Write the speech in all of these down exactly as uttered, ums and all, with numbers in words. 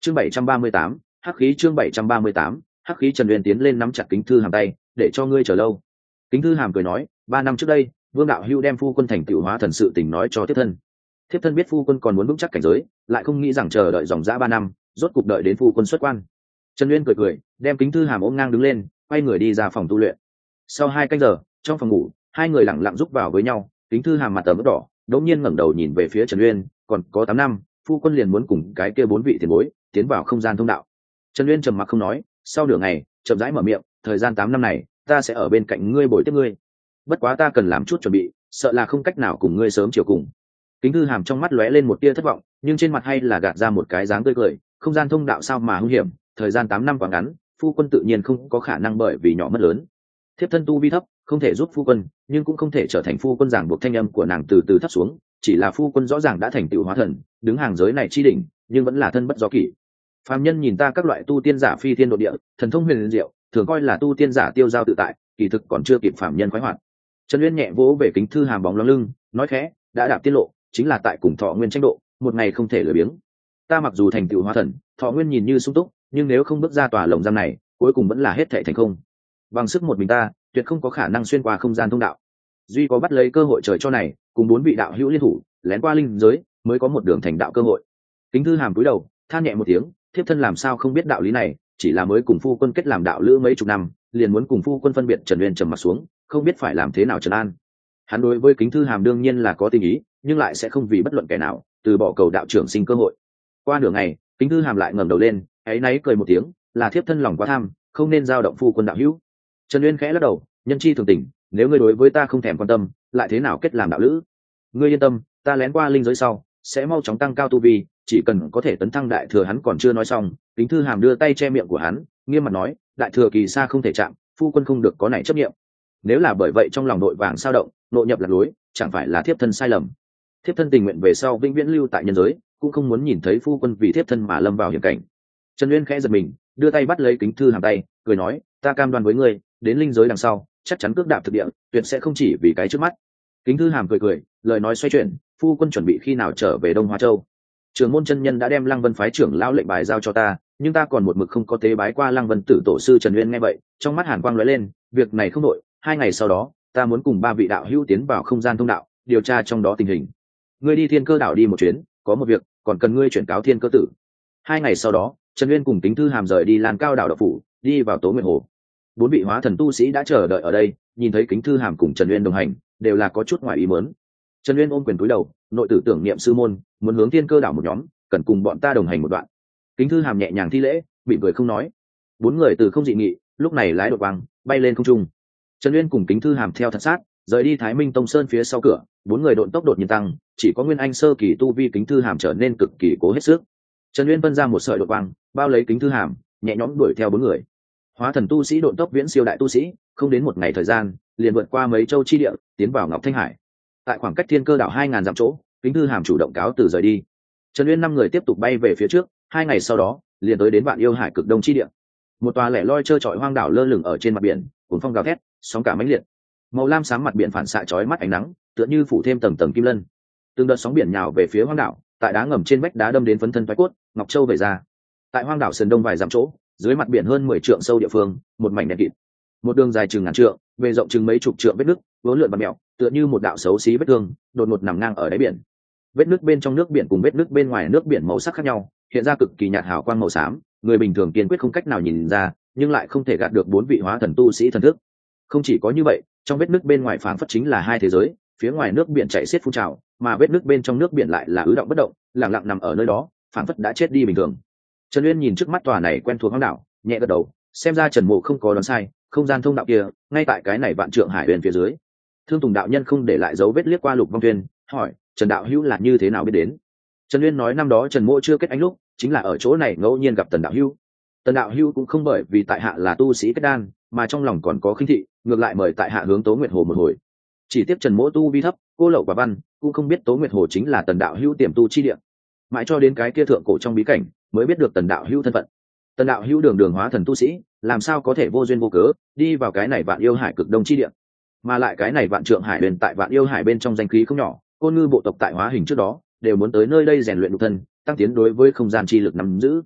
chương bảy trăm ba mươi tám hắc khí chương bảy trăm ba mươi tám hắc khí. Trần Uyên tiến lên nắm chặt Kính Thư Hàm tay, để cho ngươi chờ lâu. Kính Thư Hàm cười nói, ba năm trước đây Vương đạo hữu đem phu quân thành tựu hóa thần sự tình nói cho thiếp thân. Thiếp thân biết phu quân còn muốn vững chắc cảnh giới, lại không nghĩ rằng chờ đợi dòng dã ba năm, rốt cục đợi đến phu quân xuất quan. Trần Uyên cười cười, đem Kính Thư Hàm ôm ngang đứng lên, quay người đi ra phòng tu luyện. Sau hai canh giờ, trong phòng ngủ, hai người lặng lặng rúc vào với nhau. Kính Thư Hàm mặt tầm ướt đỏ, đột nhiên ngẩng đầu nhìn về phía Trần Uyên, còn có tám năm, phu quân liền muốn cùng cái kia bốn vị tiền bối tiến vào không gian thông đạo. Trần Uyên trầm mặc không nói, sau nửa ngày, chậm rãi mở miệng, thời gian tám năm này, ta sẽ ở bên cạnh ngươi bồi tiếp ngươi. Bất quá ta cần làm chút chuẩn bị, sợ là không cách nào cùng ngươi sớm chiều cùng. Kính Thư Hàm trong mắt lóe lên một tia thất vọng, nhưng trên mặt hay là gạt ra một cái dáng tươi cười. Không gian thông đạo sao mà hung hiểm, thời gian tám năm quá ngắn, phu quân tự nhiên không có khả năng bởi vì nhỏ mất lớn. Thiếp thân tu vi thấp, không thể giúp phu quân, nhưng cũng không thể trở thành phu quân giảng buộc. Thanh âm của nàng từ từ thấp xuống, chỉ là phu quân rõ ràng đã thành tựu hóa thần, đứng hàng giới này chi đỉnh, nhưng vẫn là thân bất do kỷ. Phàm nhân nhìn ta các loại tu tiên giả phi thiên độ địa, thần thông huyền diệu, thường coi là tu tiên giả tiêu dao tự tại, kỳ thực còn chưa kịp phàm nhân khoái hoạt. Trần Uyên nhẹ vỗ về Kính Thư Hàm bóng lưng lưng, nói khẽ, đã đạp tiết lộ, chính là tại cùng thọ nguyên tranh độ, một ngày không thể lười biếng. Ta mặc dù thành tựu hóa thần, thọ nguyên nhìn như sung túc, nhưng nếu không bước ra tòa lồng giam này, cuối cùng vẫn là hết thảy thành không. Bằng sức một mình ta, tuyệt không có khả năng xuyên qua không gian thông đạo. Duy có bắt lấy cơ hội trời cho này, cùng bốn vị đạo hữu liên thủ, lén qua linh giới, mới có một đường thành đạo cơ hội. Kính Thư Hàm cúi đầu, than nhẹ một tiếng, thiếp thân làm sao không biết đạo lý này, chỉ là mới cùng phu quân kết làm đạo lữ mấy chục năm, liền muốn cùng phu quân phân biệt. Trần Uyên trầm mặt xuống, không biết phải làm thế nào trấn an. Hắn đối với Kính Thư Hàm đương nhiên là có tình ý, nhưng lại sẽ không vì bất luận kẻ nào từ bỏ cầu đạo trưởng sinh cơ hội. Qua nửa ngày, Kính Thư Hàm lại ngẩng đầu lên, áy náy cười một tiếng, là thiếp thân lòng quá tham, không nên giao động phu quân đạo hữu. Trần Uyên khẽ lắc đầu, nhân chi thường tình, nếu ngươi đối với ta không thèm quan tâm, lại thế nào kết làm đạo lữ? Ngươi yên tâm, ta lén qua linh giới sau, sẽ mau chóng tăng cao tu vi, chỉ cần có thể tấn thăng đại thừa. Hắn còn chưa nói xong, Kính Thư Hàm đưa tay che miệng của hắn, nghiêm mặt nói, đại thừa kỳ xa không thể chạm, phu quân không được có này chấp niệm. Nếu là bởi vậy trong lòng nội vàng sao động, nội nhập lạc lối, chẳng phải là thiếp thân sai lầm. Thiếp thân tình nguyện về sau vĩnh viễn lưu tại nhân giới, cũng không muốn nhìn thấy phu quân vì thiếp thân mà lâm vào hiểm cảnh. Trần Uyên khẽ giật mình, đưa tay bắt lấy Kính Thư Hàm tay, cười nói, ta cam đoan với ngươi, đến linh giới đằng sau, chắc chắn cước đạp thực địa, tuyệt sẽ không chỉ vì cái trước mắt. Kính Thư Hàm cười cười, lời nói xoay chuyển, phu quân chuẩn bị khi nào trở về Đông Hoa Châu? Trưởng môn chân nhân đã đem Lăng Vân phái trưởng lão lệnh bài giao cho ta, nhưng ta còn một mực không có tế bái qua Lăng Vân tử tổ sư. Trần Uyên nghe vậy, trong mắt hàn quang lóe lên, việc này không đội, hai ngày sau đó, ta muốn cùng ba vị đạo hữu tiến vào không gian thông đạo, điều tra trong đó tình hình. Ngươi đi Thiên Cơ đảo đi một chuyến, có một việc, còn cần ngươi chuyển cáo Thiên Cơ tử. Hai ngày sau đó, Trần Uyên cùng Kính Thư Hàm rời đi Lan Cao đảo độc phủ, đi vào Tố Nguyệt Hồ. Bốn vị hóa thần tu sĩ đã chờ đợi ở đây, nhìn thấy Kính Thư Hàm cùng Trần Uyên đồng hành, đều là có chút ngoài ý muốn. Trần Uyên ôm quyền cúi đầu, nội tử tưởng niệm sư môn, muốn hướng Thiên Cơ đảo một nhóm, cần cùng bọn ta đồng hành một đoạn. Kính Thư Hàm nhẹ nhàng thi lễ, bị cười không nói. Bốn người từ không dị nghị, lúc này lái đột quang, bay lên không trung. Trần Uyên cùng Kính Thư Hàm theo thật sát, rời đi Thái Minh Tông Sơn phía sau cửa. Bốn người độn tốc đột nhiên tăng, chỉ có Nguyên Anh sơ kỳ tu vi Kính Thư Hàm trở nên cực kỳ cố hết sức. Trần Uyên vân ra một sợi đột quang, bao lấy Kính Thư Hàm, nhẹ nhõm đuổi theo bốn người. Hóa thần tu sĩ độn tốc viễn siêu đại tu sĩ, không đến một ngày thời gian, liền vượt qua mấy châu chi địa, tiến vào Ngọc Thanh Hải. Tại khoảng cách Thiên Cơ đảo hai ngàn dặm chỗ, Kính Thư Hàm chủ động cáo từ rời đi. Trần Uyên năm người tiếp tục bay về phía trước, hai ngày sau đó, liền tới đến Vạn Yêu Hải cực đông chi địa. Một tòa lẻ loi trơ trọi hoang đảo lơ lửng ở trên mặt biển, cuốn phong gào thét, sóng cả mãnh liệt. Màu lam sáng mặt biển phản xạ chói mắt ánh nắng, tựa như phủ thêm tầng tầng kim lân. Từng đợt sóng biển nhào về phía hoang đảo, tại đá ngầm trên vách đá đâm đến phấn thân thoái cốt, ngọc châu về ra. Tại hoang đảo sườn đông vài dặm chỗ, dưới mặt biển hơn mười trượng sâu địa phương, một mảnh đen kịt. Một đường dài chừng ngàn trượng, bề rộng chừng mấy chục trượng vết nứt, vốn lượn bạt mèo, tựa như một đạo xấu xí vết thương, đột ngột nằm ngang ở đáy biển. Vết nứt bên trong nước biển cùng vết nứt bên ngoài nước biển màu sắc khác nhau, hiện ra cực kỳ nhạt hào quang màu xám, người bình thường kiên quyết không cách nào nhìn ra, nhưng lại không thể gạt được bốn vị hóa thần tu sĩ thần thức. Không chỉ có như vậy, trong vết nứt bên ngoài phảng phất chính là hai thế giới, phía ngoài nước biển chảy xiết phun trào, mà vết nứt bên trong nước biển lại là ứ động bất động, lặng lặng nằm ở nơi đó, phảng phất đã chết đi bình thường. Trần Uyên nhìn trước mắt tòa này quen thuộc hoang đảo, nhẹ gật đầu, xem ra Trần Mộ không có đoán sai, không gian thông đạo kia, ngay tại cái này Vạn Trượng Hải huyền phía dưới. Thương Tùng đạo nhân không để lại dấu vết liếc qua Lục Vong Tuyên, hỏi, Trần đạo hữu là như thế nào biết đến? Trần Uyên nói năm đó Trần Mộ chưa kết anh lúc, chính là ở chỗ này ngẫu nhiên gặp Tần đạo hữu. Tần đạo hữu cũng không bởi vì tại hạ là tu sĩ kết đan, mà trong lòng còn có khinh thị, ngược lại mời tại hạ hướng Tố Nguyệt Hồ một hồi. Chỉ tiếc Trần Mộ tu vi thấp, cô lậu quả văn, cũng không biết Tố Nguyệt Hồ chính là Tần đạo hữu tiềm tu chi địa. Mãi cho đến cái kia thượng cổ trong bí cảnh, mới biết được Tần đạo hữu thân phận. Tần đạo hữu đường đường hóa thần tu sĩ, làm sao có thể vô duyên vô cớ đi vào cái này Vạn Yêu Hải cực đông chi địa? Mà lại cái này Vạn Trượng Hải huyền tại Vạn Yêu Hải bên trong danh khí không nhỏ, Côn Ngư bộ tộc tại hóa hình trước đó đều muốn tới nơi đây rèn luyện nhục thân, tăng tiến đối với không gian chi lực nắm giữ.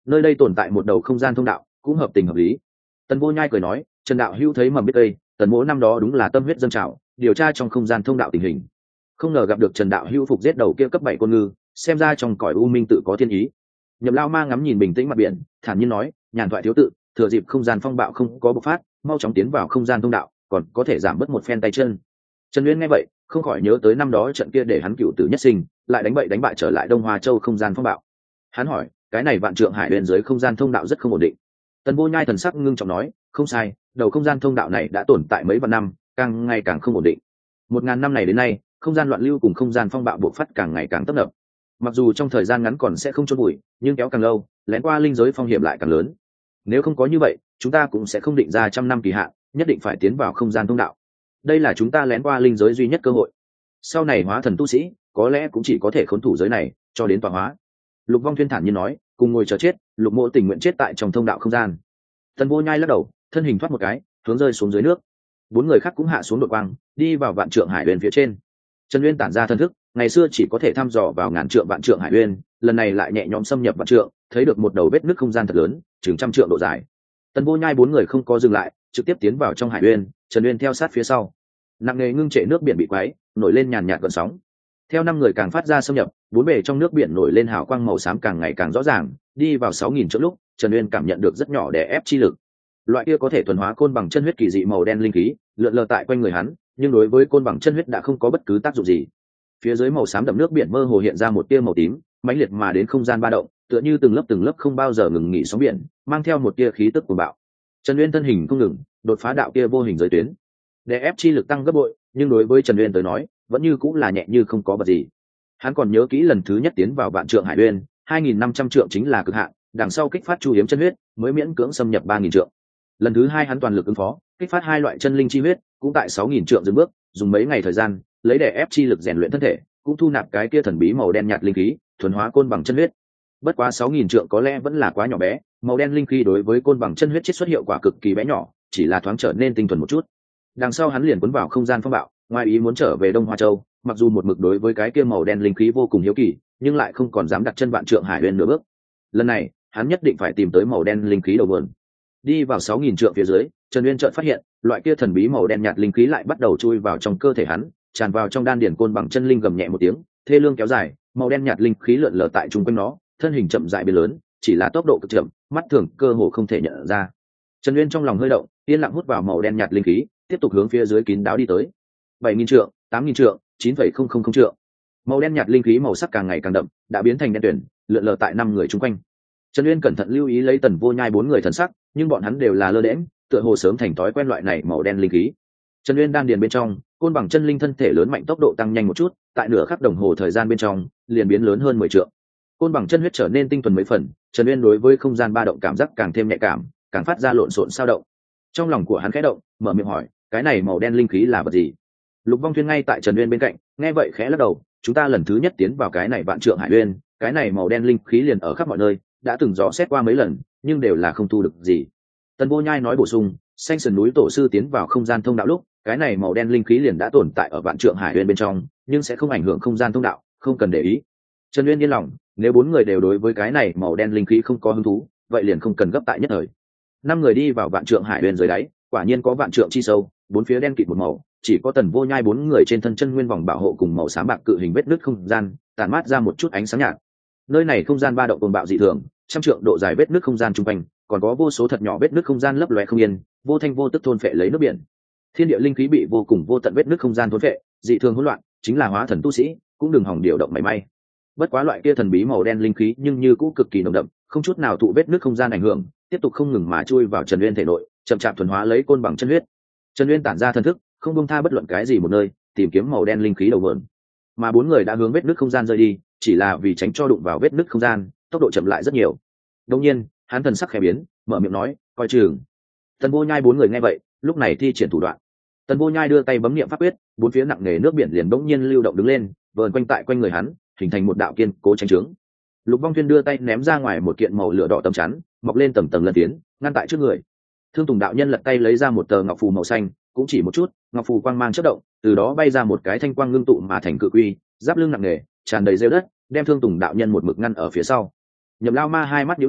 nơi đây tồn tại một đầu không gian thông đạo cũng hợp tình hợp lý. Tần Vô Nhai cười nói, Trần đạo hữu thấy mầm biết cây, Tần mỗ năm đó đúng là tâm huyết dâng trào điều tra trong không gian thông đạo tình hình, không ngờ gặp được Trần đạo hữu phục giết đầu kia cấp bảy côn ngư, xem ra trong cõi u minh tự có thiên ý. Nhậm Lao Ma ngắm nhìn bình tĩnh mặt biển, thản nhiên nói, nhàn thoại thiếu tự, thừa dịp không gian phong bạo không có bộc phát, mau chóng tiến vào không gian thông đạo, còn có thể giảm bớt một phen tay chân. Trần Uyên nghe vậy, không khỏi nhớ tới năm đó trận kia để hắn cựu tử nhất sinh, lại đánh bại đánh bại trở lại Đông Hoa Châu không gian phong bạo. Hắn hỏi, cái này vạn trượng hải bên dưới không gian thông đạo rất không ổn định. Tần Vô Nhai thần sắc ngưng trọng nói, không sai, đầu không gian thông đạo này đã tồn tại mấy vạn năm, càng ngày càng không ổn định. Một ngàn năm này đến nay, không gian loạn lưu cùng không gian phong bạo bộc phát càng ngày càng tấp nập. Mặc dù trong thời gian ngắn còn sẽ không chôn bụi, nhưng kéo càng lâu, lén qua linh giới phong hiểm lại càng lớn. Nếu không có như vậy, chúng ta cũng sẽ không định ra trăm năm kỳ hạn, nhất định phải tiến vào không gian thông đạo. Đây là chúng ta lén qua linh giới duy nhất cơ hội. Sau này hóa thần tu sĩ, có lẽ cũng chỉ có thể khốn thủ giới này, cho đến tọa hóa. Lục Vong Thuyên thản nhiên nói, cùng ngồi chờ chết, Lục Mộ tình nguyện chết tại trong thông đạo không gian. Tần Vô Nhai lắc đầu, thân hình thoát một cái, hướng rơi xuống dưới nước. Bốn người khác cũng hạ xuống đội quang, đi vào vạn trượng hải uyên phía trên. Trần Uyên tản ra thân thức, ngày xưa chỉ có thể thăm dò vào ngàn trượng vạn trượng hải uyên, lần này lại nhẹ nhõm xâm nhập vạn trượng, thấy được một đầu vết nứt không gian thật lớn, chừng trăm trượng độ dài. Tần Vô Nhai bốn người không có dừng lại, trực tiếp tiến vào trong hải uyên, Trần Uyên theo sát phía sau. Nặng nề ngưng trệ nước biển bị quấy, nổi lên nhàn nhạt gợn sóng. Theo năm người càng phát ra xâm nhập, bốn bề trong nước biển nổi lên hào quang màu xám càng ngày càng rõ ràng, đi vào sáu nghìn chỗ lúc, Trần Uyên cảm nhận được rất nhỏ đè ép chi lực. Loại kia có thể thuần hóa côn bằng chân huyết kỳ dị màu đen linh khí, lượn lờ tại quanh người hắn, nhưng đối với côn bằng chân huyết đã không có bất cứ tác dụng gì. Phía dưới màu xám đậm nước biển mơ hồ hiện ra một tia màu tím, mãnh liệt mà đến không gian ba động, tựa như từng lớp từng lớp không bao giờ ngừng nghỉ sóng biển, mang theo một tia khí tức của bạo. Trần Uyên thân hình không ngừng, đột phá đạo kia vô hình giới tuyến. Đè ép chi lực tăng gấp bội, nhưng đối với Trần Uyên tới nói, vẫn như cũng là nhẹ như không có vật gì. Hắn còn nhớ kỹ lần thứ nhất tiến vào vạn trượng hải uyên, hai nghìn năm trăm trượng chính là cực hạn, đằng sau kích phát chu hiếm chân huyết, mới miễn cưỡng xâm nhập ba nghìn trượng. Lần thứ hai hắn toàn lực ứng phó, kích phát hai loại chân linh chi huyết, cũng tại sáu nghìn trượng dừng bước, dùng mấy ngày thời gian, lấy đè ép chi lực rèn luyện thân thể, cũng thu nạp cái kia thần bí màu đen nhạt linh khí, thuần hóa côn bằng chân huyết. Bất quá sáu nghìn trượng có lẽ vẫn là quá nhỏ bé, màu đen linh khí đối với côn bằng chân huyết chiết xuất hiệu quả cực kỳ bé nhỏ, chỉ là thoáng trở nên tinh thuần một chút. Đằng sau hắn liền cuốn vào không gian phong bạo, ngoài ý muốn trở về Đông Hoa Châu, mặc dù một mực đối với cái kia màu đen linh khí vô cùng hiếu kỳ, nhưng lại không còn dám đặt chân vạn trượng hải uyên nửa bước. Lần này, hắn nhất định phải tìm tới màu đen linh khí đầu nguồn. Đi vào sáu nghìn trượng phía dưới, Trần Uyên chợt phát hiện, loại kia thần bí màu đen nhạt linh khí lại bắt đầu chui vào trong cơ thể hắn, tràn vào trong đan điền côn bằng chân linh gầm nhẹ một tiếng, thê lương kéo dài, màu đen nhạt linh khí lượn lờ tại trung quanh nó, thân hình chậm rãi biến lớn, chỉ là tốc độ cực chậm, mắt thường cơ hồ không thể nhận ra. Trần Uyên trong lòng hơi động, yên lặng hút vào màu đen nhạt linh khí, tiếp tục hướng phía dưới kín đáo đi tới. bảy nghìn trượng, tám nghìn trượng, chín phẩy không không không trượng. Màu đen nhạt linh khí màu sắc càng ngày càng đậm, đã biến thành đen tuyển, lượn lờ tại năm người chung quanh. Trần Uyên cẩn thận lưu ý lấy Tần Vô Nhai bốn người thần sắc, nhưng bọn hắn đều là lơ đễnh, tựa hồ sớm thành thói quen loại này màu đen linh khí. Trần Uyên đan điền bên trong, côn bằng chân linh thân thể lớn mạnh tốc độ tăng nhanh một chút, tại nửa khắc đồng hồ thời gian bên trong, liền biến lớn hơn mười trượng. Côn bằng chân huyết trở nên tinh thuần mấy phần, Trần Uyên đối với không gian ba động cảm giác càng thêm nhạy cảm, càng phát ra lộn xộn sao động. Trong lòng của hắn khẽ động, mở miệng hỏi, cái này màu đen linh khí là vật gì? Lục Vong Thuyên ngay tại Trần Uyên bên cạnh, nghe vậy khẽ lắc đầu, chúng ta lần thứ nhất tiến vào cái này vạn trượng hải uyên, cái này màu đen linh khí liền ở khắp mọi nơi, đã từng dò xét qua mấy lần, nhưng đều là không thu được gì. Tần Vô Nhai nói bổ sung, xanh sườn núi tổ sư tiến vào không gian thông đạo lúc, cái này màu đen linh khí liền đã tồn tại ở vạn trượng hải uyên bên trong, nhưng sẽ không ảnh hưởng không gian thông đạo, không cần để ý. Trần Uyên yên lòng, nếu bốn người đều đối với cái này màu đen linh khí không có hứng thú, vậy liền không cần gấp tại nhất thời. Năm người đi vào vạn trượng hải uyên dưới đáy, quả nhiên có vạn trượng chi sâu, bốn phía đen kịt một màu, chỉ có Tần Vô Nhai bốn người trên thân chân nguyên vòng bảo hộ cùng màu xám bạc cự hình vết nứt không gian, tản mát ra một chút ánh sáng nhạt. Nơi này không gian ba động cuồng bạo dị thường, trăm trượng độ dài vết nứt không gian trung quanh, còn có vô số thật nhỏ vết nứt không gian lấp lóe không yên, vô thanh vô tức thôn phệ lấy nước biển. Thiên địa linh khí bị vô cùng vô tận vết nứt không gian thôn phệ, dị thường hỗn loạn, chính là hóa thần tu sĩ, cũng đừng hòng điều động mảy may. Bất quá loại kia thần bí màu đen linh khí nhưng như cũng cực kỳ nồng đậm, không chút nào thụ vết nứt không gian ảnh hưởng, tiếp tục không ngừng mà chui vào Trần Uyên thể nội, chậm chạp thuần hóa lấy côn bằng chân huyết. Trần Uyên tản ra thần thức, không buông tha bất luận cái gì một nơi, tìm kiếm màu đen linh khí đầu nguồn. Mà bốn người đã hướng vết nứt không gian rơi đi, chỉ là vì tránh cho đụng vào vết nứt không gian, tốc độ chậm lại rất nhiều. Đương nhiên, hắn thần sắc khẽ biến, mở miệng nói, coi chừng. Tần Vô Nhai bốn người nghe vậy, lúc này thi triển thủ đoạn. Tần Vô Nhai đưa tay bấm niệm pháp quyết, bốn phía nặng nề nước biển liền bỗng nhiên lưu động đứng lên, vờn quanh tại quanh người hắn, hình thành một đạo kiên cố tranh trướng. Lục Vong Thuyên đưa tay ném ra ngoài một kiện màu lửa đỏ tấm chắn, mọc lên tầng tầng lân tiến, ngăn tại trước người. Thương Tùng đạo nhân lật tay lấy ra một tờ ngọc phù màu xanh, cũng chỉ một chút, ngọc phù quang mang chớp động, từ đó bay ra một cái thanh quang ngưng tụ mà thành cự quy, giáp lưng nặng nề, tràn đầy rêu đất, đem Thương Tùng đạo nhân một mực ngăn ở phía sau. Nhậm Lao Ma hai mắt nhíu lại,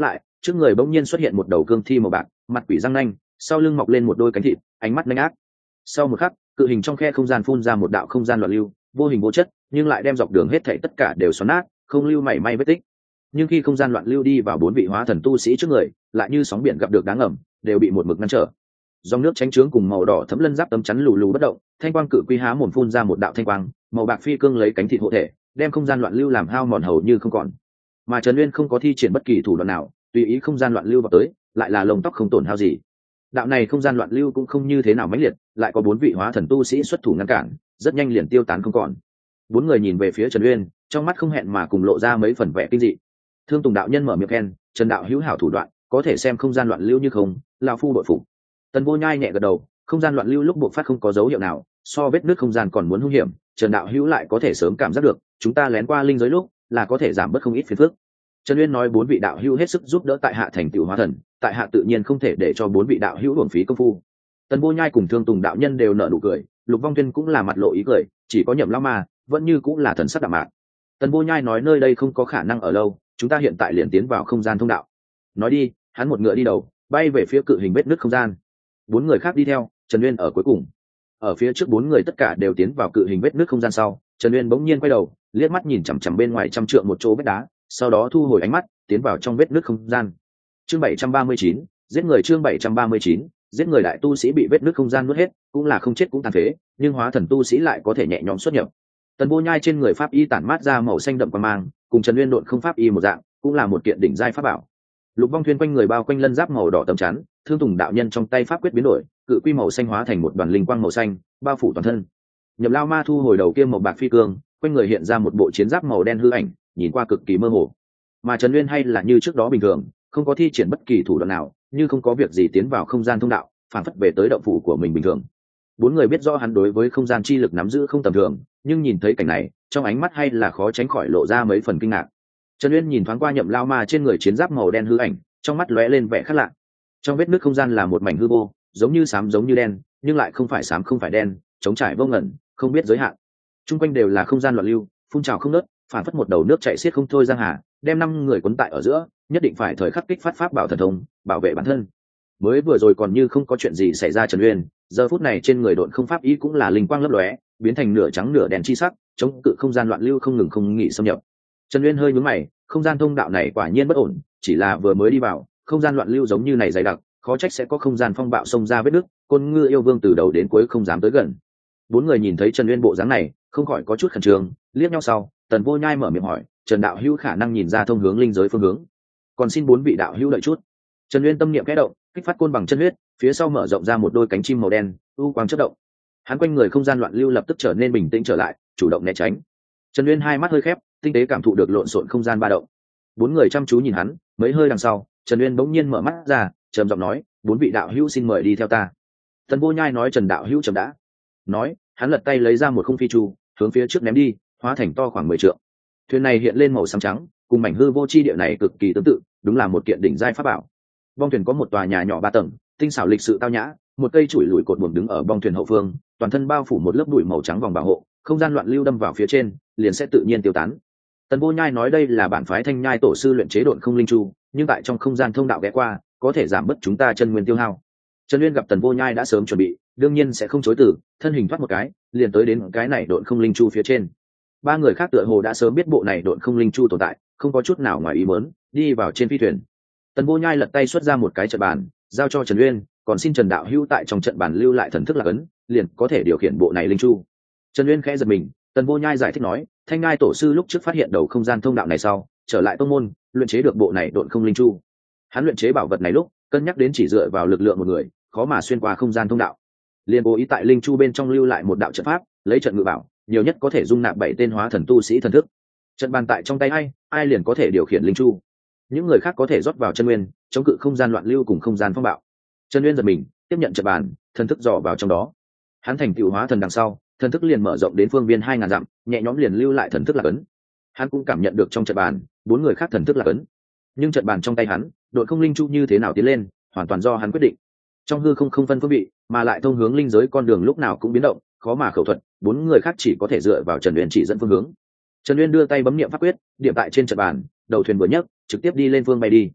trước người bỗng nhiên xuất hiện một đầu cương thi màu bạc, mặt quỷ răng nanh, sau lưng mọc lên một đôi cánh thịt, ánh mắt nhanh ác. Sau một khắc, cự hình trong khe không gian phun ra một đạo không gian loạn lưu, vô hình vô chất, nhưng lại đem dọc đường hết thảy tất cả đều xoắn nát, không lưu mảy may vết tích. Nhưng khi không gian loạn lưu đi vào bốn vị hóa thần tu sĩ trước người, lại như sóng biển gặp được đá ngầm, đều bị một mực ngăn trở. Dòng nước tránh trướng cùng màu đỏ thấm lân giáp tấm chắn lù lù bất động, thanh quang cự quy há mồm phun ra một đạo thanh quang, màu bạc phi cương lấy cánh thịt hộ thể, đem không gian loạn lưu làm hao mòn hầu như không còn. Mà Trần Uyên không có thi triển bất kỳ thủ đoạn nào, tùy ý không gian loạn lưu vào tới, lại là lông tóc không tổn hao gì. Đạo này không gian loạn lưu cũng không như thế nào mãnh liệt, lại có bốn vị hóa thần tu sĩ xuất thủ ngăn cản, rất nhanh liền tiêu tán không còn. Bốn người nhìn về phía Trần Uyên, trong mắt không hẹn mà cùng lộ ra mấy phần vẻ kinh dị. Thương Tùng đạo nhân mở miệng khen, Trần đạo hữu hảo thủ đoạn, có thể xem không gian loạn lưu như không, lão phu bội phục. Tần Vô Nhai nhẹ gật đầu, không gian loạn lưu lúc buộc phát không có dấu hiệu nào, so vết nứt không gian còn muốn hung hiểm, Trần đạo hữu lại có thể sớm cảm giác được, chúng ta lén qua linh giới lúc, là có thể giảm bớt không ít phiền phức. Trần Uyên nói bốn vị đạo hữu hết sức giúp đỡ tại hạ thành tựu hóa thần, tại hạ tự nhiên không thể để cho bốn vị đạo hữu uổng phí công phu. Tần Vô Nhai cùng Thương Tùng đạo nhân đều nở nụ cười, Lục Vong Tuyên cũng là mặt lộ ý cười, chỉ có Nhậm Lão Ma vẫn như cũng là thần sắc đạm mạc. Tần Vô Nhai nói nơi đây không có khả năng ở lâu, chúng ta hiện tại liền tiến vào không gian thông đạo. Nói đi, hắn một ngựa đi đầu, bay về phía cự hình vết nứt không gian. Bốn người khác đi theo, Trần Uyên ở cuối cùng. Ở phía trước bốn người tất cả đều tiến vào cự hình vết nứt không gian sau, Trần Uyên bỗng nhiên quay đầu, liếc mắt nhìn chằm chằm bên ngoài trăm trượng một chỗ vết đá, sau đó thu hồi ánh mắt, tiến vào trong vết nứt không gian. Chương bảy trăm ba mươi chín, giết người chương bảy trăm ba mươi chín, giết người đại tu sĩ bị vết nứt không gian nuốt hết, cũng là không chết cũng tàn phế, nhưng hóa thần tu sĩ lại có thể nhẹ nhõm xuất nhập. Tần Vô Nhai trên người pháp y tản mát ra màu xanh đậm quang mang, cùng Trần Uyên độn không pháp y một dạng, cũng là một kiện đỉnh giai pháp bảo. Lục Vong Thuyên quanh người bao quanh lân giáp màu đỏ tầm chắn, Thương Tùng đạo nhân trong tay pháp quyết biến đổi, cự quy màu xanh hóa thành một đoàn linh quang màu xanh, bao phủ toàn thân. Nhậm Lao Ma thu hồi đầu kia màu bạc phi cương, quanh người hiện ra một bộ chiến giáp màu đen hư ảnh, nhìn qua cực kỳ mơ hồ. Mà Trần Uyên hay là như trước đó bình thường, không có thi triển bất kỳ thủ đoạn nào, như không có việc gì tiến vào không gian thông đạo, phản phất về tới động phủ của mình bình thường. Bốn người biết rõ hắn đối với không gian chi lực nắm giữ không tầm thường, nhưng nhìn thấy cảnh này, trong ánh mắt hay là khó tránh khỏi lộ ra mấy phần kinh ngạc. Trần Uyên nhìn thoáng qua Nhậm Lao Ma trên người chiến giáp màu đen hư ảnh, trong mắt lóe lên vẻ khác lạ. Trong vết nứt không gian là một mảnh hư vô, giống như xám giống như đen, nhưng lại không phải xám không phải đen, trống trải vô ngẩn, không biết giới hạn. Trung quanh đều là không gian loạn lưu, phun trào không ngớt, phản phất một đầu nước chảy xiết không thôi giang hà, đem năm người cuốn tại ở giữa, nhất định phải thời khắc kích phát pháp bảo thần thông, bảo vệ bản thân. Mới vừa rồi còn như không có chuyện gì xảy ra Trần Uyên, giờ phút này trên người độn không pháp ý cũng là linh quang lấp lóe, biến thành nửa trắng nửa đen chi sắc, chống cự không gian loạn lưu không ngừng không nghỉ xâm nhập. Trần Uyên hơi nhướng mày, không gian thông đạo này quả nhiên bất ổn, chỉ là vừa mới đi vào, không gian loạn lưu giống như này dày đặc, khó trách sẽ có không gian phong bạo xông ra vết nứt, Côn Ngư yêu vương từ đầu đến cuối không dám tới gần. Bốn người nhìn thấy Trần Uyên bộ dáng này, không khỏi có chút khẩn trương, liếc nhau sau, Tần Vô Nhai mở miệng hỏi, Trần đạo hữu khả năng nhìn ra thông hướng linh giới phương hướng, còn xin bốn vị đạo hữu đợi chút. Trần Uyên tâm niệm khẽ động, kích phát côn bằng chân huyết, phía sau mở rộng ra một đôi cánh chim màu đen, u quang chớp động. Hắn quanh người không gian loạn lưu lập tức trở nên bình tĩnh trở lại, chủ động né tránh. Trần Uyên hai mắt hơi khép, tinh tế cảm thụ được lộn xộn không gian ba động. Bốn người chăm chú nhìn hắn, mấy hơi đằng sau, Trần Uyên bỗng nhiên mở mắt ra, trầm giọng nói, bốn vị đạo hữu xin mời đi theo ta. Tần Vô Nhai nói Trần đạo hữu chậm đã. Nói, hắn lật tay lấy ra một khung phi chu, hướng phía trước ném đi, hóa thành to khoảng mười trượng. Thuyền này hiện lên màu xám trắng, cùng mảnh hư vô chi địa này cực kỳ tương tự, đúng là một kiện đỉnh giai pháp bảo. Bong thuyền có một tòa nhà nhỏ ba tầng, tinh xảo lịch sự tao nhã, một cây chuỗi lùi cột buồm đứng ở bong thuyền hậu phương, toàn thân bao phủ một lớp bụi màu trắng vòng bảo hộ, không gian loạn lưu đâm vào phía trên, liền sẽ tự nhiên tiêu tán. Tần Vô Nhai nói đây là bản phái Thanh Nhai tổ sư luyện chế độn không linh chu, nhưng tại trong không gian thông đạo ghé qua, có thể giảm bớt chúng ta chân nguyên tiêu hao. Trần Uyên gặp Tần Vô Nhai đã sớm chuẩn bị, đương nhiên sẽ không chối từ, thân hình thoát một cái, liền tới đến cái này độn không linh chu phía trên. Ba người khác tựa hồ đã sớm biết bộ này độn không linh chu tồn tại, không có chút nào ngoài ý muốn, đi vào trên phi thuyền. Tần Vô Nhai lật tay xuất ra một cái trận bàn, giao cho Trần Uyên, còn xin Trần đạo hữu tại trong trận bàn lưu lại thần thức lạc ấn, liền có thể điều khiển bộ này linh chu. Trần Uyên khẽ giật mình, Tần Vô Nhai giải thích nói, Thanh Nhai tổ sư lúc trước phát hiện đầu không gian thông đạo này sau, trở lại tông môn, luyện chế được bộ này độn không linh chu. Hắn luyện chế bảo vật này lúc, cân nhắc đến chỉ dựa vào lực lượng một người, khó mà xuyên qua không gian thông đạo. Liên cố ý tại linh chu bên trong lưu lại một đạo trận pháp, lấy trận ngự bảo, nhiều nhất có thể dung nạp bảy tên hóa thần tu sĩ thần thức. Trận bàn tại trong tay ai, ai liền có thể điều khiển linh chu. Những người khác có thể rót vào chân nguyên, chống cự không gian loạn lưu cùng không gian phong bạo. Trần Uyên giật mình, tiếp nhận trận bàn, thần thức dò vào trong đó. Hắn thành tựu hóa thần đằng sau, thần thức liền mở rộng đến phương viên hai ngàn dặm, nhẹ nhõm liền lưu lại thần thức lạc ấn. Hắn cũng cảm nhận được trong trận bàn, bốn người khác thần thức lạc ấn. Nhưng trận bàn trong tay hắn, đội không linh chu như thế nào tiến lên, hoàn toàn do hắn quyết định. Trong hư không không phân phương vị, mà lại thông hướng linh giới con đường lúc nào cũng biến động, khó mà khẩu thuật, bốn người khác chỉ có thể dựa vào Trần Uyên chỉ dẫn phương hướng. Trần Uyên đưa tay bấm niệm pháp quyết, điểm tại trên trận bàn, đầu thuyền vừa nhấc, trực tiếp đi lên phương bay đi.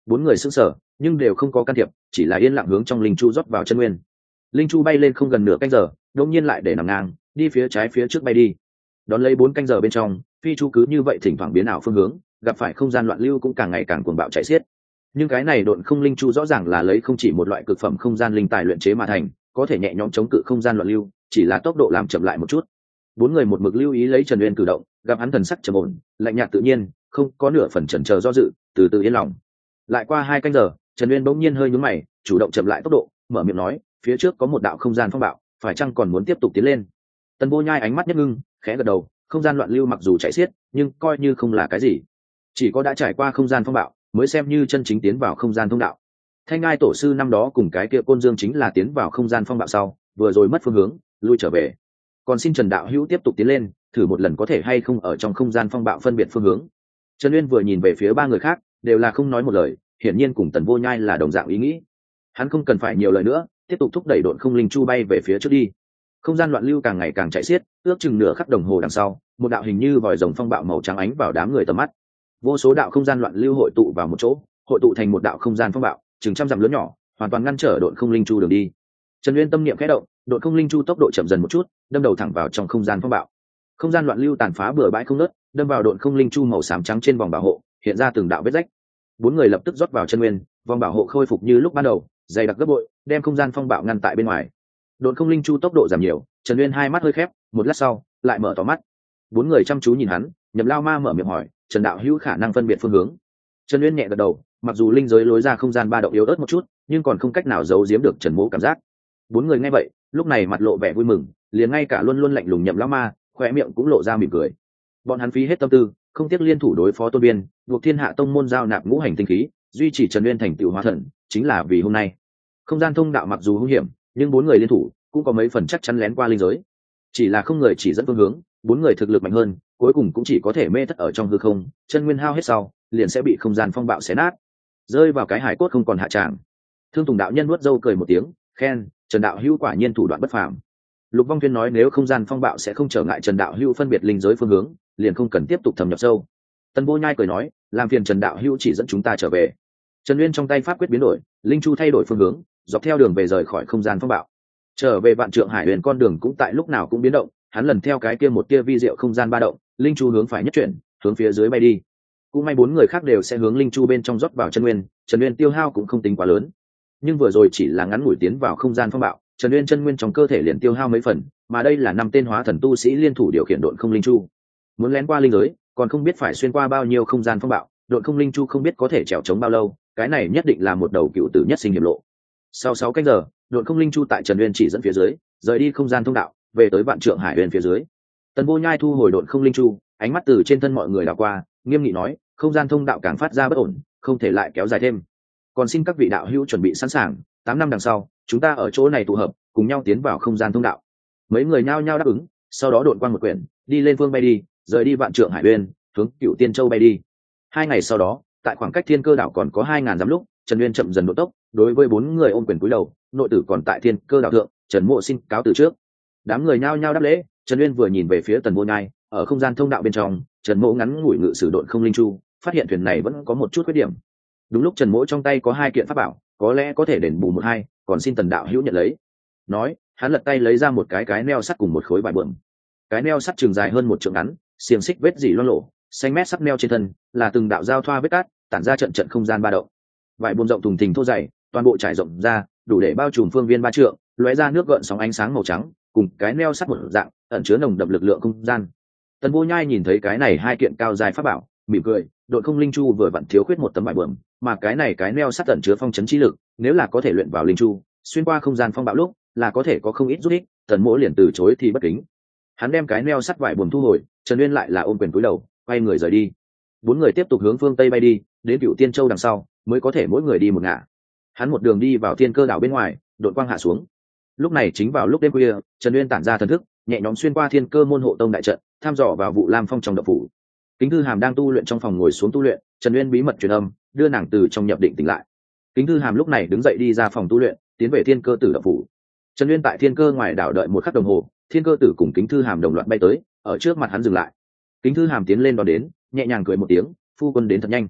Bốn người sững sờ nhưng đều không có can thiệp, chỉ là yên lặng hướng trong linh chu rót vào chân nguyên. Linh chu bay lên không gần nửa canh giờ, đột nhiên lại để nằm ngang đi phía trái phía trước bay đi. Đón lấy bốn canh giờ bên trong, phi chu cứ như vậy thỉnh thoảng biến ảo phương hướng, gặp phải không gian loạn lưu cũng càng ngày càng cuồng bạo chạy xiết. Nhưng cái này độn không linh chu rõ ràng là lấy không chỉ một loại cực phẩm không gian linh tài luyện chế mà thành, có thể nhẹ nhõm chống cự không gian loạn lưu, chỉ là tốc độ làm chậm lại một chút. Bốn người một mực lưu ý lấy Trần Uyên cử động, gặp hắn thần sắc trầm ổn, lạnh nhạt tự nhiên, không có nửa phần chần chờ do dự, từ từ yên lòng. Lại qua hai canh giờ, Trần Uyên bỗng nhiên hơi nhướng mày, chủ động chậm lại tốc độ, mở miệng nói, phía trước có một đạo không gian phong bạo, phải chăng còn muốn tiếp tục tiến lên? Tần Vô Nhai ánh mắt nhất ngưng, khẽ gật đầu, không gian loạn lưu mặc dù chạy xiết, nhưng coi như không là cái gì. Chỉ có đã trải qua không gian phong bạo, mới xem như chân chính tiến vào không gian thông đạo. Thanh Ngai tổ sư năm đó cùng cái kia Côn Dương chính là tiến vào không gian phong bạo sau, vừa rồi mất phương hướng, lui trở về. Còn xin Trần đạo hữu tiếp tục tiến lên, thử một lần có thể hay không ở trong không gian phong bạo phân biệt phương hướng. Trần Uyên vừa nhìn về phía ba người khác, đều là không nói một lời, hiển nhiên cùng Tần Vô Nhai là đồng dạng ý nghĩ. Hắn không cần phải nhiều lời nữa, tiếp tục thúc đẩy độn không linh chu bay về phía trước đi. Không gian loạn lưu càng ngày càng chạy xiết, ước chừng nửa khắc đồng hồ đằng sau, một đạo hình như vòi rồng phong bạo màu trắng ánh vào đám người tầm mắt. Vô số đạo không gian loạn lưu hội tụ vào một chỗ, hội tụ thành một đạo không gian phong bạo, chừng trăm dặm lớn nhỏ, hoàn toàn ngăn trở độn không linh chu đường đi. Trần Uyên tâm niệm khẽ động, độn không linh chu tốc độ chậm dần một chút, đâm đầu thẳng vào trong không gian phong bạo. Không gian loạn lưu tàn phá bừa bãi không ngớt, đâm vào độn không linh chu màu xám trắng trên vòng bảo hộ, hiện ra từng đạo vết rách. Bốn người lập tức rót vào chân nguyên, vòng bảo hộ khôi phục như lúc ban đầu, dày đặc gấp bội, đem không gian phong bạo ngăn tại bên ngoài. Độn không linh chu tốc độ giảm nhiều, Trần Uyên hai mắt hơi khép, một lát sau lại mở to mắt. Bốn người chăm chú nhìn hắn, Nhậm Lao Ma mở miệng hỏi, Trần đạo hữu khả năng phân biệt phương hướng? Trần Uyên nhẹ gật đầu, mặc dù linh giới lối ra không gian ba động yếu ớt một chút, nhưng còn không cách nào giấu giếm được Trần Mỗ cảm giác. Bốn người nghe vậy, lúc này mặt lộ vẻ vui mừng, liền ngay cả luôn luôn lạnh lùng Nhậm Lao Ma, khóe miệng cũng lộ ra mỉm cười. Bọn hắn phí hết tâm tư, không tiếc liên thủ đối phó Tôn Biên, buộc Thiên Hạ tông môn giao nạp ngũ hành tinh khí, duy trì Trần Uyên thành tựu hóa thần, chính là vì hôm nay. Không gian thông đạo mặc dù hung hiểm, nhưng bốn người liên thủ cũng có mấy phần chắc chắn lén qua linh giới. Chỉ là không người chỉ dẫn phương hướng, bốn người thực lực mạnh hơn, cuối cùng cũng chỉ có thể mê thất ở trong hư không, chân nguyên hao hết sau, liền sẽ bị không gian phong bạo xé nát, rơi vào cái hải cốt không còn hạ tràng. Thương Tùng đạo nhân nuốt râu cười một tiếng, khen, Trần đạo hữu quả nhiên thủ đoạn bất phàm. Lục Vong Tuyên nói nếu không gian phong bạo sẽ không trở ngại Trần đạo hữu phân biệt linh giới phương hướng, liền không cần tiếp tục thâm nhập sâu. Tần Vô Nhai cười nói, làm phiền Trần đạo hữu chỉ dẫn chúng ta trở về. Trần Uyên trong tay pháp quyết biến đổi, linh chu thay đổi phương hướng, dọc theo đường về rời khỏi không gian phong bạo. Trở về Vạn Trượng Hải Huyền con đường cũng tại lúc nào cũng biến động, hắn lần theo cái kia một kia vi diệu không gian ba động, linh chu hướng phải nhất chuyển, hướng phía dưới bay đi. Cũng may bốn người khác đều sẽ hướng linh chu bên trong rót vào chân nguyên, Trần Uyên tiêu hao cũng không tính quá lớn. Nhưng vừa rồi chỉ là ngắn ngủi tiến vào không gian phong bạo, Trần Uyên chân nguyên trong cơ thể liền tiêu hao mấy phần, mà đây là năm tên hóa thần tu sĩ liên thủ điều khiển độn không linh chu. Muốn lén qua linh giới, còn không biết phải xuyên qua bao nhiêu không gian phong bạo, độn không linh chu không biết có thể trèo chống bao lâu, cái này nhất định là một đầu cựu tử nhất sinh hiểm lộ. Sau sáu canh giờ, độn không linh chu tại Trần Uyên chỉ dẫn phía dưới, rời đi không gian thông đạo, về tới Vạn Trượng Hải Huyền phía dưới. Tần Vô Nhai thu hồi độn không linh chu, ánh mắt từ trên thân mọi người đảo qua, nghiêm nghị nói, không gian thông đạo càng phát ra bất ổn, không thể lại kéo dài thêm. Còn xin các vị đạo hữu chuẩn bị sẵn sàng, tám năm đằng sau, chúng ta ở chỗ này tụ hợp, cùng nhau tiến vào không gian thông đạo. Mấy người nhao nhao đáp ứng, sau đó độn quang một quyển, đi lên phương bay đi, rời đi Vạn Trượng Hải Huyền, hướng Cửu Tiên Châu bay đi. Hai ngày sau đó, tại khoảng cách Thiên Cơ đảo còn có hai ngàn dặm lúc, Trần Uyên chậm dần độ tốc, đối với bốn người ôm quyền cúi đầu, nội tử còn tại Thiên Cơ đảo thượng, Trần Mộ xin cáo từ trước. Đám người nhao nhao đáp lễ, Trần Uyên vừa nhìn về phía Tần Vô Nhai, ở không gian thông đạo bên trong, Trần Mộ ngắn ngủi ngự sử độn không linh chu, phát hiện thuyền này vẫn có một chút khuyết điểm. Đúng lúc Trần Mộ trong tay có hai kiện pháp bảo, có lẽ có thể đền bù một hai, còn xin Tần đạo hữu nhận lấy. Nói, hắn lật tay lấy ra một cái cái neo sắt cùng một khối vải bượm. Cái neo sắt trường dài hơn một trượng ngắn, xiềng xích vết dỉ loang lổ, xanh mét sắc neo trên thân là từng đạo giao thoa vết cát, tản ra trận trận không gian ba động. Vải buồm rộng thùng thình thô dày, toàn bộ trải rộng ra, đủ để bao trùm phương viên ba trượng, lóe ra nước gợn sóng ánh sáng màu trắng, cùng cái neo sắt một dạng, ẩn chứa nồng đậm lực lượng không gian. Tần Vô Nhai nhìn thấy cái này hai kiện cao dài pháp bảo, mỉm cười, độn không linh chu vừa vặn thiếu khuyết một tấm vải buồm, mà cái này cái neo sắt ẩn chứa phong chấn chi lực, nếu là có thể luyện vào linh chu, xuyên qua không gian phong bạo lúc, là có thể có không ít giúp ích. Tần Mỗ liền từ chối thì bất kính. Hắn đem cái neo sắt vải buồm thu hồi, Trần Uyên lại là ôm quyền cúi đầu, quay người rời đi. Bốn người tiếp tục hướng phương tây bay đi, đến Cửu Tiên Châu đằng sau, mới có thể mỗi người đi một ngả. Hắn một đường đi vào Thiên Cơ đảo bên ngoài, đột quang hạ xuống. Lúc này chính vào lúc đêm khuya, Trần Uyên tản ra thần thức, nhẹ nhõm xuyên qua Thiên Cơ môn hộ tông đại trận, tham dò vào Vụ Lam Phong trong động phủ. Kính Thư Hàm đang tu luyện trong phòng ngồi xuống tu luyện, Trần Uyên bí mật truyền âm, đưa nàng từ trong nhập định tỉnh lại. Kính Thư Hàm lúc này đứng dậy đi ra phòng tu luyện, tiến về Thiên Cơ tử động phủ. Trần Uyên tại Thiên Cơ ngoài đảo đợi một khắc đồng hồ, Thiên Cơ tử cùng Kính Thư Hàm đồng loạt bay tới, ở trước mặt hắn dừng lại. Kính Thư Hàm tiến lên đón đến, nhẹ nhàng cười một tiếng, phu quân đến thật nhanh.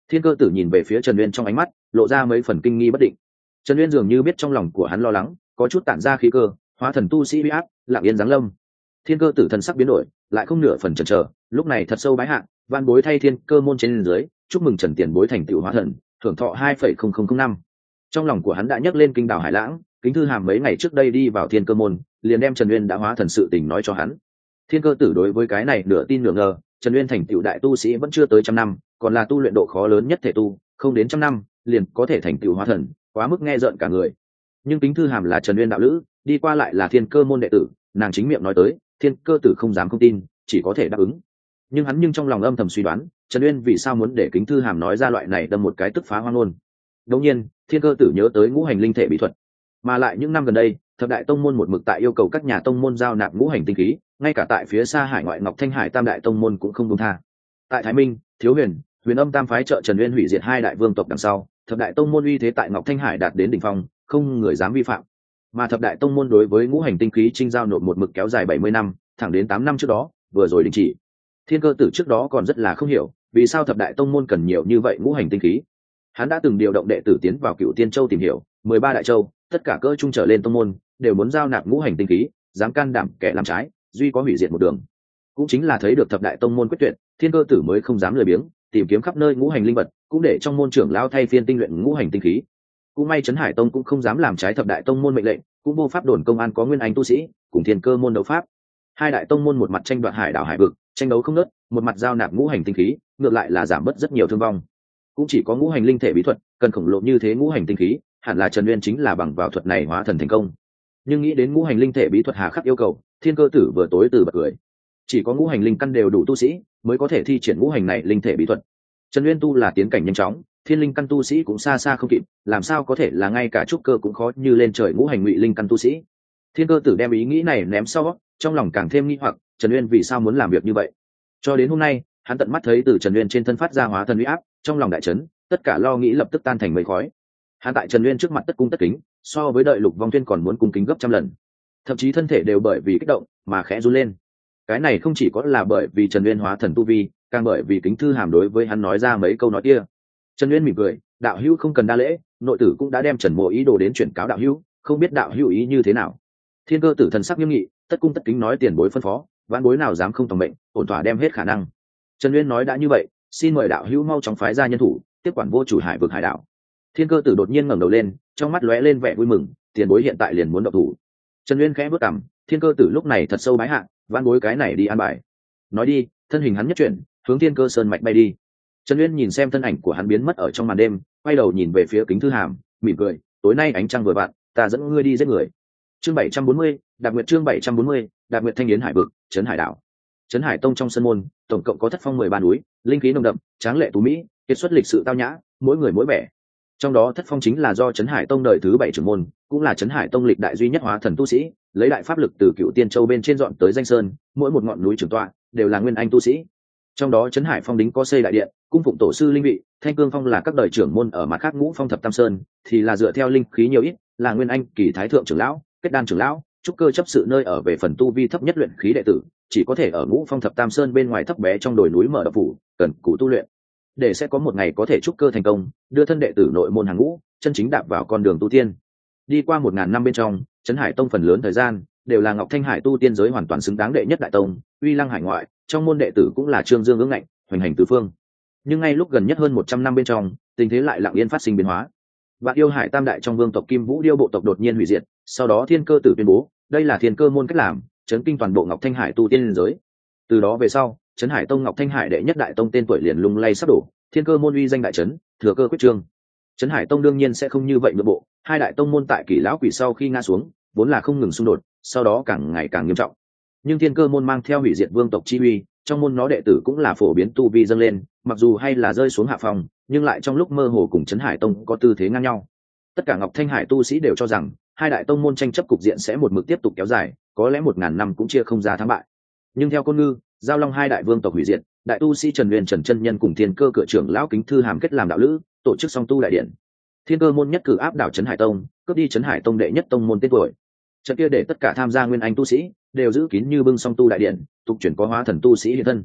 Thiên Cơ Tử nhìn về phía Trần Uyên trong ánh mắt lộ ra mấy phần kinh nghi bất định. Trần Uyên dường như biết trong lòng của hắn lo lắng, có chút tản ra khí cơ, hóa thần tu sĩ uy áp, lặng yên giáng lâm. Thiên Cơ Tử thần sắc biến đổi, lại không nửa phần chần chờ, lúc này thật sâu bái hạ, van bối thay Thiên Cơ môn trên dưới, chúc mừng Trần tiền bối thành tựu hóa thần, thưởng thọ hai phẩy không không không năm. Trong lòng của hắn đã nhấc lên kinh đảo hải lãng, Kính Thư Hàm mấy ngày trước đây đi vào Thiên Cơ môn, liền đem Trần Uyên đã hóa thần sự tình nói cho hắn. Thiên Cơ Tử đối với cái này nửa tin nửa ngờ, Trần Uyên thành tựu đại tu sĩ vẫn chưa tới trăm năm, còn là tu luyện độ khó lớn nhất thể tu, không đến trăm năm liền có thể thành tựu hóa thần, quá mức nghe rợn cả người. Nhưng Kính Thư Hàm là Trần Uyên đạo lữ, đi qua lại là Thiên Cơ môn đệ tử, nàng chính miệng nói tới, Thiên Cơ Tử không dám không tin, chỉ có thể đáp ứng. Nhưng hắn nhưng trong lòng âm thầm suy đoán, Trần Uyên vì sao muốn để Kính Thư Hàm nói ra loại này đâm một cái tức phá hoang ngôn. Đương nhiên, Thiên Cơ Tử nhớ tới ngũ hành linh thể bí thuật, mà lại những năm gần đây, thập đại tông môn một mực tại yêu cầu các nhà tông môn giao nạp ngũ hành tinh khí, ngay cả tại phía xa hải ngoại Ngọc Thanh Hải tam đại tông môn cũng không buông tha. Tại Thái Minh, Thiếu Huyền, Huyền Âm tam phái trợ Trần Uyên hủy diệt hai đại vương tộc đằng sau, thập đại tông môn uy thế tại Ngọc Thanh Hải đạt đến đỉnh phong, không người dám vi phạm. Mà thập đại tông môn đối với ngũ hành tinh khí trinh giao nộp một mực kéo dài bảy mươi năm, thẳng đến tám năm trước đó, vừa rồi đình chỉ. Thiên Cơ Tử trước đó còn rất là không hiểu, vì sao thập đại tông môn cần nhiều như vậy ngũ hành tinh khí. Hắn đã từng điều động đệ tử tiến vào Cựu Tiên Châu tìm hiểu, mười ba đại châu, tất cả cỡ trung trở lên tông môn đều muốn giao nạp ngũ hành tinh khí, dám can đảm kẻ làm trái, duy có hủy diệt một đường. Cũng chính là thấy được thập đại tông môn quyết tuyệt, Thiên Cơ Tử mới không dám lười biếng, tìm kiếm khắp nơi ngũ hành linh vật, cũng để trong môn trưởng lao thay phiên tinh luyện ngũ hành tinh khí. Cũng may Trấn Hải Tông cũng không dám làm trái thập đại tông môn mệnh lệnh, cũng vô pháp đồn công an có nguyên anh tu sĩ cùng Thiên Cơ môn đấu pháp. Hai đại tông môn một mặt tranh đoạt hải đảo hải vực, tranh đấu không ngớt, một mặt giao nạp ngũ hành tinh khí, ngược lại là giảm bớt rất nhiều thương vong. Cũng chỉ có ngũ hành linh thể bí thuật, cần khổng lồ như thế ngũ hành tinh khí, hẳn là Trần Uyên chính là bằng vào thuật này hóa thần thành công. Nhưng nghĩ đến ngũ hành linh thể bí thuật hà khắc yêu cầu, Thiên Cơ Tử vừa tối từ bật cười. Chỉ có ngũ hành linh căn đều đủ tu sĩ mới có thể thi triển ngũ hành này linh thể bí thuật. Trần Uyên tu là tiến cảnh nhanh chóng, thiên linh căn tu sĩ cũng xa xa không kịp, làm sao có thể là ngay cả trúc cơ cũng khó như lên trời ngũ hành ngụy linh căn tu sĩ. Thiên Cơ Tử đem ý nghĩ này ném sau, trong lòng càng thêm nghi hoặc, Trần Uyên vì sao muốn làm việc như vậy. Cho đến hôm nay, hắn tận mắt thấy từ Trần Uyên trên thân phát ra hóa thần uy áp, trong lòng đại chấn, tất cả lo nghĩ lập tức tan thành mây khói. Hắn tại Trần Uyên trước mặt tất cung tất kính, so với đợi Lục Vong Tuyên còn muốn cung kính gấp trăm lần, thậm chí thân thể đều bởi vì kích động mà khẽ run lên. Cái này không chỉ có là bởi vì Trần Uyên hóa thần tu vi, càng bởi vì Kính Thư Hàm đối với hắn nói ra mấy câu nói kia. Trần Uyên mỉm cười, đạo hữu không cần đa lễ, nội tử cũng đã đem Trần Mộ ý đồ đến chuyển cáo đạo hữu, không biết đạo hữu ý như thế nào. Thiên Cơ Tử thần sắc nghiêm nghị, tất cung tất kính nói tiền bối phân phó, vãn bối nào dám không tòng mệnh, ổn thỏa đem hết khả năng. Trần Uyên nói đã như vậy, xin mời đạo hữu mau chóng phái ra nhân thủ, tiếp quản vô chủ hải vực hải đảo. Thiên Cơ Tử đột nhiên ngẩng đầu lên, trong mắt lóe lên vẻ vui mừng, tiền bối hiện tại liền muốn động thủ. Trần Uyên khẽ bước cằm, Thiên Cơ Tử lúc này thật sâu bái hạ, vãn bối cái này đi an bài. Nói đi, thân hình hắn nhất chuyển, hướng Thiên Cơ Sơn mạch bay đi. Trần Uyên nhìn xem thân ảnh của hắn biến mất ở trong màn đêm, quay đầu nhìn về phía Kính Thư Hàm, mỉm cười, tối nay ánh trăng vừa vặn, ta dẫn ngươi đi giết người. Chương bảy trăm bốn mươi, Đạp Nguyệt chương bảy trăm bốn mươi, Đạp Nguyệt Thanh Yến hải vực, Trấn Hải đảo. Trấn Hải Tông trong sân môn, tổng cộng có thất phong mười ba núi, linh khí nồng đậm, tráng lệ tú mỹ, kết xuất lịch sự tao nhã, mỗi người mỗi vẻ. Trong đó thất phong chính là do Trấn Hải Tông đời thứ bảy trưởng môn, cũng là Trấn Hải Tông lịch đại duy nhất hóa thần tu sĩ, lấy đại pháp lực từ Cựu Tiên Châu bên trên dọn tới danh sơn, mỗi một ngọn núi trưởng tọa đều là nguyên anh tu sĩ. Trong đó Trấn Hải Phong đính có xây đại điện, cung phụng tổ sư linh vị, Thanh Cương Phong là các đời trưởng môn ở mặt khác ngũ phong thập tam sơn, thì là dựa theo linh khí nhiều ít, là nguyên anh kỳ thái thượng trưởng lão, kết đan trưởng lão, trúc cơ chấp sự nơi ở về phần tu vi thấp nhất luyện khí đệ tử, chỉ có thể ở ngũ phong thập tam sơn bên ngoài thấp bé trong đồi núi mở đập phủ, cần cù tu luyện, để sẽ có một ngày có thể trúc cơ thành công, đưa thân đệ tử nội môn hàng ngũ, chân chính đạp vào con đường tu tiên. Đi qua một ngàn năm bên trong, Trấn Hải Tông phần lớn thời gian đều là Ngọc Thanh Hải tu tiên giới hoàn toàn xứng đáng đệ nhất đại tông, uy lăng hải ngoại, trong môn đệ tử cũng là trương dương ương ngạnh, hoành hành tứ phương. Nhưng ngay lúc gần nhất hơn một trăm năm bên trong, tình thế lại lặng yên phát sinh biến hóa. Vạn Yêu Hải tam đại trong vương tộc Kim Vũ Điêu bộ tộc đột nhiên hủy diệt, sau đó Thiên Cơ Tử tuyên bố, đây là Thiên Cơ môn cách làm, chấn kinh toàn bộ Ngọc Thanh Hải tu tiên giới. Từ đó về sau, Trấn Hải Tông Ngọc Thanh Hải đệ nhất đại tông tên tuổi liền lung lay sắp đổ, Thiên Cơ môn uy danh đại trấn, thừa cơ quyết trương. Trấn Hải Tông đương nhiên sẽ không như vậy nhượng bộ, hai đại tông môn tại Kỷ lão quỷ sau khi ngã xuống, vốn là không ngừng xung đột, sau đó càng ngày càng nghiêm trọng. Nhưng Thiên Cơ môn mang theo hủy diệt vương tộc chi uy, trong môn nó đệ tử cũng là phổ biến tu vi dâng lên, mặc dù hay là rơi xuống hạ phòng, nhưng lại trong lúc mơ hồ cùng Trấn Hải Tông có tư thế ngang nhau. Tất cả Ngọc Thanh Hải tu sĩ đều cho rằng hai đại tông môn tranh chấp cục diện sẽ một mực tiếp tục kéo dài, có lẽ một ngàn năm cũng chia không ra thắng bại. Nhưng theo Côn Ngư, Giao Long hai đại vương tộc hủy diệt, đại tu sĩ Trần Nguyên Trần chân nhân cùng Thiên Cơ cửa trưởng lão Kính Thư Hàm kết làm đạo lữ, tổ chức song tu đại điện. Thiên Cơ môn nhất cử áp đảo Trấn Hải Tông, cướp đi Trấn Hải Tông đệ nhất tông môn tên tuổi. Trận kia để tất cả tham gia nguyên anh tu sĩ đều giữ kín như bưng song tu đại điện, tục chuyển có hóa thần tu sĩ hiện thân.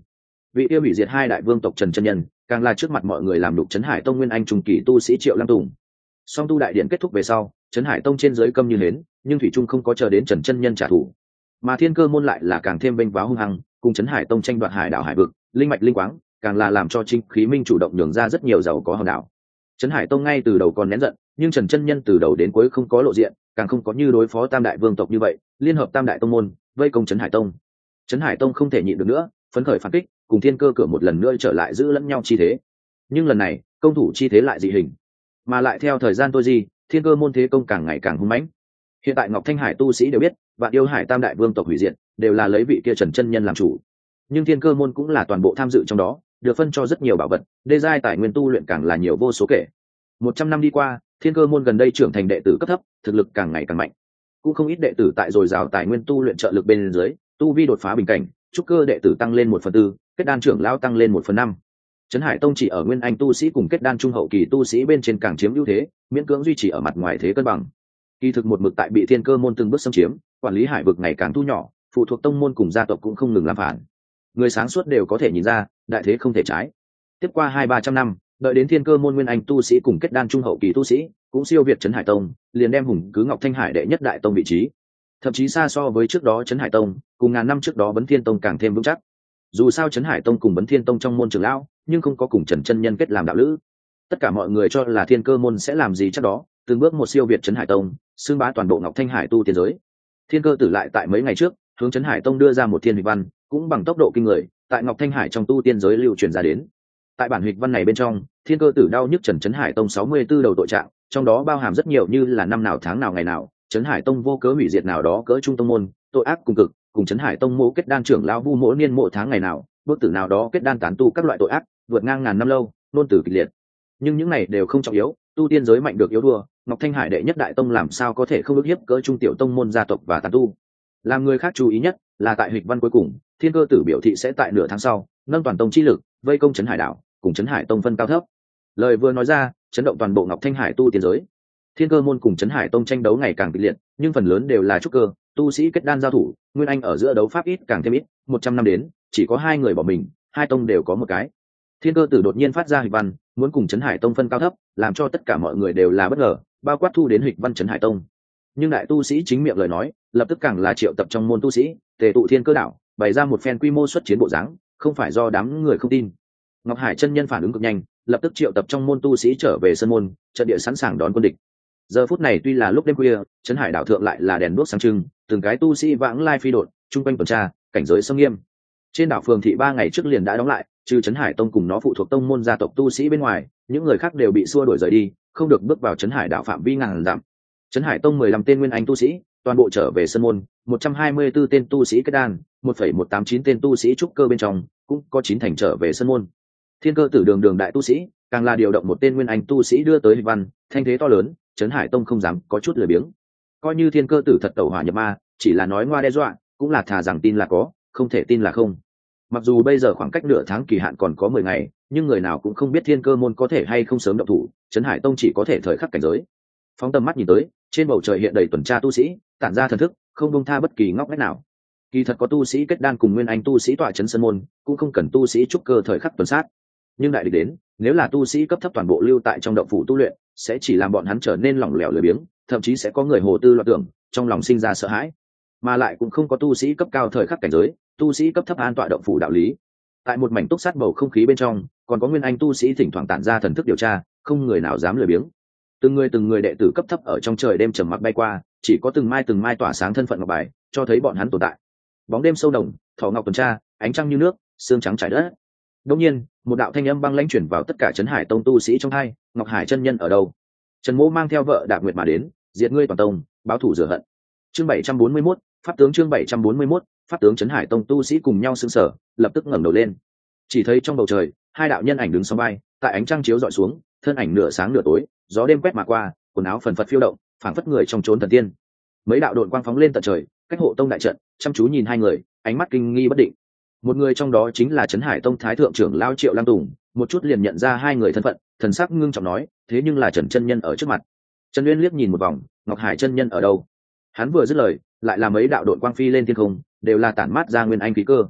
vị yêu hủy diệt hai đại vương tộc Trần chân nhân càng là trước mặt mọi người làm đục trấn Hải Tông nguyên anh trung kỳ tu sĩ Triệu Lăng Tùng. Song tu đại điện kết thúc về sau, trấn Hải Tông trên dưới câm như hến, nhưng thủy trung không có chờ đến Trần chân nhân trả thù. Mà Thiên Cơ môn lại là càng thêm bênh váo hung hăng, cùng trấn Hải Tông tranh đoạt hải đảo hải vực, linh mạch linh quáng, càng là làm cho Trinh Khí Minh chủ động nhường ra rất nhiều giàu có hòn đảo. Trấn Hải Tông ngay từ đầu còn nén giận, nhưng Trần chân nhân từ đầu đến cuối không có lộ diện, càng không có như đối phó Tam đại vương tộc như vậy, liên hợp Tam đại tông môn, vây công Trấn Hải Tông. Trấn Hải Tông không thể nhịn được nữa, phấn khởi phản kích, cùng Thiên Cơ cửa một lần nữa trở lại giữ lẫn nhau chi thế. Nhưng lần này, công thủ chi thế lại dị hình, mà lại theo thời gian tôi gì, Thiên Cơ môn thế công càng ngày càng hung mãnh. Hiện tại Ngọc Thanh Hải tu sĩ đều biết, Vạn Yêu Hải Tam đại vương tộc hủy diệt, đều là lấy vị kia Trần chân nhân làm chủ. Nhưng Thiên Cơ môn cũng là toàn bộ tham dự trong đó, được phân cho rất nhiều bảo vật, đê giai tài nguyên tu luyện càng là nhiều vô số kể. Một trăm năm đi qua, Thiên Cơ môn gần đây trưởng thành đệ tử cấp thấp, thực lực càng ngày càng mạnh. Cũng không ít đệ tử tại dồi dào tài nguyên tu luyện trợ lực bên dưới, tu vi đột phá bình cảnh, trúc cơ đệ tử tăng lên một phần tư, kết đan trưởng lão tăng lên một phần năm. Trấn Hải Tông chỉ ở nguyên anh tu sĩ cùng kết đan trung hậu kỳ tu sĩ bên trên càng chiếm ưu thế, miễn cưỡng duy trì ở mặt ngoài thế cân bằng. Kỳ thực một mực tại bị Thiên Cơ môn từng bước xâm chiếm, quản lý hải vực ngày càng thu nhỏ, phụ thuộc tông môn cùng gia tộc cũng không ngừng làm phản. Người sáng suốt đều có thể nhìn ra, đại thế không thể trái. Tiếp qua hai ba trăm năm, đợi đến Thiên Cơ môn nguyên anh tu sĩ cùng kết đan trung hậu kỳ tu sĩ cũng siêu việt Trấn Hải Tông, liền đem hùng cứ Ngọc Thanh Hải đệ nhất đại tông vị trí, thậm chí xa so với trước đó Trấn Hải Tông, cùng ngàn năm trước đó Vấn Thiên Tông càng thêm vững chắc. Dù sao Trấn Hải Tông cùng Vấn Thiên Tông trong môn trưởng lão, nhưng không có cùng Trần chân nhân kết làm đạo lữ. Tất cả mọi người cho là Thiên Cơ môn sẽ làm gì chắc đó, từng bước một siêu việt Trấn Hải Tông, xưng bá toàn bộ Ngọc Thanh Hải tu tiên giới. Thiên Cơ tử lại tại mấy ngày trước, hướng Trấn Hải Tông đưa ra một thiên hịch văn, cũng bằng tốc độ kinh người, tại Ngọc Thanh Hải trong tu tiên giới lưu truyền ra đến. Tại bản hịch văn này bên trong, Thiên Cơ tử đau nhức Trần Trấn Hải Tông sáu mươi tư đầu tội trạng, trong đó bao hàm rất nhiều như là năm nào tháng nào ngày nào, Trấn Hải Tông vô cớ hủy diệt nào đó cỡ trung tông môn, tội ác cùng cực, cùng Trấn Hải Tông mộ kết đan trưởng lão vu mỗi niên mộ tháng ngày nào, bước tử nào đó kết đan tán tu các loại tội ác, vượt ngang ngàn năm lâu, nôn tử kịch liệt. Nhưng những này đều không trọng yếu, tu tiên giới mạnh được yếu thua, Ngọc Thanh Hải đệ nhất đại tông làm sao có thể không ức hiếp cỡ trung tiểu tông môn gia tộc và tán tu. Làm người khác chú ý nhất là tại hịch văn cuối cùng, Thiên Cơ tử biểu thị sẽ tại nửa tháng sau nâng toàn tông chi lực vây công Trấn Hải đảo, cùng Trấn Hải tông phân cao thấp. Lời vừa nói ra, chấn động toàn bộ Ngọc Thanh Hải tu tiên giới. Thiên Cơ môn cùng Trấn Hải tông tranh đấu ngày càng kịch liệt, nhưng phần lớn đều là trúc cơ tu sĩ kết đan giao thủ, nguyên anh ở giữa đấu pháp ít càng thêm ít, một trăm năm đến chỉ có hai người bỏ mình, hai tông đều có một cái. Thiên Cơ tử đột nhiên phát ra hịch văn, muốn cùng Trấn Hải tông phân cao thấp, làm cho tất cả mọi người đều là bất ngờ, bao quát thu đến hịch văn Trấn Hải tông. Nhưng đại tu sĩ chính miệng lời nói, lập tức càng là triệu tập trong môn tu sĩ, tề tụ Thiên Cơ đảo, bày ra một phen quy mô xuất chiến bộ dáng, không phải do đám người không tin. Ngọc Hải chân nhân phản ứng cực nhanh, lập tức triệu tập trong môn tu sĩ trở về sân môn, trận địa sẵn sàng đón quân địch. Giờ phút này tuy là lúc đêm khuya, Trấn Hải đảo thượng lại là đèn đuốc sáng trưng, từng cái tu sĩ vãng lai phi đột, trung quanh tuần tra, cảnh giới sông nghiêm. Trên đảo phường thị ba ngày trước liền đã đóng lại, trừ Trấn Hải tông cùng nó phụ thuộc tông môn gia tộc tu sĩ bên ngoài, những người khác đều bị xua đuổi rời đi, không được bước vào Trấn Hải đảo phạm vi ngàn dặm. Trấn Hải tông mười lăm tên nguyên anh tu sĩ, toàn bộ trở về sân môn, một trăm hai mươi tư tên tu sĩ kết đan, một phẩy một tám chín tên tu sĩ trúc cơ bên trong, cũng có chín thành trở về sân môn. Thiên Cơ tử đường đường đại tu sĩ, càng là điều động một tên nguyên anh tu sĩ đưa tới hịch văn, thanh thế to lớn, Trấn Hải tông không dám có chút lười biếng. Coi như Thiên Cơ tử thật tẩu hỏa nhập ma, chỉ là nói ngoa đe dọa, cũng là thà rằng tin là có, không thể tin là không. Mặc dù bây giờ khoảng cách nửa tháng kỳ hạn còn có mười ngày, nhưng người nào cũng không biết Thiên Cơ môn có thể hay không sớm động thủ, Trấn Hải tông chỉ có thể thời khắc cảnh giới. Phóng tầm mắt nhìn tới, trên bầu trời hiện đầy tuần tra tu sĩ, tản ra thần thức, không buông tha bất kỳ ngóc ngách nào. Kỳ thật có tu sĩ kết đan cùng nguyên anh tu sĩ tọa trấn sân môn, cũng không cần tu sĩ trúc cơ thời khắc tuần sát. Nhưng đại địch đến, nếu là tu sĩ cấp thấp toàn bộ lưu tại trong động phủ tu luyện, sẽ chỉ làm bọn hắn trở nên lỏng lẻo lười biếng, thậm chí sẽ có người hồ tư loạn tưởng, trong lòng sinh ra sợ hãi. Mà lại cũng không có tu sĩ cấp cao thời khắc cảnh giới, tu sĩ cấp thấp an tọa động phủ đạo lý. Tại một mảnh túc sát bầu không khí bên trong, còn có nguyên anh tu sĩ thỉnh thoảng tản ra thần thức điều tra, không người nào dám lười biếng. Từng người từng người đệ tử cấp thấp ở trong trời đêm trầm mặc bay qua, chỉ có từng mai từng mai tỏa sáng thân phận ngọc bài, cho thấy bọn hắn tồn tại. Bóng đêm sâu đồng, thỏ ngọc tuần tra, ánh trăng như nước, sương trắng trải đất. Đột nhiên, một đạo thanh âm băng lãnh chuyển vào tất cả Trấn Hải tông tu sĩ trong hai, Ngọc Hải chân nhân ở đâu? Trần Mỗ mang theo vợ Đạp Nguyệt mà đến, diệt ngươi toàn tông, báo thủ rửa hận. Chương bảy trăm bốn mươi mốt, pháp tướng chương bảy trăm bốn mươi mốt, pháp tướng Trấn Hải tông tu sĩ cùng nhau sững sờ, lập tức ngẩng đầu lên. Chỉ thấy trong bầu trời, hai đạo nhân ảnh đứng song vai, tại ánh trăng chiếu dọi xuống, thân ảnh nửa sáng nửa tối, gió đêm quét mà qua, quần áo phần phật phiêu động, phảng phất người trong chốn thần tiên. Mấy đạo độn quang phóng lên tận trời, cách hộ tông đại trận, chăm chú nhìn hai người, ánh mắt kinh nghi bất định. Một người trong đó chính là Trấn Hải tông thái thượng trưởng lao Triệu Lăng Tùng, một chút liền nhận ra hai người thân phận, thần sắc ngưng trọng nói, thế nhưng là Trần chân nhân ở trước mặt. Trần Uyên liếc nhìn một vòng, Ngọc Hải chân nhân ở đâu? Hắn vừa dứt lời, lại là mấy đạo độn quang phi lên thiên không, đều là tản mát ra nguyên anh khí cơ.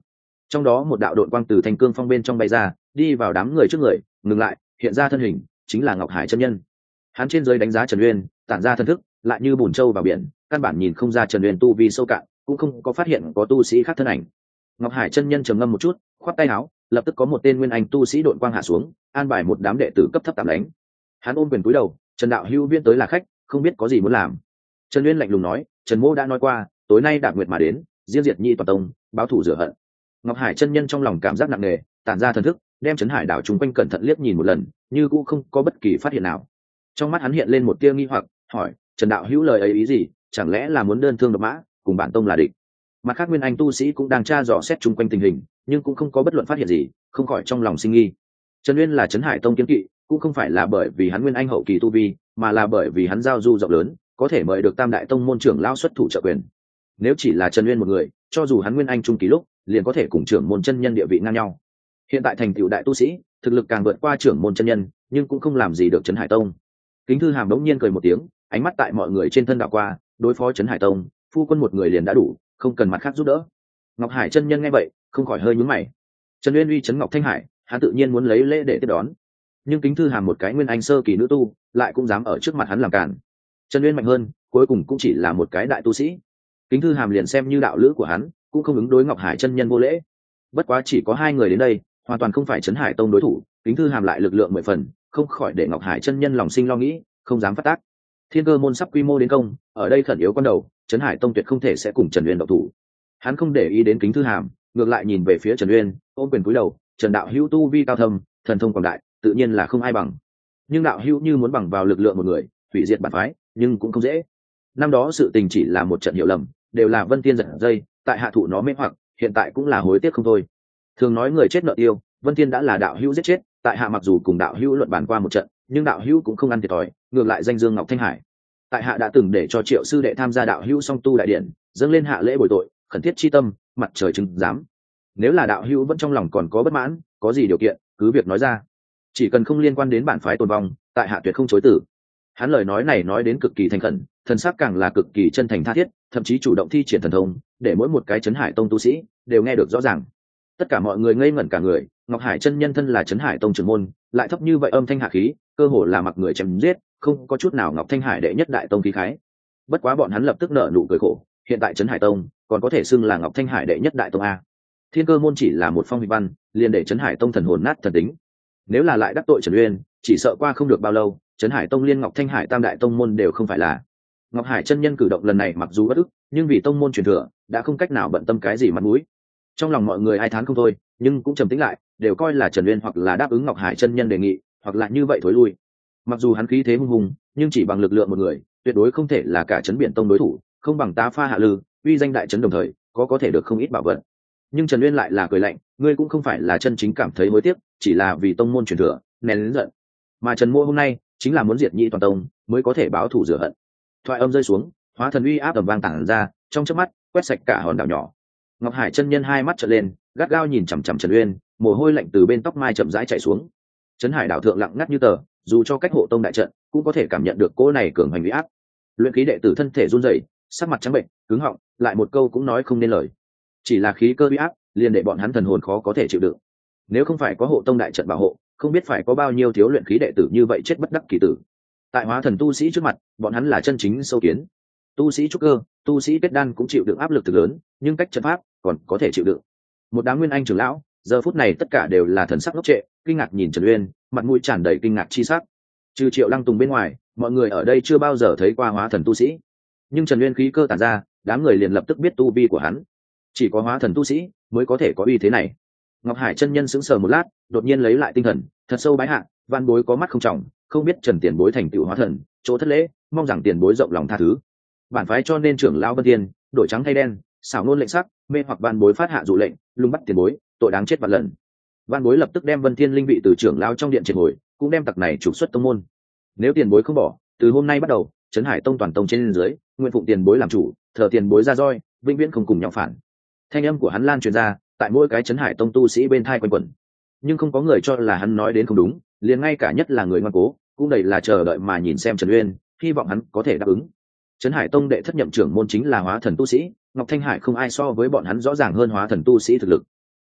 Trong đó một đạo đội quang từ thanh cương phong bên trong bay ra, đi vào đám người trước người, ngừng lại, hiện ra thân hình chính là Ngọc Hải chân nhân. Hắn trên dưới đánh giá Trần Uyên, tản ra thân thức lại như bùn trâu vào biển, căn bản nhìn không ra Trần Uyên tu vi sâu cạn, cũng không có phát hiện có tu sĩ khác thân ảnh. Ngọc Hải chân nhân trầm ngâm một chút, khoát tay áo, lập tức có một tên nguyên anh tu sĩ đội quang hạ xuống, an bài một đám đệ tử cấp thấp tạm đánh. Hắn ôm quyền cúi đầu, Trần đạo hữu viên tới là khách, không biết có gì muốn làm. Trần Uyên lạnh lùng nói, Trần Mỗ đã nói qua, tối nay Đạp Nguyệt mà đến, diệt diệt Nhi toàn tông, báo thù rửa hận. Ngọc Hải chân nhân trong lòng cảm giác nặng nề, tản ra thần thức, đem Trấn Hải đảo chúng quanh cẩn thận liếc nhìn một lần, như cũng không có bất kỳ phát hiện nào. Trong mắt hắn hiện lên một tia nghi hoặc, hỏi, Trần đạo hữu lời ấy ý gì, chẳng lẽ là muốn đơn thương độc mã, cùng bản tông là địch? Mặt khác nguyên anh tu sĩ cũng đang tra dò xét chung quanh tình hình, nhưng cũng không có bất luận phát hiện gì, không khỏi trong lòng sinh nghi. Trần Uyên là Trấn Hải tông kiến kỵ, cũng không phải là bởi vì hắn nguyên anh hậu kỳ tu vi, mà là bởi vì hắn giao du rộng lớn, có thể mời được tam đại tông môn trưởng lao xuất thủ trợ quyền. Nếu chỉ là Trần Uyên một người, cho dù hắn nguyên anh trung kỳ lúc, liền có thể cùng trưởng môn chân nhân địa vị ngang nhau. Hiện tại thành tựu đại tu sĩ, thực lực càng vượt qua trưởng môn chân nhân, nhưng cũng không làm gì được Trấn Hải tông. Kính Thư Hàm đống nhiên cười một tiếng, ánh mắt tại mọi người trên thân đảo qua, đối phó Trấn Hải tông, phu quân một người liền đã đủ, không cần mặt khác giúp đỡ. Ngọc Hải chân nhân nghe vậy, không khỏi hơi nhướng mày. Trần Uyên uy trấn Ngọc Thanh Hải, hắn tự nhiên muốn lấy lễ để tiếp đón. Nhưng Kính Thư Hàm một cái nguyên anh sơ kỳ nữ tu, lại cũng dám ở trước mặt hắn làm cản. Trần Uyên mạnh hơn, cuối cùng cũng chỉ là một cái đại tu sĩ. Kính Thư Hàm liền xem như đạo lữ của hắn, cũng không ứng đối Ngọc Hải chân nhân vô lễ. Bất quá chỉ có hai người đến đây, hoàn toàn không phải Trấn Hải tông đối thủ, Kính Thư Hàm lại lực lượng mười phần, không khỏi để Ngọc Hải chân nhân lòng sinh lo nghĩ, không dám phát tác. Thiên Cơ môn sắp quy mô đến công, ở đây khẩn yếu con đầu, Trấn Hải tông tuyệt không thể sẽ cùng Trần Uyên động thủ. Hắn không để ý đến Kính Thư Hàm, ngược lại nhìn về phía Trần Uyên, ôm quyền cúi đầu, Trần đạo hữu tu vi cao thâm, thần thông quảng đại, tự nhiên là không ai bằng. Nhưng đạo hữu như muốn bằng vào lực lượng một người, hủy diệt bản phái, nhưng cũng không dễ. Năm đó sự tình chỉ là một trận hiểu lầm, đều là Vân Thiên giật dây, tại hạ thụ nó mê hoặc, hiện tại cũng là hối tiếc không thôi. Thường nói người chết nợ tiêu, Vân Thiên đã là đạo hữu giết chết, tại hạ mặc dù cùng đạo hữu luận bàn qua một trận, nhưng đạo hữu cũng không ăn thiệt thòi, ngược lại danh dương Ngọc Thanh Hải. Tại hạ đã từng để cho Triệu sư đệ tham gia đạo hữu song tu đại điện, dâng lên hạ lễ bồi tội, khẩn thiết chi tâm, mặt trời chứng giám. Nếu là đạo hữu vẫn trong lòng còn có bất mãn, có gì điều kiện, cứ việc nói ra. Chỉ cần không liên quan đến bản phái tồn vong, tại hạ tuyệt không chối từ. Hắn lời nói này nói đến cực kỳ thành khẩn, thần sắc càng là cực kỳ chân thành tha thiết, thậm chí chủ động thi triển thần thông, để mỗi một cái Trấn Hải tông tu sĩ đều nghe được rõ ràng. Tất cả mọi người ngây ngẩn cả người, Ngọc Hải chân nhân thân là Trấn Hải tông trưởng môn, lại thấp như vậy âm thanh hạ khí, cơ hồ là mặc người chém giết, không có chút nào Ngọc Thanh Hải đệ nhất đại tông khí khái. Bất quá bọn hắn lập tức nở nụ cười khổ, hiện tại Trấn Hải tông còn có thể xưng là Ngọc Thanh Hải đệ nhất đại tông a. Thiên Cơ môn chỉ là một phong huy văn, liền để Trấn Hải tông thần hồn nát thần tính. Nếu là lại đắc tội Trần Uyên, chỉ sợ qua không được bao lâu, Trấn Hải tông liên Ngọc Thanh Hải tam đại tông môn đều không phải là. Ngọc Hải chân nhân cử động lần này mặc dù bất ức, nhưng vì tông môn truyền thừa, đã không cách nào bận tâm cái gì mặt mũi. Trong lòng mọi người ai thán không thôi, nhưng cũng trầm tĩnh lại, đều coi là Trần Uyên hoặc là đáp ứng Ngọc Hải chân nhân đề nghị, hoặc là như vậy thối lui. Mặc dù hắn khí thế hung hùng, nhưng chỉ bằng lực lượng một người, tuyệt đối không thể là cả Trấn Biển tông đối thủ, không bằng tá pha hạ lư, uy danh đại trấn đồng thời, có có thể được không ít bảo vật. Nhưng Trần Uyên lại là cười lạnh, ngươi cũng không phải là chân chính cảm thấy hối tiếc, chỉ là vì tông môn truyền thừa, nén lớn giận. Mà Trần Mỗ hôm nay chính là muốn diệt Nhị toàn tông, mới có thể báo thù rửa hận. Thoại âm rơi xuống, hóa thần uy áp tầm vang tản ra, trong chớp mắt quét sạch cả hòn đảo nhỏ. Ngọc Hải chân nhân hai mắt trợn lên, gắt gao nhìn chằm chằm Trần Uyên, mồ hôi lạnh từ bên tóc mai chậm rãi chảy xuống. Trấn Hải đảo thượng lặng ngắt như tờ, dù cho cách hộ tông đại trận, cũng có thể cảm nhận được cỗ này cường hành uy áp. Luyện khí đệ tử thân thể run rẩy, sắc mặt trắng bệnh, cứng họng, lại một câu cũng nói không nên lời. Chỉ là khí cơ uy áp, liền để bọn hắn thần hồn khó có thể chịu đựng. Nếu không phải có hộ tông đại trận bảo hộ, không biết phải có bao nhiêu thiếu luyện khí đệ tử như vậy chết bất đắc kỳ tử. Tại hóa thần tu sĩ trước mặt, bọn hắn là chân chính sâu kiến. Tu sĩ trúc cơ, tu sĩ kết đan cũng chịu đựng áp lực thực lớn, nhưng cách trận pháp còn có thể chịu đựng. Một đám nguyên anh trưởng lão, giờ phút này tất cả đều là thần sắc ngốc trệ, kinh ngạc nhìn Trần Uyên, mặt mũi tràn đầy kinh ngạc chi sắc. Trừ Triệu Lăng Tùng bên ngoài, mọi người ở đây chưa bao giờ thấy qua hóa thần tu sĩ. Nhưng Trần Uyên khí cơ tản ra, đám người liền lập tức biết tu vi của hắn. Chỉ có hóa thần tu sĩ mới có thể có uy thế này. Ngọc Hải chân nhân sững sờ một lát, đột nhiên lấy lại tinh thần, thật sâu bái hạ, van bối có mắt không trọng, không biết Trần tiền bối thành tựu hóa thần, chỗ thất lễ, mong rằng tiền bối rộng lòng tha thứ. Bản phái cho nên trưởng lão Vân Thiên, đổi trắng thay đen, xảo nôn lệnh sắc, mê hoặc van bối phát hạ dụ lệnh, lung bắt tiền bối, tội đáng chết vạn lần. Van bối lập tức đem Vân Thiên linh vị từ trưởng lão trong điện triệt hồi, cũng đem tặc này trục xuất tông môn. Nếu tiền bối không bỏ, từ hôm nay bắt đầu, Trấn Hải tông toàn tông trên dưới, nguyện phụng tiền bối làm chủ, thờ tiền bối ra roi, vĩnh viễn không cùng nhau phản. Thanh âm của hắn lan truyền ra, tại mỗi cái Trấn Hải tông tu sĩ bên thai quanh quẩn, nhưng không có người cho là hắn nói đến không đúng, liền ngay cả nhất là người ngoan cố, cũng đầy là chờ đợi mà nhìn xem Trần Uyên, hy vọng hắn có thể đáp ứng. Trấn Hải tông đệ thất nhậm trưởng môn chính là hóa thần tu sĩ, Ngọc Thanh Hải không ai so với bọn hắn rõ ràng hơn hóa thần tu sĩ thực lực.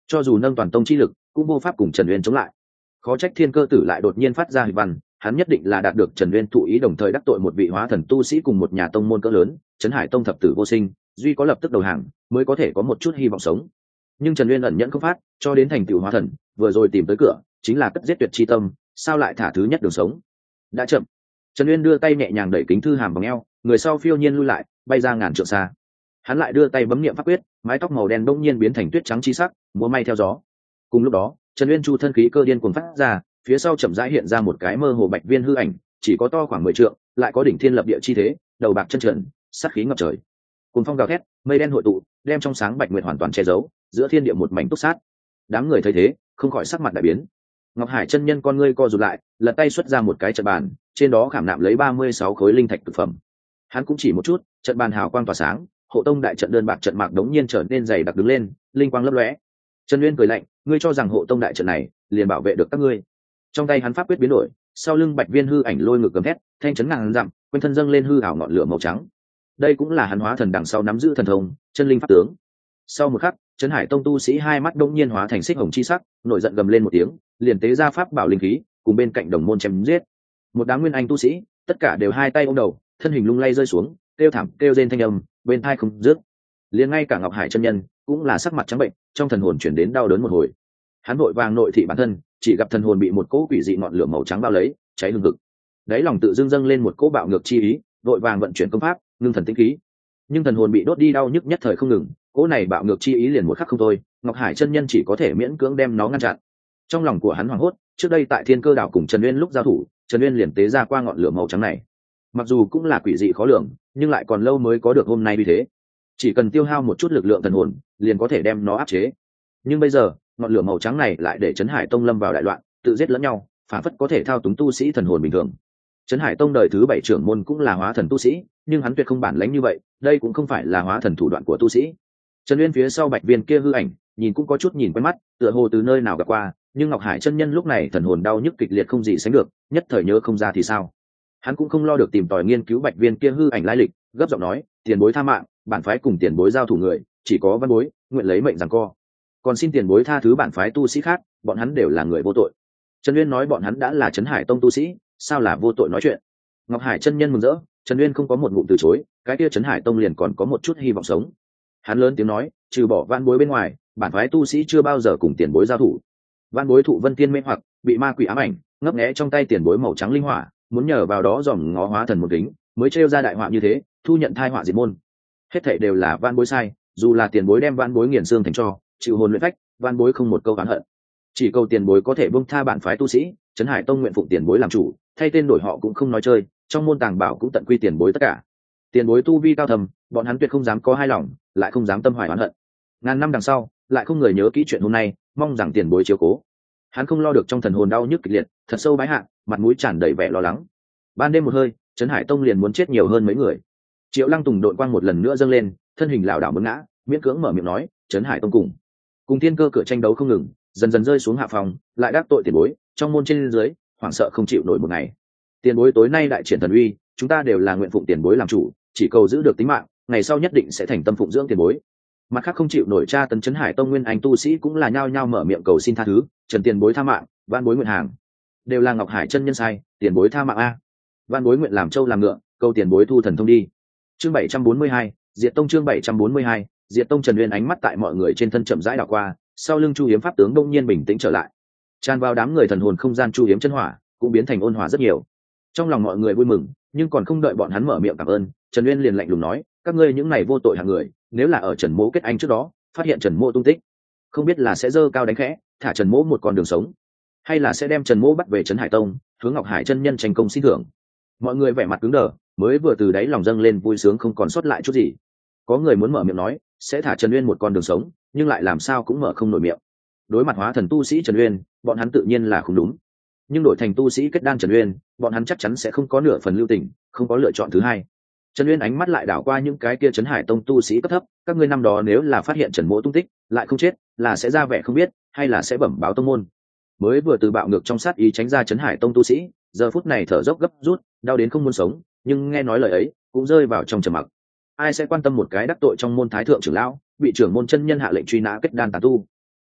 cho dù nâng toàn tông chi lực cũng vô pháp cùng Trần Uyên chống lại. Khó trách Thiên Cơ Tử lại đột nhiên phát ra hịch văn, hắn nhất định là đạt được Trần Uyên thụ ý, đồng thời đắc tội một vị hóa thần tu sĩ cùng một nhà tông môn cỡ lớn, Trấn Hải Tông thập tử vô sinh, duy có lập tức đầu hàng mới có thể có một chút hy vọng sống. Nhưng Trần Uyên ẩn nhẫn không phát, cho đến thành tựu hóa thần, vừa rồi tìm tới cửa, chính là cất giết tuyệt chi tâm, sao lại thả thứ nhất đường sống. Đã chậm. Trần Uyên đưa tay nhẹ nhàng đẩy kính thư hàm bằng eo, người sau phiêu nhiên lui lại, bay ra ngàn trượng xa. Hắn lại đưa tay bấm niệm pháp quyết, mái tóc màu đen bỗng nhiên biến thành tuyết trắng chi sắc, múa may theo gió. Cùng lúc đó, Trần Uyên chu thân khí cơ điên cuồng phát ra, phía sau chậm rãi hiện ra một cái mơ hồ bạch viên hư ảnh, chỉ có to khoảng mười trượng, lại có đỉnh thiên lập địa chi thế, đầu bạc chân trần, sát khí ngập trời. Cùng phong gào thét, mây đen hội tụ, đem trong sáng bạch nguyệt hoàn toàn che giấu, giữa thiên địa một mảnh túc sát. Đám người thấy thế, không khỏi sắc mặt đại biến. Ngọc Hải chân nhân con ngươi co rụt lại, lật tay xuất ra một cái trận bàn, trên đó khảm nạm lấy ba mươi sáu khối linh thạch thực phẩm. Hắn cũng chỉ một chút, trận bàn hào quang tỏa sáng, hộ tông đại trận đơn bạc trận mạc đống nhiên trở nên dày đặc đứng lên, linh quang lấp lóe. Trần Uyên cười lạnh, ngươi cho rằng hộ tông đại trận này liền bảo vệ được các ngươi? Trong tay hắn pháp quyết biến đổi, sau lưng bạch viên hư ảnh lôi ngược gầm thét, thanh chấn ngàn dặm, quanh thân dâng lên hư ảo ngọn lửa màu trắng. Đây cũng là hắn hóa thần đằng sau nắm giữ thần thông, chân linh pháp tướng. Sau một khắc, Trấn Hải Tông tu sĩ hai mắt đống nhiên hóa thành xích hồng chi sắc, nổi giận gầm lên một tiếng, liền tế ra pháp bảo linh khí, cùng bên cạnh đồng môn chém giết. Một đám nguyên anh tu sĩ, tất cả đều hai tay ôm đầu, thân hình lung lay rơi xuống, kêu thảm kêu rên thanh âm, bên tai không dứt. Liền ngay cả Ngọc Hải chân nhân cũng là sắc mặt trắng bệnh, trong thần hồn chuyển đến đau đớn một hồi. Hắn vội vàng nội thị bản thân, chỉ gặp thần hồn bị một cỗ quỷ dị ngọn lửa màu trắng bao lấy, cháy hừng hực. Đáy lòng tự dưng dâng lên một cỗ bạo ngược chi ý, vội vàng vận chuyển công pháp, ngưng thần tĩnh khí. Nhưng thần hồn bị đốt đi đau nhức nhất thời không ngừng, cỗ này bạo ngược chi ý liền một khắc không thôi, Ngọc Hải chân nhân chỉ có thể miễn cưỡng đem nó ngăn chặn. Trong lòng của hắn hoảng hốt, trước đây tại Thiên Cơ đảo cùng Trần Uyên lúc giao thủ, Trần Uyên liền tế ra qua ngọn lửa màu trắng này. Mặc dù cũng là quỷ dị khó lường, nhưng lại còn lâu mới có được hôm nay như thế. Chỉ cần tiêu hao một chút lực lượng thần hồn, liền có thể đem nó áp chế. Nhưng bây giờ, ngọn lửa màu trắng này lại để Trấn Hải Tông lâm vào đại loạn, tự giết lẫn nhau, phản phất có thể thao túng tu sĩ thần hồn bình thường. Trấn Hải Tông đời thứ bảy trưởng môn cũng là hóa thần tu sĩ, nhưng hắn tuyệt không bản lãnh như vậy, đây cũng không phải là hóa thần thủ đoạn của tu sĩ. Trần Uyên phía sau bạch viên kia hư ảnh, nhìn cũng có chút nhìn quen mắt, tựa hồ từ nơi nào gặp qua, nhưng Ngọc Hải chân nhân lúc này thần hồn đau nhức kịch liệt không gì sánh được, nhất thời nhớ không ra thì sao. Hắn cũng không lo được tìm tòi nghiên cứu bạch viên kia hư ảnh lai lịch, gấp giọng nói, tiền bối tha mạng, bản phái cùng tiền bối giao thủ người, chỉ có văn bối, nguyện lấy mệnh giằng co. Còn xin tiền bối tha thứ bản phái tu sĩ khác, bọn hắn đều là người vô tội. Trần Uyên nói bọn hắn đã là Trấn Hải Tông tu sĩ, sao là vô tội nói chuyện. Ngọc Hải chân nhân mừng rỡ, Trần Uyên không có một ngụm từ chối, cái kia Trấn Hải Tông liền còn có một chút hy vọng sống. Hắn lớn tiếng nói, trừ bỏ văn bối bên ngoài, bản phái tu sĩ chưa bao giờ cùng tiền bối giao thủ. Văn bối thụ vân tiên mê hoặc, bị ma quỷ ám ảnh, ngấp nghé trong tay tiền bối màu trắng linh hỏa, muốn nhờ vào đó dòm ngó hóa thần một kính, mới trêu ra đại họa như thế, thu nhận thai họa diệt môn. Hết thảy đều là van bối sai, dù là tiền bối đem van bối nghiền xương thành tro, chịu hồn luyện phách, van bối không một câu oán hận. Chỉ câu tiền bối có thể buông tha bản phái tu sĩ, Trấn Hải Tông nguyện phụng tiền bối làm chủ, thay tên đổi họ cũng không nói chơi, trong môn tàng bảo cũng tận quy tiền bối tất cả. Tiền bối tu vi cao thầm, bọn hắn tuyệt không dám có hai lòng, lại không dám tâm hoài oán hận. Ngàn năm đằng sau, lại không người nhớ kỹ chuyện hôm nay, mong rằng tiền bối chiếu cố. Hắn không lo được trong thần hồn đau nhức kịch liệt, thật sâu bái hạ, mặt mũi tràn đầy vẻ lo lắng. Ban đêm một hơi, Trấn Hải Tông liền muốn chết nhiều hơn mấy người. Triệu Lăng Tùng đội quang một lần nữa dâng lên, thân hình lảo đảo muốn ngã, miễn cưỡng mở miệng nói, Trấn Hải Tông cùng cùng Thiên Cơ cửa tranh đấu không ngừng, dần dần rơi xuống hạ phòng, lại đắc tội tiền bối, trong môn trên dưới, hoảng sợ không chịu nổi một ngày. Tiền bối tối nay đại triển thần uy, chúng ta đều là nguyện phụng tiền bối làm chủ, chỉ cầu giữ được tính mạng, ngày sau nhất định sẽ thành tâm phụng dưỡng tiền bối. Mặt khác không chịu nổi tra tấn Trấn Hải Tông nguyên anh tu sĩ cũng là nhao nhao mở miệng cầu xin tha thứ, trần tiền bối tha mạng, van bối nguyện hàng. Đều là Ngọc Hải chân nhân sai, tiền bối tha mạng a. Van bối nguyện làm trâu làm ngựa, câu tiền bối thu thần thông đi. Chương bảy trăm bốn mươi hai, Diệt Tông chương bảy trăm bốn mươi hai, Diệt Tông. Trần Uyên ánh mắt tại mọi người trên thân chậm rãi đảo qua, sau lưng Chu Hiếm pháp tướng đông nhiên bình tĩnh trở lại. Tràn vào đám người thần hồn không gian Chu Hiếm chân hỏa, cũng biến thành ôn hòa rất nhiều. Trong lòng mọi người vui mừng, nhưng còn không đợi bọn hắn mở miệng cảm ơn, Trần Uyên liền lạnh lùng nói, các ngươi những này vô tội hạng người, nếu là ở Trần Mỗ kết anh trước đó, phát hiện Trần Mỗ tung tích, không biết là sẽ dơ cao đánh khẽ, thả Trần Mỗ một con đường sống, hay là sẽ đem Trần Mỗ bắt về Trấn Hải Tông, hướng Ngọc Hải chân nhân tranh công xin thưởng. Mọi người vẻ mặt cứng đờ, mới vừa từ đáy lòng dâng lên vui sướng không còn sót lại chút gì. Có người muốn mở miệng nói sẽ thả Trần Uyên một con đường sống, nhưng lại làm sao cũng mở không nổi miệng. Đối mặt hóa thần tu sĩ Trần Uyên, bọn hắn tự nhiên là không đúng, nhưng đổi thành tu sĩ kết đan Trần Uyên, bọn hắn chắc chắn sẽ không có nửa phần lưu tình, không có lựa chọn thứ hai. Trần Uyên ánh mắt lại đảo qua những cái kia Trấn Hải Tông tu sĩ cấp thấp, các ngươi năm đó nếu là phát hiện Trần Mỗ tung tích, lại không chết, là sẽ ra vẻ không biết, hay là sẽ bẩm báo tông môn. Mới vừa từ bạo ngược trong sát ý tránh ra Trấn Hải Tông tu sĩ, giờ phút này thở dốc gấp rút, đau đến không muốn sống, nhưng nghe nói lời ấy, cũng rơi vào trong trầm mặc. Ai sẽ quan tâm một cái đắc tội trong môn thái thượng trưởng lão, bị trưởng môn chân nhân hạ lệnh truy nã kết đan tà tu.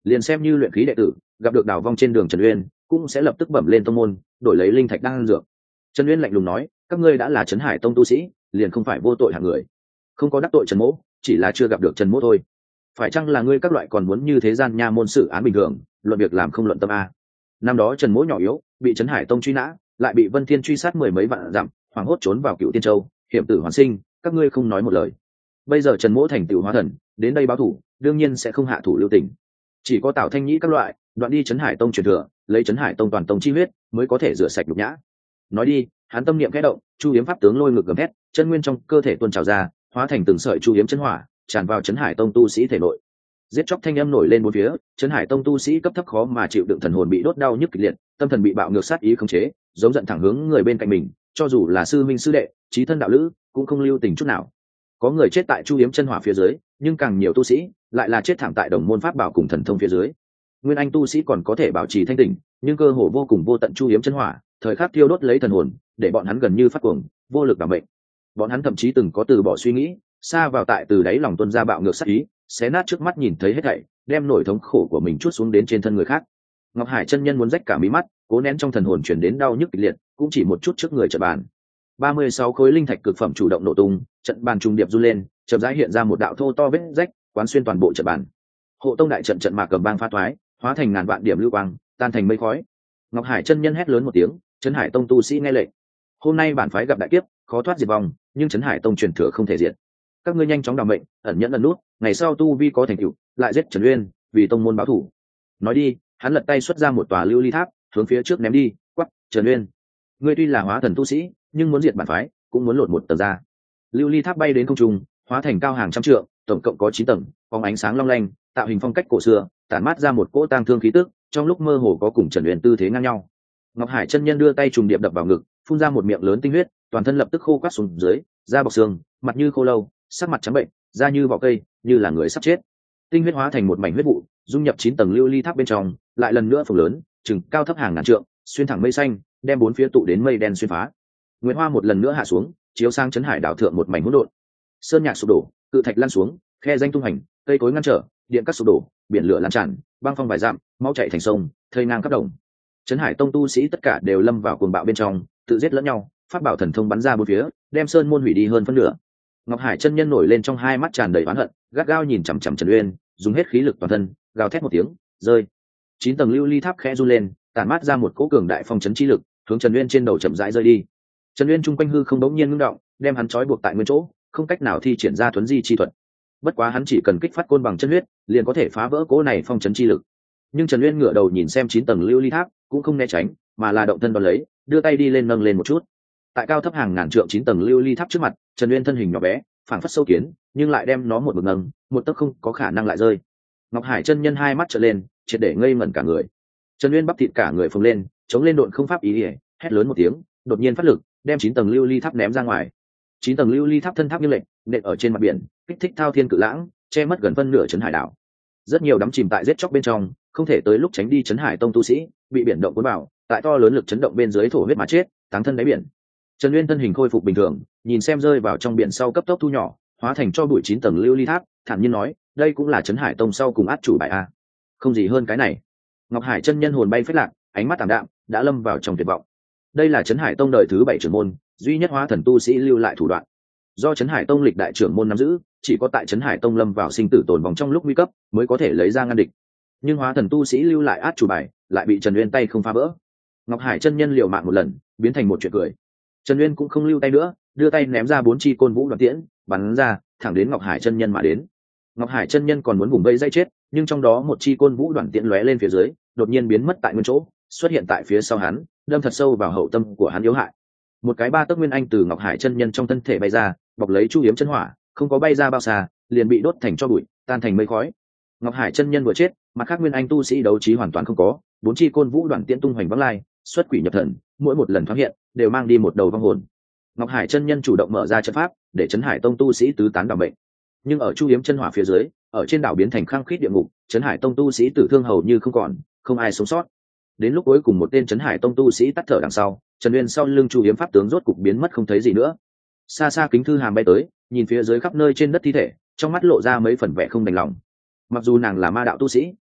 liền xem như luyện khí đệ tử gặp được đào vong trên đường Trần Uyên cũng sẽ lập tức bẩm lên tông môn đổi lấy linh thạch đan dược. Trần Uyên lạnh lùng nói, các ngươi đã là Trấn Hải tông tu sĩ liền không phải vô tội hạng người, không có đắc tội Trần Mỗ, chỉ là chưa gặp được Trần Mỗ thôi. Phải chăng là ngươi các loại còn muốn như thế gian nha môn sự án bình thường, luận việc làm không luận tâm a? Năm đó Trần Mỗ nhỏ yếu bị Trấn Hải tông truy nã, lại bị Vân Thiên truy sát mười mấy vạn dặm, hoảng hốt trốn vào Cựu Tiên Châu, hiểm tử hoàn sinh, các ngươi không nói một lời. Bây giờ Trần Mỗ thành tựu hóa thần, đến đây báo thủ, đương nhiên sẽ không hạ thủ lưu tình. Chỉ có Tào Thanh Nhĩ các loại đoạn đi Trấn Hải tông truyền thừa, lấy Trấn Hải tông toàn tông chi huyết mới có thể rửa sạch nhục nhã. Nói đi, hắn tâm niệm khẽ động, Chu Hiếm pháp tướng lôi ngực gầm thét, chân nguyên trong cơ thể tuôn trào ra, hóa thành từng sợi Chu Hiếm chân hỏa, tràn vào Trấn Hải tông tu sĩ thể nội. Giết chóc thanh âm nổi lên bốn phía, Trấn Hải tông tu sĩ cấp thấp khó mà chịu đựng, thần hồn bị đốt đau nhức kịch liệt, tâm thần bị bạo ngược sát ý khống chế, giống giận thẳng hướng người bên cạnh mình, cho dù là sư minh sư đệ, chí thân đạo lữ, cũng không lưu tình chút nào. Có người chết tại Chu Hiếm chân hỏa phía dưới, nhưng càng nhiều tu sĩ lại là chết thảm tại đồng môn pháp bảo cùng thần thông phía dưới. Nguyên anh tu sĩ còn có thể bảo trì thanh tỉnh, nhưng cơ hồ vô cùng vô tận Chu Hiếm chân hỏa, thời khắc tiêu đốt lấy thần hồn, để bọn hắn gần như phát cuồng, vô lực đảm mệnh. Bọn hắn thậm chí từng có từ bỏ suy nghĩ, xa vào tại từ đáy lòng tuân ra bạo ngược sát ý, xé nát trước mắt nhìn thấy hết thảy, đem nỗi thống khổ của mình chuốt xuống đến trên thân người khác. Ngọc Hải chân nhân muốn rách cả mí mắt, cố nén trong thần hồn chuyển đến đau nhức kịch liệt, cũng chỉ một chút trước người trận bàn. ba mươi sáu khối linh thạch cực phẩm chủ động nổ tung, trận bàn trung điệp run lên, chậm rãi hiện ra một đạo thô to vết rách, quán xuyên toàn bộ trận bàn. Hộ tông đại trận trận mạc cầm bang pha thoái, hóa thành ngàn vạn điểm lưu quang, tan thành mây khói. Ngọc Hải chân nhân hét lớn một tiếng, Trấn Hải tông tu sĩ nghe lệnh. Hôm nay bản phái gặp đại kiếp, khó thoát diệt vong, nhưng Trấn Hải tông truyền thừa không thể diệt. Các ngươi nhanh chóng đảm mệnh, ẩn nhẫn ẩn nút, ngày sau tu vi có thành tựu, lại giết Trần Uyên, vì tông môn báo thù. Nói đi, hắn lật tay xuất ra một tòa lưu ly tháp, hướng phía trước ném đi, quắc, Trần Uyên, ngươi tuy là hóa thần tu sĩ, nhưng muốn diệt bản phái, cũng muốn lột một tầng ra. Lưu ly tháp bay đến không trung, hóa thành cao hàng trăm trượng, tổng cộng có chín tầng, phóng ánh sáng long lanh, tạo hình phong cách cổ xưa, tản mát ra một cỗ tang thương khí tức, trong lúc mơ hồ có cùng Trần Uyên tư thế ngang nhau. Ngọc Hải chân nhân đưa tay trùng điệp đập vào ngực, phun ra một miệng lớn tinh huyết, toàn thân lập tức khô quắt xuống dưới, da bọc xương, mặt như khô lâu, sắc mặt trắng bệnh, da như vỏ cây, như là người sắp chết. Tinh huyết hóa thành một mảnh huyết vụ, dung nhập chín tầng lưu ly tháp bên trong, lại lần nữa phồng lớn, chừng cao thấp hàng ngàn trượng, xuyên thẳng mây xanh, đem bốn phía tụ đến mây đen xuyên phá. Nguyệt hoa một lần nữa hạ xuống, chiếu sang Trấn Hải đảo thượng một mảnh hỗn độn. Sơn nhạc sụp đổ, cự thạch lăn xuống, khe danh tung hành, cây cối ngăn trở, điện cắt sụp đổ, biển lửa lan tràn, băng phong vài dặm, máu chảy thành sông, thây ngang khắp đồng. Trấn Hải tông tu sĩ tất cả đều lâm vào cuồng bạo bên trong, tự giết lẫn nhau, pháp bảo thần thông bắn ra bốn phía, đem sơn môn hủy đi hơn phân nửa. Ngọc Hải chân nhân nổi lên trong hai mắt tràn đầy oán hận, gắt gao nhìn chằm chằm Trần Uyên, dùng hết khí lực toàn thân, gào thét một tiếng, rơi. Chín tầng lưu ly tháp khẽ run lên, tản mát ra một cỗ cường đại phong chấn chi lực, hướng Trần Uyên trên đầu chậm rãi rơi đi. Trần Uyên trung quanh hư không đống nhiên ngưng động, đem hắn trói buộc tại nguyên chỗ, không cách nào thi triển ra thuấn di chi thuật. Bất quá hắn chỉ cần kích phát côn bằng chân huyết, liền có thể phá vỡ cỗ này phong chấn chi lực. Nhưng Trần Uyên ngửa đầu nhìn xem chín tầng lưu ly tháp, cũng không né tránh, mà là động thân đón lấy, đưa tay đi lên nâng lên một chút. Tại cao thấp hàng ngàn trượng chín tầng lưu ly tháp trước mặt, Trần Uyên thân hình nhỏ bé, phảng phất sâu kiến, nhưng lại đem nó một bậc nâng, một tấc không có khả năng lại rơi. Ngọc Hải chân nhân hai mắt trợn lên, triệt để ngây ngẩn cả người. Trần Uyên bắp thịt cả người phồng lên, chống lên độn không pháp ý ỉa, hét lớn một tiếng, đột nhiên phát lực, đem chín tầng lưu ly tháp ném ra ngoài. Chín tầng lưu ly tháp thân tháp như lệnh, nện ở trên mặt biển, kích thích thao thiên cự lãng, che mất gần phân nửa Trấn Hải đảo. Rất nhiều đắm chìm tại giết chóc bên trong, không thể tới lúc tránh đi Trấn Hải tông tu sĩ, bị biển động cuốn vào, tại to lớn lực chấn động bên dưới thổ huyết mà chết, táng thân đáy biển. Trần Uyên thân hình khôi phục bình thường, nhìn xem rơi vào trong biển sau cấp tốc thu nhỏ, hóa thành cho bụi chín tầng lưu ly tháp, thản nhiên nói, đây cũng là Trấn Hải tông sau cùng át chủ bài a. Không gì hơn cái này. Ngọc Hải chân nhân hồn bay phết lạc, ánh mắt tạm đạm, đã lâm vào trong tuyệt vọng. Đây là Trấn Hải tông đời thứ bảy trưởng môn, duy nhất hóa thần tu sĩ lưu lại thủ đoạn. Do Trấn Hải tông lịch đại trưởng môn nắm giữ, chỉ có tại Trấn Hải tông lâm vào sinh tử tồn vong trong lúc nguy cấp, mới có thể lấy ra ngăn địch. Nhưng hóa thần tu sĩ lưu lại át chủ bài, lại bị Trần Uyên tay không phá vỡ. Ngọc Hải chân nhân liều mạng một lần, biến thành một chuyện cười. Trần Uyên cũng không lưu tay nữa, đưa tay ném ra bốn chi côn vũ đoạn tiễn, bắn ra, thẳng đến Ngọc Hải chân nhân mà đến. Ngọc Hải chân nhân còn muốn vùng vây dây chết, nhưng trong đó một chi côn vũ đoạn tiễn lóe lên phía dưới, đột nhiên biến mất tại nguyên chỗ, xuất hiện tại phía sau hắn, đâm thật sâu vào hậu tâm của hắn yếu hại. Một cái ba tấc nguyên anh từ Ngọc Hải chân nhân trong thân thể bay ra, bọc lấy Chu Hiếm chân hỏa, không có bay ra bao xa, liền bị đốt thành tro bụi, tan thành mây khói. Ngọc Hải chân nhân vừa chết, mặt khác nguyên anh tu sĩ đấu trí hoàn toàn không có, bốn chi côn vũ đoạn tiễn tung hoành vắng lai, xuất quỷ nhập thần, mỗi một lần thoáng hiện đều mang đi một đầu vong hồn. Ngọc Hải chân nhân chủ động mở ra trận pháp để Trấn Hải tông tu sĩ tứ tán đảm bệnh, nhưng ở Chu Hiếm chân hỏa phía dưới, ở trên đảo biến thành khăng khít địa ngục, Trấn Hải tông tu sĩ tử thương hầu như không còn, không ai sống sót. Đến lúc cuối cùng một tên Trấn Hải tông tu sĩ tắt thở đằng sau, Trần Uyên sau lưng Chu Hiếm pháp tướng rốt cục biến mất không thấy gì nữa. Xa xa Kính Thư Hàm bay tới, nhìn phía dưới khắp nơi trên đất thi thể, trong mắt lộ ra mấy phần vẻ không đành lòng. Mặc dù nàng là ma đạo tu sĩ,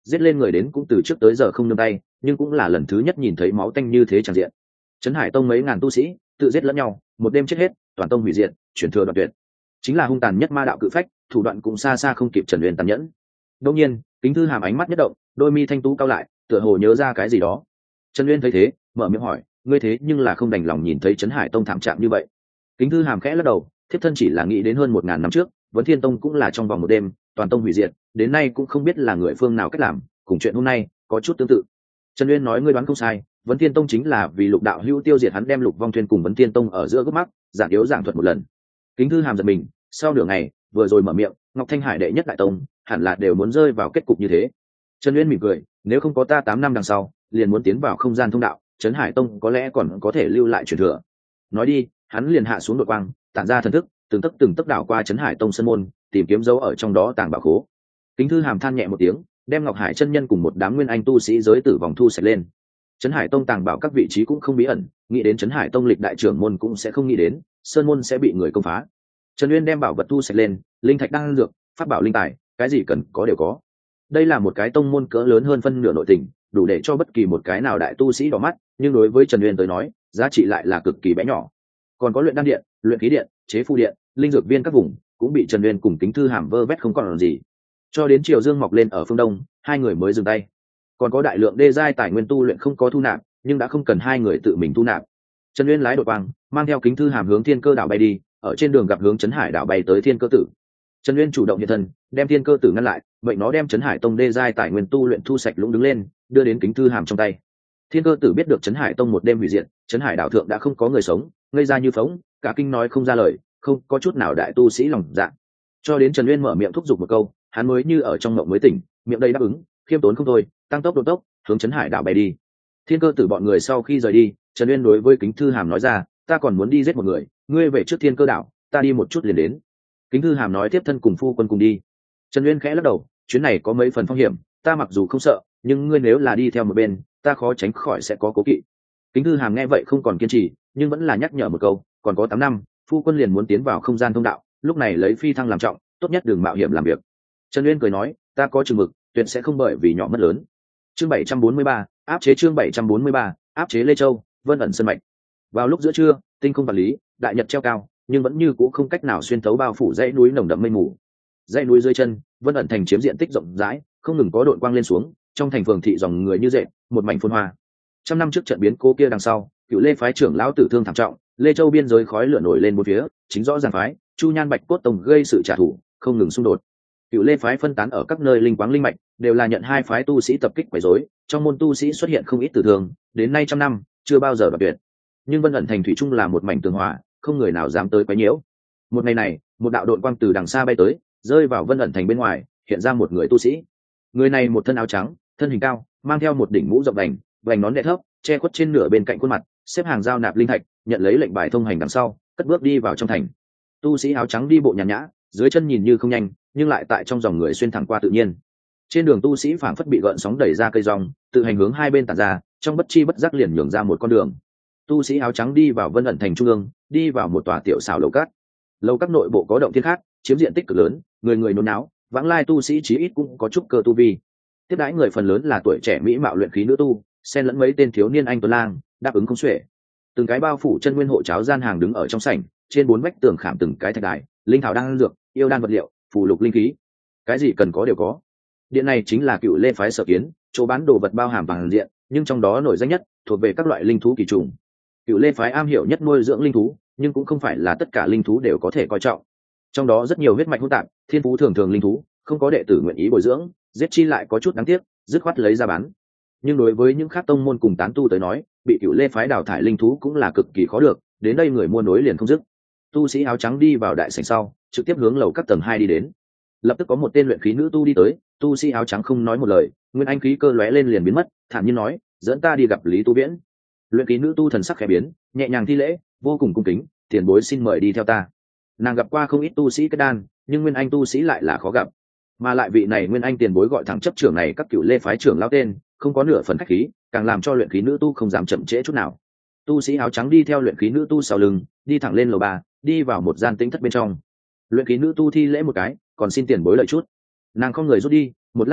giết lên người đến cũng từ trước tới giờ không nương tay, nhưng cũng là lần thứ nhất nhìn thấy máu tanh như thế tràn diện. Trấn Hải Tông mấy ngàn tu sĩ tự giết lẫn nhau, một đêm chết hết, toàn tông hủy diệt, chuyển thừa đoạn tuyệt. Chính là hung tàn nhất ma đạo cự phách, thủ đoạn cũng xa xa không kịp Trần Uyên tàn nhẫn. Đương nhiên, Kính Thư Hàm ánh mắt nhất động, đôi mi thanh tú cao lại, tựa hồ nhớ ra cái gì đó. Trần Uyên thấy thế, mở miệng hỏi, ngươi thế nhưng là không đành lòng nhìn thấy Trấn Hải Tông thảm trạng như vậy. Kính Thư Hàm khẽ lắc đầu, thiếp thân chỉ là nghĩ đến hơn một ngàn năm trước, Vấn Thiên Tông cũng là trong vòng một đêm, toàn tông hủy diệt, đến nay cũng không biết là người phương nào cách làm, cùng chuyện hôm nay có chút tương tự. Trần Uyên nói, ngươi đoán không sai, Vấn Thiên Tông chính là vì Lục đạo hữu tiêu diệt hắn, đem Lục Vong Thuyền cùng Vấn Thiên Tông ở giữa gốc mắc, giảng yếu giảng thuật một lần. Kính Thư Hàm giật mình, sau nửa ngày, vừa rồi mở miệng, Ngọc Thanh Hải đệ nhất đại tông, hẳn là đều muốn rơi vào kết cục như thế. Trần Uyên mỉm cười, nếu không có ta tám năm đằng sau, liền muốn tiến vào không gian thông đạo, Trấn Hải Tông có lẽ còn có thể lưu lại truyền thừa. Nói đi, hắn liền hạ xuống đội quang, tản ra thần thức, từng tấc từng tấc đảo qua Trấn Hải Tông sân môn, tìm kiếm dấu ở trong đó tàng bảo khố. Kính Thư Hàm than nhẹ một tiếng, đem Ngọc Hải chân nhân cùng một đám nguyên anh tu sĩ giới tử vòng thu sạch lên. Trấn Hải Tông tàng bảo các vị trí cũng không bí ẩn, nghĩ đến Trấn Hải Tông lịch đại trưởng môn cũng sẽ không nghĩ đến sơn môn sẽ bị người công phá. Trần Uyên đem bảo vật thu sạch lên, linh thạch đang dược, pháp bảo linh tài, cái gì cần có đều có. Đây là một cái tông môn cỡ lớn hơn phân nửa nội tình, đủ để cho bất kỳ một cái nào đại tu sĩ đỏ mắt, nhưng đối với Trần Uyên tới nói, giá trị lại là cực kỳ bé nhỏ. Còn có luyện đan điện, luyện khí điện, chế phu điện, linh dược viên các vùng cũng bị Trần Uyên cùng Kính Thư Hàm vơ vét không còn làm gì. Cho đến chiều dương mọc lên ở phương đông, hai người mới dừng tay. Còn có đại lượng đê giai tài nguyên tu luyện không có thu nạp, nhưng đã không cần hai người tự mình thu nạp. Trần Uyên lái đội quang, mang theo Kính Thư Hàm hướng Thiên Cơ đảo bay đi, ở trên đường gặp hướng Trấn Hải đảo bay tới Thiên Cơ tử. Trần Uyên chủ động hiện thân, đem Thiên Cơ tử ngăn lại, vậy nó đem Trấn Hải Tông đê giai tài nguyên tu luyện thu sạch lũng đứng lên, đưa đến Kính Thư Hàm trong tay. Thiên Cơ tử biết được Trấn Hải Tông một đêm hủy diệt, Trấn Hải đảo thượng đã không có người sống, ngây ra như phóng, cả kinh nói không ra lời, không có chút nào đại tu sĩ lòng dạ. Cho đến Trần Uyên mở miệng thúc giục một câu, hắn mới như ở trong mộng mới tỉnh, miệng đầy đáp ứng, khiêm tốn không thôi, tăng tốc độ tốc, hướng Trấn Hải đảo bay đi. Thiên Cơ tử bọn người sau khi rời đi, Trần Uyên đối với Kính Thư Hàm nói ra, ta còn muốn đi giết một người, ngươi về trước Thiên Cơ đảo, ta đi một chút liền đến. Kính Thư Hàm nói tiếp thân cùng phu quân cùng đi. Trần Uyên khẽ lắc đầu, chuyến này có mấy phần phong hiểm, ta mặc dù không sợ, nhưng ngươi nếu là đi theo một bên, ta khó tránh khỏi sẽ có cố kỵ. Kính Thư Hàm nghe vậy không còn kiên trì, nhưng vẫn là nhắc nhở một câu, còn có tám năm, phu quân liền muốn tiến vào không gian thông đạo, lúc này lấy phi thăng làm trọng, tốt nhất đừng mạo hiểm làm việc. Trần Uyên cười nói, ta có chừng mực, tuyệt sẽ không bởi vì nhỏ mất lớn. Chương bảy trăm bốn mươi ba, áp chế chương bảy trăm bốn mươi ba, áp chế Lê Châu, Vân ẩn sơn mạch. Vào lúc giữa trưa, tinh không vật lý, đại nhật treo cao, nhưng vẫn như cũ không cách nào xuyên thấu bao phủ dãy núi nồng đậm mây mù. Dãy núi dưới chân, Vân ẩn thành chiếm diện tích rộng rãi, không ngừng có đội quang lên xuống, trong thành phường thị dòng người như dệt, một mảnh phồn hoa. Trăm năm trước trận biến cố kia đằng sau, Cựu Lê phái trưởng lão tử thương thảm trọng, Lê Châu biên giới khói lửa nổi lên bốn phía, chính rõ ràng phái, Chu Nhan Bạch Cốt Tông gây sự trả thù, không ngừng xung đột. Cựu Lê phái phân tán ở các nơi linh quáng linh mạch, đều là nhận hai phái tu sĩ tập kích quấy rối, trong môn tu sĩ xuất hiện không ít tử thương, đến nay trăm năm chưa bao giờ gặp tuyệt. Nhưng Vân ẩn thành thủy chung là một mảnh tường hòa, không người nào dám tới quấy nhiễu. Một ngày này, một đạo đội quang từ đằng xa bay tới, rơi vào Vân ẩn thành bên ngoài, hiện ra một người tu sĩ. Người này một thân áo trắng, thân hình cao, mang theo một đỉnh mũ rộng vành, vành nón đẽ thấp, che khuất trên nửa bên cạnh khuôn mặt, xếp hàng giao nạp linh thạch, nhận lấy lệnh bài thông hành đằng sau, cất bước đi vào trong thành. Tu sĩ áo trắng đi bộ nhàn nhã, dưới chân nhìn như không nhanh, nhưng lại tại trong dòng người xuyên thẳng qua tự nhiên. Trên đường tu sĩ phảng phất bị gợn sóng đẩy ra cây rong, tự hành hướng hai bên tản ra, trong bất chi bất giác liền nhường ra một con đường. Tu sĩ áo trắng đi vào Vân ẩn thành trung ương, đi vào một tòa tiểu xảo lầu cát. Lầu các nội bộ có động thiên khác, chiếm diện tích cực lớn, người người nôn náo, vãng lai tu sĩ chí ít cũng có chút cơ tu vi. Tiếp đãi người phần lớn là tuổi trẻ mỹ mạo luyện khí nữ tu, xen lẫn mấy tên thiếu niên anh tuấn lang, đáp ứng không xuể. Từng cái bao phủ chân nguyên hộ cháo gian hàng đứng ở trong sảnh, trên bốn vách tường khảm từng cái thạch đài, linh thảo đan dược, yêu đan vật liệu, phù lục linh khí, cái gì cần có đều có. Điện này chính là Cựu Lê phái sở kiến, chỗ bán đồ vật bao hàm bằng diện, nhưng trong đó nổi danh nhất thuộc về các loại linh thú kỳ trùng. Cựu Lê phái am hiểu nhất nuôi dưỡng linh thú, nhưng cũng không phải là tất cả linh thú đều có thể coi trọng. Trong đó rất nhiều huyết mạch hỗn tạp, thiên phú thường thường linh thú, không có đệ tử nguyện ý bồi dưỡng, giết chi lại có chút đáng tiếc, dứt khoát lấy ra bán. Nhưng đối với những khác tông môn cùng tán tu tới nói, bị Cựu Lê phái đào thải linh thú cũng là cực kỳ khó được, đến đây người mua nối liền không dứt. Tu sĩ áo trắng đi vào đại sảnh sau, trực tiếp hướng lầu các tầng hai đi đến. Lập tức có một tên luyện khí nữ tu đi tới, tu sĩ áo trắng không nói một lời, nguyên anh khí cơ lóe lên liền biến mất, thản nhiên nói, dẫn ta đi gặp Lý Tu Viễn. Luyện khí nữ tu thần sắc khẽ biến, nhẹ nhàng thi lễ, vô cùng cung kính, tiền bối xin mời đi theo ta. Nàng gặp qua không ít tu sĩ kết đan, nhưng nguyên anh tu sĩ lại là khó gặp, mà lại vị này nguyên anh tiền bối gọi thẳng chấp trưởng này các Cựu Lê phái trưởng lão tên, không có nửa phần khách khí, càng làm cho luyện khí nữ tu không dám chậm trễ chút nào. Tu sĩ áo trắng đi theo luyện khí nữ tu sau lưng, đi thẳng lên lầu ba, đi vào một gian tĩnh thất bên trong. Luyện khí nữ tu thi lễ một cái, còn xin tiền bối lợi chút. Nàng không người rút đi, một lát sau,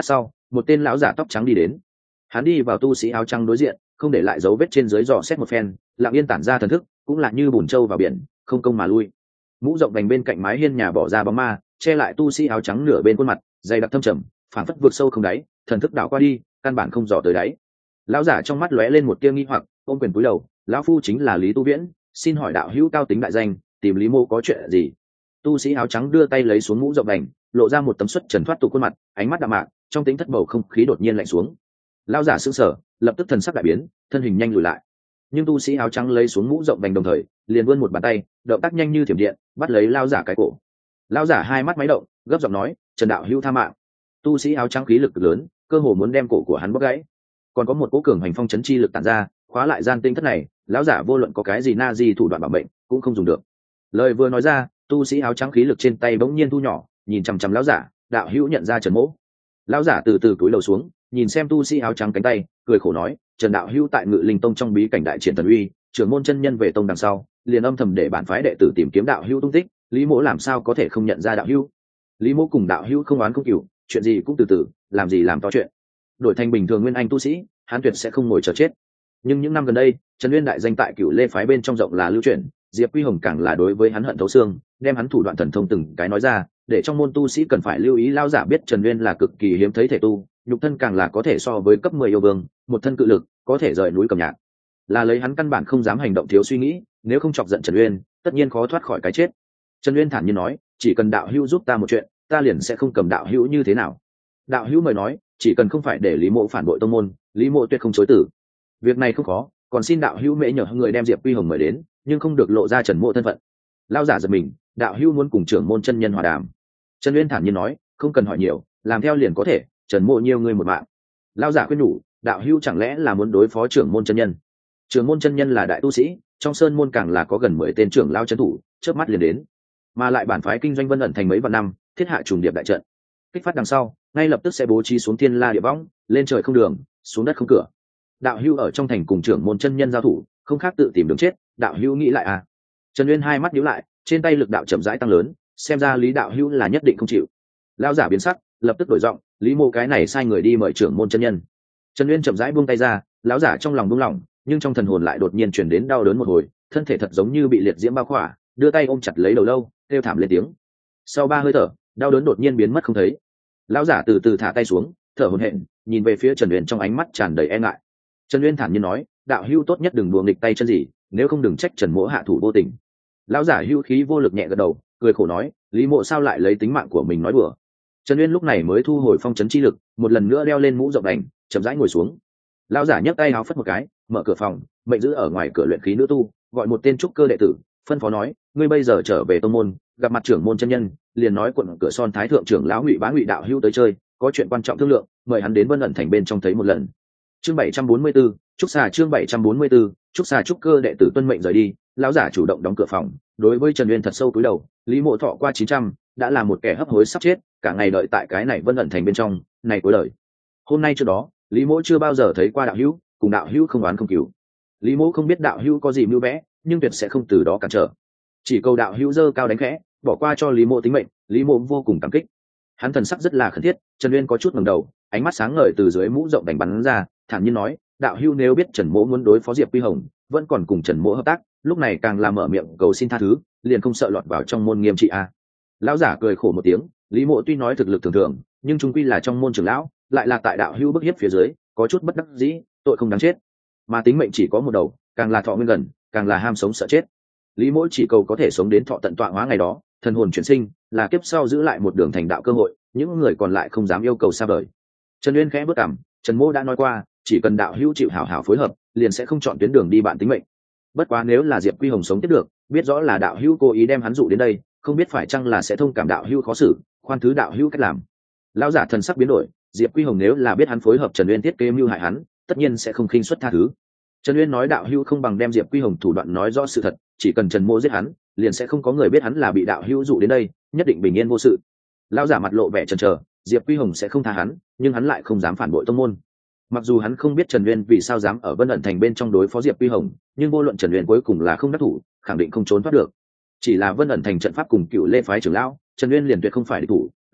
một tên lão giả tóc trắng đi đến. Hắn đi vào tu sĩ áo trắng đối diện, không để lại dấu vết trên dưới dò xét một phen, lặng yên tản ra thần thức, cũng là như bùn trâu vào biển, không công mà lui. Mũ rộng vành bên cạnh mái hiên nhà bỏ ra bóng ma, che lại tu sĩ áo trắng nửa bên khuôn mặt, dày đặc thâm trầm, phảng phất vượt sâu không đáy, thần thức đảo qua đi, căn bản không dò tới đáy. Lão giả trong mắt lóe lên một tia nghi hoặc, ôm quyền cúi đầu, lão phu chính là Lý Tu Viễn, xin hỏi đạo hữu cao tính đại danh, tìm Lý Mô có chuyện gì? Tu sĩ áo trắng đưa tay lấy xuống mũ rộng vành, lộ ra một tấm xuất trần thoát tục khuôn mặt, ánh mắt đạm mạc, trong tính thất bầu không khí đột nhiên lạnh xuống. Lão giả sững sờ, lập tức thần sắc đại biến, thân hình nhanh lùi lại. Nhưng tu sĩ áo trắng lấy xuống mũ rộng vành đồng thời, liền vươn một bàn tay, động tác nhanh như thiểm điện, bắt lấy lão giả cái cổ. Lão giả hai mắt máy động, gấp giọng nói, "Trần đạo hữu tha mạng." Tu sĩ áo trắng khí lực lớn, cơ hồ muốn đem cổ của hắn bóp gãy. Còn có một cỗ cường hành phong chấn chi lực tản ra, khóa lại gian tinh thất này, lão giả vô luận có cái gì na gì thủ đoạn bảo mệnh, cũng không dùng được. Lời vừa nói ra, tu sĩ áo trắng khí lực trên tay bỗng nhiên thu nhỏ, nhìn chằm chằm lão giả, đạo hữu nhận ra Trần Mỗ. Lão giả từ từ cúi đầu xuống, nhìn xem tu sĩ áo trắng cánh tay, cười khổ nói, Trần đạo hữu tại Ngự Linh Tông trong bí cảnh đại triển thần uy, trưởng môn chân nhân về tông đằng sau, liền âm thầm để bản phái đệ tử tìm kiếm đạo hữu tung tích, Lý Mỗ làm sao có thể không nhận ra đạo hữu? Lý Mỗ cùng đạo hữu không oán không cừu, chuyện gì cũng từ từ, làm gì làm to chuyện. Đổi thành bình thường nguyên anh tu sĩ, hắn tuyệt sẽ không ngồi chờ chết. Nhưng những năm gần đây, Trần Uyên đại danh tại Cửu Lê phái bên trong rộng là lưu truyền, Diệp Quy Hồng càng là đối với hắn hận thấu xương, đem hắn thủ đoạn thần thông từng cái nói ra, để trong môn tu sĩ cần phải lưu ý. Lao giả biết Trần Uyên là cực kỳ hiếm thấy thể tu, nhục thân càng là có thể so với cấp mười yêu vương, một thân cự lực, có thể rời núi cầm nhạc. Là lấy hắn căn bản không dám hành động thiếu suy nghĩ, nếu không chọc giận Trần Uyên, tất nhiên khó thoát khỏi cái chết. Trần Uyên thản nhiên nói, chỉ cần đạo hữu giúp ta một chuyện, ta liền sẽ không cầm đạo hữu như thế nào. Đạo hữu mời nói, chỉ cần không phải để Lý Mộ phản bội tông môn, Lý Mộ tuyệt không chối từ. Việc này không khó, còn xin đạo hữu mễ nhờ người đem Diệp Quy Hồng mời đến, nhưng không được lộ ra Trần Mộ thân phận. Lao giả giật mình, đạo hữu muốn cùng trưởng môn chân nhân hòa đàm. Trần Uyên thản nhiên nói, không cần hỏi nhiều, làm theo liền có thể, Trần Mộ nhiều người một mạng. Lao giả khuyên nhủ, đạo hữu chẳng lẽ là muốn đối phó trưởng môn chân nhân? Trưởng môn chân nhân là đại tu sĩ, trong sơn môn càng là có gần mười tên trưởng lao trấn thủ, chớp mắt liền đến. Mà lại bản phái kinh doanh Vân ẩn thành mấy vạn năm, thiết hạ trùng điệp đại trận. Kích phát đằng sau, ngay lập tức sẽ bố trí xuống thiên la địa võng, lên trời không đường, xuống đất không cửa. Đạo hữu ở trong thành cùng trưởng môn chân nhân giao thủ, không khác tự tìm đường chết, đạo hữu nghĩ lại à? Trần Uyên hai mắt nhíu lại, trên tay lực đạo chậm rãi tăng lớn, xem ra Lý đạo hữu là nhất định không chịu. Lão giả biến sắc, lập tức đổi giọng, Lý Mộ cái này sai người đi mời trưởng môn chân nhân. Trần Uyên chậm rãi buông tay ra, lão giả trong lòng buông lỏng, nhưng trong thần hồn lại đột nhiên truyền đến đau đớn một hồi, thân thể thật giống như bị liệt diễm bao khỏa, đưa tay ôm chặt lấy đầu lâu, kêu thảm lên tiếng. Sau ba hơi thở, đau đớn đột nhiên biến mất không thấy. Lão giả từ từ thả tay xuống, thở hổn hển, nhìn về phía Trần Uyên trong ánh mắt tràn đầy e ngại. Trần Uyên thản nhiên nói, đạo hữu tốt nhất đừng đùa nghịch tay chân gì, nếu không đừng trách Trần Mỗ hạ thủ vô tình. Lão giả hữu khí vô lực nhẹ gật đầu, cười khổ nói, Lý Mộ sao lại lấy tính mạng của mình nói đùa. Trần Uyên lúc này mới thu hồi phong chấn chi lực, một lần nữa đeo lên mũ rộng đành, chậm rãi ngồi xuống. Lão giả nhấc tay áo phất một cái, mở cửa phòng, mệnh giữ ở ngoài cửa luyện khí nữ tu, gọi một tên trúc cơ đệ tử, phân phó nói, ngươi bây giờ trở về tông môn, gặp mặt trưởng môn chân nhân, liền nói quận cửa son thái thượng trưởng lão Ngụy Bá Ngụy đạo hữu tới chơi, có chuyện quan trọng thương lượng, mời hắn đến Vân ẩn thành bên trong thấy một lần. Chương bảy trăm bốn mươi 44, trúc xà chương bảy trăm bốn mươi 44, trúc xà trúc cơ đệ tử tuân mệnh rời đi, lão giả chủ động đóng cửa phòng, đối với Trần Uyên thật sâu cúi đầu, Lý Mộ thọ qua chín trăm, đã là một kẻ hấp hối sắp chết, cả ngày đợi tại cái này Vân ẩn thành bên trong, này cuối đời. Hôm nay trước đó, Lý Mộ chưa bao giờ thấy qua đạo hữu, cùng đạo hữu không oán không cừu. Lý Mộ không biết đạo hữu có gì mưu vẽ, nhưng tuyệt sẽ không từ đó cản trở. Chỉ cầu đạo hữu dơ cao đánh khẽ, bỏ qua cho Lý Mộ tính mệnh, Lý Mộ vô cùng cảm kích. Hắn thần sắc rất là khẩn thiết, Trần Uyên có chút ngẩng đầu, ánh mắt sáng ngời từ dưới mũ rộng đánh bắn ra, thản nhiên nói, đạo hữu nếu biết Trần Mỗ muốn đối phó Diệp Quy Hồng, vẫn còn cùng Trần Mỗ hợp tác, lúc này càng làm mở miệng cầu xin tha thứ, liền không sợ lọt vào trong môn nghiêm trị a. À. Lão giả cười khổ một tiếng, Lý Mộ tuy nói thực lực thường thường, nhưng trung quy là trong môn trưởng lão, lại là tại đạo hữu bức hiếp phía dưới, có chút bất đắc dĩ, tội không đáng chết. Mà tính mệnh chỉ có một đầu, càng là thọ nguyên gần, càng là ham sống sợ chết. Lý Mỗ chỉ cầu có thể sống đến thọ tận tọa hóa ngày đó, thần hồn chuyển sinh, là kiếp sau giữ lại một đường thành đạo cơ hội, những người còn lại không dám yêu cầu xa vời. Trần Uyên khẽ bước cằm, Trần Mỗ đã nói qua, chỉ cần đạo hữu chịu hảo hảo phối hợp, liền sẽ không chọn tuyến đường đi bạn tính mệnh. Bất quá nếu là Diệp Quy Hồng sống tiếp được, biết rõ là đạo hữu cố ý đem hắn dụ đến đây, không biết phải chăng là sẽ thông cảm đạo hữu khó xử, khoan thứ đạo hữu cách làm. Lão giả thần sắc biến đổi, Diệp Quy Hồng nếu là biết hắn phối hợp Trần Uyên thiết kế mưu hại hắn, tất nhiên sẽ không khinh suất tha thứ. Trần Uyên nói đạo hữu không bằng đem Diệp Quy Hồng thủ đoạn nói rõ sự thật, chỉ cần Trần Mỗ giết hắn, liền sẽ không có người biết hắn là bị đạo hữu dụ đến đây, nhất định bình yên vô sự. Lão giả mặt lộ vẻ chần chờ, Diệp Quy Hồng sẽ không tha hắn, nhưng hắn lại không dám phản bội tông môn. Mặc dù hắn không biết Trần Uyên vì sao dám ở Vân ẩn thành bên trong đối phó Diệp Quy Hồng, nhưng vô luận Trần Uyên cuối cùng là không đắc thủ, khẳng định không trốn thoát được. Chỉ là Vân ẩn thành trận pháp cùng Cựu Lê phái trưởng lão, Trần Uyên liền tuyệt không phải địch thủ,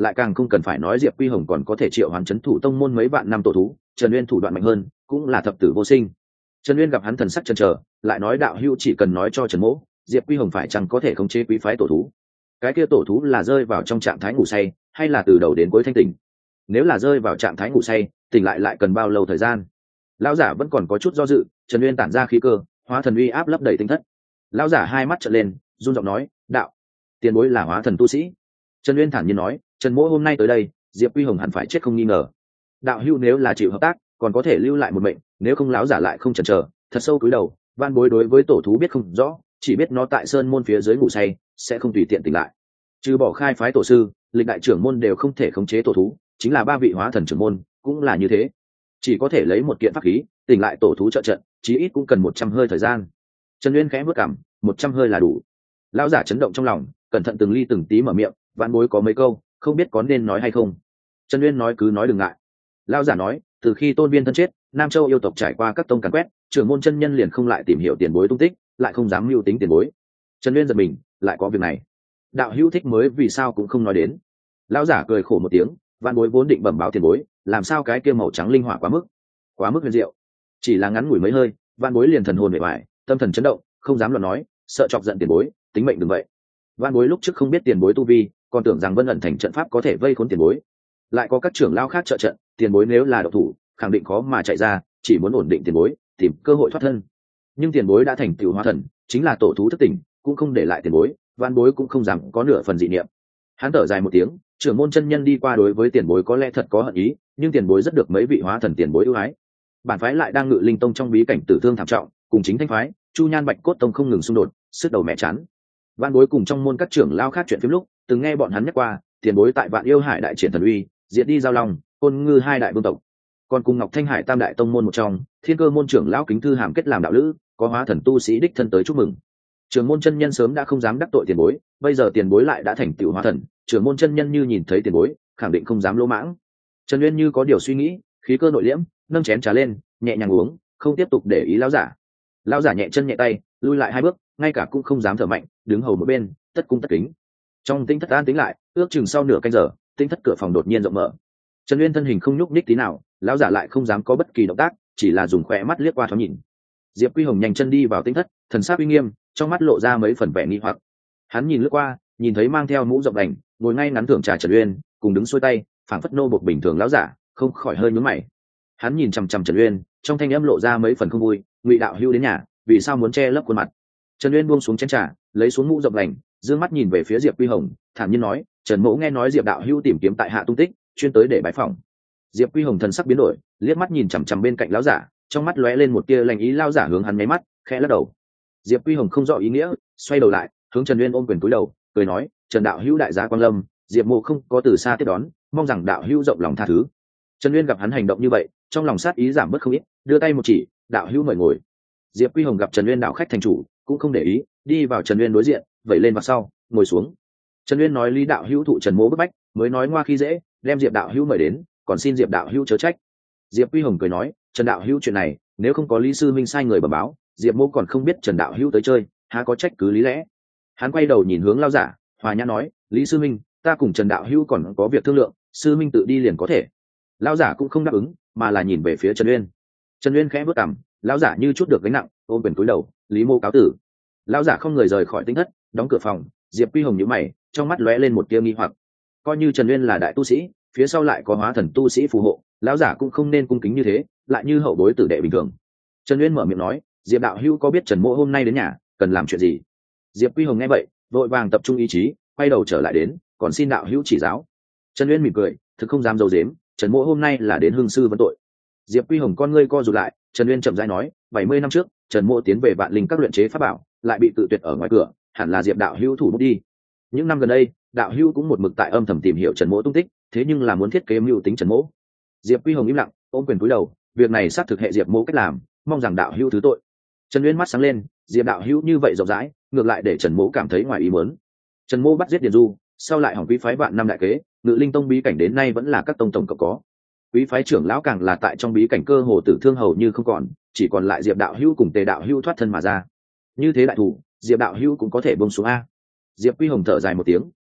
lại càng không cần phải nói diệp quy hồng còn có thể triệu hoán c h ấ n thủ tông môn mấy vạn năm tổ thú. Trần Uyên thủ đoạn mạnh hơn, cũng là thập tử vô sinh. Trần Uyên gặp hắn thần sắc chần chờ, lại nói đạo hữu chỉ cần nói cho Trần Mỗ, diệp quy hồng phải chăng có thể khống chế quý phái tổ thú. Cái kia tổ thú là rơi vào trong trạng thái ngủ say, hay là từ đầu đến cuối thanh tỉnh? Nếu là rơi vào trạng thái ngủ say, tỉnh lại lại cần bao lâu thời gian? Lão giả vẫn còn có chút do dự. Trần Uyên tản ra khí cơ, hóa thần uy áp lấp đầy tinh thất. Lão giả hai mắt trợn lên, run giọng nói, đạo, tiền bối là hóa thần tu sĩ. Trần Uyên thản nhiên nói, Trần Mỗ hôm nay tới đây, diệp quy hồng hẳn phải chết không nghi ngờ. Đạo hữu nếu là chịu hợp tác, còn có thể lưu lại một mệnh, nếu không lão giả lại không chần chờ, thật sâu cúi đầu. Van bối đối với tổ thú biết không rõ, chỉ biết nó tại sơn môn phía dưới ngủ say, sẽ không tùy tiện tỉnh lại. Trừ bỏ khai phái tổ sư, lịch đại trưởng môn đều không thể khống chế tổ thú, chính là ba vị hóa thần trưởng môn cũng là như thế, chỉ có thể lấy một kiện pháp khí tỉnh lại tổ thú trợ trận, chí ít cũng cần một trăm hơi thời gian. Trần Uyên khẽ bước cằm, một trăm hơi là đủ. Lão giả chấn động trong lòng, cẩn thận từng ly từng tí mở miệng, vãn bối có mấy câu không biết có nên nói hay không. Trần Uyên nói cứ nói đừng ngại. Lão giả nói, từ khi tôn viên thân chết, Nam Châu yêu tộc trải qua các tông càn quét, trưởng môn chân nhân liền không lại tìm hiểu tiền bối tung tích, lại không dám mưu tính tiền bối. Trần Uyên giật mình, lại có việc này. Đạo hữu thích mới vì sao cũng không nói đến. Lão giả cười khổ một tiếng, vãn bối vốn định bẩm báo tiền bối, làm sao cái kia màu trắng linh hỏa quá mức quá mức huyền diệu, chỉ là ngắn ngủi mấy hơi, vãn bối liền thần hồn bề ngoài, tâm thần chấn động, không dám luận nói, sợ chọc giận tiền bối, tính mệnh đừng vậy. Vãn bối lúc trước không biết tiền bối tu vi, còn tưởng rằng Vân ẩn thành trận pháp có thể vây khốn tiền bối, lại có các trưởng lao khác trợ trận, tiền bối nếu là độc thủ, khẳng định khó mà chạy ra, chỉ muốn ổn định tiền bối, tìm cơ hội thoát thân. Nhưng tiền bối đã thành tựu hóa thần, chính là tổ thú thất tỉnh, cũng không để lại tiền bối, vãn bối cũng không dám có nửa phần dị niệm. Hắn thở dài một tiếng, trưởng môn chân nhân đi qua đối với tiền bối có lẽ thật có hận ý, nhưng tiền bối rất được mấy vị hóa thần tiền bối ưu ái. Bản phái lại đang ngự linh tông trong bí cảnh tử thương thảm trọng, cùng chính thanh phái chu nhan bạch cốt tông không ngừng xung đột, sức đầu mẹ chán. Vạn bối cùng trong môn các trưởng lao khác chuyện phim lúc từng nghe bọn hắn nhắc qua, tiền bối tại Vạn Yêu Hải đại triển thần uy, diệt đi giao long, côn ngư hai đại vương tộc, còn cùng Ngọc Thanh Hải tam đại tông môn một trong, Thiên Cơ môn trưởng lão Kính Thư Hàm kết làm đạo lữ, có hóa thần tu sĩ đích thân tới chúc mừng. Trưởng môn chân nhân sớm đã không dám đắc tội tiền bối, bây giờ tiền bối lại đã thành tựu hóa thần, trưởng môn chân nhân như nhìn thấy tiền bối, khẳng định không dám lỗ mãng. Trần Uyên như có điều suy nghĩ, khí cơ nội liễm, nâng chén trà lên, nhẹ nhàng uống, không tiếp tục để ý lão giả. Lão giả nhẹ chân nhẹ tay, lui lại hai bước, ngay cả cũng không dám thở mạnh, đứng hầu một bên, tất cung tất kính. Trong tinh thất an tĩnh lại, ước chừng sau nửa canh giờ, tinh thất cửa phòng đột nhiên rộng mở. Trần Uyên thân hình không nhúc nhích tí nào, lão giả lại không dám có bất kỳ động tác, chỉ là dùng khỏe mắt liếc qua thoáng nhìn. Diệp Quy Hồng nhanh chân đi vào tinh thất, thần sắc uy nghiêm, trong mắt lộ ra mấy phần vẻ nghi hoặc. Hắn nhìn lướt qua, nhìn thấy mang theo mũ rộng đành, ngồi ngay ngắn thưởng trà Trần Uyên, cùng đứng xuôi tay, phảng phất nô bộc bình thường lão giả, không khỏi hơi nhướng mày. Hắn nhìn chằm chằm Trần Uyên, trong thanh âm lộ ra mấy phần không vui, Ngụy đạo hữu đến nhà, vì sao muốn che lấp khuôn mặt? Trần Uyên buông xuống chén trà, lấy xuống mũ rộng đành, dương mắt nhìn về phía Diệp Quy Hồng, thản nhiên nói, Trần Mỗ nghe nói Diệp đạo hữu tìm kiếm tại hạ tung tích, chuyên tới để bái phỏng. Diệp Quy Hồng thần sắc biến đổi, liếc mắt nhìn chằm chằm bên cạnh lão giả, trong mắt lóe lên một tia lạnh ý, lão giả hướng hắn nháy mắt, khẽ lắc đầu. Diệp Quy Hồng không rõ ý nghĩa, xoay đầu lại, hướng Trần Uyên ôm quyền cúi đầu, cười nói, Trần đạo hữu đại gia quang lâm, Diệp Mộ không có từ xa tiếp đón, mong rằng đạo hữu rộng lòng tha thứ. Trần Uyên gặp hắn hành động như vậy, trong lòng sát ý giảm bớt không ít, đưa tay một chỉ, đạo hữu mời ngồi. Diệp Quy Hồng gặp Trần Uyên đạo khách thành chủ, cũng không để ý, đi vào Trần Uyên đối diện, vẩy lên vào sau, ngồi xuống. Trần Uyên nói lý đạo hữu thụ Trần Mỗ bức bách, mới nói ngoa khi dễ, đem Diệp đạo hữu mời đến, còn xin Diệp đạo hữu chớ trách. Diệp Quy Hồng cười nói, Trần đạo hữu chuyện này, nếu không có Lý sư minh sai người bẩm báo, Diệp Mỗ còn không biết Trần đạo hữu tới chơi, há có trách cứ lý lẽ. Hắn quay đầu nhìn hướng lão giả, hòa nhã nói, Lý sư minh, ta cùng Trần đạo hữu còn có việc thương lượng, sư minh tự đi liền có thể. Lão giả cũng không đáp ứng, mà là nhìn về phía Trần Uyên. Trần Uyên khẽ bước cằm, lão giả như chút được gánh nặng, ôm quyền cúi đầu, Lý mô cáo tử. Lão giả không người rời khỏi tinh thất, đóng cửa phòng. Diệp Quy Hồng nhíu mày, trong mắt lóe lên một tia nghi hoặc. Coi như Trần Uyên là đại tu sĩ, phía sau lại có hóa thần tu sĩ phù hộ, lão giả cũng không nên cung kính như thế, lại như hậu bối tử đệ bình thường. Trần Uyên mở miệng nói, Diệp đạo hữu có biết Trần Mỗ hôm nay đến nhà cần làm chuyện gì? Diệp Quy Hồng nghe vậy, vội vàng tập trung ý chí, quay đầu trở lại đến, còn xin đạo hữu chỉ giáo. Trần Uyên mỉm cười, thực không dám giấu giếm, Trần Mỗ hôm nay là đến hương sư vấn tội. Diệp Quy Hồng con ngươi co rụt lại, Trần Uyên chậm rãi nói, bảy mươi năm trước, Trần Mỗ tiến về Vạn Linh các luyện chế pháp bảo, lại bị tự tuyệt ở ngoài cửa, hẳn là Diệp đạo hữu thủ bút đi. Những năm gần đây, đạo hữu cũng một mực tại âm thầm tìm hiểu Trần Mỗ tung tích, thế nhưng là muốn thiết kế mưu tính Trần Mỗ. Diệp Quy Hồng im lặng, ôm quyền cúi đầu, việc này xác thực hệ Diệp Mỗ cách làm, mong rằng đạo hữu thứ tội. Trần Uyên mắt sáng lên, Diệp đạo hữu như vậy rộng rãi, ngược lại để Trần Mỗ cảm thấy ngoài ý muốn. Trần Mỗ bắt giết Điền Du, sau lại hỏng quý phái vạn năm đại kế, Ngự Linh tông bí cảnh đến nay vẫn là các tông tổng cộng có. Quý phái trưởng lão càng là tại trong bí cảnh cơ hồ tử thương hầu như không còn, chỉ còn lại Diệp đạo hữu cùng Tề đạo hữu thoát thân mà ra. Như thế đại thủ, Diệp đạo hữu cũng có thể buông xuống a. Diệp Quy Hồng thở dài một tiếng,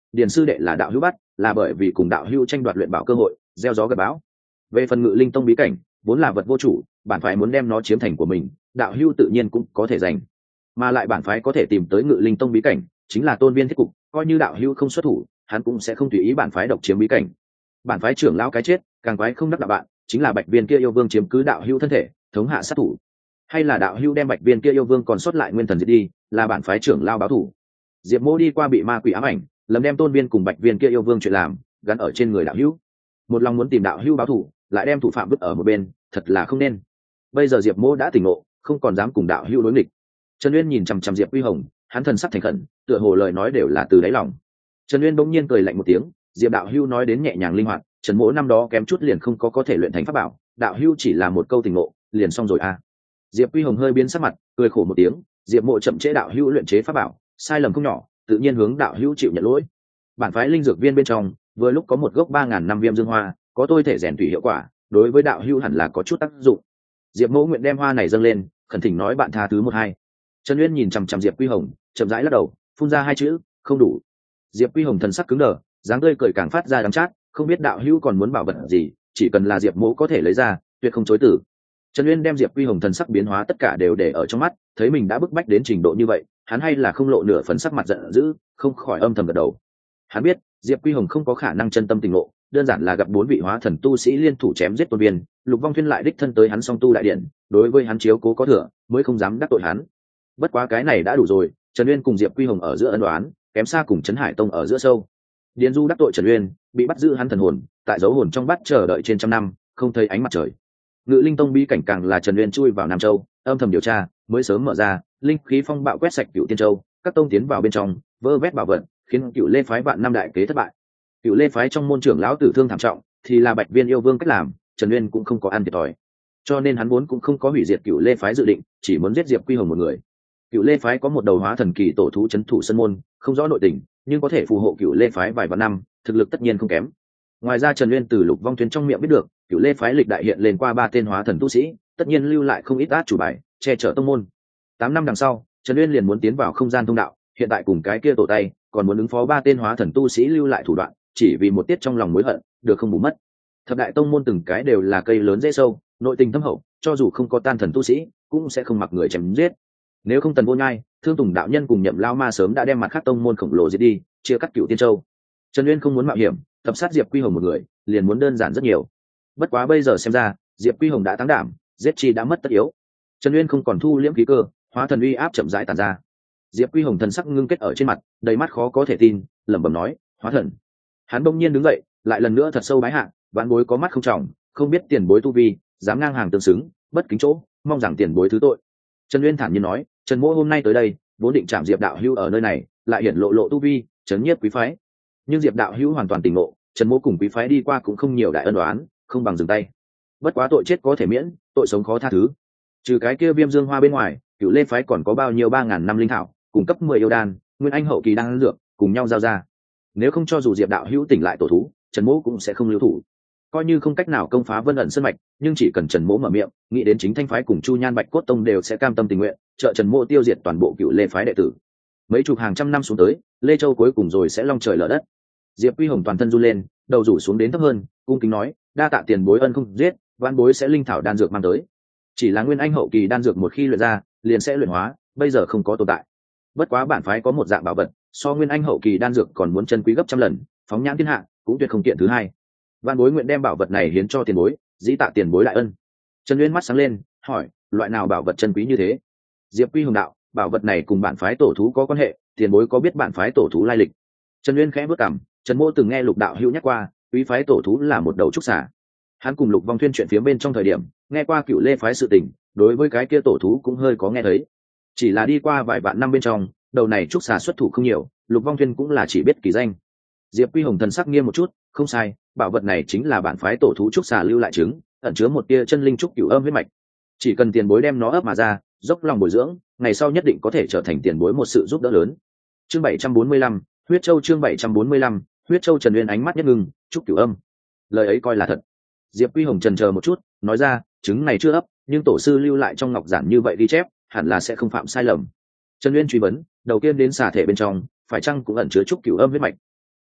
điền sư đệ là đạo hữu bắt là bởi vì cùng đạo hữu tranh đoạt luyện bảo cơ hội, gieo gió gặt bão. Về phần ngự linh tông bí cảnh vốn là vật vô chủ, bản phái muốn đem nó chiếm thành của mình, đạo hữu tự nhiên cũng có thể giành. Mà lại bản phái có thể tìm tới ngự linh tông bí cảnh chính là tôn viên thiết cục, coi như đạo hữu không xuất thủ, hắn cũng sẽ không tùy ý bản phái độc chiếm bí cảnh. Bản phái trưởng lão cái chết, càng quái không đắc đạo bạn, chính là bạch viên kia yêu vương chiếm cứ đạo hữu thân thể, thống hạ sát thủ, hay là đạo hữu đem bạch viên kia yêu vương còn sót lại nguyên thần diệt đi, là bản phái trưởng lao báo thủ. Diệp Mỗ đi qua bị ma quỷ ám ảnh, lầm đem tôn viên cùng bạch viên kia yêu vương chuyện làm gắn ở trên người đạo hữu, một lòng muốn tìm đạo hữu báo thủ, lại đem thủ phạm vứt ở một bên, thật là không nên. Bây giờ Diệp Mỗ đã tỉnh ngộ, không còn dám cùng đạo hữu đối nghịch. Trần Uyên nhìn chằm chằm Diệp Quy Hồng, hắn thần sắc thành khẩn, tựa hồ lời nói đều là từ đáy lòng. Trần Uyên bỗng nhiên cười lạnh một tiếng, Diệp đạo hữu nói đến nhẹ nhàng linh hoạt, Trần Mỗ năm đó kém chút liền không có có thể luyện thành pháp bảo, đạo hữu chỉ là một câu tình ngộ, liền xong rồi à? Diệp Quy Hồng hơi biến sắc mặt, cười khổ một tiếng, Diệp Mộ chậm trễ đạo hữu luyện chế pháp bảo, sai lầm không nhỏ, tự nhiên hướng đạo hữu chịu nhận lỗi. Bản phái linh dược viên bên trong, vừa lúc có một gốc ba ngàn năm viêm dương hoa, có tôi thể rèn thủy hiệu quả, đối với đạo hữu hẳn là có chút tác dụng. Diệp Mộ nguyện đem hoa này dâng lên, khẩn thỉnh nói bạn tha thứ một hai. Trần Uyên nhìn chằm chằm Diệp Quy Hồng, chậm rãi lắc đầu, phun ra hai chữ, không đủ. Diệp Quy Hồng thần sắc cứng đờ, dáng tươi cười càng phát ra đắng chát, không biết đạo hữu còn muốn bảo vật gì, chỉ cần là Diệp Mộ có thể lấy ra, tuyệt không chối từ. Trần Uyên đem Diệp Quy Hồng thần sắc biến hóa tất cả đều để ở trong mắt, thấy mình đã bức bách đến trình độ như vậy, hắn hay là không lộ nửa phần sắc mặt giận dữ, không khỏi âm thầm gật đầu. Hắn biết, Diệp Quy Hồng không có khả năng chân tâm tình ngộ, đơn giản là gặp bốn vị hóa thần tu sĩ liên thủ chém giết tôn viên, Lục Vong Thuyên lại đích thân tới hắn song tu đại điện, đối với hắn chiếu cố có thừa, mới không dám đắc tội hắn. Bất quá cái này đã đủ rồi, Trần Uyên cùng Diệp Quy Hồng ở giữa ân oán, kém xa cùng Trấn Hải Tông ở giữa sâu. Điền Du đắc tội Trần Uyên, bị bắt giữ hắn thần hồn, tại dấu hồn trong bát chờ đợi trên trăm năm, không thấy ánh mặt trời. Ngự linh tông bí cảnh càng là Trần Uyên chui vào Nam Châu, âm thầm điều tra, mới sớm mở ra, linh khí phong bạo quét sạch Cựu Tiên Châu, các tông tiến vào bên trong, vơ vét bảo vật, khiến Cựu Lê phái vạn năm đại kế thất bại. Cựu Lê phái trong môn trưởng lão tử thương thảm trọng, thì là Bạch Viên yêu vương cách làm, Trần Uyên cũng không có ăn thiệt thòi. Cho nên hắn vốn cũng không có hủy diệt Cựu Lê phái dự định, chỉ muốn giết Diệp Quy Hồng một người. Cựu Lê phái có một đầu hóa thần kỳ tổ thú trấn thủ sân môn, không rõ nội tình, nhưng có thể phù hộ Cựu Lê phái vài vạn năm, thực lực tất nhiên không kém. Ngoài ra Trần Uyên từ Lục Vong Thuyên trong miệng biết được, Cựu Lê phái lịch đại hiện lên qua ba tên hóa thần tu sĩ, tất nhiên lưu lại không ít át chủ bài, che chở tông môn. Tám năm đằng sau, Trần Uyên liền muốn tiến vào không gian thông đạo, hiện tại cùng cái kia tổ tay, còn muốn ứng phó ba tên hóa thần tu sĩ lưu lại thủ đoạn, chỉ vì một tiết trong lòng mối hận, được không bù mất. Thập đại tông môn từng cái đều là cây lớn dễ sâu, nội tình thâm hậu, cho dù không có tan thần tu sĩ, cũng sẽ không mặc người chém giết. Nếu không Tần Vô Nhai, Thương Tùng đạo nhân cùng Nhậm Lao Ma sớm đã đem mặt khác tông môn khổng lồ giết đi, chia cắt Cựu Tiên Châu. Trần Uyên không muốn mạo hiểm, tập sát Diệp Quy Hồng một người, liền muốn đơn giản rất nhiều. Bất quá bây giờ xem ra, Diệp Quy Hồng đã thắng đảm, giết chi đã mất tất yếu. Trần Uyên không còn thu liễm khí cơ, hóa thần uy áp chậm rãi tàn ra. Diệp Quy Hồng thần sắc ngưng kết ở trên mặt, đầy mắt khó có thể tin, lẩm bẩm nói, hóa thần. Hắn bỗng nhiên đứng dậy, lại lần nữa thật sâu bái hạ, vãn bối có mắt không trọng, không biết tiền bối tu vi, dám ngang hàng tương xứng, bất kính chỗ, mong rằng tiền bối thứ tội. Trần Uyên thản nhiên nói, Trần Mỗ hôm nay tới đây, vốn định chạm Diệp đạo hữu ở nơi này, lại hiển lộ lộ tu vi, chấn nhiếp quý phái. Nhưng Diệp đạo hữu hoàn toàn tỉnh ngộ, Trần Mỗ cùng quý phái đi qua cũng không nhiều đại ân oán, không bằng dừng tay. Bất quá tội chết có thể miễn, tội sống khó tha thứ. Trừ cái kia viêm dương hoa bên ngoài, Cựu Lê phái còn có bao nhiêu ba ngàn năm linh thảo, cung cấp mười yêu đan, nguyên anh hậu kỳ đang dược, cùng nhau giao ra. Nếu không cho dù Diệp đạo hữu tỉnh lại tổ thú, Trần Mỗ cũng sẽ không lưu thủ. Coi như không cách nào công phá Vân ẩn sơn mạch, nhưng chỉ cần Trần Mỗ mở miệng, nghĩ đến chính thanh phái cùng Chu Nhan Bạch Cốt Tông đều sẽ cam tâm tình nguyện, trợ Trần Mỗ tiêu diệt toàn bộ Cựu Lê phái đệ tử. Mấy chục hàng trăm năm xuống tới, Lê Châu cuối cùng rồi sẽ long trời lở đất. Diệp Quy Hồng toàn thân run lên, đầu rủ xuống đến thấp hơn, cung kính nói, đa tạ tiền bối ân không giết, vãn bối sẽ linh thảo đan dược mang tới. Chỉ là nguyên anh hậu kỳ đan dược một khi luyện ra, liền sẽ luyện hóa, bây giờ không có tồn tại. Bất quá bản phái có một dạng bảo vật, so nguyên anh hậu kỳ đan dược còn muốn chân quý gấp trăm lần, phóng nhãn thiên hạ, cũng tuyệt không kiện thứ hai. Vãn bối nguyện đem bảo vật này hiến cho tiền bối, dĩ tạ tiền bối đại ân. Trần Uyên mắt sáng lên, hỏi, loại nào bảo vật chân quý như thế? Diệp Quy Hồng đạo, bảo vật này cùng bản phái tổ thú có quan hệ, tiền bối có biết bản phái tổ thú lai lịch? Trần Uyên khẽ bước cằm, Trần Mỗ từng nghe Lục đạo hữu nhắc qua, quý phái tổ thú là một đầu trúc xà. Hắn cùng Lục Vong Thuyên chuyện phía bên trong thời điểm, nghe qua Cựu Lê phái sự tình, đối với cái kia tổ thú cũng hơi có nghe thấy. Chỉ là đi qua vài vạn năm bên trong, đầu này trúc xà xuất thủ không nhiều, Lục Vong Thuyên cũng là chỉ biết kỳ danh. Diệp Quy Hồng thần sắc nghiêm một chút, không sai, bảo vật này chính là bản phái tổ thú trúc xà lưu lại trứng, ẩn chứa một tia chân linh trúc cửu âm huyết mạch. Chỉ cần tiền bối đem nó ấp mà ra, dốc lòng bồi dưỡng, ngày sau nhất định có thể trở thành tiền bối một sự giúp đỡ lớn. Chương bảy trăm bốn mươi lăm, Huyết Châu chương bảy trăm bốn mươi lăm, Huyết Châu. Trần Uyên ánh mắt nhất ngưng, trúc cửu âm. Lời ấy coi là thật. Diệp Quy Hồng chần chờ một chút, nói ra, trứng này chưa ấp, nhưng tổ sư lưu lại trong ngọc giản như vậy ghi chép, hẳn là sẽ không phạm sai lầm. Trần Uyên truy vấn, đầu tiên đến xà thể bên trong, phải chăng cũng ẩn chứa trúc cửu âm huyết mạch?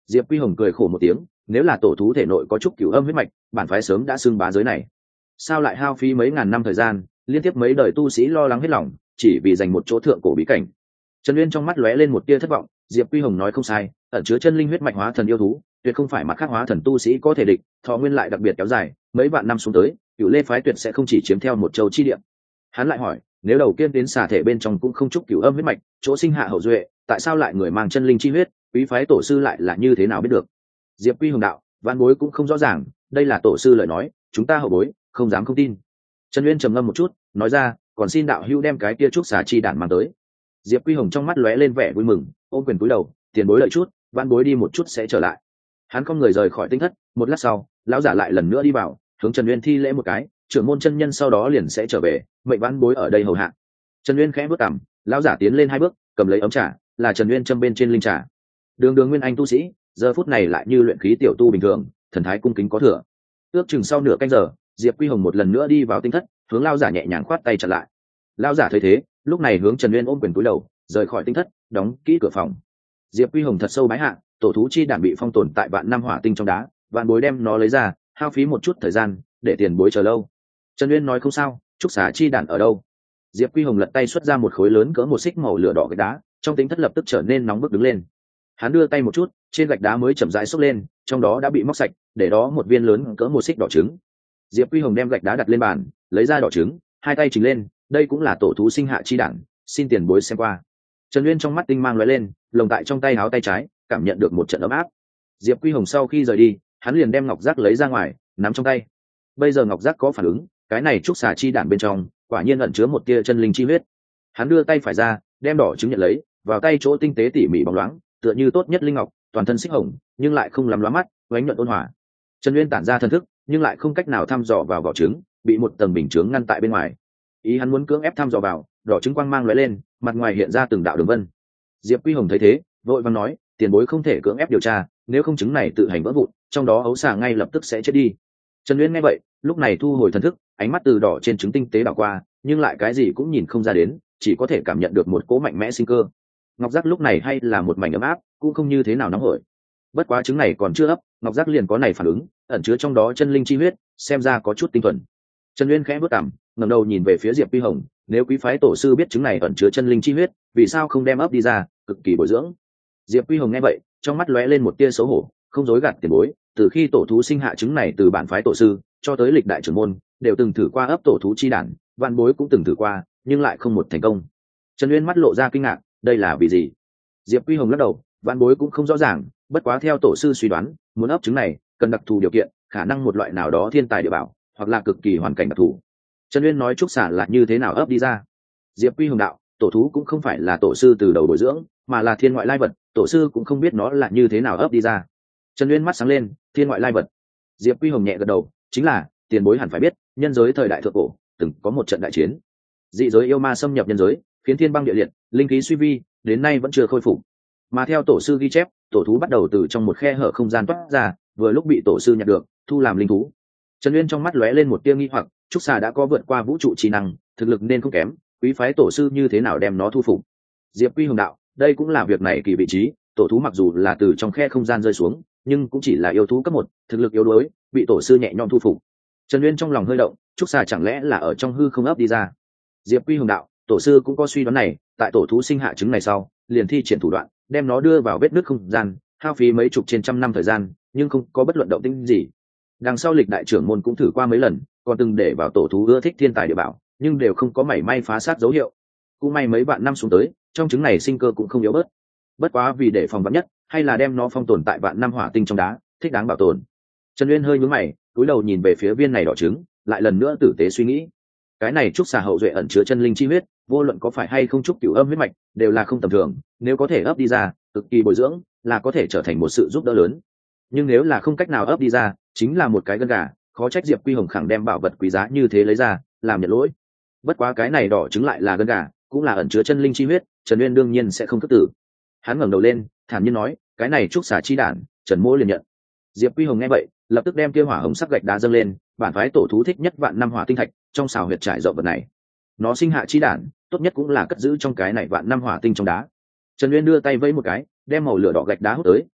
Diệp Quy Hồng cười khổ một tiếng, nếu là tổ thú thể nội có chút cửu âm huyết mạch, bản phái sớm đã xưng bá giới này. Sao lại hao phí mấy ngàn năm thời gian, liên tiếp mấy đời tu sĩ lo lắng hết lòng, chỉ vì giành một chỗ thượng cổ bí cảnh. Trần Uyên trong mắt lóe lên một tia thất vọng, Diệp Quy Hồng nói không sai, ẩn chứa chân linh huyết mạch hóa thần yêu thú, tuyệt không phải mặt khác hóa thần tu sĩ có thể địch, thọ nguyên lại đặc biệt kéo dài, mấy vạn năm xuống tới, Cửu Lê phái tuyệt sẽ không chỉ chiếm theo một châu chi địa. Hắn lại hỏi, nếu đầu tiên đến xà thể bên trong cũng không chúc cửu âm huyết mạch, chỗ sinh hạ hậu duệ, tại sao lại người mang chân linh chi huyết, quý phái tổ sư lại là như thế nào biết được? Diệp Quy Hồng đạo, văn bối cũng không rõ ràng, đây là tổ sư lời nói, chúng ta hậu bối không dám không tin. Trần Uyên trầm ngâm một chút, nói ra, còn xin đạo hữu đem cái kia trúc xà chi đản mang tới. Diệp Quy Hồng trong mắt lóe lên vẻ vui mừng, ôm quyền cúi đầu, tiền bối lợi chút, văn bối đi một chút sẽ trở lại. Hắn không người rời khỏi tinh thất, một lát sau, lão giả lại lần nữa đi vào, hướng Trần Uyên thi lễ một cái, trưởng môn chân nhân sau đó liền sẽ trở về, mệnh văn bối ở đây hầu hạ. Trần Uyên khẽ bước cằm, lão giả tiến lên hai bước, cầm lấy ấm trà, là Trần Uyên châm bên trên linh trà. Đường Đường Nguyên Anh tu sĩ, giờ phút này lại như luyện khí tiểu tu bình thường, thần thái cung kính có thừa. Ước chừng sau nửa canh giờ, Diệp Quy Hồng một lần nữa đi vào tinh thất, hướng lão giả nhẹ nhàng khoát tay chặn lại. Lão giả thấy thế, lúc này hướng Trần Uyên ôm quyền cúi đầu, rời khỏi tinh thất, đóng kỹ cửa phòng. Diệp Quy Hồng thật sâu bái hạ, tổ thú chi đản bị phong tồn tại vạn năm hỏa tinh trong đá, vạn bối đem nó lấy ra, hao phí một chút thời gian, để tiền bối chờ lâu. Trần Uyên nói không sao, trúc xà chi đản ở đâu? Diệp Quy Hồng lật tay xuất ra một khối lớn cỡ một xích màu lửa đỏ gạch đá, trong tính thất lập tức trở nên nóng bức đứng lên. Hắn đưa tay một chút, trên gạch đá mới chậm rãi xốc lên, trong đó đã bị móc sạch, để đó một viên lớn cỡ một xích đỏ trứng. Diệp Quy Hồng đem gạch đá đặt lên bàn, lấy ra đỏ trứng, hai tay chỉnh lên, đây cũng là tổ thú sinh hạ chi đản, xin tiền bối xem qua. Trần Uyên trong mắt tinh mang lóe lên, lồng tại trong tay áo tay trái, cảm nhận được một trận ấm áp. Diệp Quy Hồng sau khi rời đi, hắn liền đem ngọc giác lấy ra ngoài, nắm trong tay. Bây giờ ngọc giác có phản ứng, cái này trúc xà chi đản bên trong, quả nhiên ẩn chứa một tia chân linh chi huyết. Hắn đưa tay phải ra, đem đỏ trứng nhận lấy, vào tay chỗ tinh tế tỉ mỉ bóng loáng, tựa như tốt nhất linh ngọc, toàn thân xích hồng, nhưng lại không làm lóa mắt, ánh nhuận ôn hòa. Trần Uyên tản ra thần thức, nhưng lại không cách nào thăm dò vào vỏ trứng, bị một tầng bình chướng ngăn tại bên ngoài. Ý hắn muốn cưỡng ép thăm dò vào, đỏ trứng quang mang lóe lên, mặt ngoài hiện ra từng đạo đường vân. Diệp Quy Hồng thấy thế, vội vàng nói, tiền bối không thể cưỡng ép điều tra, nếu không trứng này tự hành vỡ vụn, trong đó ấu xà ngay lập tức sẽ chết đi. Trần Uyên nghe vậy, lúc này thu hồi thần thức, ánh mắt từ đỏ trên trứng tinh tế đảo qua, nhưng lại cái gì cũng nhìn không ra đến, chỉ có thể cảm nhận được một cỗ mạnh mẽ sinh cơ. Ngọc giác lúc này hay là một mảnh ấm áp, cũng không như thế nào nóng hổi. Bất quá trứng này còn chưa ấp, ngọc giác liền có này phản ứng, ẩn chứa trong đó chân linh chi huyết, xem ra có chút tinh thuần. Trần Uyên khẽ bước cằm, ngẩng đầu nhìn về phía Diệp Quy Hồng, nếu quý phái tổ sư biết trứng này ẩn chứa chân linh chi huyết, vì sao không đem ấp đi ra, cực kỳ bồi dưỡng. Diệp Quy Hồng nghe vậy, trong mắt lóe lên một tia xấu hổ, không dối gạt tiền bối, từ khi tổ thú sinh hạ trứng này từ bản phái tổ sư cho tới lịch đại trưởng môn, đều từng thử qua ấp tổ thú chi đản, vạn bối cũng từng thử qua, nhưng lại không một thành công. Trần Uyên mắt lộ ra kinh ngạc, đây là vì gì? Diệp Quy Hồng lắc đầu, vạn bối cũng không rõ ràng, bất quá theo tổ sư suy đoán, muốn ấp trứng này cần đặc thù điều kiện, khả năng một loại nào đó thiên tài địa bảo, hoặc là cực kỳ hoàn cảnh đặc thù. Trần Uyên nói trúc xà là như thế nào ấp đi ra? Diệp Quy Hồng đạo, tổ thú cũng không phải là tổ sư từ đầu bồi dưỡng, mà là thiên ngoại lai vật, tổ sư cũng không biết nó là như thế nào ấp đi ra. Trần Uyên mắt sáng lên, thiên ngoại lai vật. Diệp Quy Hồng nhẹ gật đầu, chính là tiền bối hẳn phải biết, nhân giới thời đại thượng cổ từng có một trận đại chiến, dị giới yêu ma xâm nhập nhân giới, khiến thiên băng địa liệt, linh khí suy vi, đến nay vẫn chưa khôi phục. Mà theo tổ sư ghi chép, tổ thú bắt đầu từ trong một khe hở không gian toát ra, vừa lúc bị tổ sư nhặt được, thu làm linh thú. Trần Uyên trong mắt lóe lên một tia nghi hoặc, trúc xà đã có vượt qua vũ trụ trí năng, thực lực nên không kém, quý phái tổ sư như thế nào đem nó thu phục? Diệp Quy Hồng đạo, đây cũng là việc này kỳ vị trí, tổ thú mặc dù là từ trong khe không gian rơi xuống, nhưng cũng chỉ là yêu thú cấp một, thực lực yếu đuối, bị tổ sư nhẹ nhõm thu phục. Trần Uyên trong lòng hơi động, trúc xà chẳng lẽ là ở trong hư không ấp đi ra? Diệp Quy Hồng đạo, tổ sư cũng có suy đoán này, tại tổ thú sinh hạ trứng này sau, liền thi triển thủ đoạn, đem nó đưa vào vết nứt không gian, hao phí mấy chục trên trăm năm thời gian, nhưng không có bất luận động tĩnh gì. Đằng sau lịch đại trưởng môn cũng thử qua mấy lần, còn từng để vào tổ thú ưa thích thiên tài địa bảo, nhưng đều không có mảy may phá sát dấu hiệu. Cũng may mấy vạn năm xuống tới, trong trứng này sinh cơ cũng không yếu bớt. Bất quá vì để phòng vắn nhất, hay là đem nó phong tồn tại vạn năm hỏa tinh trong đá, thích đáng bảo tồn. Trần Uyên hơi nhướng mày, cúi đầu nhìn về phía viên này đỏ trứng, lại lần nữa tử tế suy nghĩ. Cái này trúc xà hậu duệ ẩn chứa chân linh chi huyết, vô luận có phải hay không trúc cửu âm huyết mạch, đều là không tầm thường, nếu có thể ấp đi ra, cực kỳ bồi dưỡng, là có thể trở thành một sự giúp đỡ lớn. Nhưng nếu là không cách nào ấp đi ra, chính là một cái gân gà, khó trách Diệp Quy Hồng khẳng đem bảo vật quý giá như thế lấy ra, làm nhận lỗi. Bất quá cái này đỏ trứng lại là gân gà, cũng là ẩn chứa chân linh chi huyết, Trần Uyên đương nhiên sẽ không thất tử. Hắn ngẩng đầu lên, thản nhiên nói, cái này trúc xà chi đản, Trần Mỗ liền nhận. Diệp Quy Hồng nghe vậy, lập tức đem kia hỏa hồng sắc gạch đá dâng lên, bản phái tổ thú thích nhất vạn năm hỏa tinh thạch, trong xào huyệt trải rộng vật này. Nó sinh hạ chi đản, tốt nhất cũng là cất giữ trong cái này vạn năm hỏa tinh trong đá. Trần Uyên đưa tay vẫy một cái, đem màu lửa đỏ gạch đá hút tới,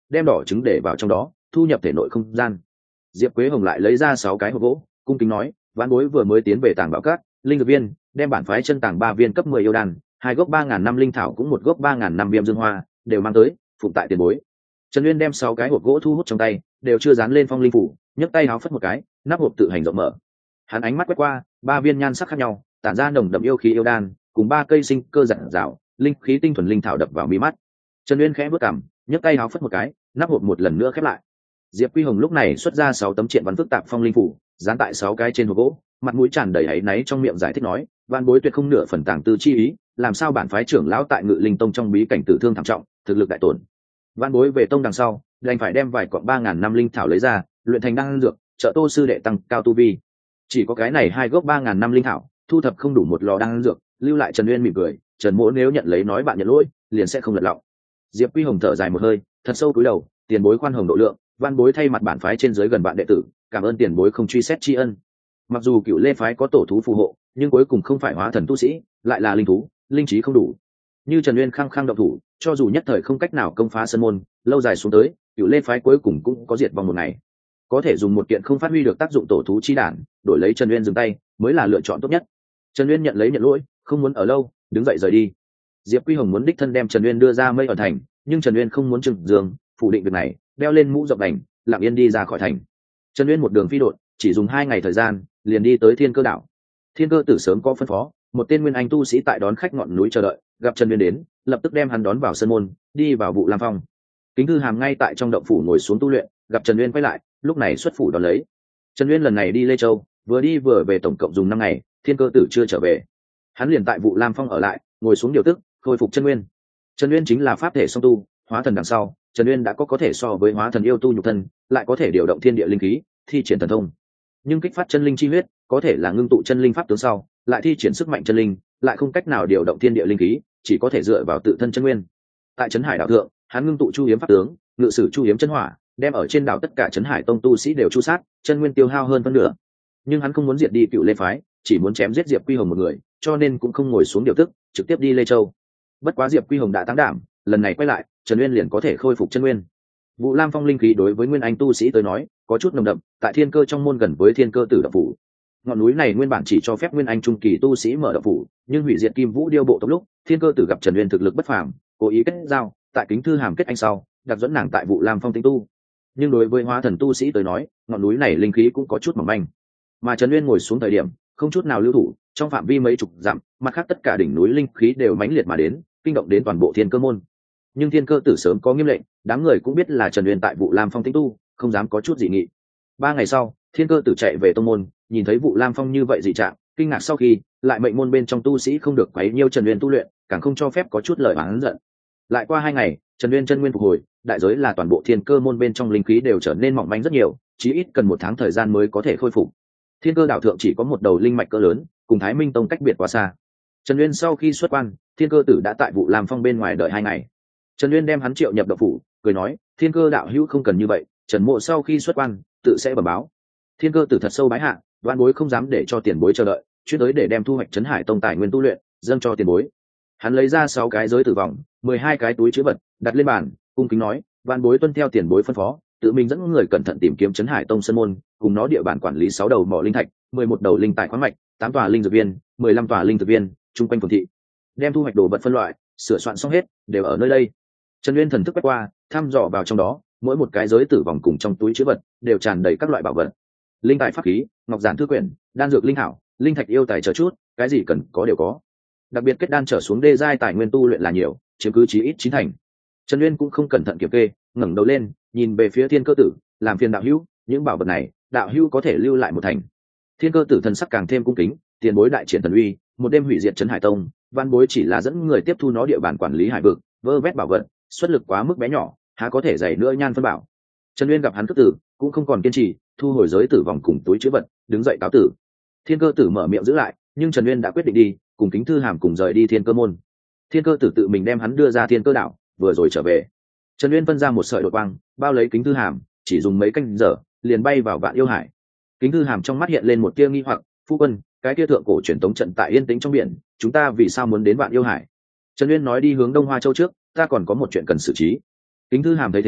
đem đỏ trứng để vào trong đó thu nhập thể nội không gian. Diệp Quế Hồng lại lấy ra sáu cái hộp gỗ, cung kính nói, vãn bối vừa mới tiến về tàng bảo cát linh dược viên, đem bản phái chân tàng ba viên cấp mười yêu đan, hai gốc ba ngàn năm linh thảo cũng một gốc ba ngàn năm viêm dương hoa đều mang tới phụng tại tiền bối. Trần Uyên đem sáu cái hộp gỗ thu hút trong tay, đều chưa dán lên phong linh phủ, nhấc tay háo phất một cái, nắp hộp tự hành rộng mở. Hắn ánh mắt quét qua, ba viên nhan sắc khác nhau, tản ra nồng đậm yêu khí yêu đan, cùng ba cây sinh cơ giản dạo, linh khí tinh thuần linh thảo đập vào mí mắt. Trần Uyên khẽ bước cằm, nhấc tay háo phất một cái, nắp hộp một lần nữa khép lại. Diệp Quy Hồng lúc này xuất ra sáu tấm triện văn phức tạp phong linh phủ, dán tại sáu cái trên hộp gỗ, mặt mũi tràn đầy áy náy trong miệng giải thích nói, van bối tuyệt không nửa phần tàng tư chi ý, làm sao bản phái trưởng lão tại Ngự Linh Tông trong bí cảnh tử thương thảm trọng, thực lực đại tổn. Van bối về tông đằng sau, đành phải đem vài cọng ba ngàn năm linh thảo lấy ra, luyện thành đan dược, trợ Tô sư đệ tăng cao tu vi. Chỉ có cái này hai gốc ba ngàn năm linh thảo, thu thập không đủ một lò đan dược, lưu lại. Trần Uyên mỉm cười, Trần Mỗ nếu nhận lấy nói bạn nhận lỗi, liền sẽ không lật lọng. Diệp Quy Hồng thở dài một hơi, thật sâu cúi đầu, tiền bối khoan hồng độ lượng, van bối thay mặt bản phái trên dưới gần bạn đệ tử, cảm ơn tiền bối không truy xét tri ân. Mặc dù Cựu Lê phái có tổ thú phù hộ, nhưng cuối cùng không phải hóa thần tu sĩ, lại là linh thú, linh trí không đủ. Như Trần Uyên khăng khăng động thủ, cho dù nhất thời không cách nào công phá sơn môn, lâu dài xuống tới, Cựu Lê phái cuối cùng cũng có diệt vong một ngày. Có thể dùng một kiện không phát huy được tác dụng tổ thú chi đản, đổi lấy Trần Uyên dừng tay, mới là lựa chọn tốt nhất. Trần Uyên nhận lấy nhận lỗi, không muốn ở lâu, đứng dậy rời đi. Diệp Quy Hồng muốn đích thân đem Trần Uyên đưa ra Mây Ẩn thành, nhưng Trần Uyên không muốn trừng dương, phủ định việc này, đeo lên mũ rộng đành, lặng yên đi ra khỏi thành. Trần Uyên một đường phi đột, chỉ dùng hai ngày thời gian, liền đi tới Thiên Cơ đảo. Thiên Cơ tử sớm có phân phó, một tên nguyên anh tu sĩ tại đón khách ngọn núi chờ đợi, gặp Trần Uyên đến, lập tức đem hắn đón vào sân môn, đi vào Vụ Lam Phong. Kính Thư Hàm ngay tại trong động phủ ngồi xuống tu luyện, gặp Trần Uyên quay lại, lúc này xuất phủ đón lấy. Trần Uyên lần này đi Lê Châu, vừa đi vừa về tổng cộng dùng năm ngày, Thiên Cơ tử chưa trở về. Hắn liền tại Vụ Lam Phong ở lại, ngồi xuống điều tức, khôi phục chân nguyên. Trần Uyên chính là pháp thể song tu, hóa thần đằng sau, Trần Uyên đã có có thể so với hóa thần yêu tu nhục thân, lại có thể điều động thiên địa linh khí, thi triển thần thông. Nhưng kích phát chân linh chi huyết, có thể là ngưng tụ chân linh pháp tướng sau, lại thi triển sức mạnh chân linh, lại không cách nào điều động thiên địa linh khí, chỉ có thể dựa vào tự thân chân nguyên. Tại Trấn Hải đảo thượng, hắn ngưng tụ chu hiếm pháp tướng, ngự sử chu hiếm chân hỏa, đem ở trên đảo tất cả Trấn Hải tông tu sĩ đều chu sát, chân nguyên tiêu hao hơn phân nửa. Nhưng hắn không muốn diệt đi Cựu Lê phái, chỉ muốn chém giết Diệp Quy Hồng một người, cho nên cũng không ngồi xuống điều tức, trực tiếp đi Lê Châu. Bất quá Diệp Quy Hồng đã tăng đảm, lần này quay lại, Trần Uyên liền có thể khôi phục chân nguyên. Vụ Lam Phong linh khí đối với nguyên anh tu sĩ tới nói, có chút nồng đậm, tại Thiên Cơ trong môn gần với Thiên Cơ tử động phủ. Ngọn núi này nguyên bản chỉ cho phép nguyên anh trung kỳ tu sĩ mở động phủ, nhưng hủy diệt Kim Vũ Điêu bộ tộc lúc, Thiên Cơ tử gặp Trần Uyên thực lực bất phàm, cố ý kết giao, tại Kính Thư Hàm kết anh sau, đặc dẫn nàng tại Vụ Lam Phong tĩnh tu. Nhưng đối với hóa thần tu sĩ tới nói, ngọn núi này linh khí cũng có chút mỏng manh. Mà Trần Uyên ngồi xuống thời điểm, không chút nào lưu thủ, trong phạm vi mấy chục dặm, mặt khác tất cả đỉnh núi linh khí đều mãnh liệt mà đến, kinh động đến toàn bộ Thiên Cơ môn. Nhưng Thiên Cơ tử sớm có nghiêm lệnh, đám người cũng biết là Trần Uyên tại Vụ Lam Phong tĩnh tu, không dám có chút dị nghị. Ba ngày sau, Thiên Cơ tử chạy về tông môn, nhìn thấy Vụ Lam Phong như vậy dị trạng, kinh ngạc sau khi, lại mệnh môn bên trong tu sĩ không được quấy nhiêu Trần Uyên tu luyện, càng không cho phép có chút lời oán giận. Lại qua hai ngày, Trần Uyên chân nguyên phục hồi, đại giới là toàn bộ Thiên Cơ môn bên trong linh khí đều trở nên mỏng manh rất nhiều, chí ít cần một tháng thời gian mới có thể khôi phục. Thiên Cơ đảo thượng chỉ có một đầu linh mạch cỡ lớn, cùng Thái Minh tông cách biệt quá xa. Trần Uyên sau khi xuất quan, Thiên Cơ tử đã tại Vụ Lam Phong bên ngoài đợi hai ngày. Trần Uyên đem hắn triệu nhập động phủ, cười nói, Thiên Cơ đạo hữu không cần như vậy, Trần mộ sau khi xuất quan, tự sẽ bẩm báo. Thiên Cơ tử thật sâu bái hạ, đoan bối không dám để cho tiền bối chờ đợi, chuyên tới để đem thu hoạch Trấn Hải tông tài nguyên tu luyện, dâng cho tiền bối. Hắn lấy ra sáu cái giới tử vòng, mười hai cái túi chứa vật, đặt lên bàn, cung kính nói, đoan bối tuân theo tiền bối phân phó, tự mình dẫn người cẩn thận tìm kiếm Trấn Hải tông sơn môn, cùng nó địa bàn quản lý sáu đầu mỏ linh thạch, mười một đầu linh tài khoáng mạch, tám tòa linh dược viên, mười lăm tòa linh dược viên, trung quanh phường thị. Đem thu hoạch đồ vật phân loại, sửa soạn xong hết, đều ở nơi đây. Trần Uyên thần thức quét qua, thăm dò vào trong đó, mỗi một cái giới tử vòng cùng trong túi chứa vật đều tràn đầy các loại bảo vật, linh tài pháp khí, ngọc giản thư quyển, đan dược linh hảo, linh thạch yêu tài chờ chút, cái gì cần có đều có. Đặc biệt kết đan trở xuống đê giai tài nguyên tu luyện là nhiều, chiếm cứ chí ít chín thành. Trần Uyên cũng không cẩn thận kiểm kê, ngẩng đầu lên, nhìn về phía Thiên Cơ tử, làm phiền đạo hữu, những bảo vật này, đạo hữu có thể lưu lại một thành. Thiên Cơ tử thần sắc càng thêm cung kính, tiền bối đại triển thần uy, một đêm hủy diệt Trấn Hải tông, văn bối chỉ là dẫn người tiếp thu nó địa bàn quản lý hải vực, vơ vét bảo vật, xuất lực quá mức bé nhỏ, há có thể dày nữa nhan phân bảo. Trần Uyên gặp hắn cất tử, cũng không còn kiên trì, thu hồi giới tử vòng cùng túi chứa vật, đứng dậy cáo tử. Thiên Cơ tử mở miệng giữ lại, nhưng Trần Uyên đã quyết định đi, cùng Kính Thư Hàm cùng rời đi Thiên Cơ môn. Thiên Cơ tử tự mình đem hắn đưa ra Thiên Cơ đảo, vừa rồi trở về. Trần Uyên phân ra một sợi đột quang, bao lấy Kính Thư Hàm, chỉ dùng mấy canh giờ, liền bay vào Vạn Yêu Hải. Kính Thư Hàm trong mắt hiện lên một tia nghi hoặc, phu quân, cái tia thượng cổ truyền tống trận tại yên tĩnh trong biển, chúng ta vì sao muốn đến Vạn Yêu Hải? Trần Uyên nói đi hướng Đông Hoa Châu trước, ta còn có một chuyện cần xử trí. Kính Thư Hàm thấy thế,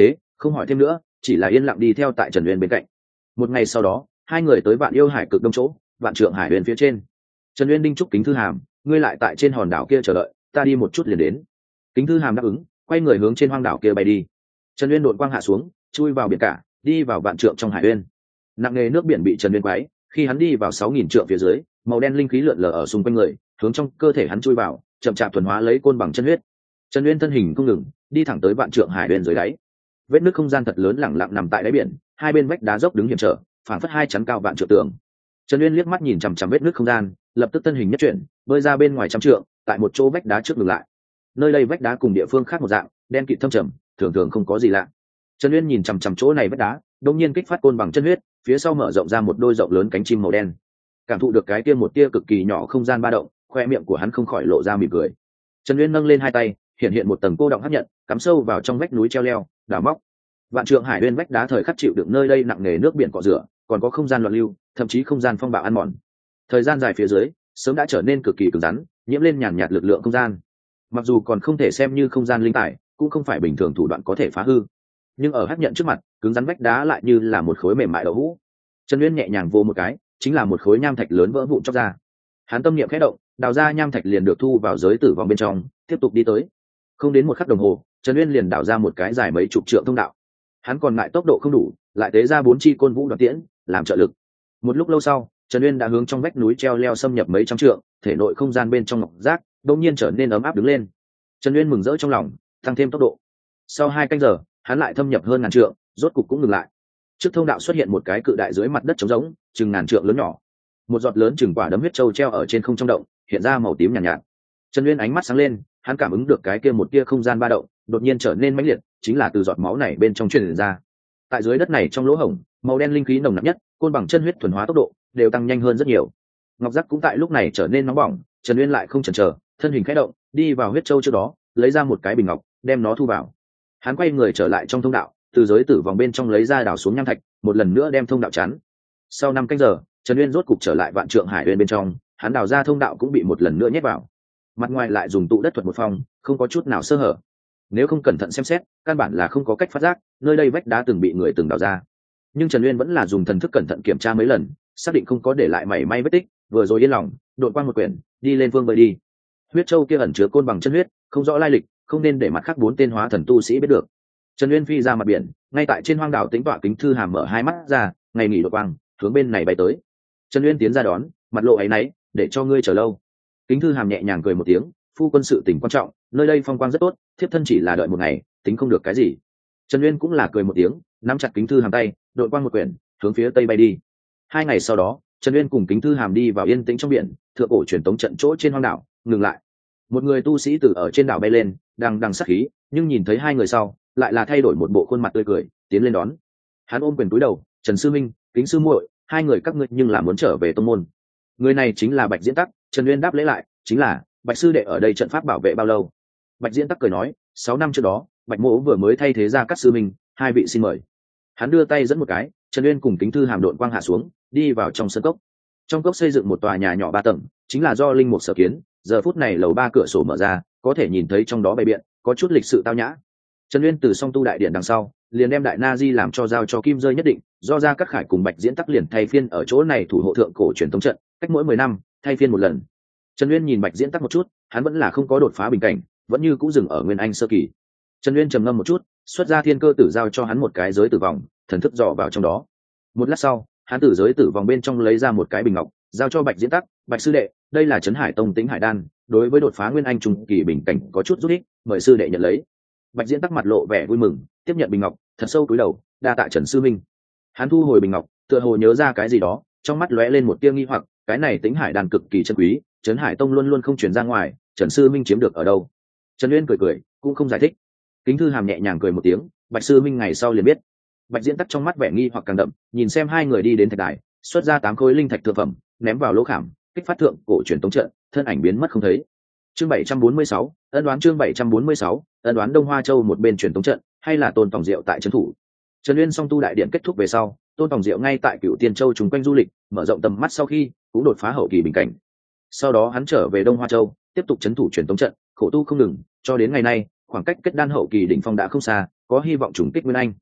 không hỏi thêm nữa, chỉ là yên lặng đi theo tại Trần Uyên bên cạnh. Một ngày sau đó, hai người tới Vạn Yêu Hải cực đông chỗ, Vạn Trượng Hải Uyên phía trên. Trần Uyên đinh trúc Kính Thư Hàm, ngươi lại tại trên hòn đảo kia chờ đợi, ta đi một chút liền đến. Kính Thư Hàm đáp ứng, quay người hướng trên hoang đảo kia bay đi. Trần Uyên đột quang hạ xuống, chui vào biển cả, đi vào Vạn Trượng trong Hải Uyên. Nặng nề nước biển bị Trần Uyên quấy, khi hắn đi vào sáu nghìn trượng phía dưới, màu đen linh khí lượn lờ ở xung quanh người, hướng trong cơ thể hắn chui vào, chậm chạp thuần hóa lấy côn bằng chân huyết. Trần Uyên thân hình không ngừng, đi thẳng tới Vạn Trượng Hải Uyên dưới đáy. Vết nứt không gian thật lớn lẳng lặng nằm tại đáy biển, hai bên vách đá dốc đứng hiểm trở, phảng phất hai chắn cao vạn trượng tường. Trần Uyên liếc mắt nhìn chằm chằm vết nứt không gian, lập tức thân hình nhất chuyển, bơi ra bên ngoài trăm trượng, tại một chỗ vách đá trước ngừng lại. Nơi đây vách đá cùng địa phương khác một dạng, đen kịt thâm trầm, thường thường không có gì lạ. Trần Uyên nhìn chằm chằm chỗ này vách đá, đột nhiên kích phát côn bằng chân huyết, phía sau mở rộng ra một đôi rộng lớn cánh chim màu đen. Cảm thụ được cái kia một tia cực kỳ nhỏ không gian ba động, khoe miệng của hắn không khỏi lộ ra mỉm cười. Trần Uyên nâng lên hai tay, hiện hiện một tầng cô động hấp nhận, cắm sâu vào trong vách núi treo leo, đào móc. Vạn Trượng Hải Uyên vách đá thời khắc chịu đựng nơi đây nặng nề nước biển cọ rửa, còn có không gian loạn lưu, thậm chí không gian phong bạo ăn mòn. Thời gian dài phía dưới, sớm đã trở nên cực kỳ cứng rắn, nhiễm lên nhàn nhạt lực lượng không gian. Mặc dù còn không thể xem như không gian linh tài, cũng không phải bình thường thủ đoạn có thể phá hư. Nhưng ở hấp nhận trước mặt, cứng rắn vách đá lại như là một khối mềm mại đậu hũ. Trần Uyên nhẹ nhàng vô một cái, chính là một khối nham thạch lớn vỡ vụn chóc ra. Hắn tâm niệm khẽ động, đào ra nham thạch liền được thu vào giới tử vong bên trong, tiếp tục đi tới. Không đến một khắc đồng hồ, Trần Uyên liền đào ra một cái dài mấy chục trượng thông đạo. Hắn còn lại tốc độ không đủ, lại tế ra bốn chi côn vũ đoạt tiễn làm trợ lực. Một lúc lâu sau, Trần Uyên đã hướng trong vách núi treo leo xâm nhập mấy trăm trượng, thể nội không gian bên trong ngọc giác đột nhiên trở nên ấm áp đứng lên. Trần Uyên mừng rỡ trong lòng, tăng thêm tốc độ. Sau hai canh giờ, hắn lại thâm nhập hơn ngàn trượng, rốt cục cũng ngừng lại. Trước thông đạo xuất hiện một cái cự đại dưới mặt đất trống rỗng, chừng ngàn trượng lớn nhỏ. Một giọt lớn chừng quả đấm huyết châu treo ở trên không trong động, hiện ra màu tím nhàn nhạt, nhạt. Trần Uyên ánh mắt sáng lên, hắn cảm ứng được cái kia một tia không gian ba động, đột nhiên trở nên mãnh liệt, chính là từ giọt máu này bên trong truyền ra. Tại dưới đất này trong lỗ hổng, màu đen linh khí nồng nặc nhất, côn bằng chân huyết thuần hóa tốc độ đều tăng nhanh hơn rất nhiều. Ngọc giác cũng tại lúc này trở nên nóng bỏng, Trần Uyên lại không chần chờ, thân hình khẽ động, đi vào huyết châu trước đó, lấy ra một cái bình ngọc, đem nó thu vào. Hắn quay người trở lại trong thông đạo, từ giới tử vòng bên trong lấy ra đào xuống nham thạch, một lần nữa đem thông đạo chắn. Sau năm canh giờ, Trần Uyên rốt cục trở lại Vạn Trượng Hải Uyên bên trong, hắn đào ra thông đạo cũng bị một lần nữa nhét vào. Mặt ngoài lại dùng tụ đất thuật một phong, không có chút nào sơ hở. Nếu không cẩn thận xem xét, căn bản là không có cách phát giác, nơi đây vách đá từng bị người từng đào ra. Nhưng Trần Uyên vẫn là dùng thần thức cẩn thận kiểm tra mấy lần, xác định không có để lại mảy may vết tích, vừa rồi yên lòng, đột quang một quyển, đi lên vương bơi đi. Huyết châu kia ẩn chứa côn bằng chân huyết, không rõ lai lịch, không nên để mặt khác bốn tên hóa thần tu sĩ biết được. Trần Uyên phi ra mặt biển, ngay tại trên hoang đảo tính tọa Kính Thư Hàm mở hai mắt ra, ngày nghỉ đột quang, hướng bên này bay tới. Trần Uyên tiến ra đón, mặt lộ áy náy, để cho ngươi chờ lâu. Kính Thư Hàm nhẹ nhàng cười một tiếng, phu quân sự tình quan trọng, nơi đây phong quang rất tốt, thiếp thân chỉ là đợi một ngày, tính không được cái gì. Trần Uyên cũng là cười một tiếng, nắm chặt Kính Thư Hàm tay, đội quang một quyển, hướng phía tây bay đi. Hai ngày sau đó, Trần Uyên cùng Kính Thư Hàm đi vào yên tĩnh trong biển, thượng cổ truyền tống trận chỗ trên hoang đảo, ngừng lại. Một người tu sĩ từ ở trên đảo bay lên, đang đằng sát khí, nhưng nhìn thấy hai người sau, lại là thay đổi một bộ khuôn mặt tươi cười, tiến lên đón. Hắn ôm quyền cúi đầu, Trần sư minh, Kính sư muội, hai người các ngươi nhưng là muốn trở về tông môn. Người này chính là Bạch Diễn Tắc. Trần Uyên đáp lễ lại, chính là Bạch sư đệ ở đây trận pháp bảo vệ bao lâu? Bạch Diễn Tắc cười nói, sáu năm trước đó, Bạch mỗ vừa mới thay thế ra các sư minh, hai vị xin mời. Hắn đưa tay dẫn một cái, Trần Uyên cùng Kính Thư Hàm độn quang hạ xuống, đi vào trong sân cốc. Trong cốc xây dựng một tòa nhà nhỏ ba tầng, chính là do linh mục sở kiến. Giờ phút này lầu ba cửa sổ mở ra, có thể nhìn thấy trong đó bày biện, có chút lịch sự tao nhã. Trần Uyên từ song tu đại điện đằng sau, liền đem đại na di làm cho giao cho Kim Rơi nhất định, do ra các khải cùng Bạch Diễn Tắc liền thay phiên ở chỗ này thủ hộ thượng cổ truyền thống trận, cách mỗi mười năm thay phiên một lần. Trần Uyên nhìn Bạch Diễn Tắc một chút, hắn vẫn là không có đột phá bình cảnh, vẫn như cũ dừng ở nguyên anh sơ kỳ. Trần Uyên trầm ngâm một chút, xuất ra thiên cơ tử giao cho hắn một cái giới tử vòng, thần thức dò vào trong đó. Một lát sau, hắn từ giới tử vòng bên trong lấy ra một cái bình ngọc, giao cho Bạch Diễn Tắc, Bạch sư đệ, đây là Trấn Hải Tông Tĩnh Hải đan, đối với đột phá nguyên anh trung kỳ bình cảnh có chút giúp ích, mời sư đệ nhận lấy. Bạch Diễn Tắc mặt lộ vẻ vui mừng, tiếp nhận bình ngọc, thật sâu cúi đầu, đa tạ Trần sư minh. Hắn thu hồi bình ngọc, tựa hồ nhớ ra cái gì đó, trong mắt lóe lên một tia nghi hoặc, cái này Tĩnh Hải đan cực kỳ chân quý, Trấn Hải Tông luôn luôn không truyền ra ngoài, Trần sư minh chiếm được ở đâu? Trần Uyên cười cười, cũng không giải thích. Kính Thư Hàm nhẹ nhàng cười một tiếng, Bạch sư minh ngày sau liền biết. Bạch Diễn Tắc trong mắt vẻ nghi hoặc càng đậm, nhìn xem hai người đi đến thạch đài, xuất ra tám khối linh thạch thượng phẩm, ném vào lỗ khảm, kích phát thượng cổ truyền tống trận, thân ảnh biến mất không thấy. Chương bảy trăm bốn mươi sáu, ân đoán chương bảy trăm bốn mươi sáu, ân đoán Đông Hoa Châu một bên truyền tống trận, hay là Tôn Tòng Diệu tại trấn thủ. Trần Uyên song tu đại điện kết thúc về sau, Tôn Tòng Diệu ngay tại Cửu Tiên Châu trùng quanh du lịch, mở rộng tầm mắt sau khi cũng đột phá hậu kỳ bình cảnh. Sau đó hắn trở về Đông Hoa Châu, tiếp tục trấn thủ truyền tống trận, khổ tu không ngừng, cho đến ngày nay, khoảng cách kết đan hậu kỳ đỉnh phong đã không xa, có hy vọng trùng kích nguyên anh.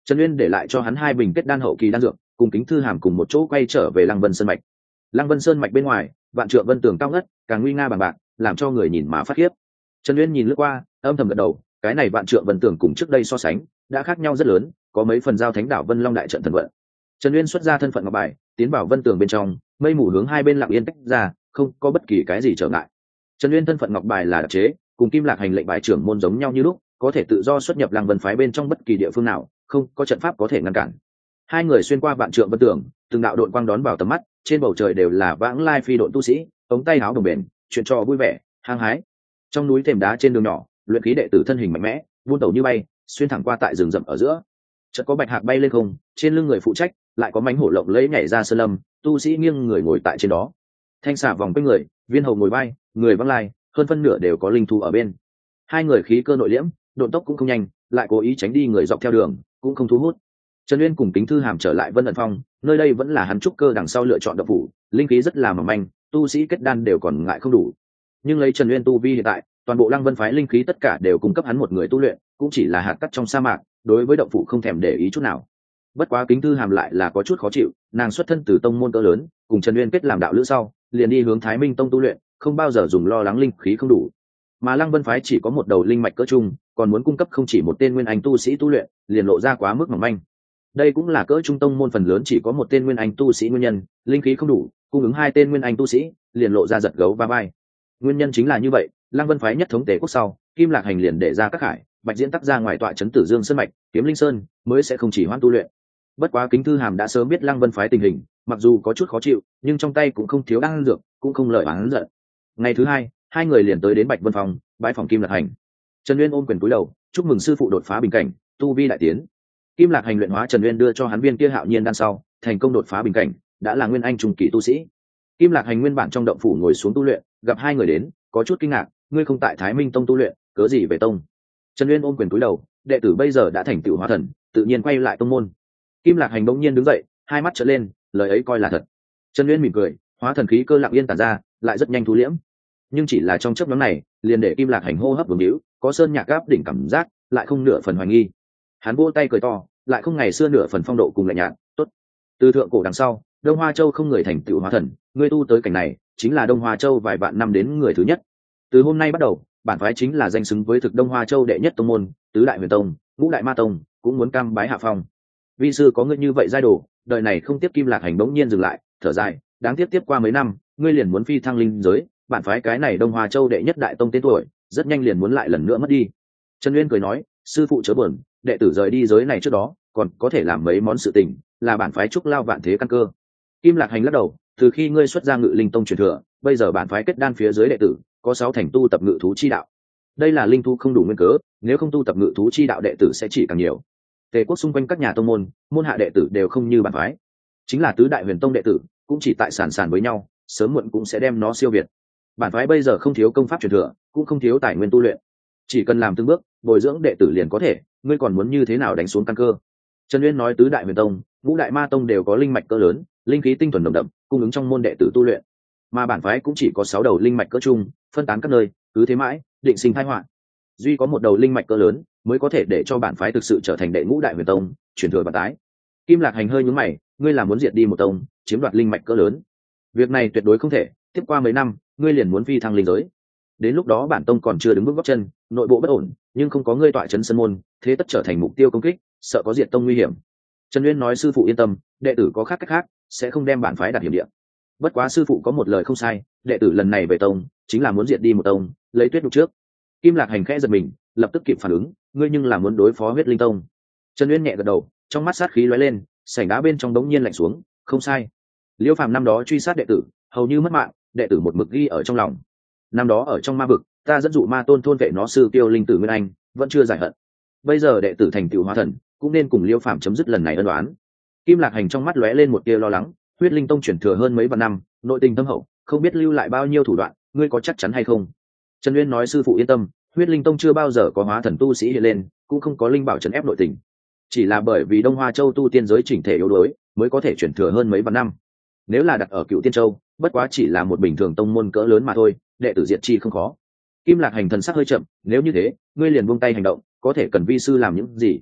Trần Uyên để lại cho hắn hai bình kết đan hậu kỳ đan dược, cùng Kính Thư Hàm cùng một chỗ quay trở về Lăng Vân Sơn mạch. Lăng Vân Sơn mạch bên ngoài, vạn trượng vân tường cao ngất, càng nguy nga bằng bạc, làm cho người nhìn mà phát khiếp. Trần Uyên nhìn lướt qua, âm thầm gật đầu, cái này vạn trượng vân tường cùng trước đây so sánh, đã khác nhau rất lớn, có mấy phần giao thánh đảo Vân Long đại trận thần vận. Trần Uyên xuất ra thân phận ngọc bài, tiến vào vân tường bên trong, mây mù hướng hai bên lặng yên tách ra, không có bất kỳ cái gì trở ngại. Trần Uyên thân phận ngọc bài là đặc chế, cùng Kim Lạc hành lệnh bài trưởng môn giống nhau như lúc, có thể tự do xuất nhập Lăng Vân phái bên trong bất kỳ địa phương nào, không có trận pháp có thể ngăn cản. Hai người xuyên qua vạn trượng vân tường, từng đạo đội quang đón vào tầm mắt, trên bầu trời đều là vãng lai phi đội tu sĩ, ống tay áo đồng bền, chuyện trò vui vẻ, hăng hái. Trong núi thềm đá trên đường nhỏ, luyện khí đệ tử thân hình mạnh mẽ, buôn tẩu như bay, xuyên thẳng qua tại rừng rậm ở giữa. Chợt có bạch hạc bay lên không, trên lưng người phụ trách lại có mánh hổ lộng lẫy nhảy ra sơn lâm, tu sĩ nghiêng người ngồi tại trên đó. Thanh xà vòng quanh người, viên hầu ngồi bay, người văng lai, hơn phân nửa đều có linh thú ở bên. Hai người khí cơ nội liễm, độn tốc cũng không nhanh, lại cố ý tránh đi người dọc theo đường, cũng không thu hút. Trần Uyên cùng Kính Thư Hàm trở lại Vân Ẩn Phong, nơi đây vẫn là hắn trúc cơ đằng sau lựa chọn động phủ, linh khí rất là mỏng manh, tu sĩ kết đan đều còn ngại không đủ. Nhưng lấy Trần Uyên tu vi hiện tại, toàn bộ Lăng Vân phái linh khí tất cả đều cung cấp hắn một người tu luyện, cũng chỉ là hạt cát trong sa mạc, đối với động phủ không thèm để ý chút nào. Bất quá Kính Thư Hàm lại là có chút khó chịu, nàng xuất thân từ tông môn cỡ lớn, cùng Trần Uyên kết làm đạo lữ sau, liền đi hướng Thái Minh tông tu luyện, không bao giờ dùng lo lắng linh khí không đủ. Mà Lăng Vân phái chỉ có một đầu linh mạch cỡ trung, còn muốn cung cấp không chỉ một tên nguyên anh tu sĩ tu luyện, liền lộ ra quá mức mỏng manh. Đây cũng là cỡ trung tông môn phần lớn chỉ có một tên nguyên anh tu sĩ nguyên nhân, linh khí không đủ, cung ứng hai tên nguyên anh tu sĩ, liền lộ ra giật gấu va vai. Nguyên nhân chính là như vậy, Lăng Vân phái nhất thống Tề quốc sau, Kim Lạc hành liền để ra các hải, Bạch Diễn tắc ra ngoài tọa trấn Tử Dương sơn mạch, Kiếm Linh sơn, mới sẽ không chỉ hoãn tu luyện. Bất quá Kính Thư Hàm đã sớm biết Lăng Vân phái tình hình, mặc dù có chút khó chịu, nhưng trong tay cũng không thiếu đan dược, cũng không lợi oán giận. Ngày thứ hai, hai người liền tới đến Bạch Vân phòng, bãi phòng Kim Lạc hành. Trần Uyên ôm quyền cúi đầu, chúc mừng sư phụ đột phá bình cảnh, tu vi đại tiến. Kim Lạc hành luyện hóa Trần Uyên đưa cho hắn viên kia hạo nhiên đan sau, thành công đột phá bình cảnh, đã là nguyên anh trung kỳ tu sĩ. Kim Lạc hành nguyên bản trong động phủ ngồi xuống tu luyện, gặp hai người đến, có chút kinh ngạc, ngươi không tại Thái Minh tông tu luyện, cớ gì về tông? Trần Uyên ôm quyền cúi đầu, đệ tử bây giờ đã thành tựu hóa thần, tự nhiên quay lại tông môn. Kim Lạc hành bỗng nhiên đứng dậy, hai mắt trợn lên, lời ấy coi là thật. Trần Uyên mỉm cười, hóa thần khí cơ lặng yên tản ra, lại rất nhanh thu liễm. Nhưng chỉ là trong chớp nhoáng này, liền để Kim Lạc hành hô hấp vướng hữu, có sơn nhạc áp đỉnh cảm giác, lại không nửa phần hoài nghi. Hắn vỗ tay cười to, lại không ngày xưa nửa phần phong độ cùng lạnh nhạt, tốt. Từ thượng cổ đằng sau, Đông Hoa Châu không người thành tựu hóa thần, ngươi tu tới cảnh này, chính là Đông Hoa Châu vài vạn năm đến người thứ nhất. Từ hôm nay bắt đầu, bản phái chính là danh xứng với thực Đông Hoa Châu đệ nhất tông môn, tứ đại huyền tông, ngũ đại ma tông, cũng muốn cam bái hạ phong. Vi sư có ngươi như vậy giai đồ, đời này không tiếp Kim Lạc hành bỗng nhiên dừng lại, thở dài, đáng tiếc tiếp qua mấy năm, ngươi liền muốn phi thăng linh giới, bản phái cái này Đông Hoa Châu đệ nhất đại tông tên tuổi, rất nhanh liền muốn lại lần nữa mất đi. Trần Uyên cười nói, sư phụ chớ buồn, đệ tử rời đi giới này trước đó, còn có thể làm mấy món sự tình, là bản phái trúc lao vạn thế căn cơ. Kim Lạc hành lắc đầu, từ khi ngươi xuất ra Ngự Linh tông truyền thừa, bây giờ bản phái kết đan phía dưới đệ tử có sáu thành tu tập ngự thú chi đạo. Đây là linh thú không đủ nguyên cớ, nếu không tu tập ngự thú chi đạo đệ tử sẽ chỉ càng nhiều. Tề quốc xung quanh các nhà tông môn, môn hạ đệ tử đều không như bản phái, chính là tứ đại huyền tông đệ tử, cũng chỉ tại sàn sàn với nhau, sớm muộn cũng sẽ đem nó siêu việt. Bản phái bây giờ không thiếu công pháp truyền thừa, cũng không thiếu tài nguyên tu luyện, chỉ cần làm từng bước, bồi dưỡng đệ tử liền có thể, ngươi còn muốn như thế nào đánh xuống căn cơ? Trần Uyên nói tứ đại huyền tông, ngũ đại ma tông đều có linh mạch cỡ lớn, linh khí tinh thuần nồng đậm, cung ứng trong môn đệ tử tu luyện. Mà bản phái cũng chỉ có sáu đầu linh mạch cỡ trung, phân tán các nơi, cứ thế mãi, định sinh tai họa. Duy có một đầu linh mạch cỡ lớn, mới có thể để cho bản phái thực sự trở thành đệ ngũ đại huyền tông, truyền thừa và tái. Kim Lạc hành hơi nhướng mày, ngươi là muốn diệt đi một tông, chiếm đoạt linh mạch cỡ lớn. Việc này tuyệt đối không thể, tiếp qua mấy năm, ngươi liền muốn phi thăng linh giới. Đến lúc đó bản tông còn chưa đứng bước gót chân, nội bộ bất ổn, nhưng không có ngươi tọa trấn sân môn, thế tất trở thành mục tiêu công kích, sợ có diệt tông nguy hiểm. Trần Uyên nói sư phụ yên tâm, đệ tử có khác cách khác, sẽ không đem bản phái đặt hiểm địa. Bất quá sư phụ có một lời không sai, đệ tử lần này về tông, chính là muốn diệt đi một tông, lấy tuyết đục trước. Kim Lạc hành khẽ giật mình, lập tức kịp phản ứng, ngươi nhưng là muốn đối phó huyết linh tông. Trần Uyên nhẹ gật đầu, trong mắt sát khí lóe lên, sảnh đá bên trong đống nhiên lạnh xuống, không sai. Liễu Phàm năm đó truy sát đệ tử, hầu như mất mạng, đệ tử một mực ghi ở trong lòng. Năm đó ở trong ma vực, ta dẫn dụ ma tôn thôn vệ nó sư tiêu linh tử nguyên anh, vẫn chưa giải hận. Bây giờ đệ tử thành tựu hóa thần, cũng nên cùng Liễu Phàm chấm dứt lần này ân oán. Kim Lạc hành trong mắt lóe lên một tia lo lắng, huyết linh tông chuyển thừa hơn mấy vạn năm, nội tình thâm hậu, không biết lưu lại bao nhiêu thủ đoạn, ngươi có chắc chắn hay không? Trần Uyên nói sư phụ yên tâm, huyết linh tông chưa bao giờ có hóa thần tu sĩ hiện lên, cũng không có linh bảo trấn ép nội tình, chỉ là bởi vì Đông Hoa Châu tu tiên giới chỉnh thể yếu đuối, mới có thể chuyển thừa hơn mấy vạn năm. Nếu là đặt ở Cựu Tiên Châu, bất quá chỉ là một bình thường tông môn cỡ lớn mà thôi, đệ tử diệt chi không khó. Kim Lạc hành thần sắc hơi chậm, nếu như thế, ngươi liền buông tay hành động, có thể cần vi sư làm những gì?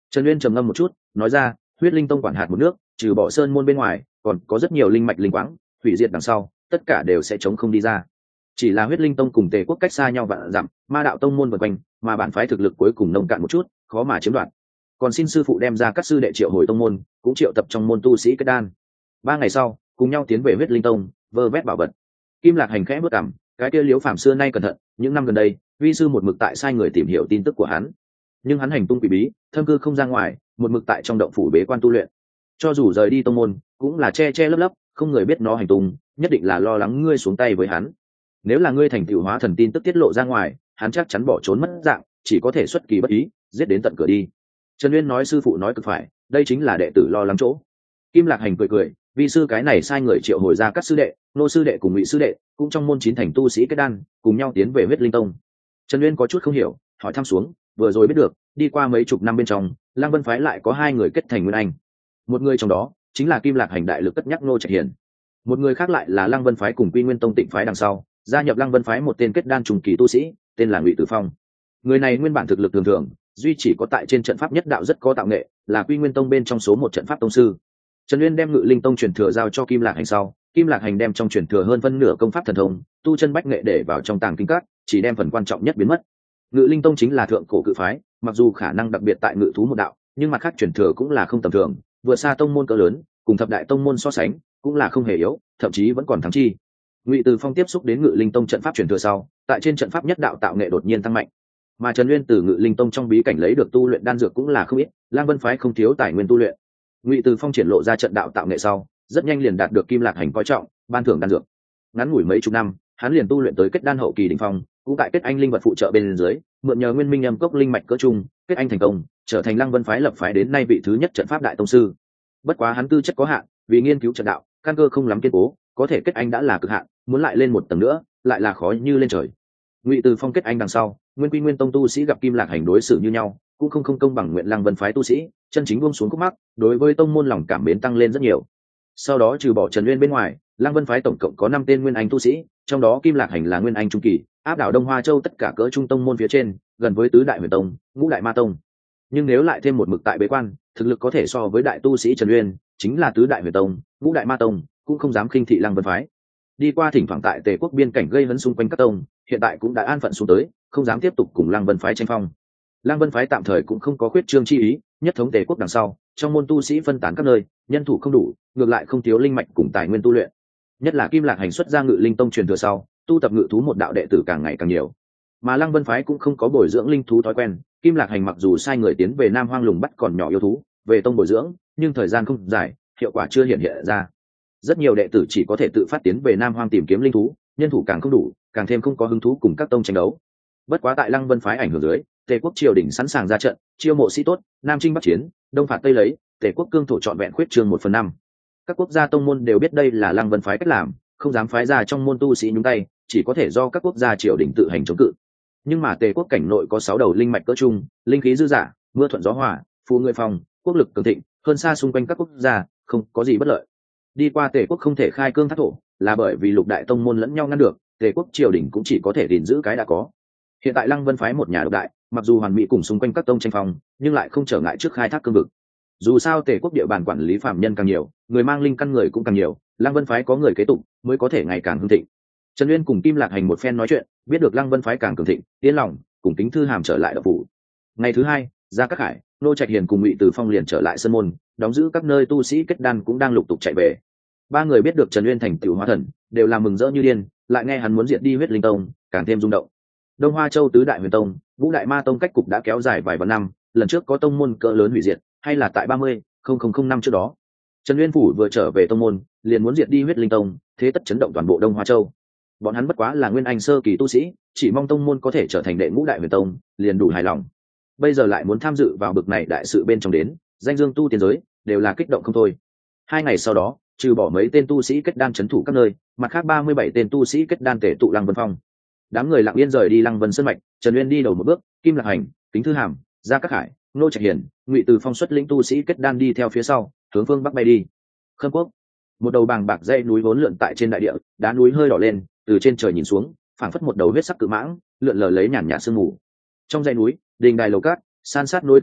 Trần Uyên trầm ngâm một chút nói ra, huyết linh tông quản hạt một nước, trừ bỏ sơn môn bên ngoài còn có rất nhiều linh mạch linh quáng, hủy diệt đằng sau tất cả đều sẽ chống không đi ra. Chỉ là huyết linh tông cùng tề quốc cách xa nhau vạn dặm, ma đạo tông môn vần quanh, mà bản phái thực lực cuối cùng nông cạn một chút, khó mà chiếm đoạt. Còn xin sư phụ đem ra các sư đệ triệu hồi tông môn, cũng triệu tập trong môn tu sĩ kết đan. Ba ngày sau cùng nhau tiến về huyết linh tông vơ vét bảo vật. Kim Lạc Hành khẽ bước cằm, cái kia Liễu Phàm xưa nay cẩn thận, những năm gần đây vi sư một mực tại sai người tìm hiểu tin tức của hắn, nhưng hắn hành tung quỷ bí, thâm cư không ra ngoài, một mực tại trong động phủ bế quan tu luyện. Cho dù rời đi tông môn cũng là che che lấp lấp, không người biết nó hành tung, nhất định là lo lắng ngươi xuống tay với hắn. Nếu là ngươi thành tựu hóa thần tin tức tiết lộ ra ngoài, hắn chắc chắn bỏ trốn mất dạng, chỉ có thể xuất kỳ bất ý, giết đến tận cửa đi. Trần Uyên nói sư phụ nói cực phải, đây chính là đệ tử lo lắng chỗ. Kim Lạc Hành cười cười, vi sư cái này sai người triệu hồi ra các sư đệ, nô sư đệ cùng ngụy sư đệ, cũng trong môn chín thành tu sĩ kết đan, cùng nhau tiến về huyết linh tông. Trần Uyên có chút không hiểu, hỏi thăm xuống, vừa rồi biết được, đi qua mấy chục năm bên trong, Lăng Vân phái lại có hai người kết thành nguyên anh. Một người trong đó chính là Kim Lạc Hành đại lực cất nhắc Ngô Trạch Hiền, một người khác lại là Lăng Vân phái cùng Quy Nguyên tông Tịnh phái đằng sau gia nhập Lăng Vân phái một tên kết đan trùng kỳ tu sĩ, tên là Ngụy Tử Phong. Người này nguyên bản thực lực thường thường, duy chỉ có tại trên trận pháp nhất đạo rất có tạo nghệ, là Quy Nguyên tông bên trong số một trận pháp tông sư. Trần Uyên đem Ngự Linh tông truyền thừa giao cho Kim Lạc Hành sau, Kim Lạc Hành đem trong truyền thừa hơn phân nửa công pháp thần thông, tu chân bách nghệ để vào trong tàng kinh các, chỉ đem phần quan trọng nhất biến mất. Ngự Linh tông chính là thượng cổ cự phái, mặc dù khả năng đặc biệt tại ngự thú một đạo, nhưng mặt khác truyền thừa cũng là không tầm thường, vừa xa tông môn cỡ lớn, cùng thập đại tông môn so sánh, cũng là không hề yếu, thậm chí vẫn còn thắng chi. Ngụy Từ Phong tiếp xúc đến Ngự Linh tông trận pháp truyền thừa sau, tại trên trận pháp nhất đạo tạo nghệ đột nhiên tăng mạnh. Mà Trần Uyên từ Ngự Linh tông trong bí cảnh lấy được tu luyện đan dược cũng là không ít, Lang Vân phái không thiếu tài nguyên tu luyện. Ngụy Từ Phong triển lộ ra trận đạo tạo nghệ sau, rất nhanh liền đạt được Kim Lạc Hành coi trọng, ban thưởng đan dược. Ngắn ngủi mấy chục năm, hắn liền tu luyện tới kết đan hậu kỳ đỉnh phong, cũng tại kết anh linh vật phụ trợ bên dưới, mượn nhờ Nguyên Minh âm cốc linh mạch cỡ trung, kết anh thành công, trở thành Lăng Vân phái lập phái đến nay vị thứ nhất trận pháp đại tông sư. Bất quá hắn tư chất có hạn, vì nghiên cứu trận đạo, căn cơ không lắm kiên cố, có thể kết anh đã là cực hạn, muốn lại lên một tầng nữa, lại là khó như lên trời. Ngụy Từ Phong kết anh đằng sau, Nguyên Quy Nguyên tông tu sĩ gặp Kim Lạc Hành đối xử như nhau, cũng không không công bằng nguyện Lăng Vân phái tu sĩ, chân chính buông xuống khúc mắc, đối với tông môn lòng cảm mến tăng lên rất nhiều. Sau đó trừ bỏ Trần Uyên bên ngoài, Lăng Vân phái tổng cộng có năm tên nguyên anh tu sĩ, trong đó Kim Lạc Hành là nguyên anh trung kỳ, áp đảo Đông Hoa Châu tất cả cỡ trung tông môn phía trên, gần với tứ đại huyền tông, ngũ đại ma tông. Nhưng nếu lại thêm một mực tại bế quan, thực lực có thể so với đại tu sĩ Trần Uyên, chính là tứ đại huyền tông, ngũ đại ma tông, cũng không dám khinh thị Lăng Vân phái. Đi qua thỉnh thoảng tại Tề quốc biên cảnh gây hấn xung quanh các tông, hiện tại cũng đã an phận xuống tới, không dám tiếp tục cùng Lăng Vân phái tranh phong. Lăng Vân phái tạm thời cũng không có khuyết trương chi ý, nhất thống Tề quốc đằng sau, trong môn tu sĩ phân tán các nơi, nhân thủ không đủ, ngược lại không thiếu linh mạch cùng tài nguyên tu luyện. Nhất là Kim Lạc Hành xuất ra Ngự Linh tông truyền thừa sau, tu tập ngự thú một đạo đệ tử càng ngày càng nhiều. Mà Lăng Vân phái cũng không có bồi dưỡng linh thú thói quen, Kim Lạc Hành mặc dù sai người tiến về Nam Hoang lùng bắt còn nhỏ yêu thú, về tông bồi dưỡng, nhưng thời gian không dài, hiệu quả chưa hiện hiện ra. Rất nhiều đệ tử chỉ có thể tự phát tiến về Nam Hoang tìm kiếm linh thú, nhân thủ càng không đủ, càng thêm không có hứng thú cùng các tông tranh đấu. Bất quá tại Lăng Vân phái ảnh hưởng dưới, Tề quốc triều đình sẵn sàng ra trận, chiêu mộ sĩ tốt, Nam chinh bắc chiến, Đông phạt Tây lấy, Tề quốc cương thổ trọn vẹn khuyết trương một phần năm. Các quốc gia tông môn đều biết đây là Lăng Vân phái cách làm, không dám phái ra trong môn tu sĩ nhúng tay, chỉ có thể do các quốc gia triều đình tự hành chống cự. Nhưng mà Tề quốc cảnh nội có sáu đầu linh mạch cỡ trung, linh khí dư dả, mưa thuận gió hòa, phù người phòng, quốc lực cường thịnh, hơn xa xung quanh các quốc gia, không có gì bất lợi. Đi qua Tề quốc không thể khai cương thác thổ, là bởi vì lục đại tông môn lẫn nhau ngăn được, Tề quốc triều đình cũng chỉ có thể gìn giữ cái đã có. Hiện tại Lăng Vân phái một nhà độc đại, mặc dù hoàn mỹ cùng xung quanh các tông tranh phong, nhưng lại không trở ngại trước khai thác cương vực. Dù sao Tề quốc địa bàn quản lý phạm nhân càng nhiều, người mang linh căn người cũng càng nhiều, Lăng Vân phái có người kế tục, mới có thể ngày càng hưng thịnh. Trần Uyên cùng Kim Lạc Hành một phen nói chuyện, biết được Lăng Vân phái càng cường thịnh, tiến lòng, cùng Kính Thư Hàm trở lại đậu phủ. Ngày thứ hai, Gia Các Hải, Nô Trạch Hiền cùng Ngụy Từ Phong liền trở lại sân môn, đóng giữ các nơi tu sĩ kết đan cũng đang lục tục chạy về. Ba người biết được Trần Uyên thành tựu hóa thần, đều là mừng rỡ như điên, lại nghe hắn muốn diệt đi huyết linh tông, càng thêm rung động. Đông Hoa Châu tứ đại huyền tông, ngũ đại ma tông cách cục đã kéo dài vài vạn năm, lần trước có tông môn cỡ lớn hủy diệt, hay là tại ba mươi năm trước đó. Trần Uyên phủ vừa trở về tông môn, liền muốn diệt đi huyết linh tông, thế tất chấn động toàn bộ Đông Hoa Châu. Bọn hắn bất quá là nguyên anh sơ kỳ tu sĩ, chỉ mong tông môn có thể trở thành đệ ngũ đại huyền tông, liền đủ hài lòng. Bây giờ lại muốn tham dự vào bực này đại sự bên trong đến, danh dương tu tiên giới đều là kích động không thôi. Hai ngày sau đó, trừ bỏ mấy tên tu sĩ kết đan trấn thủ các nơi, mặt khác ba mươi bảy tên tu sĩ kết đan tề tụ Lăng Vân Phong. Đám người lặng yên rời đi Lăng Vân Sơn mạch, Trần Uyên đi đầu một bước, Kim Lạc Hành, Kính Thư Hàm, Gia Các Hải, Nô Trạch Hiền, Ngụy Từ Phong xuất lĩnh tu sĩ kết đan đi theo phía sau, hướng phương bắc bay đi. Khâm Quốc, một đầu bàng bạc dãy núi vốn lượn tại trên đại địa, đá núi hơi đỏ lên, từ trên trời nhìn xuống, phảng phất một đầu huyết sắc cự mãng, lượn lờ lấy nhàn nhạt sương mù. Trong dãy núi, đình đài lầu cát, san sát nối tiếp nhau,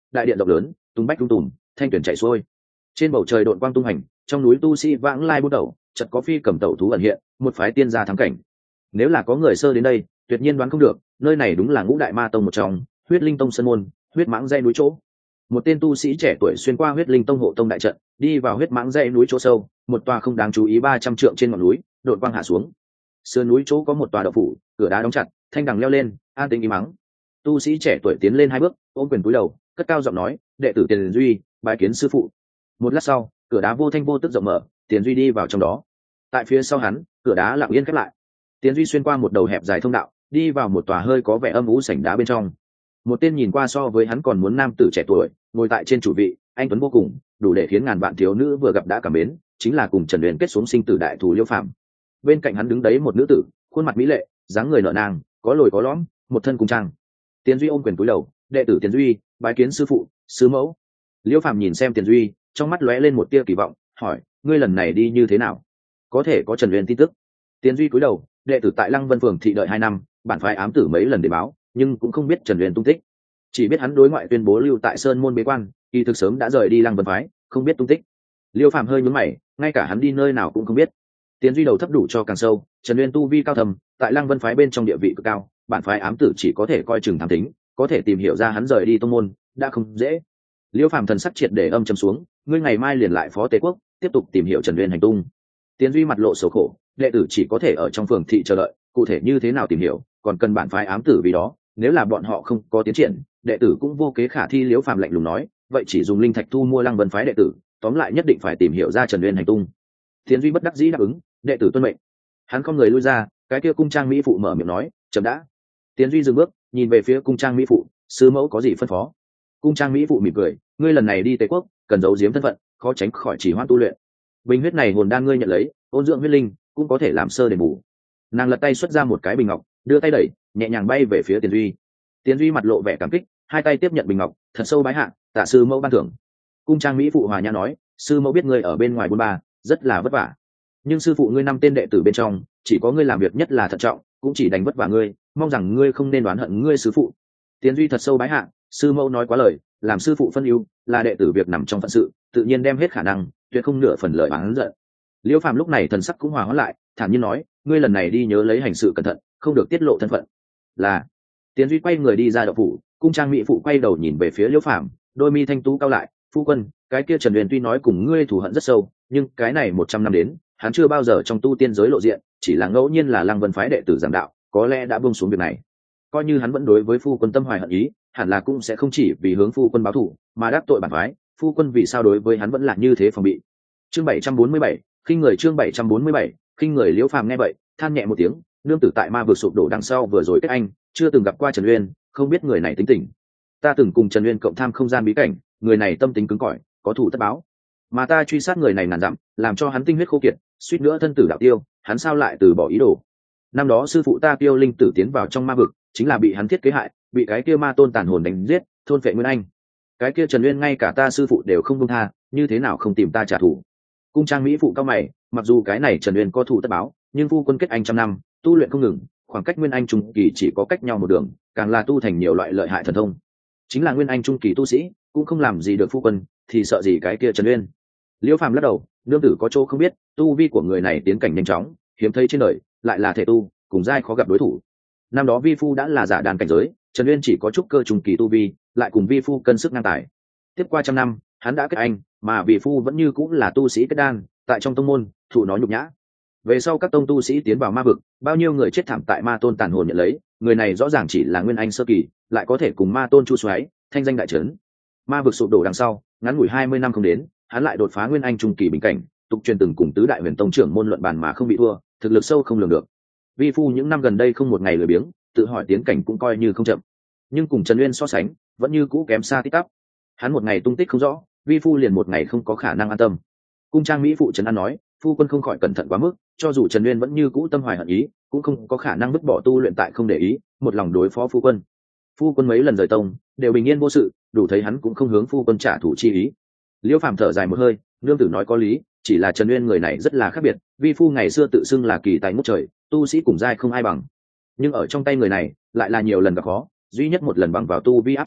đại điện rộng lớn, tung bách tung tùm, thanh tuyển chảy xuôi. Trên bầu trời đội quang tung hành, trong núi tu sĩ vãng lai bút đầu, chợt có phi cầm tẩu thú ẩn hiện, một phái tiên gia thắng cảnh. Nếu là có người sơ đến đây, tuyệt nhiên đoán không được, nơi này đúng là Ngũ Đại Ma Tông một trong, Huyết Linh Tông sơn môn, huyết mãng dãy núi chỗ. Một tên tu sĩ trẻ tuổi xuyên qua Huyết Linh Tông hộ tông đại trận, đi vào huyết mãng dãy núi chỗ sâu, một tòa không đáng chú ý ba trăm trượng trên ngọn núi, đội quang hạ xuống. Sườn núi chỗ có một tòa động phủ, cửa đá đóng chặt, thanh đằng leo lên, an tĩnh im mắng. Tu sĩ trẻ tuổi tiến lên hai bước, ôm quyền cúi đầu, cất cao giọng nói, đệ tử Tiền Duy, bái kiến sư phụ. Một lát sau, cửa đá vô thanh vô tức rộng mở, Tiền Duy đi vào trong đó. Tại phía sau hắn, cửa đá lặng yên khép lại. Tiền Duy xuyên qua một đầu hẹp dài thông đạo, đi vào một tòa hơi có vẻ âm u sảnh đá bên trong. Một tên nhìn qua so với hắn còn muốn nam tử trẻ tuổi, ngồi tại trên chủ vị, anh tuấn vô cùng, đủ để khiến ngàn vạn thiếu nữ vừa gặp đã cảm mến, chính là cùng Trần Uyên kết xuống sinh tử đại thù Liêu Phàm. Bên cạnh hắn đứng đấy một nữ tử, khuôn mặt mỹ lệ, dáng người nở nang, có lồi có lõm, một thân cung trang. Tiền Duy ôm quyền cúi đầu, đệ tử Tiền Duy, bái kiến sư phụ, sư mẫu. Liêu Phàm nhìn xem Tiền Duy, trong mắt lóe lên một tia kỳ vọng, hỏi, ngươi lần này đi như thế nào? Có thể có Trần Uyên tin tức? Tiền Duy cúi đầu, đệ tử tại Lăng Vân phường thị đợi hai năm, bản phái ám tử mấy lần để báo, nhưng cũng không biết Trần Uyên tung tích. Chỉ biết hắn đối ngoại tuyên bố lưu tại Sơn môn bế quan, kỳ thực sớm đã rời đi Lăng Vân phái, không biết tung tích. Liêu Phàm hơi nhướng mày, ngay cả hắn đi nơi nào cũng không biết. Tiền Duy đầu thấp đủ cho càng sâu, Trần Uyên tu vi cao thầm, tại Lăng Vân phái bên trong địa vị cực cao, bản phái ám tử chỉ có thể coi chừng thám tính, có thể tìm hiểu ra hắn rời đi tông môn, đã không dễ. Liêu Phàm thần sắc triệt để âm trầm xuống, ngươi ngày mai liền lại phó tế quốc, tiếp tục tìm hiểu Trần Uyên hành tung. Tiền Duy mặt lộ sầu khổ, đệ tử chỉ có thể ở trong phường thị chờ đợi, cụ thể như thế nào tìm hiểu, còn cần bản phái ám tử vì đó, nếu là bọn họ không có tiến triển, đệ tử cũng vô kế khả thi. Liêu Phàm lạnh lùng nói, vậy chỉ dùng linh thạch thu mua Lăng Vân phái đệ tử, tóm lại nhất định phải tìm hiểu ra Trần Uyên hành tung. Tiền Duy bất đắc dĩ đáp ứng, đệ tử tuân mệnh. Hắn không người lui ra, cái kia cung trang mỹ phụ mở miệng nói, chậm đã. Tiền Duy dừng bước, nhìn về phía cung trang mỹ phụ, sư mẫu có gì phân phó? Cung trang mỹ phụ mỉm cười, ngươi lần này đi Tây Quốc, cần giấu giếm thân phận, khó tránh khỏi chỉ hoãn tu luyện. Bình huyết này hồn đan ngươi nhận lấy, ôn dưỡng huyết linh, cũng có thể làm sơ đền bù. Nàng lật tay xuất ra một cái bình ngọc, đưa tay đẩy, nhẹ nhàng bay về phía Tiền Duy. Tiền Duy mặt lộ vẻ cảm kích, hai tay tiếp nhận bình ngọc, thật sâu bái hạ, tạ sư mẫu ban thưởng. Cung trang mỹ phụ hòa nhã nói, sư mẫu biết ngươi ở bên ngoài buôn ba, rất là vất vả, nhưng sư phụ ngươi năm tên đệ tử bên trong, chỉ có ngươi làm việc nhất là thận trọng, cũng chỉ đánh vất vả ngươi, mong rằng ngươi không nên đoán hận ngươi sư phụ. Tiền Duy thật sâu bái hạ, sư mẫu nói quá lời, làm sư phụ phân ưu, là đệ tử việc nằm trong phận sự, tự nhiên đem hết khả năng, tuyệt không nửa phần lời oán giận. Liêu Phàm lúc này thần sắc cũng hòa hóa lại, thản nhiên nói, ngươi lần này đi nhớ lấy hành sự cẩn thận, không được tiết lộ thân phận. Là. Tiền Duy quay người đi ra động phủ, cung trang mỹ phụ quay đầu nhìn về phía Liêu Phàm, đôi mi thanh tú cao lại, phu quân, cái kia Trần Uyên tuy nói cùng ngươi thù hận rất sâu, nhưng cái này một trăm năm đến, hắn chưa bao giờ trong tu tiên giới lộ diện, chỉ là ngẫu nhiên là Lăng Vân phái đệ tử giảng đạo, có lẽ đã buông xuống việc này. Coi như hắn vẫn đối với phu quân tâm hoài hận ý, hẳn là cũng sẽ không chỉ vì hướng phu quân báo thù, mà đắc tội bản phái, phu quân vì sao đối với hắn vẫn là như thế phòng bị. Chương bảy trăm bốn mươi bảy, khinh người chương bảy trăm bốn mươi bảy, khinh người. Liễu Phàm nghe vậy, than nhẹ một tiếng, nương tử tại ma vực sụp đổ đằng sau vừa rồi kết anh, chưa từng gặp qua Trần Uyên, không biết người này tính tình. Ta từng cùng Trần Uyên cộng tham không gian bí cảnh, người này tâm tính cứng cỏi, có thủ tất báo. Mà ta truy sát người này ngàn dặm, làm cho hắn tinh huyết khô kiệt, suýt nữa thân tử đạo tiêu, hắn sao lại từ bỏ ý đồ? Năm đó sư phụ ta Tiêu Linh tử tiến vào trong ma vực, chính là bị hắn thiết kế hại, bị cái kia ma tôn tàn hồn đánh giết, thôn phệ nguyên anh. Cái kia Trần Uyên ngay cả ta sư phụ đều không buông tha, như thế nào không tìm ta trả thù? Cung trang mỹ phụ cao mày, mặc dù cái này Trần Uyên có thủ tất báo, nhưng phu quân kết anh trăm năm, tu luyện không ngừng, khoảng cách nguyên anh trung kỳ chỉ có cách nhau một đường, càng là tu thành nhiều loại lợi hại thần thông. Chính là nguyên anh trung kỳ tu sĩ, cũng không làm gì được phu quân, thì sợ gì cái kia Trần Uyên? Liễu Phàm lắc đầu, nương tử có chỗ không biết, tu vi của người này tiến cảnh nhanh chóng, hiếm thấy trên đời, lại là thể tu, cùng giai khó gặp đối thủ. Năm đó vi phu đã là giả đàn cảnh giới, Trần Uyên chỉ có trúc cơ trung kỳ tu vi, lại cùng vi phu cân sức ngang tài. Tiếp qua trăm năm, hắn đã kết anh, mà vi phu vẫn như cũng là tu sĩ kết đan, tại trong tông môn, thụ nó nhục nhã. Về sau các tông tu sĩ tiến vào ma vực, bao nhiêu người chết thảm tại ma tôn tàn hồn nhận lấy, người này rõ ràng chỉ là nguyên anh sơ kỳ, lại có thể cùng ma tôn chu xoáy, thanh danh đại trấn. Ma vực sụp đổ đằng sau, ngắn ngủi hai mươi năm không đến, hắn lại đột phá nguyên anh trung kỳ bình cảnh, tục truyền từng cùng tứ đại huyền tông trưởng môn luận bàn mà không bị thua, thực lực sâu không lường được. Vi phu những năm gần đây không một ngày lười biếng, tự hỏi tiến cảnh cũng coi như không chậm, nhưng cùng Trần Uyên so sánh, vẫn như cũ kém xa tít tắp. Hắn một ngày tung tích không rõ, vi phu liền một ngày không có khả năng an tâm. Cung trang mỹ phụ Trần An nói, phu quân không khỏi cẩn thận quá mức, cho dù Trần Uyên vẫn như cũ tâm hoài hận ý, cũng không có khả năng vứt bỏ tu luyện tại không để ý, một lòng đối phó phu quân. Phu quân mấy lần rời tông, đều bình yên vô sự, đủ thấy hắn cũng không hướng phu quân trả thù chi ý. Liễu Phàm thở dài một hơi, nương tử nói có lý, chỉ là Trần Uyên người này rất là khác biệt, vi phu ngày xưa tự xưng là kỳ tài ngút trời, tu sĩ cùng giai không ai bằng, nhưng ở trong tay người này lại là nhiều lần gặp khó, duy nhất một lần bằng vào tu vi áp chế,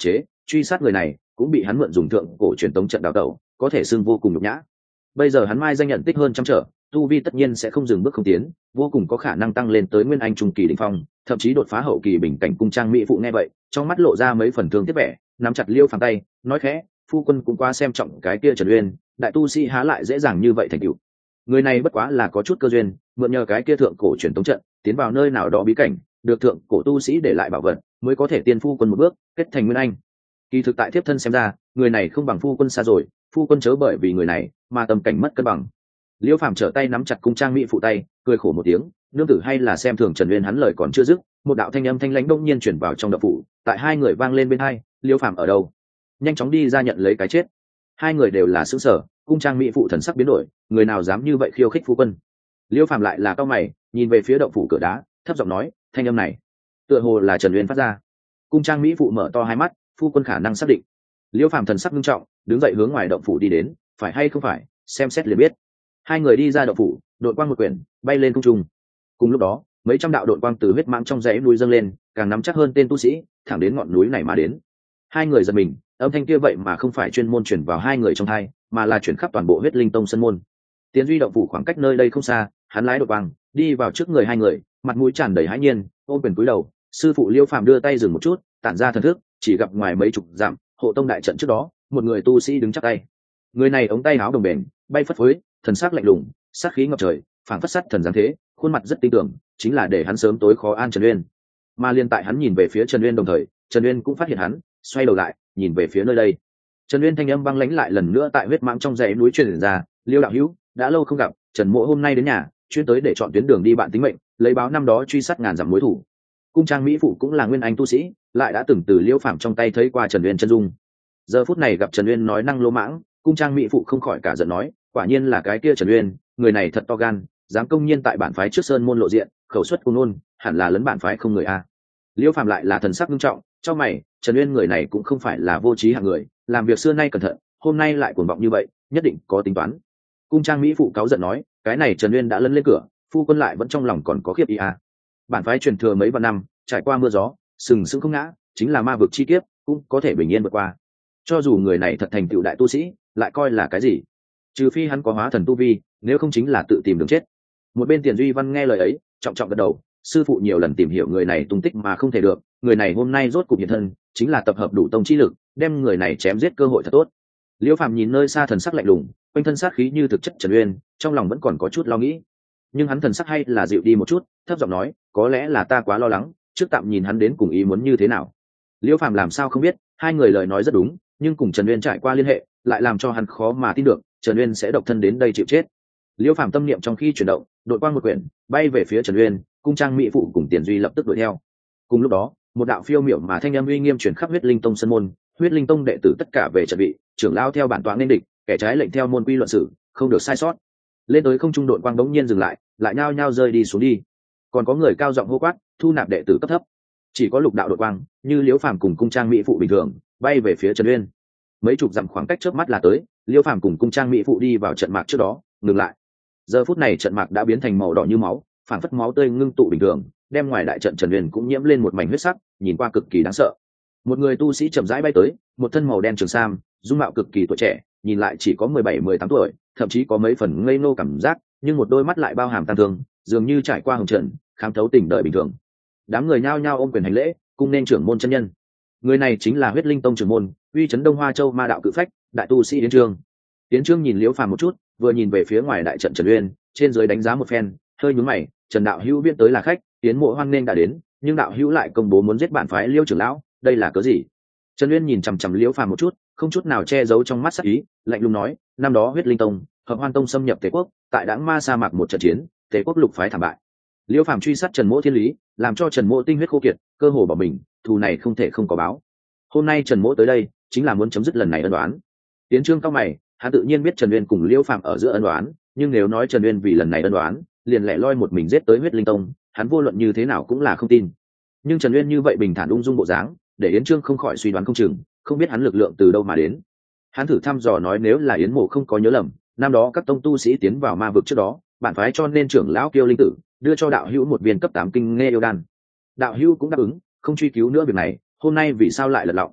truy sát người này cũng bị hắn mượn dùng thượng cổ truyền tống trận đào tẩu, có thể xưng vô cùng nhục nhã. Bây giờ hắn mai danh nhận tích hơn trăm trở, tu vi tất nhiên sẽ không dừng bước không tiến, vô cùng có khả năng tăng lên tới nguyên anh trung kỳ đỉnh phong, thậm chí đột phá hậu kỳ bình cảnh. Cung trang mỹ phụ nghe vậy, trong mắt lộ ra mấy phần thương tiếc vẻ, nắm chặt Liêu Phàm tay, nói khẽ, phu quân cũng quá xem trọng cái kia Trần Uyên, đại tu sĩ há lại dễ dàng như vậy thành tựu. Người này bất quá là có chút cơ duyên, mượn nhờ cái kia thượng cổ truyền tống trận, tiến vào nơi nào đó bí cảnh, được thượng cổ tu sĩ để lại bảo vật, mới có thể tiên phu quân một bước kết thành nguyên anh. Kỳ thực tại thiếp thân xem ra, người này không bằng phu quân xa rồi, phu quân chớ bởi vì người này mà tâm cảnh mất cân bằng. Liêu Phàm trở tay nắm chặt cung trang mỹ phụ tay, cười khổ một tiếng, nương tử hay là xem thường Trần Uyên. Hắn lời còn chưa dứt, một đạo thanh âm thanh lãnh đông nhiên chuyển vào trong động phủ, tại hai người vang lên bên hai. Liêu Phàm ở đâu? Nhanh chóng đi ra nhận lấy cái chết. Hai người đều là xứng sở, cung trang mỹ phụ thần sắc biến đổi, người nào dám như vậy khiêu khích phu quân? Liêu Phàm lại là cao mày, nhìn về phía động phủ cửa đá, thấp giọng nói, thanh âm này tựa hồ là Trần Uyên phát ra. Cung trang mỹ phụ mở to hai mắt, phu quân khả năng xác định. Liêu Phàm thần sắc nghiêm trọng, đứng dậy hướng ngoài động phủ đi đến, phải hay không phải, xem xét liền biết. Hai người đi ra động phủ, đội quang một quyển bay lên không trung. Cùng lúc đó, mấy trăm đạo đội quang từ huyết mãng trong dãy núi dâng lên, càng nắm chắc hơn tên tu sĩ, thẳng đến ngọn núi này mà đến. Hai người giật mình, âm thanh kia vậy mà không phải chuyên môn chuyển vào hai người trong hai, mà là chuyển khắp toàn bộ huyết linh tông sân môn. Tiến duy động phủ khoảng cách nơi đây không xa, hắn lái đội quang đi vào trước người hai người, mặt mũi tràn đầy hãi nhiên, ôm quyền cúi đầu. Sư phụ Liêu Phàm đưa tay dừng một chút, tản ra thần thức, chỉ gặp ngoài mấy chục dặm, hộ tông đại trận trước đó, một người tu sĩ đứng chắp tay. Người này ống tay áo đồng bền, bay phất phới, thần sắc lạnh lùng, sát khí ngập trời, phảng phất sắt thần giáng thế, khuôn mặt rất tinh tưởng, chính là để hắn sớm tối khó an Trần Uyên. Mà liên tại hắn nhìn về phía Trần Uyên đồng thời, Trần Uyên cũng phát hiện hắn, xoay đầu lại, nhìn về phía nơi đây. Trần Uyên thanh âm băng lãnh lại lần nữa tại huyết mãng trong dãy núi truyền ra, Liêu đạo hữu, đã lâu không gặp, Trần Mộ hôm nay đến nhà, chuyên tới để chọn tuyến đường đi bạn tính mệnh, lấy báo năm đó truy sát ngàn dặm mối thủ. Cung trang mỹ phụ cũng là nguyên anh tu sĩ, lại đã từng từ Liêu Phàm trong tay thấy qua Trần Uyên chân dung. Giờ phút này gặp Trần Uyên nói năng lô mãng, cung trang mỹ phụ không khỏi cả giận nói, quả nhiên là cái kia Trần Uyên, người này thật to gan, dám công nhiên tại bản phái trước sơn môn lộ diện, khẩu xuất cuồng ngôn, hẳn là lấn bản phái không người a. Liêu Phàm lại là thần sắc nghiêm trọng, cho mày, Trần Uyên người này cũng không phải là vô trí hạng người, làm việc xưa nay cẩn thận, hôm nay lại cuồng vọng như vậy, nhất định có tính toán. Cung trang mỹ phụ cáu giận nói, cái này Trần Uyên đã lấn lên cửa, phu quân lại vẫn trong lòng còn có khiếp ý a. Bản phái truyền thừa mấy vạn năm, trải qua mưa gió, sừng sững không ngã, chính là ma vực chi kiếp, cũng có thể bình yên vượt qua. Cho dù người này thật thành tựu đại tu sĩ, lại coi là cái gì? Trừ phi hắn có hóa thần tu vi, nếu không chính là tự tìm đường chết. Một bên Tiền Duy Văn nghe lời ấy, trọng trọng gật đầu, sư phụ nhiều lần tìm hiểu người này tung tích mà không thể được, người này hôm nay rốt cục hiện thân, chính là tập hợp đủ tông chi lực, đem người này chém giết cơ hội thật tốt. Liêu Phàm nhìn nơi xa thần sắc lạnh lùng, quanh thân sát khí như thực chất Trần Uyên, trong lòng vẫn còn có chút lo nghĩ. Nhưng hắn thần sắc hay là dịu đi một chút, thấp giọng nói, có lẽ là ta quá lo lắng, trước tạm nhìn hắn đến cùng ý muốn như thế nào. Liêu Phàm làm sao không biết, hai người lời nói rất đúng, nhưng cùng Trần Uyên trải qua liên hệ, lại làm cho hắn khó mà tin được, Trần Uyên sẽ độc thân đến đây chịu chết. Liêu Phàm tâm niệm trong khi chuyển động, đội quang một quyển bay về phía Trần Uyên, cung trang mỹ phụ cùng Tiền Duy lập tức đuổi theo. Cùng lúc đó, một đạo phiêu miểu mà thanh âm uy nghiêm truyền khắp huyết linh tông sân môn, huyết linh tông đệ tử tất cả về trận bị, trưởng lao theo bản tọa nên địch, kẻ trái lệnh theo môn quy luận xử, không được sai sót. Lên tới không trung đội quang đống nhiên dừng lại, lại nhao nhao rơi đi xuống đi. Còn có người cao giọng hô quát, thu nạp đệ tử cấp thấp. Chỉ có lục đạo đội quang, như Liêu Phàm cùng cung trang mỹ phụ bình thường, bay về phía Trần Uyên. Mấy chục dặm khoảng cách chớp mắt là tới, Liêu Phàm cùng cung trang mỹ phụ đi vào trận mạc trước đó, ngừng lại. Giờ phút này trận mạc đã biến thành màu đỏ như máu, phản phất máu tươi ngưng tụ bình thường, đem ngoài đại trận Trần Uyên cũng nhiễm lên một mảnh huyết sắc, nhìn qua cực kỳ đáng sợ. Một người tu sĩ chậm rãi bay tới, một thân màu đen trường sam, dung mạo cực kỳ tuổi trẻ, nhìn lại chỉ có mười bảy mười tám tuổi, thậm chí có mấy phần ngây ngô cảm giác, nhưng một đôi mắt lại bao hàm tang thương, dường như trải qua hồng trận, khám thấu tình đời bình thường. Đám người nhao nhao ôm quyền hành lễ, cung nên trưởng môn chân nhân. Người này chính là huyết linh tông trưởng môn, uy chấn Đông Hoa Châu ma đạo cự phách, đại tu sĩ Yến Trương. Yến Trương nhìn Liễu Phàm một chút, vừa nhìn về phía ngoài đại trận Trần Uyên, trên dưới đánh giá một phen, hơi nhướng mày, Trần đạo hữu biết tới là khách, Yến mộ hoan nên đã đến, nhưng đạo hữu lại công bố muốn giết bản phái Liêu trưởng lão, đây là cớ gì? Trần Uyên nhìn chằm chằm Liễu Phàm một chút, không chút nào che giấu trong mắt sắc ý, lạnh lùng nói, năm đó huyết linh tông, hợp hoan tông xâm nhập Tề quốc, tại Đãng Ma sa mạc một trận chiến, Tề quốc lục phái thảm bại. Liễu Phàm truy sát Trần Mỗ thiên lý, làm cho Trần Mỗ tinh huyết khô kiệt, cơ hồ bỏ mình, thù này không thể không có báo. Hôm nay Trần Mỗ tới đây, chính là muốn chấm dứt lần này ân oán. Tiến Trương cao mày, hắn tự nhiên biết Trần Uyên cùng Liễu Phàm ở giữa ân oán, nhưng nếu nói Trần Uyên vì lần này ân oán, liền lẻ loi một mình giết tới huyết linh tông, hắn vô luận như thế nào cũng là không tin. Nhưng Trần Uyên như vậy bình thản ung dung bộ dáng, để Yến Trương không khỏi suy đoán không chừng, không biết hắn lực lượng từ đâu mà đến. Hắn thử thăm dò nói, nếu là Yến Mộ không có nhớ lầm, năm đó các tông tu sĩ tiến vào ma vực trước đó, bản phái cho nên trưởng lão Kiêu Linh Tử đưa cho đạo hữu một viên cấp tám kinh nghe yêu đan. Đạo hữu cũng đáp ứng, không truy cứu nữa việc này, hôm nay vì sao lại lật lọng?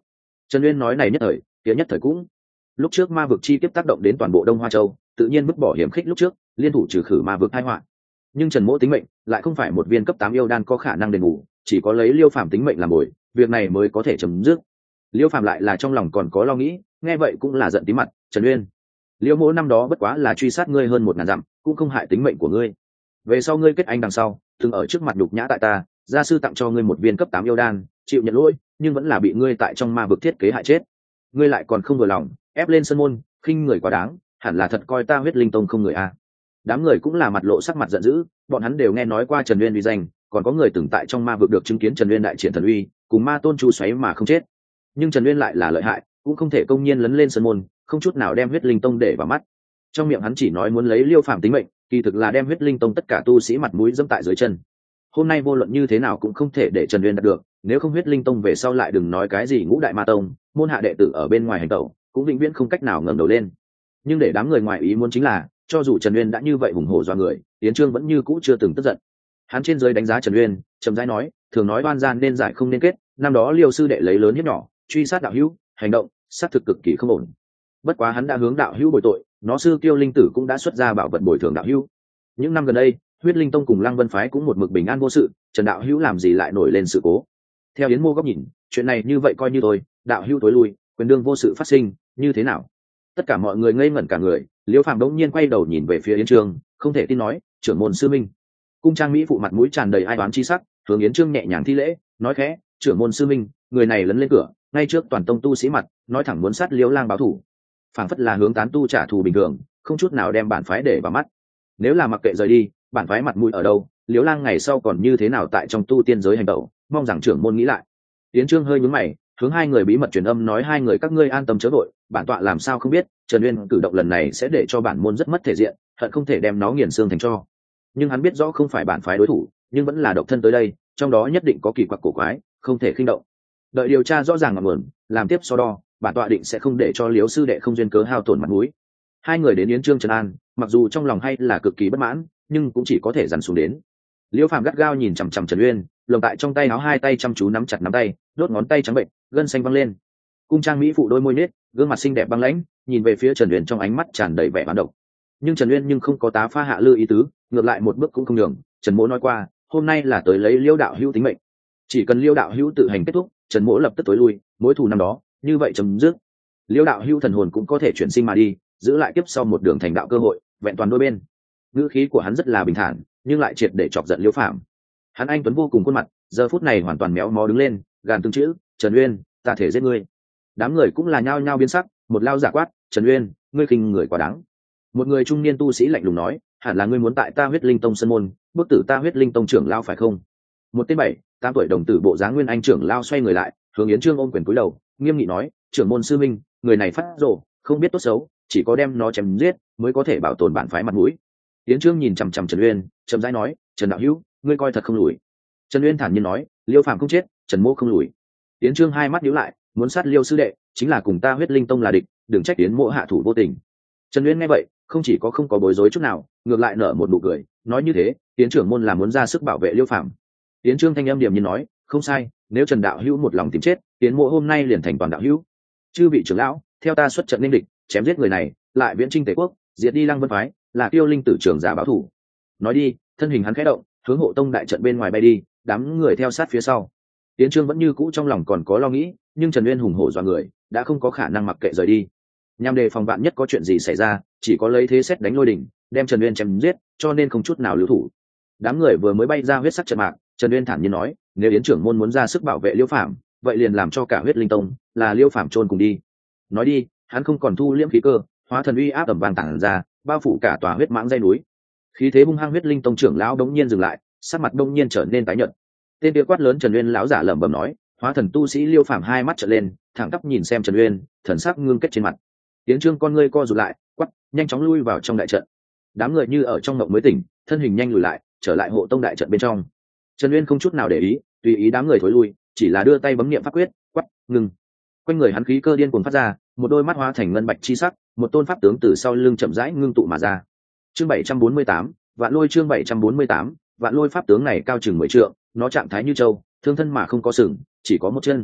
Trần Uyên nói này nhất thời, kia nhất thời cũng. Lúc trước ma vực chi tiếp tác động đến toàn bộ Đông Hoa Châu, tự nhiên vứt bỏ hiểm khích lúc trước, liên thủ trừ khử ma vực tai họa. Nhưng Trần Mỗ tính mệnh lại không phải một viên cấp tám yêu đan có khả năng đền bù, chỉ có lấy Liêu Phàm tính mệnh làm bồi, việc này mới có thể chấm dứt. Liêu Phàm lại là trong lòng còn có lo nghĩ, nghe vậy cũng là giận tí mặt, Trần Uyên, Liêu Mỗ năm đó bất quá là truy sát ngươi hơn một ngàn dặm, cũng không hại tính mệnh của ngươi. Về sau ngươi kết anh đằng sau, từng ở trước mặt đục nhã tại ta, gia sư tặng cho ngươi một viên cấp tám yêu đan, chịu nhận lỗi, nhưng vẫn là bị ngươi tại trong ma vực thiết kế hại chết. Ngươi lại còn không vừa lòng, ép lên sân môn, khinh người quá đáng, hẳn là thật coi ta Huyết Linh Tông không người a. Đám người cũng là mặt lộ sắc mặt giận dữ, bọn hắn đều nghe nói qua Trần Uyên uy danh, còn có người từng tại trong ma vực được chứng kiến Trần Uyên đại triển thần uy, cùng ma tôn chu xoáy mà không chết. Nhưng Trần Uyên lại là lợi hại, cũng không thể công nhiên lấn lên sân môn, không chút nào đem Huyết Linh Tông để vào mắt. Trong miệng hắn chỉ nói muốn lấy Liêu Phàm tính mệnh, kỳ thực là đem Huyết Linh Tông tất cả tu sĩ mặt mũi dẫm tại dưới chân. Hôm nay vô luận như thế nào cũng không thể để Trần Uyên đạt được, nếu không Huyết Linh Tông về sau lại đừng nói cái gì ngũ đại ma tông, môn hạ đệ tử ở bên ngoài hành tẩu, cũng vĩnh viễn không cách nào ngẩng đầu lên. Nhưng để đám người ngoài ý muốn chính là, cho dù Trần Uyên đã như vậy hùng hổ do người, Yến Trương vẫn như cũ chưa từng tức giận. Hắn trên dưới đánh giá Trần Uyên, chậm rãi nói, thường nói oan gian nên giải không nên kết, năm đó Liêu sư đệ lấy lớn hiếp nhỏ, truy sát đạo hữu, hành động sát thực cực kỳ không ổn. Bất quá hắn đã hướng đạo hữu bồi tội, nó sư Kiêu Linh Tử cũng đã xuất ra bảo vật bồi thường đạo hữu. Những năm gần đây, Huyết Linh Tông cùng Lăng Vân phái cũng một mực bình an vô sự, Trần đạo hữu làm gì lại nổi lên sự cố? Theo Yến Mô góc nhìn, chuyện này như vậy coi như thôi, đạo hữu tối lui, quyền đương vô sự phát sinh, như thế nào? Tất cả mọi người ngây ngẩn cả người, Liêu Phàm đống nhiên quay đầu nhìn về phía Yến Trương, không thể tin nói, trưởng môn sư minh. Cung Trang Mỹ phụ mặt mũi tràn đầy ai oán chi sắc, hướng Yến Trương nhẹ nhàng thi lễ, nói khẽ, trưởng môn sư minh, người này lấn lên cửa, ngay trước toàn tông tu sĩ mặt, nói thẳng muốn sát Liêu Lang báo thù, phảng phất là hướng tán tu trả thù bình thường, không chút nào đem bản phái để vào mắt. Nếu là mặc kệ rời đi, bản phái mặt mũi ở đâu, Liêu Lang ngày sau còn như thế nào tại trong tu tiên giới hành động, mong rằng trưởng môn nghĩ lại. Yến Trương hơi nhướng mày, hướng hai người bí mật truyền âm nói hai người các ngươi an tâm chớ vội, bản tọa làm sao không biết, Trần Uyên cử động lần này sẽ để cho bản môn rất mất thể diện, hận không thể đem nó nghiền xương thành tro. Nhưng hắn biết rõ không phải bản phái đối thủ, nhưng vẫn là độc thân tới đây, trong đó nhất định có kỳ quặc cổ quái, không thể khinh động. Đợi điều tra rõ ràng ngọn nguồn, làm tiếp so đo, bản tọa định sẽ không để cho Liếu sư đệ không duyên cớ hao tổn mặt mũi. Hai người đến Yến Trương trấn an, mặc dù trong lòng hay là cực kỳ bất mãn, nhưng cũng chỉ có thể dằn xuống đến. Liêu Phàm gắt gao nhìn chằm chằm Trần Uyên, lồng tại trong tay áo hai tay chăm chú nắm chặt nắm tay, đốt ngón tay trắng bệnh, gân xanh văng lên. Cung Trang Mỹ phụ đôi môi nết, gương mặt xinh đẹp băng lãnh, nhìn về phía Trần Uyên trong ánh mắt tràn đầy vẻ oán độc. Nhưng Trần Uyên nhưng không có tá pha hạ lư ý tứ, ngược lại một bước cũng không nhường. Trần Mỗ nói qua, hôm nay là tới lấy Liêu đạo hữu tính mệnh, chỉ cần Liêu đạo hữu tự hành kết thúc, Trần Mỗ lập tức tối lui, mối thù năm đó, như vậy chấm dứt. Liêu đạo hữu thần hồn cũng có thể chuyển sinh mà đi, giữ lại tiếp sau một đường thành đạo cơ hội, vẹn toàn đôi bên. Ngữ khí của hắn rất là bình thản, nhưng lại triệt để chọc giận Liêu Phàm. Hắn anh tuấn vô cùng khuôn mặt, giờ phút này hoàn toàn méo mó đứng lên, gàn từng chữ, Trần Uyên, ta thể giết ngươi. Đám người cũng là nhao nhao biến sắc, một lao giả quát, Trần Uyên, ngươi khinh người quá đáng. Một người trung niên tu sĩ lạnh lùng nói, hẳn là ngươi muốn tại ta Huyết Linh Tông sân môn, bức tử ta Huyết Linh Tông trưởng lao phải không? Một tên bảy, tám tuổi đồng tử bộ dáng nguyên anh trưởng lao xoay người lại, hướng Yến Trương ôm quyền cúi đầu, nghiêm nghị nói, trưởng môn sư minh, người này phát rồ, không biết tốt xấu, chỉ có đem nó chém giết mới có thể bảo tồn bản phái mặt mũi. Yến Trương nhìn chằm chằm Trần Uyên, chậm rãi nói, Trần đạo hữu, ngươi coi thật không lùi. Trần Uyên thản nhiên nói, Liêu Phàm không chết, Trần Mỗ không lùi. Yến Trương hai mắt nhíu lại, muốn sát Liêu sư đệ, chính là cùng ta Huyết Linh Tông là địch, đừng trách Yến Mỗ hạ thủ vô tình. Trần Uyên nghe vậy, không chỉ có không có bối rối chút nào, ngược lại nở một nụ cười, nói như thế, Yến trưởng môn là muốn ra sức bảo vệ Liêu Phàm. Yến Trương thanh âm điềm nhiên nói, không sai, nếu Trần đạo hữu một lòng tìm chết, Yến Mỗ hôm nay liền thành toàn đạo hữu. Chư vị trưởng lão, theo ta xuất trận nên địch, chém giết người này, lại viễn chinh Tề quốc, diệt đi Lăng Vân phái, là Kiêu Linh tử trưởng giả báo thủ. Nói đi, thân hình hắn khẽ động, hướng hộ tông đại trận bên ngoài bay đi, đám người theo sát phía sau. Yến Trương vẫn như cũ trong lòng còn có lo nghĩ, nhưng Trần Uyên hùng hổ dọa người, đã không có khả năng mặc kệ rời đi. Nhằm đề phòng vạn nhất có chuyện gì xảy ra, chỉ có lấy thế xét đánh lôi đỉnh, đem Trần Uyên chém giết, cho nên không chút nào lưu thủ. Đám người vừa mới bay ra huyết sắc trận mạc, Trần Uyên thản nhiên nói, nếu Yến trưởng môn muốn ra sức bảo vệ Liêu Phàm, vậy liền làm cho cả Huyết Linh Tông là Liêu Phàm chôn cùng đi. Nói đi, hắn không còn thu liễm khí cơ, hóa thần uy áp ầm vang tản ra, bao phủ cả tòa huyết mãng dây núi. Khí thế hung hăng Huyết Linh Tông trưởng lão đống nhiên dừng lại, sắc mặt đống nhiên trở nên tái nhợt. Tên kia quát lớn Trần Uyên lão giả lẩm bẩm nói, hóa thần tu sĩ Liêu Phàm hai mắt trợn lên, thẳng tắp nhìn xem Trần Uyên, thần sắc ngưng kết trên mặt. Yến Trương con ngươi co rụt lại, quát, nhanh chóng lui vào trong đại trận. Đám người như ở trong mộng mới tỉnh, thân hình nhanh lùi lại, trở lại hộ tông đại trận bên trong. Trần Uyên không chút nào để ý, tùy ý đám người thối lui, chỉ là đưa tay bấm niệm pháp quyết, quát, ngừng. Quanh người hắn khí cơ điên cuồng phát ra, một đôi mắt hóa thành ngân bạch chi sắc, một tôn pháp tướng từ sau lưng chậm rãi ngưng tụ mà ra. Chương bảy trăm bốn mươi tám, Vạn Lôi chương bảy trăm bốn mươi tám, Vạn Lôi pháp tướng này cao chừng mười trượng, nó trạng thái như châu, thương thân mà không có sừng, chỉ có một chân.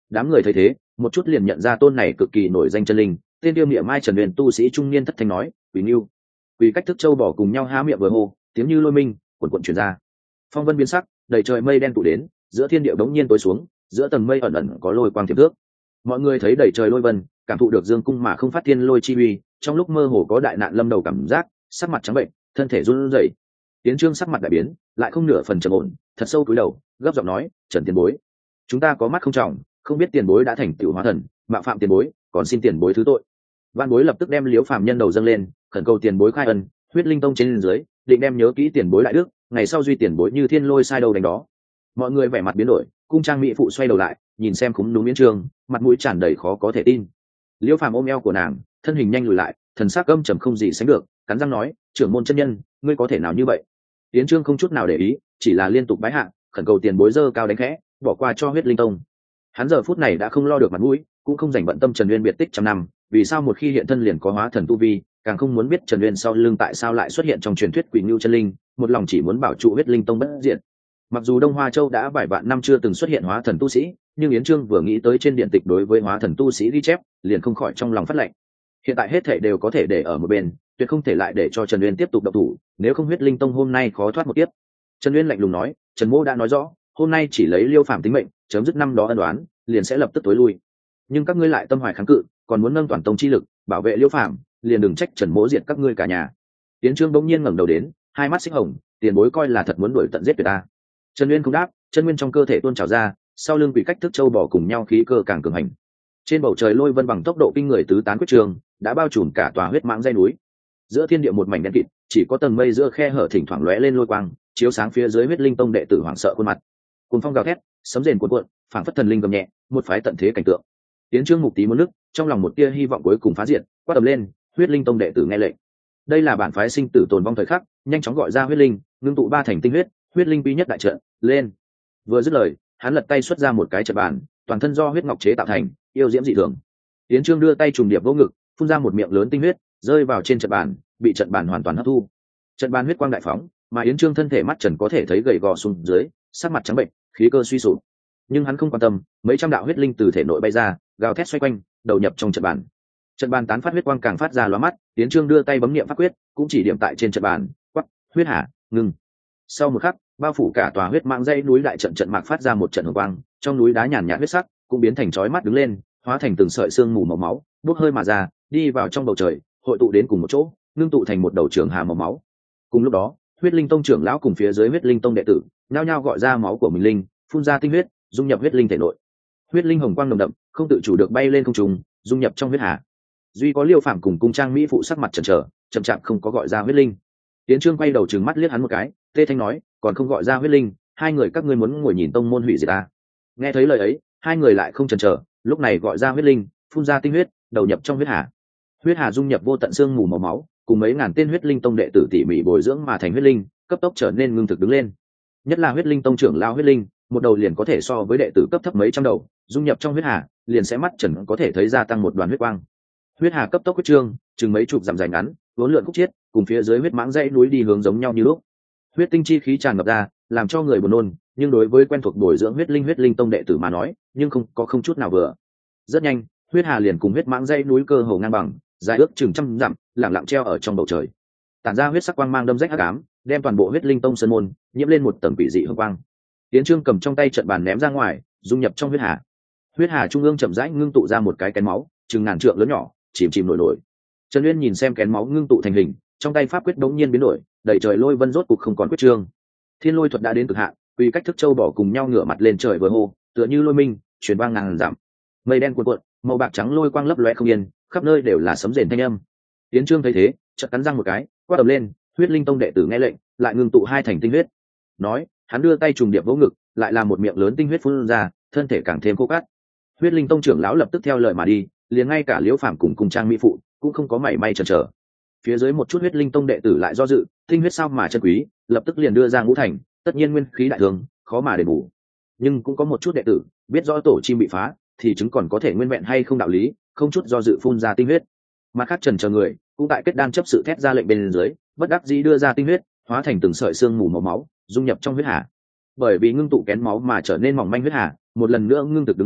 Đám người thấy thế một chút liền nhận ra tôn này cực kỳ nổi danh chân linh, tên tiêu miệng mai trần huyền tu sĩ trung niên thất thanh nói quỷ nghiêu. Quỷ cách thức châu bỏ cùng nhau há miệng vừa hô, tiếng như lôi minh quần quận truyền ra. Phong vân biến sắc, đầy trời mây đen tụ đến, giữa thiên địa đống nhiên tối xuống, giữa tầng mây ẩn ẩn có lôi quang thiệp thước. Mọi người thấy đầy trời lôi vân, cảm thụ được dương cung mà không phát thiên lôi chi uy, trong lúc mơ hồ có đại nạn lâm đầu cảm giác, sắc mặt trắng bệnh, thân thể run rẩy. Tiến Trương sắc mặt đại biến, lại không nửa phần trầm ổn, thật sâu cúi đầu, gấp giọng nói, "Trần tiền bối, chúng ta có mắt không trọng, không biết tiền bối đã thành tựu hóa thần, mạo phạm tiền bối, còn xin tiền bối thứ tội." Văn bối lập tức đem Liễu Phàm nhân đầu dâng lên, khẩn cầu tiền bối khai ân, huyết linh tông trên dưới, định đem nhớ kỹ tiền bối đại đức, ngày sau duy tiền bối như thiên lôi sai đầu đánh đó. Mọi người vẻ mặt biến đổi, cung trang mỹ phụ xoay đầu lại, nhìn xem khúm núm Yến Trương, mặt mũi tràn đầy khó có thể tin. Liễu Phàm ôm eo của nàng, thân hình nhanh lùi lại, thần sắc âm trầm không gì sánh được, cắn răng nói, "Trưởng môn chân nhân, ngươi có thể nào như vậy?" Yến Trương không chút nào để ý, chỉ là liên tục bái hạ, khẩn cầu tiền bối dơ cao đánh khẽ, bỏ qua cho huyết linh tông. Hắn giờ phút này đã không lo được mặt mũi, cũng không dành bận tâm Trần Uyên biệt tích trăm năm, vì sao một khi hiện thân liền có hóa thần tu vi, càng không muốn biết Trần Uyên sau lưng tại sao lại xuất hiện trong truyền thuyết quỷ ngưu chân linh, một lòng chỉ muốn bảo trụ huyết linh tông bất diệt. Mặc dù Đông Hoa Châu đã vài vạn năm chưa từng xuất hiện hóa thần tu sĩ, nhưng Yến Trương vừa nghĩ tới trên điện tịch đối với hóa thần tu sĩ ghi chép, liền không khỏi trong lòng phát lạnh. Hiện tại hết thảy đều có thể để ở một bên, tuyệt không thể lại để cho Trần Uyên tiếp tục động thủ, nếu không huyết linh tông hôm nay khó thoát một kiếp. Trần Uyên lạnh lùng nói, "Trần Mỗ đã nói rõ, hôm nay chỉ lấy Liêu Phàm tính mệnh, chấm dứt năm đó ân đoán, liền sẽ lập tức tối lui. Nhưng các ngươi lại tâm hoài kháng cự, còn muốn nâng toàn tông chi lực bảo vệ Liêu Phàm, liền đừng trách Trần Mỗ diệt các ngươi cả nhà." Tiến Trương bỗng nhiên ngẩng đầu đến, hai mắt xích hồng, "Tiền bối coi là thật muốn đuổi tận giết tuyệt ta?" Trần Uyên không đáp, chân nguyên trong cơ thể tuôn trào ra, sau lưng quỷ cách thức châu bò cùng nhau khí cơ càng cường hành. Trên bầu trời lôi vân bằng tốc độ kinh người tứ tán quyết trường, đã bao trùm cả tòa huyết mãng dãy núi. Giữa thiên địa một mảnh đen kịt, chỉ có tầng mây giữa khe hở thỉnh thoảng lóe lên lôi quang, chiếu sáng phía dưới huyết linh tông đệ tử hoảng sợ khuôn mặt. Cuồng phong gào thét, sấm rền cuộn cuộn, phảng phất thần linh gầm nhẹ, một phái tận thế cảnh tượng. Tiến Trương mục tí muốn nước, trong lòng một tia hy vọng cuối cùng phá diệt, quát ầm lên, huyết linh tông đệ tử nghe lệnh. Đây là bản phái sinh tử tồn vong thời khắc, nhanh chóng gọi ra huyết linh, ngưng tụ ba thành tinh huyết, huyết linh quy nhất đại trận, lên. Vừa dứt lời, hắn lật tay xuất ra một cái trận bàn, toàn thân do huyết ngọc chế tạo thành, yêu diễm dị thường. Tiến Trương đưa tay trùng điệp vô ngực, phun ra một miệng lớn tinh huyết, rơi vào trên trận bàn, bị trận bàn hoàn toàn hấp thu. Trận bàn huyết quang đại phóng, mà Yến Trương thân thể mắt trần có thể thấy gầy gò xuống dưới, sắc mặt trắng bệnh, khí cơ suy sụp. Nhưng hắn không quan tâm, mấy trăm đạo huyết linh từ thể nội bay ra, gào thét xoay quanh, đầu nhập trong trận bàn. Trận bàn tán phát huyết quang càng phát ra lóa mắt, Yến Trương đưa tay bấm niệm pháp quyết, cũng chỉ điểm tại trên trận bàn, quắc, huyết hà, ngừng. Sau một khắc, bao phủ cả tòa huyết mạng dãy núi đại trận trận mạc phát ra một trận hồng quang, trong núi đá nhàn nhạt huyết sắc cũng biến thành chói mắt đứng lên, hóa thành từng sợi xương mù màu máu, bốc hơi mà ra, đi vào trong bầu trời, hội tụ đến cùng một chỗ, ngưng tụ thành một đầu trường hà màu máu. Cùng lúc đó, huyết linh tông trưởng lão cùng phía dưới huyết linh tông đệ tử nhao nhao gọi ra máu của mình linh, phun ra tinh huyết, dung nhập huyết linh thể nội. Huyết linh hồng quang nồng đậm, không tự chủ được bay lên không trung, dung nhập trong huyết hà. Duy có Liêu Phàm cùng cung trang mỹ phụ sắc mặt chần chờ, chậm chạp không có gọi ra huyết linh. Tiến Trương quay đầu trừng mắt liếc hắn một cái, tê thanh nói, còn không gọi ra huyết linh, hai người các ngươi muốn ngồi nhìn tông môn hủy diệt ta? Nghe thấy lời ấy, hai người lại không chần chờ, lúc này gọi ra huyết linh, phun ra tinh huyết, đầu nhập trong huyết hà. Huyết hà dung nhập vô tận xương mù màu máu, cùng mấy ngàn tên huyết linh tông đệ tử tỉ mỉ bồi dưỡng mà thành huyết linh, cấp tốc trở nên ngưng thực đứng lên. Nhất là huyết linh tông trưởng lao huyết linh, một đầu liền có thể so với đệ tử cấp thấp mấy trăm đầu, dung nhập trong huyết hà, liền sẽ mắt trần có thể thấy gia tăng một đoàn huyết quang. Huyết hà cấp tốc huyết trương, chừng mấy chục dặm dài ngắn, vốn lượn khúc chiết, cùng phía dưới huyết mãng dãy núi đi hướng giống nhau như lúc. Huyết tinh chi khí tràn ngập ra, làm cho người buồn nôn, nhưng đối với quen thuộc bồi dưỡng huyết linh huyết linh tông đệ tử mà nói, nhưng không có không chút nào vừa. Rất nhanh, huyết hà liền cùng huyết mãng dãy núi cơ hồ ngang bằng, dài ước chừng trăm dặm, lẳng lặng treo ở trong bầu trời. Tản ra huyết sắc quang mang đâm rách hắc ám, đem toàn bộ huyết linh tông sơn môn nhiễm lên một tầng quỷ dị hương quang. Tiến Trương cầm trong tay trận bàn ném ra ngoài, dung nhập trong huyết hà. Huyết hà trung ương chậm rãi ngưng tụ ra một cái kén máu, chừng ngàn trượng lớn nhỏ, chìm chìm nổi nổi. Trần Uyên nhìn xem kén máu ngưng tụ thành hình, trong tay pháp quyết đống nhiên biến đổi, đầy trời lôi vân rốt cục không còn quyết trương. Thiên lôi thuật đã đến cực hạn, quy cách thức châu bỏ cùng nhau ngửa mặt lên trời vừa hô, tựa như lôi minh, truyền vang ngàn dặm. Mây đen cuộn cuộn, màu bạc trắng lôi quang lấp lóe không yên, khắp nơi đều là sấm rền thanh âm. Tiến Trương thấy thế, chợt cắn răng một cái, quát ầm lên, huyết linh tông đệ tử nghe lệnh, lại ngưng tụ hai thành tinh huyết. Nói, hắn đưa tay trùng điệp vỗ ngực, lại là một miệng lớn tinh huyết phun ra, thân thể càng thêm khô cát. Huyết linh tông trưởng lão lập tức theo lời mà đi, liền ngay cả Liễu Phàm cùng cùng trang mỹ phụ cũng không có mảy may chần chờ. Phía dưới một chút huyết linh tông đệ tử lại do dự, tinh huyết sao mà chân quý, lập tức liền đưa ra ngũ thành, tất nhiên nguyên khí đại thương, khó mà đền bù. Nhưng cũng có một chút đệ tử biết rõ tổ chim bị phá, thì chứng còn có thể nguyên vẹn hay không đạo lý, không chút do dự phun ra tinh huyết. Mà khác trần chờ người cũng tại kết đan chấp sự thét ra lệnh bên dưới, bất đắc dĩ đưa ra tinh huyết, hóa thành từng sợi xương mù màu máu, dung nhập trong huyết hà. Bởi vì ngưng tụ kén máu mà trở nên mỏng manh huyết hà, một lần nữa ngưng thực đứng lên,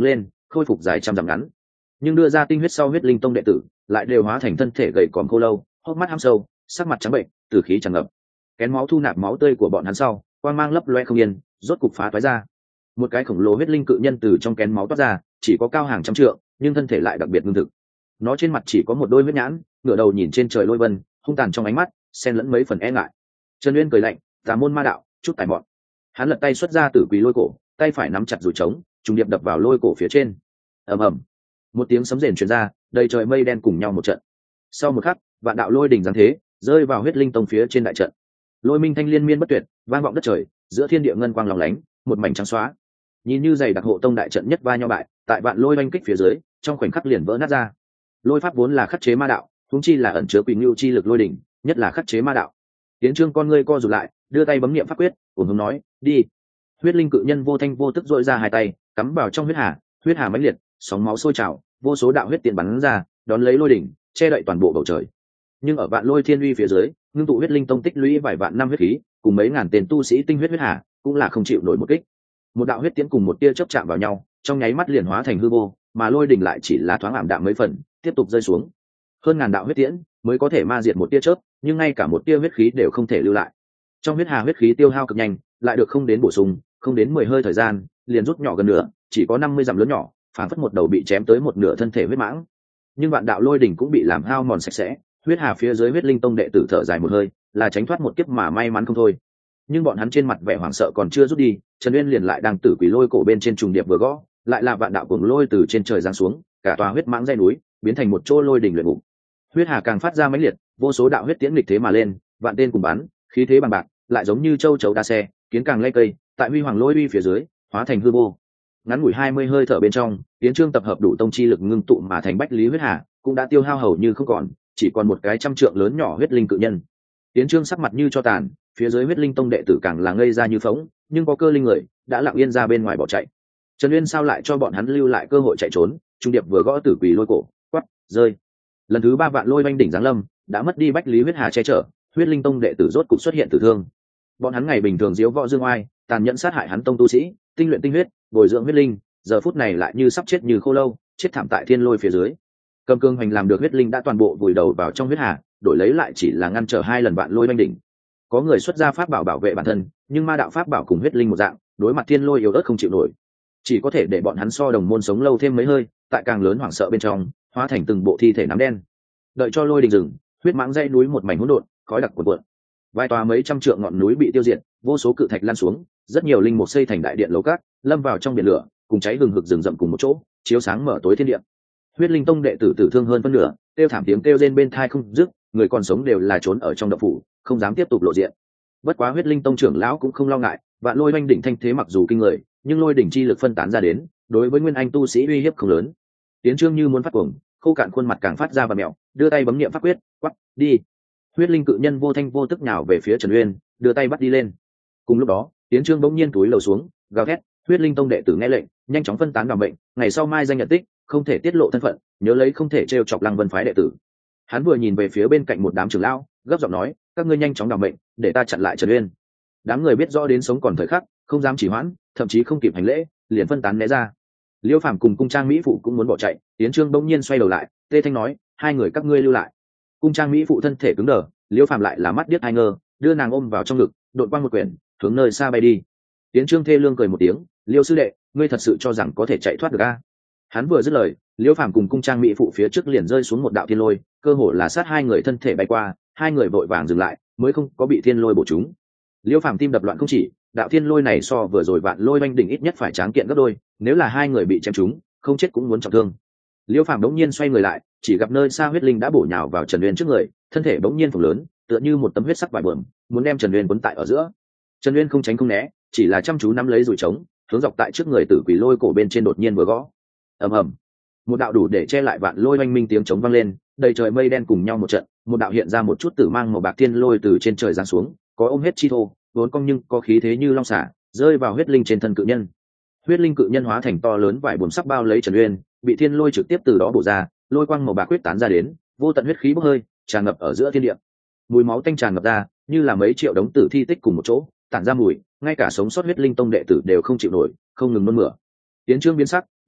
khôi phục dài trăm dặm ngắn. Nhưng đưa ra tinh huyết sau huyết linh tông đệ tử lại đều hóa thành thân thể gầy còm khô lâu, hốc mắt hăm sâu, sắc mặt trắng bệnh, tử khí tràn ngập. Kén máu thu nạp máu tươi của bọn hắn sau, quang mang lấp loe không yên, rốt cục phá toái ra. Một cái khổng lồ huyết linh cự nhân từ trong kén máu toát ra, chỉ có cao hàng trăm trượng, nhưng thân thể lại đặc biệt ngưng thực. Nó trên mặt chỉ có một đôi huyết nhãn, ngửa đầu nhìn trên trời lôi vân, hung tàn trong ánh mắt xen lẫn mấy phần e ngại. Trần Uyên cười lạnh, tà môn ma đạo, chút tài mọn. Hắn lật tay xuất ra tử quỷ lôi cổ, tay phải nắm chặt dùi trống, trùng điệp đập vào lôi cổ phía trên. Ầm ầm, một tiếng sấm rền truyền ra, đầy trời mây đen cùng nhau một trận. Sau một khắc, vạn đạo lôi đỉnh giáng thế, rơi vào huyết linh tông phía trên đại trận. Lôi minh thanh liên miên bất tuyệt, vang vọng đất trời, giữa thiên địa ngân quang lóng lánh, một mảnh trắng xóa. Nhìn như dày đặc hộ tông đại trận nhất va nhau bại, tại vạn lôi oanh kích phía dưới, trong khoảnh khắc liền vỡ nát ra. Lôi pháp vốn là khắc chế ma đạo, huống chi là ẩn chứa quỷ ngưu chi lực lôi đỉnh, nhất là khắc chế ma đạo. Tiến Trương con ngươi co rụt lại, đưa tay bấm niệm pháp quyết, ổn hướng nói, đi. Huyết linh cự nhân vô thanh vô tức dội ra hai tay, cắm vào trong huyết hà, huyết hà mãnh liệt, sóng máu sôi trào, vô số đạo huyết tiện bắn ra, đón lấy lôi đỉnh, che đậy toàn bộ bầu trời. Nhưng ở vạn lôi thiên uy phía dưới, ngưng tụ huyết linh tông tích lũy vài vạn năm huyết khí, cùng mấy ngàn tên tu sĩ tinh huyết huyết hà, cũng là không chịu nổi một kích. Một đạo huyết tiễn cùng một tia chớp chạm vào nhau, trong nháy mắt liền hóa thành hư vô, mà lôi đỉnh lại chỉ là thoáng ảm đạm mấy phần, tiếp tục rơi xuống. Hơn ngàn đạo huyết tiễn mới có thể ma diệt một tia chớp, nhưng ngay cả một tia huyết khí đều không thể lưu lại. Trong huyết hà huyết khí tiêu hao cực nhanh, lại được không đến bổ sung, không đến mười hơi thời gian, liền rút nhỏ gần nửa, chỉ có năm mươi dặm lớn nhỏ, phản phất một đầu bị chém tới một nửa thân thể huyết mãng. Nhưng vạn đạo lôi đỉnh cũng bị làm hao mòn sạch sẽ, huyết hà phía dưới huyết linh tông đệ tử thở dài một hơi, là tránh thoát một kiếp mà may mắn không thôi. Nhưng bọn hắn trên mặt vẻ hoảng sợ còn chưa rút đi, Trần Uyên liền lại đang tử quỷ lôi cổ bên trên trùng điệp vừa gõ, lại là vạn đạo cuồng lôi từ trên trời giáng xuống, cả tòa huyết mãng dãy núi biến thành một chỗ lôi đỉnh luyện ngục. Huyết hà càng phát ra mãnh liệt, vô số đạo huyết tiễn nghịch thế mà lên, vạn tên cùng bắn, khí thế bằng bạc, lại giống như châu chấu đa xe, kiến càng lay cây, tại huy hoàng lôi uy phía dưới, hóa thành hư vô. Ngắn ngủi hai mươi hơi thở bên trong, Tiến Trương tập hợp đủ tông chi lực ngưng tụ mà thành bách lý huyết hà, cũng đã tiêu hao hầu như không còn, chỉ còn một cái trăm trượng lớn nhỏ huyết linh cự nhân. Tiến Trương sắc mặt như cho tàn, phía dưới huyết linh tông đệ tử càng là ngây ra như phỗng, nhưng có cơ linh người đã lặng yên ra bên ngoài bỏ chạy. Trần Uyên sao lại cho bọn hắn lưu lại cơ hội chạy trốn? Trung điệp vừa gõ tử quỷ lôi cổ, quát, rơi. Lần thứ ba vạn lôi oanh đỉnh giáng lâm, đã mất đi bách lý huyết hà che chở, huyết linh tông đệ tử rốt cục xuất hiện tử thương. Bọn hắn ngày bình thường diếu võ dương oai, tàn nhẫn sát hại hắn tông tu sĩ, tinh luyện tinh huyết, bồi dưỡng huyết linh, giờ phút này lại như sắp chết như khô lâu, chết thảm tại thiên lôi phía dưới. Cầm cương hoành làm được huyết linh đã toàn bộ vùi đầu vào trong huyết hà, đổi lấy lại chỉ là ngăn trở hai lần vạn lôi oanh đỉnh. Có người xuất ra pháp bảo bảo vệ bản thân, nhưng ma đạo pháp bảo cùng huyết linh một dạng, đối mặt thiên lôi yếu ớt không chịu nổi, chỉ có thể để bọn hắn so đồng môn sống lâu thêm mấy hơi, tại càng lớn hoảng sợ bên trong, hóa thành từng bộ thi thể nắm đen. Đợi cho lôi đình rừng, huyết mãng dãy núi một mảnh hỗn độn, khói đặc cuồn cuộn. Vài tòa mấy trăm trượng ngọn núi bị tiêu diệt, vô số cự thạch lan xuống, rất nhiều linh mục xây thành đại điện lầu cát, lâm vào trong biển lửa, cùng cháy hừng hực rừng rậm cùng một chỗ, chiếu sáng mở tối thiên địa. Huyết linh tông đệ tử tử thương hơn phân nửa, kêu thảm tiếng kêu rên bên tai không dứt, người còn sống đều là trốn ở trong động phủ, không dám tiếp tục lộ diện. Bất quá huyết linh tông trưởng lão cũng không lo ngại, vạn lôi oanh đỉnh thanh thế mặc dù kinh người, nhưng lôi đỉnh chi lực phân tán ra đến, đối với nguyên anh tu sĩ uy hiếp không lớn. Tiến Trương như muốn phát cuồng, khô cạn khuôn mặt càng phát ra và mèo, đưa tay bấm niệm pháp quyết, quắc, đi. Huyết linh cự nhân vô thanh vô tức nhào về phía Trần Uyên, đưa tay bắt đi lên. Cùng lúc đó, Tiến Trương bỗng nhiên túi lầu xuống, gào thét, huyết linh tông đệ tử nghe lệnh, nhanh chóng phân tán đảm bệnh, ngày sau mai danh nhận tích, không thể tiết lộ thân phận, nhớ lấy không thể trêu chọc Lăng Vân phái đệ tử. Hắn vừa nhìn về phía bên cạnh một đám trưởng lão, gấp giọng nói, các ngươi nhanh chóng đảm bệnh, để ta chặn lại Trần Uyên. Đám người biết rõ đến sống còn thời khắc, không dám chỉ hoãn, thậm chí không kịp hành lễ, liền phân tán né ra. Liêu Phàm cùng cung trang mỹ phụ cũng muốn bỏ chạy, Tiến Trương bỗng nhiên xoay đầu lại, tê thanh nói, hai người các ngươi lưu lại. Cung trang mỹ phụ thân thể cứng đờ, Liêu Phàm lại là mắt điếc hai ngơ, đưa nàng ôm vào trong ngực, đột quang một quyển, hướng nơi xa bay đi. Tiến Trương thê lương cười một tiếng, Liêu sư đệ, ngươi thật sự cho rằng có thể chạy thoát được a? Hắn vừa dứt lời, Liêu Phàm cùng cung trang mỹ phụ phía trước liền rơi xuống một đạo thiên lôi, cơ hồ là sát hai người thân thể bay qua, hai người vội vàng dừng lại, mới không có bị thiên lôi bổ trúng. Liêu Phàm tim đập loạn không chỉ, đạo thiên lôi này so vừa rồi vạn lôi oanh đỉnh ít nhất phải tráng kiện gấp đôi, nếu là hai người bị chém trúng, không chết cũng muốn trọng thương. Liêu Phàm đống nhiên xoay người lại, chỉ gặp nơi xa huyết linh đã bổ nhào vào Trần Uyên trước người, thân thể bỗng nhiên phồng lớn, tựa như một tấm huyết sắc vải bờm, muốn đem Trần Uyên cuốn tại ở giữa. Trần Uyên không tránh không né, chỉ là chăm chú nắm lấy dùi trống, hướng dọc tại trước người tử quỷ lôi cổ bên trên đột nhiên vừa gõ. Ầm ầm, một đạo đủ để che lại vạn lôi oanh minh tiếng trống vang lên, đầy trời mây đen cùng nhau một trận, một đạo hiện ra một chút tử mang màu bạc thiên lôi từ trên trời giáng xuống, có ôm hết chi thô, vốn cong nhưng có khí thế như long xả, rơi vào huyết linh trên thân cự nhân. Huyết linh cự nhân hóa thành to lớn vải buồm sắc bao lấy Trần Uyên, bị thiên lôi trực tiếp từ đó bổ ra, lôi quang màu bạc quyết tán ra đến, vô tận huyết khí bốc hơi, tràn ngập ở giữa thiên địa. Mùi máu tanh tràn ngập ra, như là mấy triệu đống tử thi tích cùng một chỗ, tản ra mùi, ngay cả sống sót huyết linh tông đệ tử đều không chịu nổi, không ngừng nôn mửa. Tiến Trương biến sắc,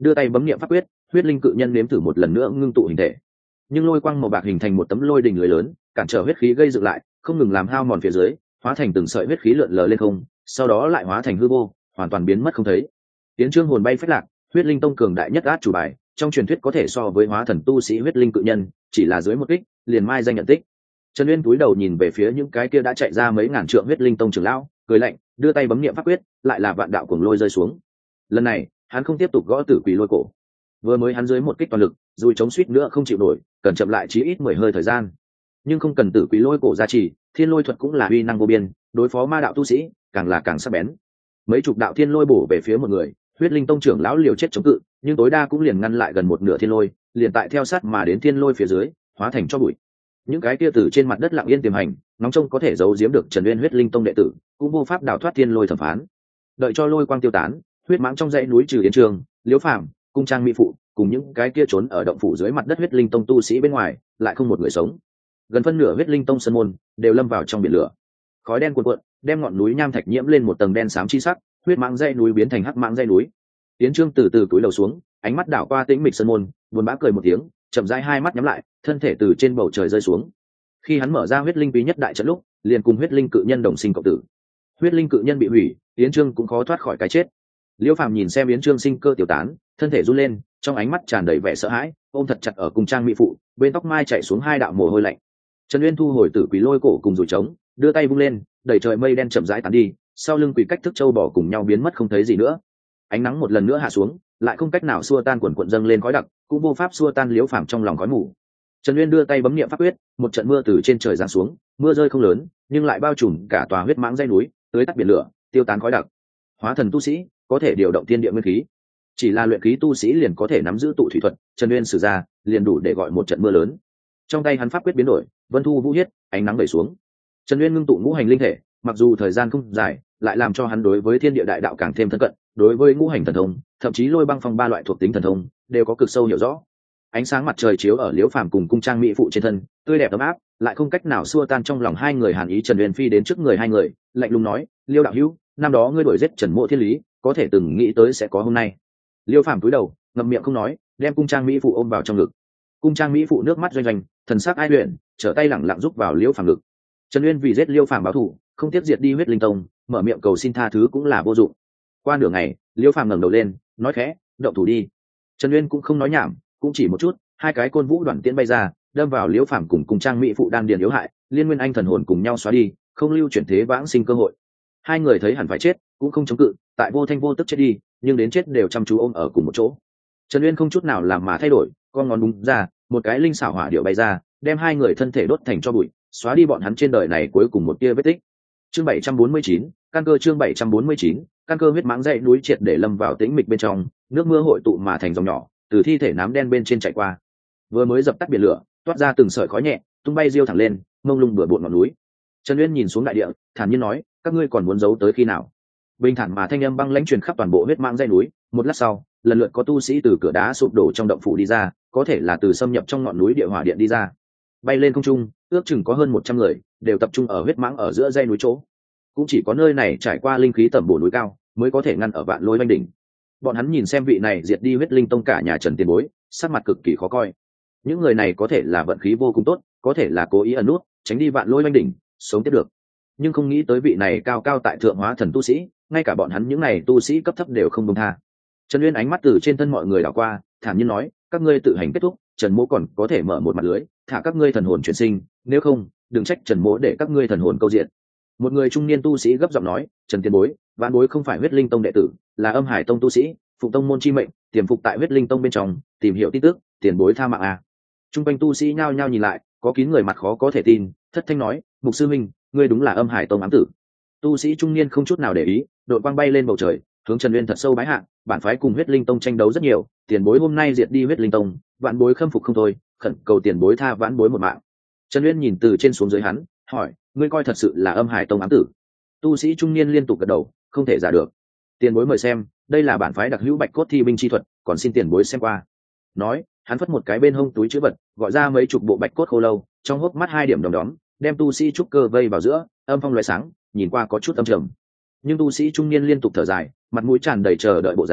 đưa tay bấm niệm pháp quyết, huyết linh cự nhân nếm thử một lần nữa ngưng tụ hình thể, nhưng lôi quang màu bạc hình thành một tấm lôi đình lưới lớn, cản trở huyết khí gây dựng lại, không ngừng làm hao mòn phía dưới, hóa thành từng sợi huyết khí lượn lờ lên không, sau đó lại hóa thành hư vô, hoàn toàn biến mất không thấy. Tiến Trương hồn bay phách lạc, huyết linh tông cường đại nhất át chủ bài, trong truyền thuyết có thể so với hóa thần tu sĩ huyết linh cự nhân, chỉ là dưới một kích, liền mai danh nhận tích. Trần Uyên cúi đầu nhìn về phía những cái kia đã chạy ra mấy ngàn trượng huyết linh tông trưởng lão, cười lạnh, đưa tay bấm niệm pháp quyết, lại là vạn đạo cuồng lôi rơi xuống. Lần này, hắn không tiếp tục gõ tử quỷ lôi cổ. Vừa mới hắn dưới một kích toàn lực, rồi chống suýt nữa không chịu nổi, cần chậm lại chí ít mười hơi thời gian. Nhưng không cần tử quỷ lôi cổ gia trì, thiên lôi thuật cũng là uy năng vô biên, đối phó ma đạo tu sĩ, càng là càng sắc bén. Mấy chục đạo thiên lôi bổ về phía một người, huyết linh tông trưởng lão liều chết chống cự, nhưng tối đa cũng liền ngăn lại gần một nửa thiên lôi, liền tại theo sát mà đến thiên lôi phía dưới, hóa thành cho bụi. Những cái kia từ trên mặt đất lặng yên tiềm hành, nóng trông có thể giấu giếm được Trần Uyên huyết linh tông đệ tử, cũng vô pháp đào thoát thiên lôi thẩm phán. Đợi cho lôi quang tiêu tán, huyết mãng trong dãy núi trừ Yến Trường, Liễu Phàm, cung trang mỹ phụ, cùng những cái kia trốn ở động phủ dưới mặt đất huyết linh tông tu sĩ bên ngoài, lại không một người sống. Gần phân nửa huyết linh tông sơn môn đều lâm vào trong biển lửa. Khói đen cuồn cuộn, đem ngọn núi nham thạch nhiễm lên một tầng đen xám chi sắc, huyết mãng dãy núi biến thành hắc mãng dãy núi. Yến Trương từ từ cúi đầu xuống, ánh mắt đảo qua tĩnh mịch sơn môn, buồn bã cười một tiếng, chậm rãi hai mắt nhắm lại, thân thể từ trên bầu trời rơi xuống. Khi hắn mở ra huyết linh bí nhất đại trận lúc, liền cùng huyết linh cự nhân đồng sinh cộng tử. Huyết linh cự nhân bị hủy, Yến Trương cũng khó thoát khỏi cái chết. Liễu Phàm nhìn xem Yến Trương sinh cơ tiểu tán, thân thể run lên, trong ánh mắt tràn đầy vẻ sợ hãi, ôm thật chặt ở cùng trang mỹ phụ, bên tóc mai chảy xuống hai đạo mồ hôi lạnh. Trần Uyên thu hồi tử quỷ lôi cổ cùng rủi trống, đưa tay vung lên, đẩy trời mây đen chậm rãi tán đi, sau lưng quỷ cách thức châu bò cùng nhau biến mất không thấy gì nữa. Ánh nắng một lần nữa hạ xuống, lại không cách nào xua tan quần quần dâng lên khói đặc, cũng vô pháp xua tan Liễu Phàm trong lòng khói mù. Trần Uyên đưa tay bấm niệm pháp quyết, một trận mưa từ trên trời giáng xuống, mưa rơi không lớn, nhưng lại bao trùm cả tòa huyết mãng dãy núi, tưới tắt biển lửa, tiêu tán khói đặc. Hóa thần tu sĩ có thể điều động thiên địa nguyên khí, chỉ là luyện khí tu sĩ liền có thể nắm giữ tụ thủy thuật, Trần Uyên sử ra, liền đủ để gọi một trận mưa lớn. Trong tay hắn pháp quyết biến đổi, vân thu vũ huyết, ánh nắng đẩy xuống. Trần Uyên ngưng tụ ngũ hành linh thể, mặc dù thời gian không dài, lại làm cho hắn đối với thiên địa đại đạo càng thêm thân cận, đối với ngũ hành thần thông, thậm chí lôi băng phong ba loại thuộc tính thần thông, đều có cực sâu hiểu rõ. Ánh sáng mặt trời chiếu ở Liễu Phàm cùng cung trang mỹ phụ trên thân, tươi đẹp ấm áp, lại không cách nào xua tan trong lòng hai người hàn ý. Trần Uyên phi đến trước người hai người, lạnh lùng nói, Liêu đạo hữu, năm đó ngươi đuổi giết Trần Mộ Thiên Lý, có thể từng nghĩ tới sẽ có hôm nay. Liêu Phàm cúi đầu, ngậm miệng không nói, đem cung trang mỹ phụ ôm vào trong ngực. Cung trang mỹ phụ nước mắt doanh doanh, thần sắc ai luyện, trở tay lẳng lặng giúp vào Liêu Phàm ngực. Trần Uyên vì giết Liêu Phàm báo thù, không tiếp diệt đi huyết linh tông, mở miệng cầu xin tha thứ cũng là vô dụng. Qua nửa ngày, Liêu Phàm ngẩng đầu lên, nói khẽ, động thủ đi. Trần Uyên cũng không nói nhảm, cũng chỉ một chút, hai cái côn vũ đoàn tiễn bay ra, đâm vào Liễu Phàm cùng cung trang mỹ phụ đang điền yếu hại, liên nguyên anh thần hồn cùng nhau xóa đi, không lưu chuyển thế vãng sinh cơ hội. Hai người thấy hẳn phải chết, cũng không chống cự, tại vô thanh vô tức chết đi, nhưng đến chết đều chăm chú ôm ở cùng một chỗ. Trần Uyên không chút nào làm mà thay đổi, con ngón đúng ra, một cái linh xảo hỏa điệu bay ra, đem hai người thân thể đốt thành tro bụi, xóa đi bọn hắn trên đời này cuối cùng một tia vết tích. Chương bảy trăm bốn mươi chín, căn cơ chương bảy trăm bốn mươi chín, căn cơ huyết mãng dãy núi triệt để lâm vào tĩnh mịch bên trong, nước mưa hội tụ mà thành dòng nhỏ, từ thi thể nám đen bên trên chạy qua. Vừa mới dập tắt biển lửa, toát ra từng sợi khói nhẹ, tung bay diêu thẳng lên, mông lung bừa bộn ngọn núi. Trần Uyên nhìn xuống đại địa, thản nhiên nói, các ngươi còn muốn giấu tới khi nào? Bình thản mà thanh âm băng lãnh truyền khắp toàn bộ huyết mãng dãy núi. Một lát sau, lần lượt có tu sĩ từ cửa đá sụp đổ trong động phủ đi ra, có thể là từ xâm nhập trong ngọn núi địa hỏa điện đi ra. Bay lên không trung, ước chừng có hơn một trăm người, đều tập trung ở huyết mãng ở giữa dãy núi chỗ. Cũng chỉ có nơi này trải qua linh khí tẩm bổ núi cao, mới có thể ngăn ở vạn lôi oanh đỉnh. Bọn hắn nhìn xem vị này diệt đi huyết linh tông cả nhà Trần tiền bối, sắc mặt cực kỳ khó coi. Những người này có thể là vận khí vô cùng tốt, có thể là cố ý ẩn nút, tránh đi vạn lôi oanh đỉnh, sống tiếp được. Nhưng không nghĩ tới vị này cao cao tại thượng hóa thần tu sĩ, ngay cả bọn hắn những này tu sĩ cấp thấp đều không buông tha. Trần Uyên ánh mắt từ trên thân mọi người đảo qua, thản nhiên nói, các ngươi tự hành kết thúc, Trần Mỗ còn có thể mở một mặt lưới, thả các ngươi thần hồn chuyển sinh, nếu không, đừng trách Trần Mỗ để các ngươi thần hồn câu diện. Một người trung niên tu sĩ gấp giọng nói, Trần tiền bối, vạn bối không phải huyết linh tông đệ tử, là âm hải tông tu sĩ, phụ tông môn chi mệnh, tiềm phục tại huyết linh tông bên trong, tìm hiểu tin tức, tiền bối tha mạng à. Trung quanh tu sĩ nhao nhao nhìn lại, có kín người mặt khó có thể tin, thất thanh nói, mục sư minh, ngươi đúng là âm hải tông ám tử. Tu sĩ trung niên không chút nào để ý, đội quang bay lên bầu trời, hướng Trần Uyên thật sâu bái hạ, bản phái cùng huyết linh tông tranh đấu rất nhiều, tiền bối hôm nay diệt đi huyết linh tông, vạn bối khâm phục không thôi, khẩn cầu tiền bối tha vãn bối một mạng. Trần Uyên nhìn từ trên xuống dưới hắn, hỏi, ngươi coi thật sự là âm hải tông ám tử? Tu sĩ trung niên liên tục gật đầu, không thể giả được. Tiền bối mời xem, đây là bản phái đặc hữu bạch cốt thi binh chi thuật, còn xin tiền bối xem qua. Nói, hắn phất một cái bên hông túi chữ vật, gọi ra mấy chục bộ bạch cốt khô lâu, trong hốc mắt hai điểm đom đóm, đem tu sĩ trúc cơ vây vào giữa, âm phong lóe sáng, nhìn qua có chút âm trầm. Nhưng tu sĩ trung niên liên tục thở dài, mặt mũi tràn đầy chờ đợi bộ dáng,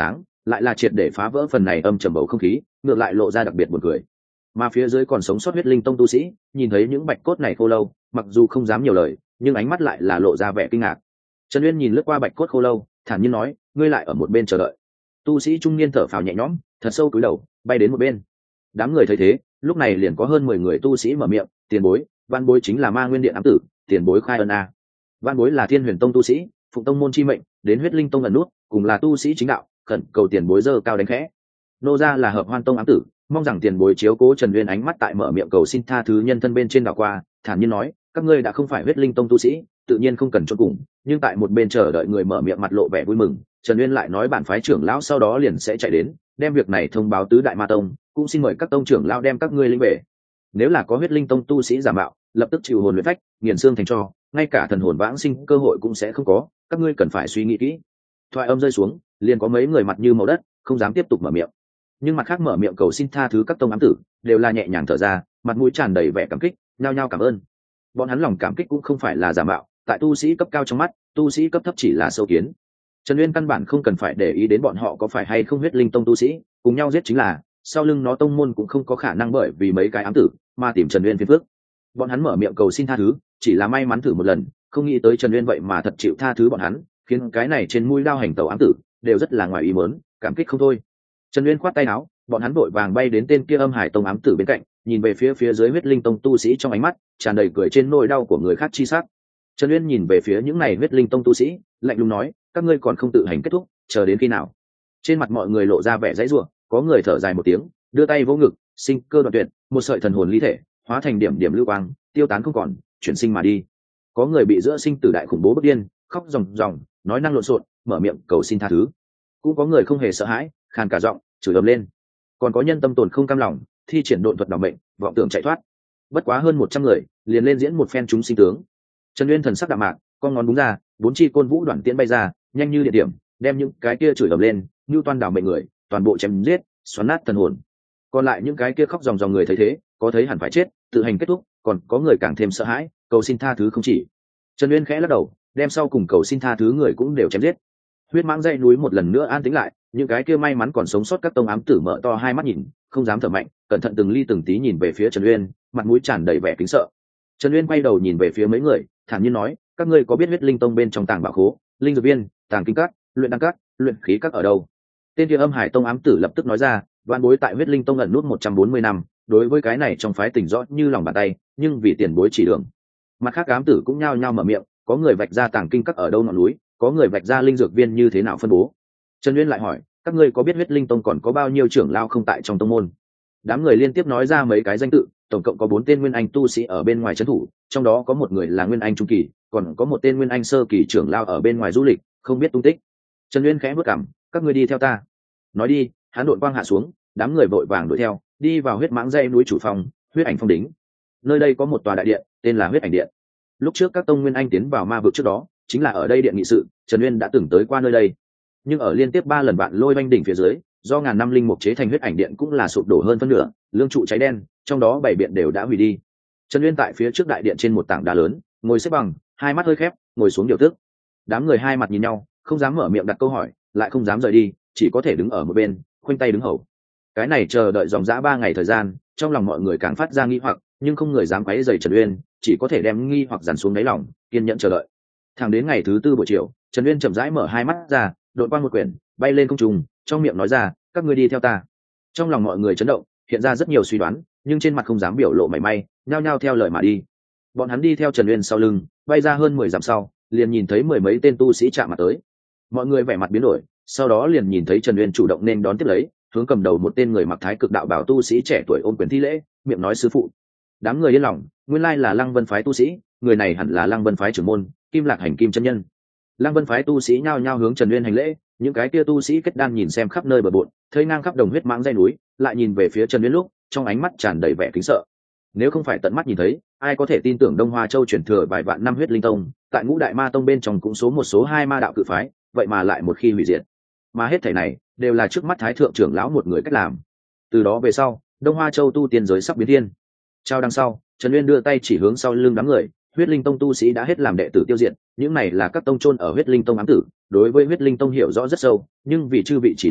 lại là triệt để phá vỡ phần này âm trầm bầu không khí, ngược lại lộ ra đặc biệt buồn cười. Mà phía dưới còn sống sót huyết linh tông tu sĩ nhìn thấy những bạch cốt này khô lâu, mặc dù không dám nhiều lời nhưng ánh mắt lại là lộ ra vẻ kinh ngạc. Trần Uyên nhìn lướt qua bạch cốt khô lâu, thản nhiên nói, ngươi lại ở một bên chờ đợi. Tu sĩ trung niên thở phào nhẹ nhõm, thật sâu cúi đầu bay đến một bên. Đám người thấy thế, lúc này liền có hơn mười người tu sĩ mở miệng, tiền bối, văn bối chính là Ma Nguyên Điện ám tử, tiền bối khai ân a. Văn bối là Thiên Huyền Tông tu sĩ, phụng tông môn chi mệnh đến huyết linh tông ẩn nút, cùng là tu sĩ chính đạo, khẩn cầu tiền bối dơ cao đánh khẽ. Nô gia là Hợp Hoan Tông ám tử, mong rằng tiền bối chiếu cố. Trần Uyên ánh mắt tại mở miệng cầu xin tha thứ nhân thân bên trên đảo qua, thản nhiên nói, các ngươi đã không phải huyết linh tông tu sĩ, tự nhiên không cần chôn cùng, nhưng tại một bên chờ đợi người mở miệng mặt lộ vẻ vui mừng. Trần Uyên lại nói bản phái trưởng lão sau đó liền sẽ chạy đến, đem việc này thông báo tứ đại ma tông, cũng xin mời các tông trưởng lão đem các ngươi linh về. Nếu là có huyết linh tông tu sĩ giả mạo, lập tức chịu hồn luyện phách, nghiền xương thành tro, ngay cả thần hồn vãng sinh cơ hội cũng sẽ không có, các ngươi cần phải suy nghĩ kỹ. Thoại âm rơi xuống, liền có mấy người mặt như màu đất, không dám tiếp tục mở miệng. Nhưng mặt khác mở miệng cầu xin tha thứ các tông ám tử, đều là nhẹ nhàng thở ra, mặt mũi tràn đầy vẻ cảm kích, nhao nhao cảm ơn. Bọn hắn lòng cảm kích cũng không phải là giả mạo, tại tu sĩ cấp cao trong mắt, tu sĩ cấp thấp chỉ là sâu kiến. Trần Uyên căn bản không cần phải để ý đến bọn họ có phải hay không huyết linh tông tu sĩ, cùng nhau giết chính là, sau lưng nó tông môn cũng không có khả năng bởi vì mấy cái ám tử mà tìm Trần Uyên phiền phức. Bọn hắn mở miệng cầu xin tha thứ, chỉ là may mắn thử một lần, không nghĩ tới Trần Uyên vậy mà thật chịu tha thứ bọn hắn, khiến cái này trên mũi đao hành tẩu ám tử đều rất là ngoài ý muốn, cảm kích không thôi. Trần Uyên khoát tay áo, bọn hắn vội vàng bay đến tên kia Âm Hải Tông ám tử bên cạnh, nhìn về phía phía dưới huyết linh tông tu sĩ, trong ánh mắt tràn đầy cười trên nỗi đau của người khác chi sắc. Trần Uyên nhìn về phía những này huyết linh tông tu sĩ, lạnh lùng nói, các ngươi còn không tự hành kết thúc, chờ đến khi nào? Trên mặt mọi người lộ ra vẻ dãy rủa, có người thở dài một tiếng, đưa tay vỗ ngực, sinh cơ đoạn tuyệt, một sợi thần hồn ly thể hóa thành điểm điểm lưu quang, tiêu tán không còn, chuyển sinh mà đi. Có người bị giữa sinh tử đại khủng bố bức điên, khóc ròng ròng, nói năng lộn xộn, mở miệng cầu xin tha thứ. Cũng có người không hề sợ hãi, khàn cả giọng, chửi ầm lên. Còn có nhân tâm tồn không cam lòng, thi triển độn thuật đảm mệnh, vọng tưởng chạy thoát. Bất quá hơn một trăm người, liền lên diễn một phen chúng sinh tướng. Trần Uyên thần sắc đạm mạc, con ngón búng ra, bốn chi côn vũ đoạn tiễn bay ra, nhanh như điện điểm, đem những cái kia chửi ầm lên, như toan đảo mệnh người, toàn bộ chém giết, xoắn nát thần hồn. Còn lại những cái kia khóc ròng ròng người thấy thế, có thấy hẳn phải chết, tự hành kết thúc, còn có người càng thêm sợ hãi, cầu xin tha thứ không chỉ. Trần Uyên khẽ lắc đầu, đem sau cùng cầu xin tha thứ người cũng đều chém giết. Huyết mãng dãy núi một lần nữa an tĩnh lại, những cái kia may mắn còn sống sót các tông ám tử mở to hai mắt nhìn, không dám thở mạnh, cẩn thận từng ly từng tí nhìn về phía Trần Uyên, mặt mũi tràn đầy vẻ kính sợ. Trần Uyên quay đầu nhìn về phía mấy người, thản nhiên nói, các ngươi có biết huyết linh tông bên trong tàng bảo khố, linh dược viên, tàng kinh các, luyện đăng các, luyện khí các ở đâu? Tên kia Âm Hải Tông ám tử lập tức nói ra, đoan bối tại huyết linh tông ẩn nút một trăm bốn mươi năm, đối với cái này trong phái tỉnh rõ như lòng bàn tay, nhưng vì tiền bối chỉ đường. Mặt khác ám tử cũng nhao nhao mở miệng, có người vạch ra tàng kinh các ở đâu ngọn núi, có người vạch ra linh dược viên như thế nào phân bố. Trần Uyên lại hỏi, các ngươi có biết huyết linh tông còn có bao nhiêu trưởng lao không tại trong tông môn? Đám người liên tiếp nói ra mấy cái danh tự, tổng cộng có bốn tên nguyên anh tu sĩ ở bên ngoài trấn thủ, trong đó có một người là nguyên anh trung kỳ, còn có một tên nguyên anh sơ kỳ trưởng lao ở bên ngoài du lịch, không biết tung tích. Trần Uyên khẽ bước cằm, các ngươi đi theo ta. Nói đi, hắn đột quang hạ xuống, đám người vội vàng đuổi theo, đi vào huyết mãng dãy núi chủ phòng, huyết ảnh phong đính. Nơi đây có một tòa đại điện, tên là huyết ảnh điện. Lúc trước các tông nguyên anh tiến vào ma vực trước đó, chính là ở đây điện nghị sự, Trần Uyên đã từng tới qua nơi đây. Nhưng ở liên tiếp ba lần bạn lôi vanh đỉnh phía dưới, do ngàn năm linh mục chế thành huyết ảnh điện cũng là sụp đổ hơn phân nửa, lương trụ cháy đen, trong đó bảy biện đều đã hủy đi. Trần Uyên tại phía trước đại điện trên một tảng đá lớn, ngồi xếp bằng, hai mắt hơi khép, ngồi xuống điều tức. Đám người hai mặt nhìn nhau, không dám mở miệng đặt câu hỏi, lại không dám rời đi, chỉ có thể đứng ở một bên, khoanh tay đứng hầu. Cái này chờ đợi dòng dã ba ngày thời gian, trong lòng mọi người càng phát ra nghi hoặc, nhưng không người dám quấy rầy Trần Uyên, chỉ có thể đem nghi hoặc dằn xuống đáy lòng, kiên nhẫn chờ đợi. Thẳng đến ngày thứ tư buổi chiều, Trần Uyên chậm rãi mở hai mắt ra, đột quang một quyển, bay lên không trung, trong miệng nói ra, các ngươi đi theo ta. Trong lòng mọi người chấn động, hiện ra rất nhiều suy đoán, nhưng trên mặt không dám biểu lộ mảy may, nhao nhao theo lời mà đi. Bọn hắn đi theo Trần Uyên sau lưng, bay ra hơn mười dặm sau, liền nhìn thấy mười mấy tên tu sĩ chạm mặt tới. Mọi người vẻ mặt biến đổi, sau đó liền nhìn thấy Trần Uyên chủ động nên đón tiếp lấy, hướng cầm đầu một tên người mặc thái cực đạo bảo tu sĩ trẻ tuổi ôm quyền thi lễ, miệng nói sư phụ. Đám người yên lòng, nguyên lai là Lăng Vân phái tu sĩ, người này hẳn là Lăng Vân phái trưởng môn, Kim Lạc Hành Kim chân nhân. Lăng Vân phái tu sĩ nhao nhao hướng Trần Uyên hành lễ, những cái kia tu sĩ kết đan nhìn xem khắp nơi bờ bộn, thấy ngang khắp đồng huyết mãng dãy núi, lại nhìn về phía Trần Uyên lúc, trong ánh mắt tràn đầy vẻ kính sợ. Nếu không phải tận mắt nhìn thấy, ai có thể tin tưởng Đông Hoa Châu truyền thừa vài vạn năm huyết linh tông, tại Ngũ Đại Ma tông bên trong cũng số một số hai ma đạo cự phái, vậy mà lại một khi hủy diệt. Mà hết thảy này đều là trước mắt Thái thượng trưởng lão một người cách làm. Từ đó về sau, Đông Hoa Châu tu tiên giới sắp biến thiên. Trao đằng sau, Trần Uyên đưa tay chỉ hướng sau lưng đám người, huyết linh tông tu sĩ đã hết làm đệ tử tiêu diệt, những này là các tông chôn ở huyết linh tông ám tử, đối với huyết linh tông hiểu rõ rất sâu, nhưng vì chư vị chỉ đường,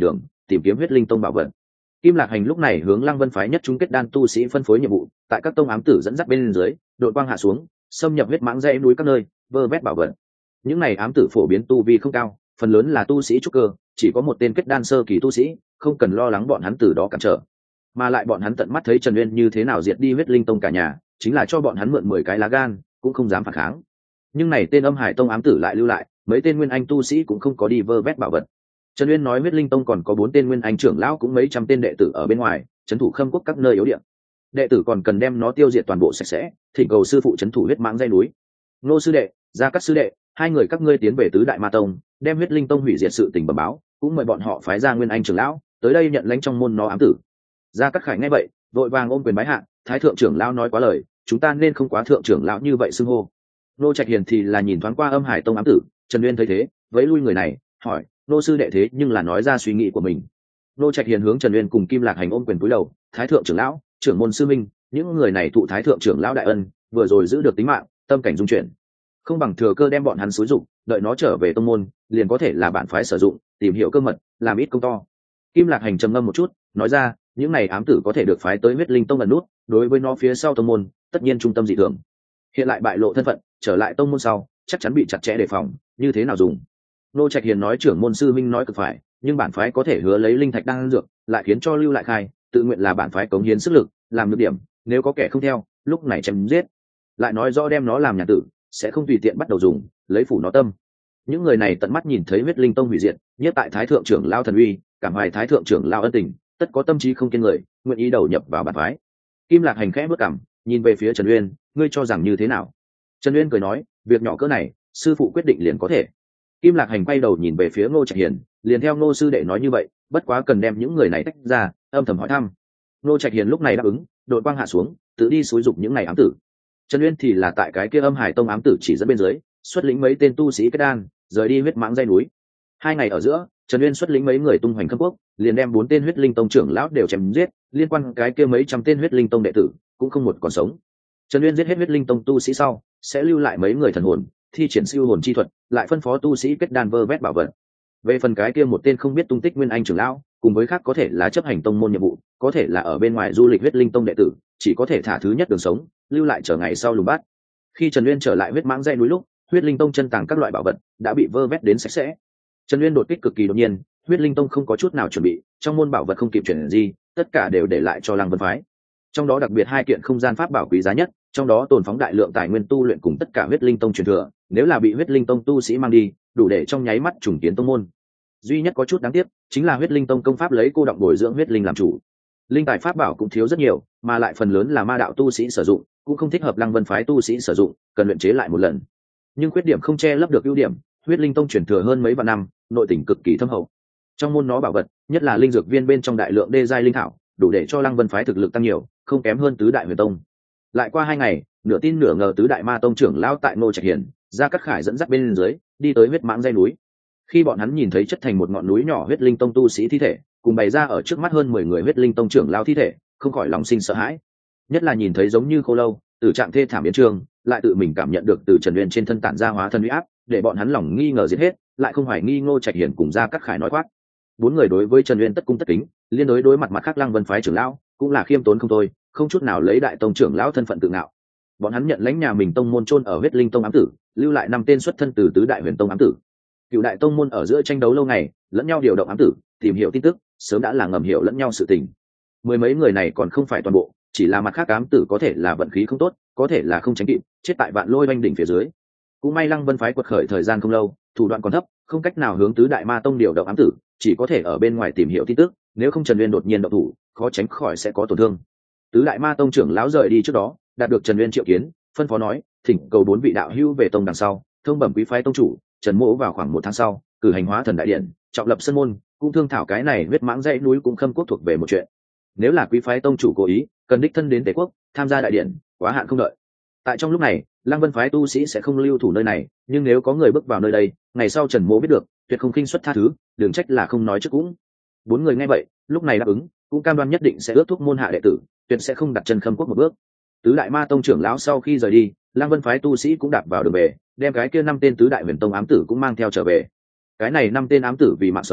tìm kiếm huyết linh tông bảo vật. Kim Lạc Hành lúc này hướng Lăng Vân phái nhất chúng kết đan tu sĩ phân phối nhiệm vụ, tại các tông ám tử dẫn dắt bên dưới, đội quang hạ xuống, xâm nhập huyết mãng dãy núi các nơi, vơ vét bảo vật. Những này ám tử phổ biến tu vi không cao, phần lớn là tu sĩ trúc cơ, chỉ có một tên kết đan sơ kỳ tu sĩ, không cần lo lắng bọn hắn từ đó cản trở. Mà lại bọn hắn tận mắt thấy Trần Uyên như thế nào diệt đi huyết linh tông cả nhà, chính là cho bọn hắn mượn mười cái lá gan, cũng không dám phản kháng. Nhưng này tên Âm Hải tông ám tử lại lưu lại, mấy tên nguyên anh tu sĩ cũng không có đi vơ vét bảo vật. Trần Uyên nói huyết linh tông còn có bốn tên nguyên anh trưởng lão cũng mấy trăm tên đệ tử ở bên ngoài, trấn thủ khâm quốc các nơi yếu điểm. Đệ tử còn cần đem nó tiêu diệt toàn bộ sạch sẽ, thỉnh cầu sư phụ trấn thủ huyết mãng dãy núi. Ngô sư đệ, Gia Cát sư đệ, hai người các ngươi tiến về tứ đại ma tông, đem huyết linh tông hủy diệt sự tình bẩm báo, cũng mời bọn họ phái ra nguyên anh trưởng lão tới đây nhận lãnh trong môn nó ám tử. Gia Cát Khải nghe vậy, vội vàng ôm quyền bái hạ, thái thượng trưởng lão nói quá lời, chúng ta nên không quá thượng trưởng lão như vậy xưng hô. Nô Trạch Hiền thì là nhìn thoáng qua Âm Hải tông ám tử, Trần Uyên thấy thế, vẫy lui người này, hỏi, nô sư đệ thế nhưng là nói ra suy nghĩ của mình. Nô Trạch Hiền hướng Trần Uyên cùng Kim Lạc Hành ôm quyền cúi đầu, thái thượng trưởng lão, trưởng môn sư minh, những người này thụ thái thượng trưởng lão đại ân, vừa rồi giữ được tính mạng, tâm cảnh dung chuyển, không bằng thừa cơ đem bọn hắn xúi dụng, đợi nó trở về tông môn, liền có thể là bản phái sử dụng, tìm hiểu cơ mật, làm ít công to. Kim Lạc Hành trầm ngâm một chút, nói ra, những này ám tử có thể được phái tới huyết linh tông ẩn nút, đối với nó phía sau tông môn, tất nhiên trung tâm dị thường. Hiện lại bại lộ thân phận, trở lại tông môn sau, chắc chắn bị chặt chẽ đề phòng, như thế nào dùng? Nô Trạch Hiền nói trưởng môn sư minh nói cực phải, nhưng bản phái có thể hứa lấy linh thạch đang dược, lại khiến cho lưu lại khai, tự nguyện là bản phái cống hiến sức lực, làm được điểm, nếu có kẻ không theo, lúc này chém giết. Lại nói rõ đem nó làm nhà tử, sẽ không tùy tiện bắt đầu dùng, lấy phủ nó tâm. Những người này tận mắt nhìn thấy huyết linh tông hủy diệt, nhất tại thái thượng trưởng lao thần uy, cảm hoài thái thượng trưởng lao ân tình, tất có tâm trí không kiên người, nguyện ý đầu nhập vào bản phái. Kim Lạc Hành khẽ bước cằm, nhìn về phía Trần Uyên, ngươi cho rằng như thế nào? Trần Uyên cười nói, việc nhỏ cỡ này, sư phụ quyết định liền có thể. Kim Lạc Hành quay đầu nhìn về phía Ngô Trạch Hiền, liền theo Ngô sư đệ nói như vậy, bất quá cần đem những người này tách ra, âm thầm hỏi thăm. Ngô Trạch Hiền lúc này đáp ứng, đội quang hạ xuống, tự đi xúi dục những này ám tử. Trần Uyên thì là tại cái kia Âm Hải tông ám tử chỉ dẫn bên dưới, xuất lĩnh mấy tên tu sĩ kết đan, rời đi huyết mãng dãy núi. Hai ngày ở giữa, Trần Uyên xuất lĩnh mấy người tung hoành khắp quốc, liền đem bốn tên huyết linh tông trưởng lão đều chém giết, liên quan cái kia mấy trăm tên huyết linh tông đệ tử, cũng không một còn sống. Trần Uyên giết hết huyết linh tông tu sĩ sau, sẽ lưu lại mấy người thần hồn, thi triển siêu hồn chi thuật, lại phân phó tu sĩ kết đan vơ vét bảo vật. Về phần cái kia một tên không biết tung tích nguyên anh trưởng lão, cùng với khác có thể là chấp hành tông môn nhiệm vụ, có thể là ở bên ngoài du lịch huyết linh tông đệ tử, chỉ có thể thả thứ nhất đường sống, lưu lại chờ ngày sau lùng bắt. Khi Trần Uyên trở lại huyết mãng dãy núi lúc, huyết linh tông chân tàng các loại bảo vật đã bị vơ vét đến sạch sẽ. Trần Uyên đột kích cực kỳ đột nhiên, huyết linh tông không có chút nào chuẩn bị, trong môn bảo vật không kịp chuyển gì, tất cả đều để lại cho Lăng Vân phái. Trong đó đặc biệt hai kiện không gian pháp bảo quý giá nhất, trong đó tồn phóng đại lượng tài nguyên tu luyện cùng tất cả huyết linh tông truyền thừa, nếu là bị huyết linh tông tu sĩ mang đi, đủ để trong nháy mắt trùng kiến tông môn. Duy nhất có chút đáng tiếc, chính là huyết linh tông công pháp lấy cô động bồi dưỡng huyết linh làm chủ, linh tài pháp bảo cũng thiếu rất nhiều, mà lại phần lớn là ma đạo tu sĩ sử dụng, cũng không thích hợp Lăng Vân phái tu sĩ sử dụng, cần luyện chế lại một lần. Nhưng khuyết điểm không che lấp được ưu điểm, huyết linh tông truyền thừa hơn mấy vạn năm, nội tình cực kỳ thâm hậu. Trong môn nó bảo vật, nhất là linh dược viên bên trong đại lượng đê giai linh thảo, đủ để cho Lăng Vân phái thực lực tăng nhiều, không kém hơn tứ đại huyền tông. Lại qua hai ngày, nửa tin nửa ngờ tứ đại ma tông trưởng lão tại Ngô Trạch Hiền, Gia Cát Khải dẫn dắt bên dưới, đi tới huyết mãng dãy núi. Khi bọn hắn nhìn thấy chất thành một ngọn núi nhỏ huyết linh tông tu sĩ thi thể, cùng bày ra ở trước mắt hơn mười người huyết linh tông trưởng lão thi thể, không khỏi lòng sinh sợ hãi. Nhất là nhìn thấy giống như khô lâu, tử trạng thê thảm biến trường, lại tự mình cảm nhận được từ Trần Uyên trên thân tản ra hóa thân uy áp, để bọn hắn lòng nghi ngờ giết hết, lại không hoài nghi Ngô Trạch Hiền cùng Gia Cát Khải nói khoác. Bốn người đối với Trần Uyên tất cung tất kính, liên đối đối mặt mặt khác Lăng Vân phái trưởng lão, cũng là khiêm tốn không thôi, không chút nào lấy đại tông trưởng lão thân phận tự ngạo. Bọn hắn nhận lãnh nhà mình tông môn chôn ở huyết linh tông ám tử, lưu lại năm tên xuất thân từ tứ đại huyền tông ám tử. Cựu đại tông môn ở giữa tranh đấu lâu ngày, lẫn nhau điều động ám tử, tìm hiểu tin tức, sớm đã là ngầm hiểu lẫn nhau sự tình. Mười mấy người này còn không phải toàn bộ, chỉ là mặt khác ám tử có thể là vận khí không tốt, có thể là không tránh kịp, chết tại vạn lôi oanh đỉnh phía dưới. Cũng may Lăng Vân phái quật khởi thời gian không lâu, thủ đoạn còn thấp, không cách nào hướng tứ đại ma tông điều động ám tử, chỉ có thể ở bên ngoài tìm hiểu tin tức, nếu không Trần Uyên đột nhiên động thủ, khó tránh khỏi sẽ có tổn thương. Tứ đại ma tông trưởng lão rời đi trước đó, đạt được Trần Uyên triệu kiến, phân phó nói, thỉnh cầu bốn vị đạo hữu về tông đằng sau, thông bẩm quý phái tông chủ, Trần Mỗ vào khoảng một tháng sau, cử hành hóa thần đại điện, trọng lập sân môn, cũng thương thảo cái này huyết mãng dãy núi cũng khâm quốc thuộc về một chuyện. Nếu là quý phái tông chủ cố ý, cần đích thân đến Tề quốc, tham gia đại điện, quá hạn không đợi. Tại trong lúc này, Lăng Vân phái tu sĩ sẽ không lưu thủ nơi này, nhưng nếu có người bước vào nơi đây, ngày sau Trần Mỗ biết được, tuyệt không khinh suất tha thứ, đừng trách là không nói trước cũng. Bốn người nghe vậy, lúc này đáp ứng, cũng cam đoan nhất định sẽ ước thúc môn hạ đệ tử, tuyệt sẽ không đặt chân khâm quốc một bước. Tứ đại ma tông trưởng lão sau khi rời đi, Lăng Vân phái tu sĩ cũng đạp vào đường về, đem cái kia năm tên tứ đại huyền tông ám tử cũng mang theo trở về. Cái này năm tên ám tử vì mạng sống,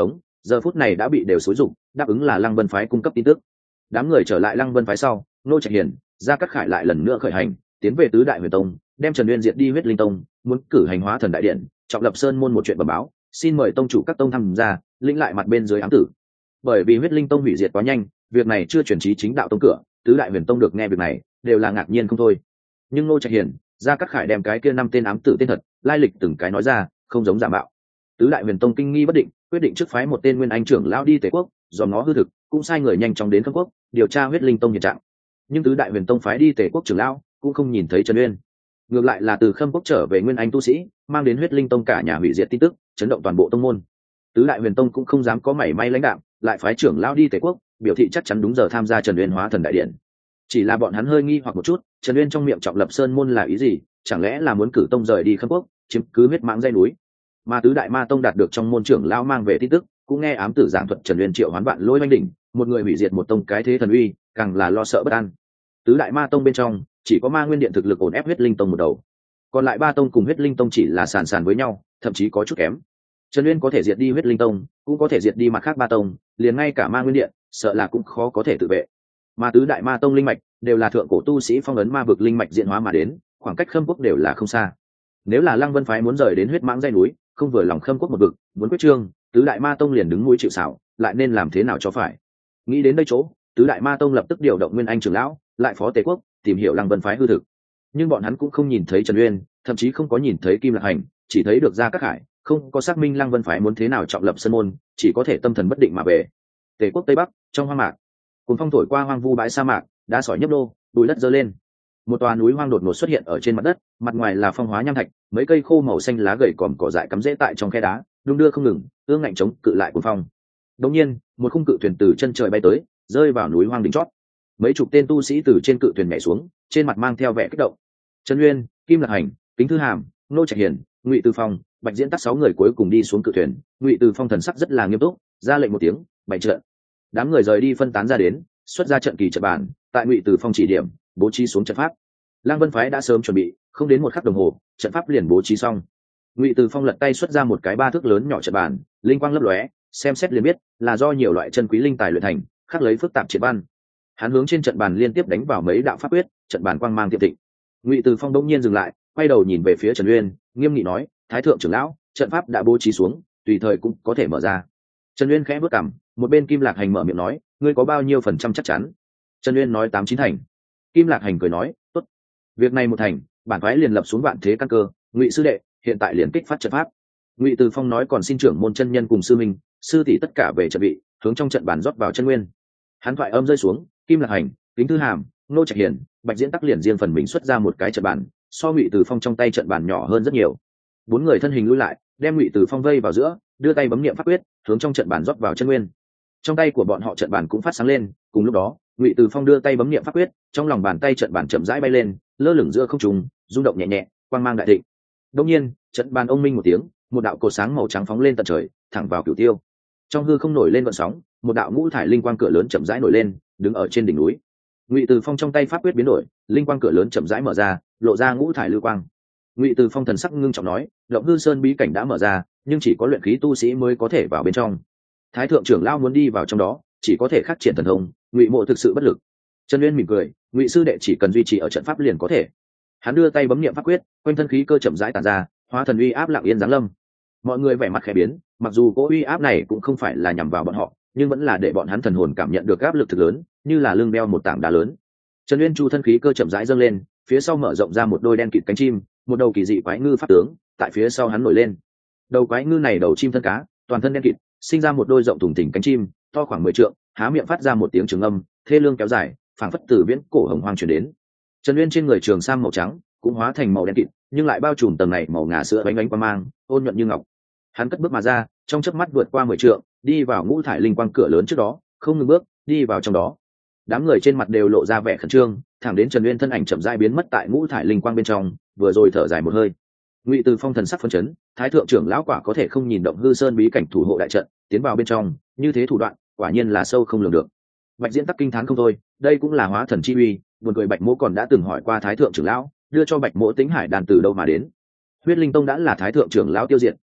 giờ phút này đã bị đều xúi dụng đáp ứng là lăng vân phái cung cấp tin tức. Đám người trở lại lăng vân phái sau, Ngô Trạch Hiền, Gia Cát Khải lại lần nữa khởi hành tiến về tứ đại huyền tông, đem Trần Uyên diệt đi huyết linh tông, muốn cử hành hóa thần đại điện, trọng lập sơn môn một chuyện bẩm báo, xin mời tông chủ các tông tham gia, lĩnh lại mặt bên dưới ám tử. Bởi vì huyết linh tông hủy diệt quá nhanh, việc này chưa chuyển trí chính đạo tông cửa, tứ đại huyền tông được nghe việc này đều là ngạc nhiên không thôi. Nhưng Ngô Trạch Hiền, Gia Cát Khải đem cái kia năm tên ám tử tên thật, lai lịch từng cái nói ra, không giống giả mạo. Tứ đại huyền tông kinh nghi bất định, quyết định trước phái một tên nguyên anh trưởng lão đi Tề quốc, dòm nó hư thực, cũng sai người nhanh chóng đến Khâm quốc, điều tra huyết linh tông hiện trạng. Nhưng tứ đại huyền tông phái đi Tề quốc trưởng lão cũng không nhìn thấy Trần Uyên, ngược lại là từ Khâm quốc trở về nguyên anh tu sĩ, mang đến huyết linh tông cả nhà hủy diệt tin tức, chấn động toàn bộ tông môn. Tứ đại huyền tông cũng không dám có mảy may lãnh đạm, lại phái trưởng lão đi Tề quốc, biểu thị chắc chắn đúng giờ tham gia Trần Uyên hóa thần đại điện. Chỉ là bọn hắn hơi nghi hoặc một chút, Trần Uyên trong miệng trọng lập sơn môn là ý gì, chẳng lẽ là muốn cử tông rời đi Khâm quốc, chiếm cứ huyết mãng dây núi. Mà tứ đại ma tông đạt được trong môn trưởng lão mang về tin tức, cũng nghe ám tử giảng thuật Trần Uyên triệu hoán vạn lôi oanh đỉnh, một người hủy diệt một tông cái thế thần uy, càng là lo sợ bất an. Tứ đại ma tông bên trong chỉ có ma nguyên điện thực lực ổn ép huyết linh tông một đầu, còn lại ba tông cùng huyết linh tông chỉ là sàn sàn với nhau, thậm chí có chút kém. Trần Uyên có thể diệt đi huyết linh tông, cũng có thể diệt đi mặt khác ba tông, liền ngay cả ma nguyên điện sợ là cũng khó có thể tự vệ. Mà tứ đại ma tông linh mạch đều là thượng cổ tu sĩ phong ấn ma vực linh mạch diễn hóa mà đến, khoảng cách Khâm quốc đều là không xa. Nếu là Lăng Vân phái muốn rời đến huyết mãng dãy núi, không vừa lòng Khâm quốc một vực, muốn quyết trương, tứ đại ma tông liền đứng mũi chịu sào, lại nên làm thế nào cho phải. Nghĩ đến đây chỗ, tứ đại ma tông lập tức điều động nguyên anh trưởng lão, lại phó Tề quốc, tìm hiểu Lăng Vân phái hư thực. Nhưng bọn hắn cũng không nhìn thấy Trần Uyên, thậm chí không có nhìn thấy Kim Lạc Hành, chỉ thấy được Gia Cát Khải, không có xác minh Lăng Vân phái muốn thế nào trọng lập sơn môn, chỉ có thể tâm thần bất định mà về. Tề quốc tây bắc, trong hoang mạc, cùng phong thổi qua hoang vu bãi sa mạc, đá sỏi nhấp đô, bụi đất dơ lên. Một tòa núi hoang đột ngột xuất hiện ở trên mặt đất, mặt ngoài là phong hóa nham thạch, mấy cây khô màu xanh lá gầy còm cỏ dại cắm rễ tại trong khe đá, đung đưa không ngừng, ương ngạnh chống cự lại cuồng phong. Đột nhiên, một khung cự thuyền từ chân trời bay tới, rơi vào núi hoang đỉnh chót. Mấy chục tên tu sĩ từ trên cự thuyền nhảy xuống, trên mặt mang theo vẻ kích động. Trần Uyên, Kim Lạc Hành, Kính Thư Hàm, Ngô Trạch Hiền, Ngụy Từ Phong, Bạch Diễn Tắc sáu người cuối cùng đi xuống cự thuyền. Ngụy Từ Phong thần sắc rất là nghiêm túc, ra lệnh một tiếng, bày trận. Đám người rời đi phân tán ra đến, xuất ra trận kỳ trận bàn, tại Ngụy Từ Phong chỉ điểm, bố trí xuống trận pháp. Lăng Vân phái đã sớm chuẩn bị, không đến một khắc đồng hồ, trận pháp liền bố trí xong. Ngụy Từ Phong lật tay xuất ra một cái ba thước lớn nhỏ trận bàn, linh quang lấp lóe, xem xét liền biết là do nhiều loại chân quý linh tài luyện thành, khắc lấy phức tạp triệt văn. Hắn hướng trên trận bàn liên tiếp đánh vào mấy đạo pháp quyết, trận bàn quang mang tiệm thịnh. Ngụy Từ Phong đống nhiên dừng lại, quay đầu nhìn về phía Trần Uyên, nghiêm nghị nói: "Thái thượng trưởng lão, trận pháp đã bố trí xuống, tùy thời cũng có thể mở ra." Trần Uyên khẽ bước cằm, một bên Kim Lạc Hành mở miệng nói: "Ngươi có bao nhiêu phần trăm chắc chắn?" Trần Uyên nói: tám chín thành. Kim Lạc Hành cười nói: "Tốt, việc này một thành, bản phái liền lập xuống vạn thế căn cơ. Ngụy sư đệ, hiện tại liền kích phát trận pháp." Ngụy Từ Phong nói: "Còn xin trưởng môn chân nhân cùng sư minh, sư tỷ tất cả về trận bị, hướng trong trận bàn rót vào chân nguyên." Hắn thoại âm rơi xuống, Kim Lạc Hành, Kính Thư Hàm, Ngô Trạch Hiền, Bạch Diễn Tắc liền riêng phần mình xuất ra một cái trận bàn, so Ngụy Từ Phong trong tay trận bàn nhỏ hơn rất nhiều. Bốn người thân hình lui lại, đem Ngụy Từ Phong vây vào giữa, đưa tay bấm niệm pháp quyết, hướng trong trận bàn rót vào chân nguyên. Trong tay của bọn họ trận bàn cũng phát sáng lên, cùng lúc đó, Ngụy Từ Phong đưa tay bấm niệm pháp quyết, trong lòng bàn tay trận bàn chậm rãi bay lên, lơ lửng giữa không trung, rung động nhẹ nhẹ, quang mang đại thịnh. Đột nhiên, trận bàn ông minh một tiếng, một đạo cột sáng màu trắng phóng lên tận trời, thẳng vào cửu tiêu. Trong hư không nổi lên vận sóng, một đạo ngũ thải linh quang cửa lớn chậm rãi nổi lên, đứng ở trên đỉnh núi. Ngụy Từ Phong trong tay pháp quyết biến đổi, linh quang cửa lớn chậm rãi mở ra, lộ ra ngũ thải lưu quang. Ngụy Từ Phong thần sắc ngưng trọng nói: "Động Hư Sơn bí cảnh đã mở ra, nhưng chỉ có luyện khí tu sĩ mới có thể vào bên trong. Thái thượng trưởng lão muốn đi vào trong đó, chỉ có thể khắc triển thần thông, Ngụy mộ thực sự bất lực." Trần Uyên mỉm cười: "Ngụy sư đệ chỉ cần duy trì ở trận pháp liền có thể." Hắn đưa tay bấm niệm pháp quyết, quanh thân khí cơ chậm rãi tản ra, hóa thần uy áp lặng yên giáng lâm. Mọi người vẻ mặt khẽ biến, mặc dù cỗ uy áp này cũng không phải là nhằm vào bọn họ, nhưng vẫn là để bọn hắn thần hồn cảm nhận được áp lực thực lớn, như là lưng đeo một tảng đá lớn. Trần Uyên chu thân khí cơ chậm rãi dâng lên, phía sau mở rộng ra một đôi đen kịt cánh chim, một đầu kỳ dị quái ngư pháp tướng tại phía sau hắn nổi lên. Đầu quái ngư này đầu chim thân cá, toàn thân đen kịt, sinh ra một đôi rộng thùng thình cánh chim, to khoảng mười trượng, há miệng phát ra một tiếng trường âm, thê lương kéo dài, phảng phất từ viễn cổ hồng hoang truyền đến. Trần Uyên trên người trường sam màu trắng, cũng hóa thành màu đen kịt, nhưng lại bao trùm tầng này màu ngà sữa bánh bánh qua mang, ôn nhuận như ngọc. Hắn cất bước mà ra, trong chớp mắt vượt qua mười trượng, đi vào ngũ thải linh quang cửa lớn trước đó, không ngừng bước, đi vào trong đó. Đám người trên mặt đều lộ ra vẻ khẩn trương, thẳng đến Trần Uyên thân ảnh chậm rãi biến mất tại ngũ thải linh quang bên trong, vừa rồi thở dài một hơi. Ngụy Từ Phong thần sắc phấn chấn, Thái thượng trưởng lão quả có thể không nhìn Động Hư Sơn bí cảnh thủ hộ đại trận, tiến vào bên trong, như thế thủ đoạn, quả nhiên là sâu không lường được. Bạch Diễn Tắc kinh thán không thôi, đây cũng là hóa thần chi uy, buồn cười Bạch Mỗ còn đã từng hỏi qua Thái thượng trưởng lão, đưa cho Bạch Mỗ Tĩnh Hải đàn từ đâu mà đến. Huyết Linh Tông đã là Thái thượng trưởng lão tiêu diệt,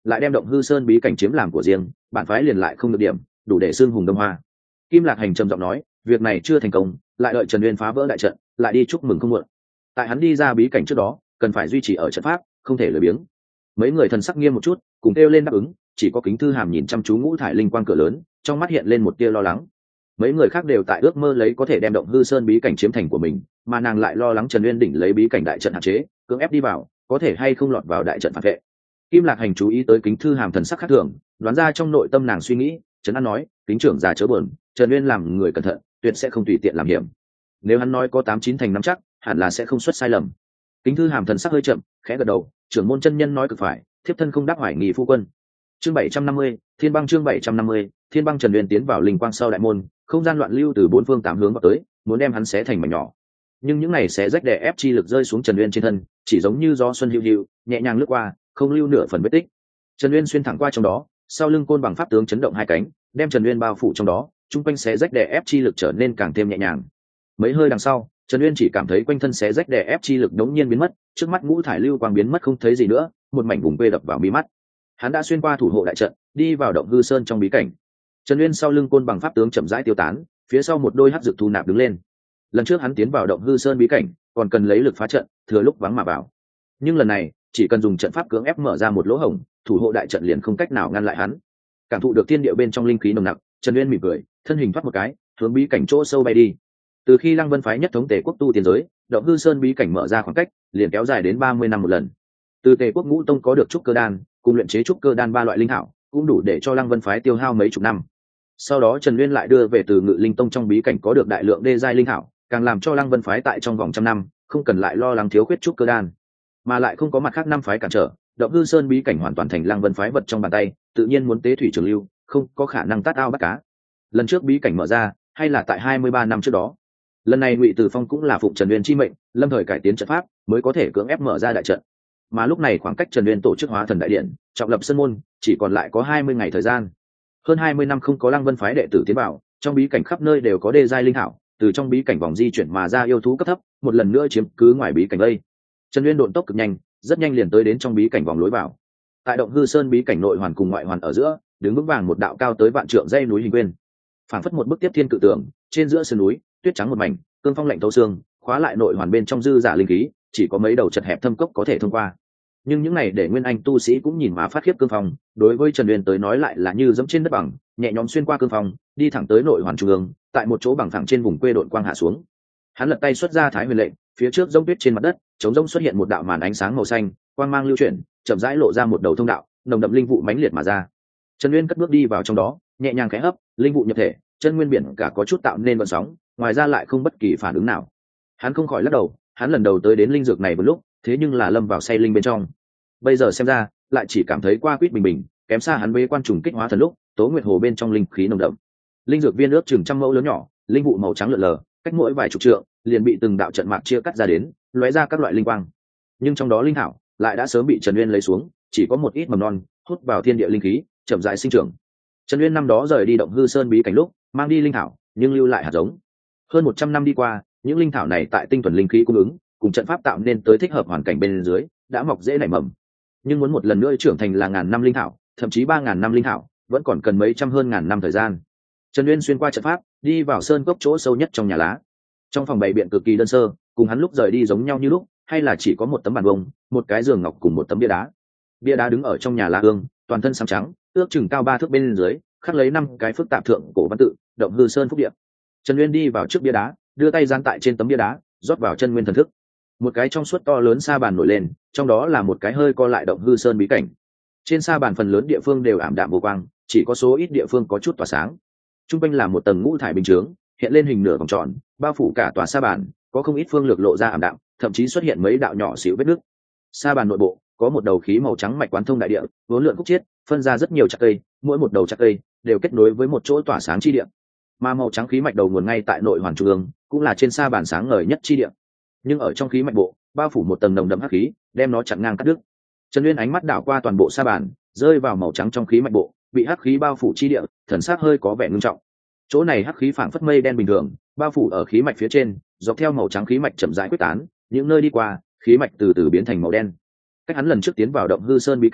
lại đem động hư sơn bí cảnh chiếm làm của riêng, bản phái liền lại không được điểm, đủ để xưng hùng đông hoa. Kim Lạc Hành trầm giọng nói, việc này chưa thành công, lại đợi Trần Uyên phá vỡ đại trận, lại đi chúc mừng không muộn. Tại hắn đi ra bí cảnh trước đó, cần phải duy trì ở trận pháp, không thể lười biếng. Mấy người thần sắc nghiêm một chút, cùng kêu lên đáp ứng. Chỉ có Kính Thư Hàm nhìn chăm chú ngũ thải linh quang cửa lớn, trong mắt hiện lên một tia lo lắng. Mấy người khác đều tại ước mơ lấy có thể đem động hư sơn bí cảnh chiếm thành của mình, mà nàng lại lo lắng Trần Uyên đỉnh lấy bí cảnh đại trận hạn chế, cưỡng ép đi vào, có thể hay không lọt vào đại trận phản vệ. Kim Lạc Hành chú ý tới Kính Thư Hàm thần sắc khác thường, đoán ra trong nội tâm nàng suy nghĩ, Trấn An nói, Kính trưởng già chớ buồn, Trần Uyên làm người cẩn thận, tuyệt sẽ không tùy tiện làm hiểm. Nếu hắn nói có tám chín thành nắm chắc, hẳn là sẽ không xuất sai lầm. Kính Thư Hàm thần sắc hơi chậm, khẽ gật đầu, trưởng môn chân nhân nói cực phải, thiếp thân không đáp hoài nghi phu quân. Chương bảy trăm năm mươi, Thiên Băng chương bảy trăm năm mươi, Thiên Băng. Trần Uyên tiến vào linh quang sau đại môn, không gian loạn lưu từ bốn phương tám hướng vào tới, muốn đem hắn xé thành mảnh nhỏ. Nhưng những này xé rách đè ép chi lực rơi xuống Trần Uyên trên thân, chỉ giống như gió xuân hữu hữu, nhẹ nhàng lướt qua, không lưu nửa phần vết tích. Trần Uyên xuyên thẳng qua trong đó, sau lưng côn bằng pháp tướng chấn động hai cánh, đem Trần Uyên bao phủ trong đó, trung quanh xé rách đè ép chi lực trở nên càng thêm nhẹ nhàng. Mấy hơi đằng sau, Trần Uyên chỉ cảm thấy quanh thân xé rách đè ép chi lực đống nhiên biến mất, trước mắt ngũ thải lưu quang biến mất không thấy gì nữa, một mảnh vùng quê đập vào mí mắt. Hắn đã xuyên qua thủ hộ đại trận, đi vào động hư sơn trong bí cảnh. Trần Uyên sau lưng côn bằng pháp tướng chậm rãi tiêu tán, phía sau một đôi hắc dược thu nạp đứng lên. Lần trước hắn tiến vào động hư sơn bí cảnh, còn cần lấy lực phá trận, thừa lúc vắng mà vào. Nhưng lần này, chỉ cần dùng trận pháp cưỡng ép mở ra một lỗ hổng, thủ hộ đại trận liền không cách nào ngăn lại hắn. Cảm thụ được thiên địa bên trong linh khí nồng nặc, Trần Uyên mỉm cười, thân hình thoát một cái, hướng bí cảnh chỗ sâu bay đi. Từ khi Lăng Vân phái nhất thống Tề quốc tu tiên giới, động hư sơn bí cảnh mở ra khoảng cách, liền kéo dài đến ba mươi năm một lần. Từ Tề quốc ngũ tông có được trúc cơ đan, cùng luyện chế trúc cơ đan ba loại linh thảo, cũng đủ để cho Lăng Vân phái tiêu hao mấy chục năm. Sau đó Trần Uyên lại đưa về từ Ngự Linh tông trong bí cảnh có được đại lượng đê giai linh thảo, càng làm cho Lăng Vân phái tại trong vòng trăm năm không cần lại lo lắng thiếu khuyết trúc cơ đan, mà lại không có mặt khác năm phái cản trở, động hư sơn bí cảnh hoàn toàn thành Lăng Vân phái vật trong bàn tay, tự nhiên muốn tế thủy trường lưu, không có khả năng tát ao bắt cá. Lần trước bí cảnh mở ra, hay là tại hai mươi ba năm trước đó. Lần này Ngụy Từ Phong cũng là phụng Trần Uyên chi mệnh, lâm thời cải tiến trận pháp, mới có thể cưỡng ép mở ra đại trận. Mà lúc này khoảng cách Trần Uyên tổ chức Hóa Thần đại điện, trọng lập sơn môn, chỉ còn lại có hai mươi ngày thời gian. Hơn hai mươi năm không có Lăng Vân phái đệ tử tiến vào, trong bí cảnh khắp nơi đều có đê giai linh thảo, từ trong bí cảnh vòng di chuyển mà ra yêu thú cấp thấp, một lần nữa chiếm cứ ngoài bí cảnh đây. Trần Uyên độn tốc cực nhanh, rất nhanh liền tới đến trong bí cảnh vòng lối vào. Tại động hư sơn bí cảnh nội hoàn cùng ngoại hoàn ở giữa, đứng vững vàng một đạo cao tới vạn trượng dãy núi hình quyên, phảng phất một bức tiếp thiên cự tượng, trên giữa sườn núi, tuyết trắng một mảnh, cương phong lạnh thấu xương, khóa lại nội hoàn bên trong dư giả linh khí, chỉ có mấy đầu chật hẹp thâm cốc có thể thông qua. Nhưng những này để nguyên anh tu sĩ cũng nhìn mà phát khiếp cương phong, đối với Trần Uyên tới nói lại là như dẫm trên đất bằng, nhẹ nhõm xuyên qua cương phong, đi thẳng tới nội hoàn trung ương, tại một chỗ bằng phẳng trên vùng quê độn quang hạ xuống. Hắn lật tay xuất ra Thái Huyền lệnh, phía trước rông tuyết trên mặt đất, chống rông xuất hiện một đạo màn ánh sáng màu xanh, quang mang lưu chuyển, chậm rãi lộ ra một đầu thông đạo, nồng đậm linh vụ mãnh liệt mà ra. Trần Uyên cất bước đi vào trong đó, nhẹ nhàng khẽ hấp, linh vụ nhập thể, chân nguyên biển cả có chút tạo nên vận sóng, ngoài ra lại không bất kỳ phản ứng nào. Hắn không khỏi lắc đầu, hắn lần đầu tới đến linh dược này một lúc, thế nhưng là lâm vào say linh bên trong. Bây giờ xem ra, lại chỉ cảm thấy qua quýt bình bình, kém xa hắn bế quan trùng kích hóa thần lúc, Tố Nguyệt Hồ bên trong linh khí nồng đậm. Linh dược viên ước chừng trăm mẫu lớn nhỏ, linh vụ màu trắng lượn lờ, cách mỗi vài chục trượng, liền bị từng đạo trận mạc chia cắt ra đến, lóe ra các loại linh quang. Nhưng trong đó linh thảo lại đã sớm bị Trần Uyên lấy xuống, chỉ có một ít mầm non, hút vào thiên địa linh khí, chậm rãi sinh trưởng. Trần Uyên năm đó rời đi động hư sơn bí cảnh lúc, mang đi linh thảo, nhưng lưu lại hạt giống. Hơn một trăm năm đi qua, những linh thảo này tại tinh thuần linh khí cung ứng, cùng trận pháp tạo nên tới thích hợp hoàn cảnh bên dưới, đã mọc dễ nảy mầm. Nhưng muốn một lần nữa trưởng thành là ngàn năm linh thảo, thậm chí ba ngàn năm linh thảo, vẫn còn cần mấy trăm hơn ngàn năm thời gian. Trần Uyên xuyên qua trận pháp, đi vào sơn cốc chỗ sâu nhất trong nhà lá. Trong phòng bày biện cực kỳ đơn sơ, cùng hắn lúc rời đi giống nhau như lúc, hay là chỉ có một tấm bàn bông, một cái giường ngọc cùng một tấm bia đá. Bia đá đứng ở trong nhà lá hương, toàn thân xám trắng, ước chừng cao ba thước bên dưới, khắc lấy năm cái phức tạp thượng cổ văn tự, động hư sơn phúc địa. Trần Uyên đi vào trước bia đá, đưa tay giáng tại trên tấm bia đá, rót vào chân nguyên thần thức. Một cái trong suốt to lớn sa bàn nổi lên, trong đó là một cái hơi co lại động hư sơn bí cảnh. Trên sa bàn phần lớn địa phương đều ảm đạm vô quang, chỉ có số ít địa phương có chút tỏa sáng. Trung quanh là một tầng ngũ thải bình chướng, hiện lên hình nửa vòng tròn, bao phủ cả tòa sa bàn, có không ít phương lược lộ ra ảm đạm, thậm chí xuất hiện mấy đạo nhỏ xíu vết nứt. Sa bàn nội bộ có một đầu khí màu trắng mạch quán thông đại địa, vốn lượn khúc chiết, phân ra rất nhiều chạc cây, mỗi một đầu chạc cây đều kết nối với một chỗ tỏa sáng chi địa. Mà màu trắng khí mạch đầu nguồn ngay tại nội hoàn trung ương, cũng là trên sa bàn sáng ngời nhất chi địa. Nhưng ở trong khí mạch bộ, bao phủ một tầng nồng đậm hắc khí, đem nó chặn ngang cắt đứt. Trần Uyên ánh mắt đảo qua toàn bộ sa bàn, rơi vào màu trắng trong khí mạch bộ, bị hắc khí bao phủ chi địa, thần sắc hơi có vẻ ngưng trọng. Chỗ này hắc khí phảng phất mây đen bình thường, bao phủ ở khí mạch phía trên, dọc theo màu trắng khí mạch chậm rãi quyết tán, những nơi đi qua, khí mạch từ từ biến thành màu đen. Cách hắn lần trước tiến vào động hư sơn bí cảnh,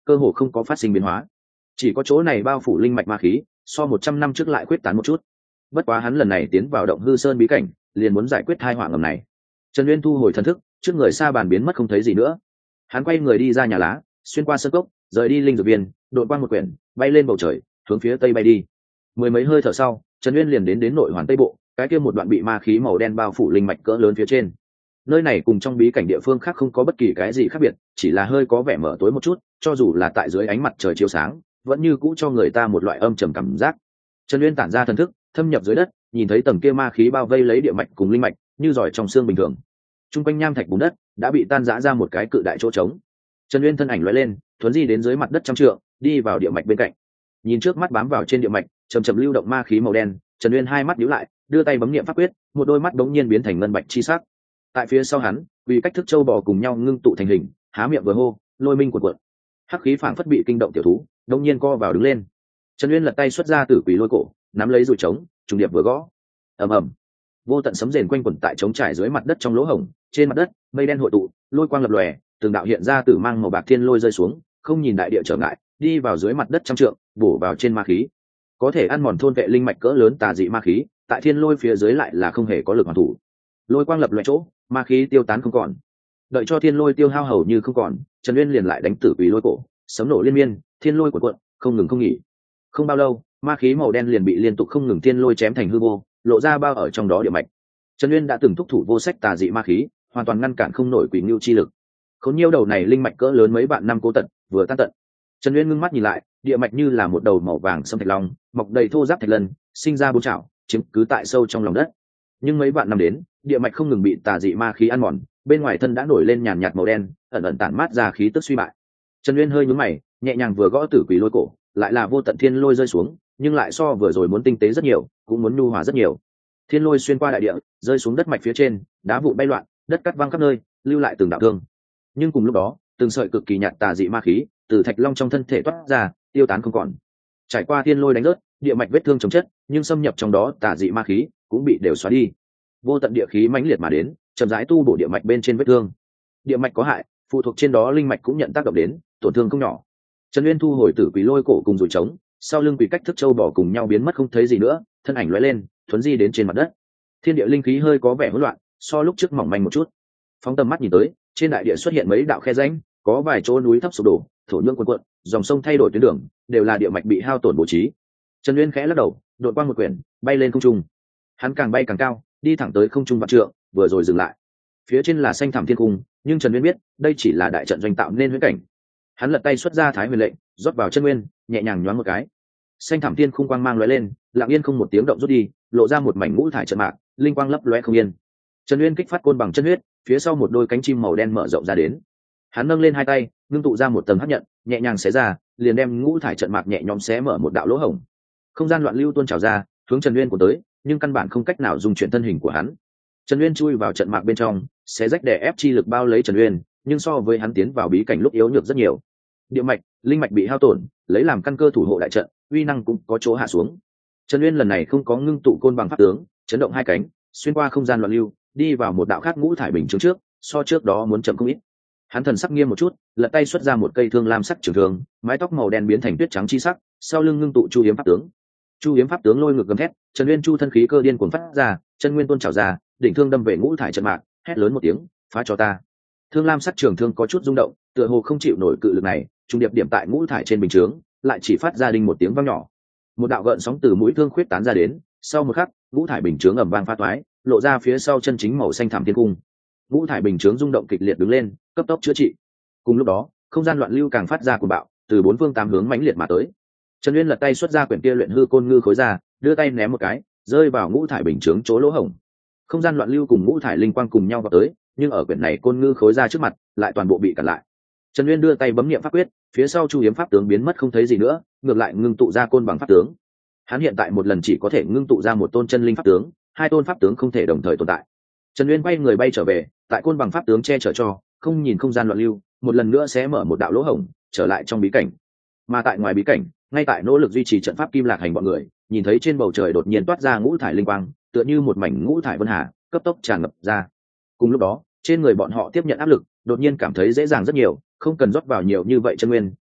cơ hồ không có phát sinh biến hóa, chỉ có chỗ này bao phủ linh mạch ma khí so một trăm năm trước lại quyết tán một chút. Bất quá hắn lần này tiến vào động hư sơn bí cảnh liền muốn giải quyết thai họa ngầm này. Trần Uyên thu hồi thần thức, trước người sa bàn biến mất không thấy gì nữa. Hắn quay người đi ra nhà lá, xuyên qua sân cốc, rời đi linh dược viên, đột qua một quyển, bay lên bầu trời, hướng phía tây bay đi. Mười mấy hơi thở sau, Trần Uyên liền đến đến nội hoàn tây bộ, cái kia một đoạn bị ma khí màu đen bao phủ linh mạch cỡ lớn phía trên. Nơi này cùng trong bí cảnh địa phương khác không có bất kỳ cái gì khác biệt, chỉ là hơi có vẻ mở tối một chút, cho dù là tại dưới ánh mặt trời chiếu sáng, vẫn như cũ cho người ta một loại âm trầm cảm giác. Trần Uyên tản ra thần thức, thâm nhập dưới đất, nhìn thấy tầng kia ma khí bao vây lấy địa mạch cùng linh mạch, như giỏi trong xương bình thường. Trung quanh nham thạch bùn đất đã bị tan rã ra một cái cự đại chỗ trống. Trần Uyên thân ảnh lóe lên, thuấn di đến dưới mặt đất trăm trượng, đi vào địa mạch bên cạnh. Nhìn trước mắt bám vào trên địa mạch, chậm chậm lưu động ma khí màu đen, Trần Uyên hai mắt nhíu lại, đưa tay bấm niệm pháp quyết, một đôi mắt đống nhiên biến thành ngân bạch chi sắc. Tại phía sau hắn, vì cách thức châu bò cùng nhau ngưng tụ thành hình, há miệng vừa hô, lôi minh cuộn cuộn. Hắc khí phảng phất bị kinh động tiểu thú, đống nhiên co vào đứng lên. Trần Uyên lật tay xuất ra tử quỷ lôi cổ, nắm lấy dùi trống, trùng điệp vừa gõ. Ầm ầm. Vô tận sấm rền quanh quẩn tại trống trải dưới mặt đất trong lỗ hổng, trên mặt đất, mây đen hội tụ, lôi quang lập lòe, từng đạo hiện ra tử mang màu bạc thiên lôi rơi xuống, không nhìn đại địa trở ngại, đi vào dưới mặt đất trăm trượng, bổ vào trên ma khí. Có thể ăn mòn thôn vệ linh mạch cỡ lớn tà dị ma khí, tại thiên lôi phía dưới lại là không hề có lực hoàn thủ. Lôi quang lập lòe chỗ, ma khí tiêu tán không còn. Đợi cho thiên lôi tiêu hao hầu như không còn, Trần Uyên liền lại đánh tử quỷ lôi cổ, sấm nổ liên miên, thiên lôi của cuộn, không ngừng không nghỉ. Không bao lâu, ma khí màu đen liền bị liên tục không ngừng thiên lôi chém thành hư vô, lộ ra bao ở trong đó địa mạch. Trần Uyên đã từng thúc thủ vô sách tà dị ma khí, hoàn toàn ngăn cản không nổi quỷ ngưu chi lực. Khốn nhiêu đầu này linh mạch cỡ lớn mấy vạn năm cố tận, vừa tan tận. Trần Uyên ngưng mắt nhìn lại, địa mạch như là một đầu màu vàng sâm thạch long, mọc đầy thô ráp thạch lân, sinh ra bốn chảo, chiếm cứ tại sâu trong lòng đất. Nhưng mấy vạn năm đến, địa mạch không ngừng bị tà dị ma khí ăn mòn, bên ngoài thân đã nổi lên nhàn nhạt màu đen, ẩn ẩn tản mát ra khí tức suy bại. Trần Uyên hơi nhướng mày, nhẹ nhàng vừa gõ tử quỷ lôi cổ, lại là vô tận thiên lôi rơi xuống, nhưng lại so vừa rồi muốn tinh tế rất nhiều, cũng muốn nhu hòa rất nhiều. Thiên lôi xuyên qua đại địa, rơi xuống đất mạch phía trên, đá vụn bay loạn, đất cắt văng khắp nơi, lưu lại từng đạo thương. Nhưng cùng lúc đó, từng sợi cực kỳ nhạt tà dị ma khí từ thạch long trong thân thể toát ra, tiêu tán không còn. Trải qua thiên lôi đánh rớt, địa mạch vết thương chống chất, nhưng xâm nhập trong đó tà dị ma khí cũng bị đều xóa đi. Vô tận địa khí mãnh liệt mà đến, chậm rãi tu bổ địa mạch bên trên vết thương. Địa mạch có hại, phụ thuộc trên đó linh mạch cũng nhận tác động đến, tổn thương không nhỏ. Trần Uyên thu hồi tử quỷ lôi cổ cùng dùi trống, sau lưng quỷ cách thức châu bò cùng nhau biến mất không thấy gì nữa, thân ảnh lóe lên, thuấn di đến trên mặt đất. Thiên địa linh khí hơi có vẻ hỗn loạn, so lúc trước mỏng manh một chút. Phóng tầm mắt nhìn tới, trên đại địa xuất hiện mấy đạo khe rãnh, có vài chỗ núi thấp sụp đổ, thổ nhưỡng cuồn cuộn, dòng sông thay đổi tuyến đường, đều là địa mạch bị hao tổn bố trí. Trần Uyên khẽ lắc đầu, đột quang một quyển, bay lên không trung. Hắn càng bay càng cao, đi thẳng tới không trung vạn trượng, vừa rồi dừng lại. Phía trên là xanh thẳm thiên cung, nhưng Trần Uyên biết, đây chỉ là đại trận doanh tạo nên huyễn cảnh. Hắn lật tay xuất ra Thái Huyền lệnh, rót vào chân nguyên, nhẹ nhàng nhoáng một cái. Xanh thẳm thiên khung quang mang lóe lên, lặng yên không một tiếng động rút đi, lộ ra một mảnh ngũ thải trận mạc, linh quang lấp lóe không yên. Trần Uyên kích phát côn bằng chân huyết, phía sau một đôi cánh chim màu đen mở rộng ra đến. Hắn nâng lên hai tay, ngưng tụ ra một tầng hấp nhận, nhẹ nhàng xé ra, liền đem ngũ thải trận mạc nhẹ nhõm xé mở một đạo lỗ hổng. Không gian loạn lưu tuôn trào ra, hướng Trần Uyên của tới, nhưng căn bản không cách nào dung chuyển thân hình của hắn. Trần Uyên chui vào trận mạc bên trong, xé rách đè ép chi lực bao lấy Trần Uyên, nhưng so với hắn tiến vào bí cảnh lúc yếu nhược rất nhiều. Địa mạch, linh mạch bị hao tổn, lấy làm căn cơ thủ hộ đại trận, uy năng cũng có chỗ hạ xuống. Trần Uyên lần này không có ngưng tụ côn bằng pháp tướng, chấn động hai cánh, xuyên qua không gian loạn lưu, đi vào một đạo khác ngũ thải bình chứng trước, so trước đó muốn chậm không ít. Hắn thần sắc nghiêm một chút, lật tay xuất ra một cây thương lam sắc trường thương, mái tóc màu đen biến thành tuyết trắng chi sắc, sau lưng ngưng tụ chu yếm pháp tướng. Chu yếm pháp tướng lôi ngược gầm thét, Trần Uyên chu thân khí cơ điên cuồng phát ra, chân nguyên tuôn trào ra, đỉnh thương đâm về ngũ thải trận mạc, hét lớn một tiếng, phá cho ta. Thương lam sắc trường thương có chút rung động, tựa hồ không chịu nổi cự lực này, trung điệp điểm tại ngũ thải trên bình chướng, lại chỉ phát ra đinh một tiếng vang nhỏ. Một đạo gợn sóng từ mũi thương khuyết tán ra đến, sau một khắc, ngũ thải bình chướng ầm vang phá toái, lộ ra phía sau chân chính màu xanh thẳm thiên cung. Ngũ thải bình chướng rung động kịch liệt đứng lên, cấp tốc chữa trị. Cùng lúc đó, không gian loạn lưu càng phát ra cuồng bạo, từ bốn phương tám hướng mãnh liệt mà tới. Trần Uyên lật tay xuất ra quyển kia luyện hư côn ngư khối ra, đưa tay ném một cái, rơi vào ngũ thải bình chướng chỗ lỗ hổng. Không gian loạn lưu cùng ngũ thải linh quang cùng nhau vào tới, nhưng ở quyển này côn ngư khối ra trước mặt, lại toàn bộ bị cản lại. Trần Uyên đưa tay bấm niệm pháp quyết, phía sau chu yếm pháp tướng biến mất không thấy gì nữa, ngược lại ngưng tụ ra côn bằng pháp tướng. Hắn hiện tại một lần chỉ có thể ngưng tụ ra một tôn chân linh pháp tướng, hai tôn pháp tướng không thể đồng thời tồn tại. Trần Uyên quay người bay trở về, tại côn bằng pháp tướng che chở cho, không nhìn không gian loạn lưu, một lần nữa sẽ mở một đạo lỗ hổng, trở lại trong bí cảnh. Mà tại ngoài bí cảnh, ngay tại nỗ lực duy trì trận pháp kim lạc hành bọn người, nhìn thấy trên bầu trời đột nhiên toát ra ngũ thải linh quang, tựa như một mảnh ngũ thải vân hà, cấp tốc tràn ngập ra. Cùng lúc đó, trên người bọn họ tiếp nhận áp lực, đột nhiên cảm thấy dễ dàng rất nhiều, không cần rót vào nhiều như vậy chân nguyên,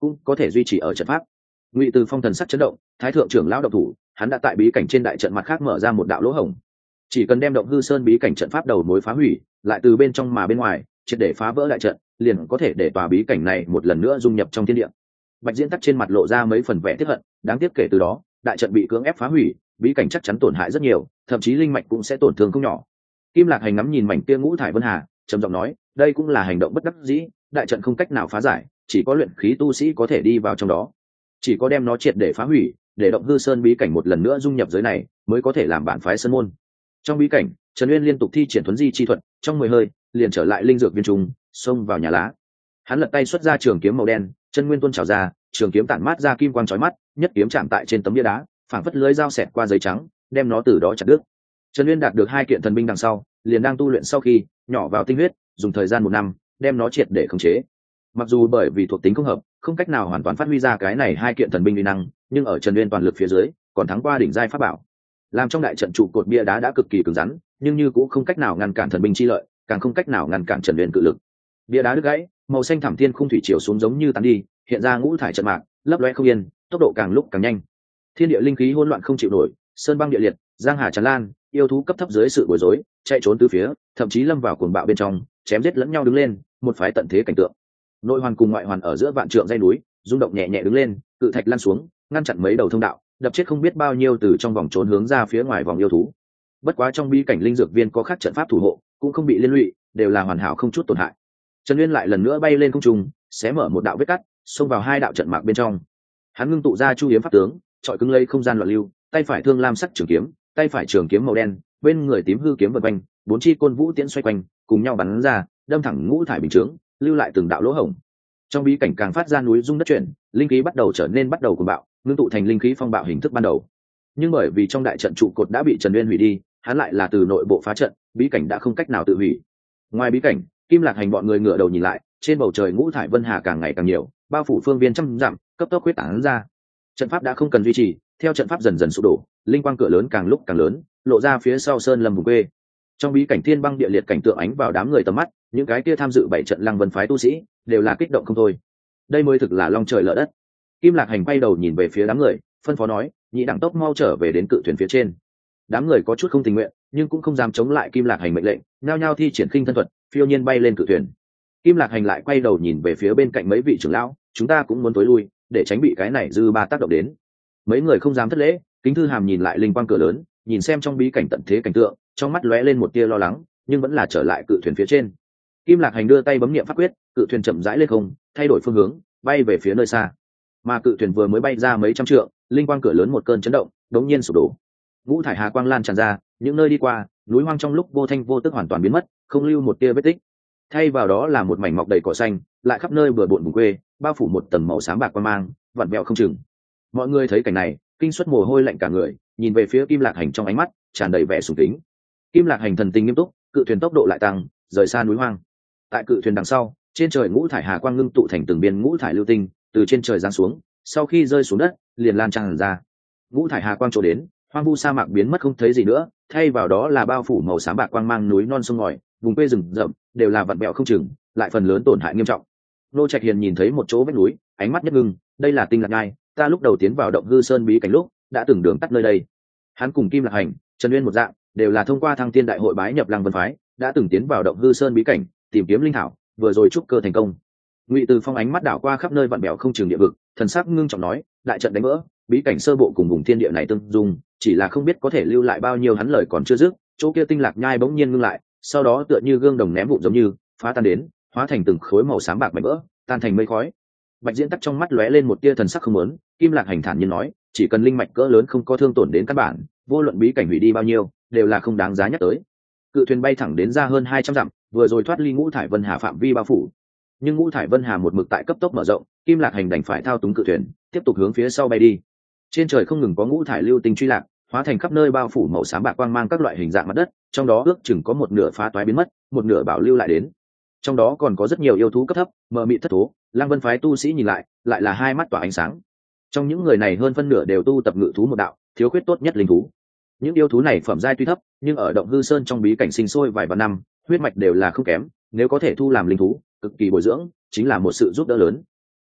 cũng có thể duy trì ở trận pháp. Ngụy Từ Phong thần sắc chấn động, thái thượng trưởng lão động thủ, hắn đã tại bí cảnh trên đại trận mặt khác mở ra một đạo lỗ hổng, chỉ cần đem động hư sơn bí cảnh trận pháp đầu mối phá hủy, lại từ bên trong mà bên ngoài triệt để phá vỡ đại trận, liền có thể để tòa bí cảnh này một lần nữa dung nhập trong thiên địa. Bạch Diễn Tắc trên mặt lộ ra mấy phần vẻ tiếc hận, đáng tiếc kể từ đó đại trận bị cưỡng ép phá hủy, bí cảnh chắc chắn tổn hại rất nhiều, thậm chí linh mạch cũng sẽ tổn thương không nhỏ. Kim Lạc Hành ngắm nhìn mảnh kia ngũ thải vân hà, trầm giọng nói, đây cũng là hành động bất đắc dĩ, đại trận không cách nào phá giải, chỉ có luyện khí tu sĩ có thể đi vào trong đó, chỉ có đem nó triệt để phá hủy, để động hư sơn bí cảnh một lần nữa dung nhập giới này, mới có thể làm bản phái sơn môn. Trong bí cảnh, Trần Uyên liên tục thi triển thuấn di chi thuật, trong mười hơi liền trở lại linh dược viên trung, xông vào nhà lá. Hắn lật tay xuất ra trường kiếm màu đen, chân nguyên tuôn trào ra, trường kiếm tản mát ra kim quang chói mắt, nhất kiếm chạm tại trên tấm bia đá, phảng phất lưới dao xẹt qua giấy trắng, đem nó từ đó chặt đứt. Trần Uyên đạt được hai kiện thần binh đằng sau, liền đang tu luyện sau khi nhỏ vào tinh huyết, dùng thời gian một năm đem nó triệt để khống chế. Mặc dù bởi vì thuộc tính không hợp, không cách nào hoàn toàn phát huy ra cái này hai kiện thần binh uy năng, nhưng ở Trần Uyên toàn lực phía dưới, còn thắng qua đỉnh giai pháp bảo. Làm trong đại trận trụ cột bia đá đã cực kỳ cứng rắn, nhưng như cũng không cách nào ngăn cản thần binh chi lợi, càng không cách nào ngăn cản Trần Uyên cự lực. Bia đá đứt gãy, màu xanh thẳm thiên khung thủy chiều xuống giống như tán đi, hiện ra ngũ thải trận mạc, lấp lóe không yên, tốc độ càng lúc càng nhanh. Thiên địa linh khí hỗn loạn không chịu nổi, sơn băng địa liệt, giang hà tràn lan, yêu thú cấp thấp dưới sự bối rối, chạy trốn tứ phía, thậm chí lâm vào cuồng bạo bên trong, chém giết lẫn nhau đứng lên, một phái tận thế cảnh tượng. Nội hoàn cùng ngoại hoàn ở giữa vạn trượng dây núi, rung động nhẹ nhẹ đứng lên, cự thạch lăn xuống, ngăn chặn mấy đầu thông đạo, đập chết không biết bao nhiêu từ trong vòng trốn hướng ra phía ngoài vòng yêu thú. Bất quá trong bí cảnh linh dược viên có khắc trận pháp thủ hộ, cũng không bị liên lụy, đều là hoàn hảo không chút tổn hại. Trần Uyên lại lần nữa bay lên không trung, xé mở một đạo vết cắt, xông vào hai đạo trận mạc bên trong. Hắn ngưng tụ ra chu yếm pháp tướng, trọi cứng lấy không gian loạn lưu, tay phải thương lam sắc trường kiếm, tay phải trường kiếm màu đen, bên người tím hư kiếm vần quanh, bốn chi côn vũ tiễn xoay quanh, cùng nhau bắn ra, đâm thẳng ngũ thải bình chướng, lưu lại từng đạo lỗ hổng. Trong bí cảnh càng phát ra núi rung đất chuyển, linh khí bắt đầu trở nên bắt đầu cuồng bạo, ngưng tụ thành linh khí phong bạo hình thức ban đầu. Nhưng bởi vì trong đại trận trụ cột đã bị Trần Uyên hủy đi, hắn lại là từ nội bộ phá trận, bí cảnh đã không cách nào tự hủy. Ngoài bí cảnh, Kim Lạc Hành bọn người ngửa đầu nhìn lại, trên bầu trời ngũ thải vân hà càng ngày càng nhiều, bao phủ phương viên trăm dặm, cấp tốc huyết tán ra. Trận pháp đã không cần duy trì, theo trận pháp dần dần sụp đổ, linh quang cửa lớn càng lúc càng lớn, lộ ra phía sau sơn lâm vùng quê. Trong bí cảnh thiên băng địa liệt cảnh tượng ánh vào đám người tầm mắt, những cái kia tham dự bảy trận Lăng Vân phái tu sĩ đều là kích động không thôi. Đây mới thực là long trời lở đất. Kim Lạc Hành quay đầu nhìn về phía đám người, phân phó nói, nhị đẳng tốc mau trở về đến cự thuyền phía trên. Đám người có chút không tình nguyện, nhưng cũng không dám chống lại Kim Lạc Hành mệnh lệnh, nhao nhao thi triển khinh thân thuật, phiêu nhiên bay lên cự thuyền. Kim Lạc Hành lại quay đầu nhìn về phía bên cạnh mấy vị trưởng lão, chúng ta cũng muốn tối lui, để tránh bị cái này dư ba tác động đến. Mấy người không dám thất lễ, Kính Thư Hàm nhìn lại linh quang cửa lớn, nhìn xem trong bí cảnh tận thế cảnh tượng, trong mắt lóe lên một tia lo lắng, nhưng vẫn là trở lại cự thuyền phía trên. Kim Lạc Hành đưa tay bấm niệm pháp quyết, cự thuyền chậm rãi lên không, thay đổi phương hướng, bay về phía nơi xa. Mà cự thuyền vừa mới bay ra mấy trăm trượng, linh quang cửa lớn một cơn chấn động, đống nhiên sụp đổ. Ngũ thải hà quang lan tràn ra, những nơi đi qua, núi hoang trong lúc vô thanh vô tức hoàn toàn biến mất, không lưu một tia vết tích. Thay vào đó là một mảnh mọc đầy cỏ xanh, lại khắp nơi bừa bộn vùng quê, bao phủ một tầng màu xám bạc quang mang, vặn vẹo không chừng. Mọi người thấy cảnh này, kinh suất mồ hôi lạnh cả người, nhìn về phía Kim Lạc Hành trong ánh mắt tràn đầy vẻ sùng kính. Kim Lạc Hành thần tình nghiêm túc, cự thuyền tốc độ lại tăng, rời xa núi hoang. Tại cự thuyền đằng sau, trên trời ngũ thải hà quang ngưng tụ thành từng biên ngũ thải lưu tinh, từ trên trời giáng xuống, sau khi rơi xuống đất, liền lan tràn ra. Ngũ thải hà quang chỗ đến, hoang vu sa mạc biến mất không thấy gì nữa, thay vào đó là bao phủ màu xám bạc quang mang núi non sông ngòi, vùng quê rừng rậm đều là vặn vẹo không chừng, lại phần lớn tổn hại nghiêm trọng. Nô Trạch Hiền nhìn thấy một chỗ vách núi, ánh mắt nhất ngưng, đây là Tinh Lạc Nhai, ta lúc đầu tiến vào động hư sơn bí cảnh lúc đã từng đường tắt nơi đây. Hắn cùng Kim Lạc Hành, Trần Uyên một dạng, đều là thông qua Thăng Tiên đại hội bái nhập Lăng Vân phái, đã từng tiến vào động hư sơn bí cảnh, tìm kiếm linh thảo, vừa rồi trúc cơ thành công. Ngụy Từ Phong ánh mắt đảo qua khắp nơi vặn vẹo không chừng địa vực, thần sắc ngưng trọng nói, đại trận đánh vỡ, bí cảnh sơ bộ cùng vùng thiên địa này tương dung, chỉ là không biết có thể lưu lại bao nhiêu. Hắn lời còn chưa dứt, chỗ kia Tinh Lạc Nhai bỗng nhiên ngưng lại, sau đó tựa như gương đồng ném vụn giống như phá tan đến, hóa thành từng khối màu xám bạc mảnh vỡ, tan thành mây khói. Bạch Diễn Tắc trong mắt lóe lên một tia thần sắc không muốn, Kim Lạc Hành thản nhiên nói, chỉ cần linh mạch cỡ lớn không có thương tổn đến căn bản, vô luận bí cảnh hủy đi bao nhiêu, đều là không đáng giá nhắc tới. Cự thuyền bay thẳng đến ra hơn hai trăm dặm, vừa rồi thoát ly ngũ thải vân hà phạm vi bao phủ. Nhưng ngũ thải vân hà một mực tại cấp tốc mở rộng, Kim Lạc Hành đành phải thao túng cự thuyền, tiếp tục hướng phía sau bay đi. Trên trời không ngừng có ngũ thải lưu tinh truy lạc, hóa thành khắp nơi bao phủ màu xám bạc quang mang các loại hình dạng mặt đất, trong đó ước chừng có một nửa phá toái biến mất, một nửa bảo lưu lại đến. Trong đó còn có rất nhiều yêu thú cấp thấp, mờ mịt thất thố, Lăng Vân phái tu sĩ nhìn lại, lại là hai mắt tỏa ánh sáng. Trong những người này hơn phân nửa đều tu tập ngự thú một đạo, thiếu khuyết tốt nhất linh thú. Những yêu thú này phẩm giai tuy thấp, nhưng ở động hư sơn trong bí cảnh sinh sôi vài vạn năm, huyết mạch đều là không kém, nếu có thể thu làm linh thú, cực kỳ bồi dưỡng, chính là một sự giúp đỡ lớn.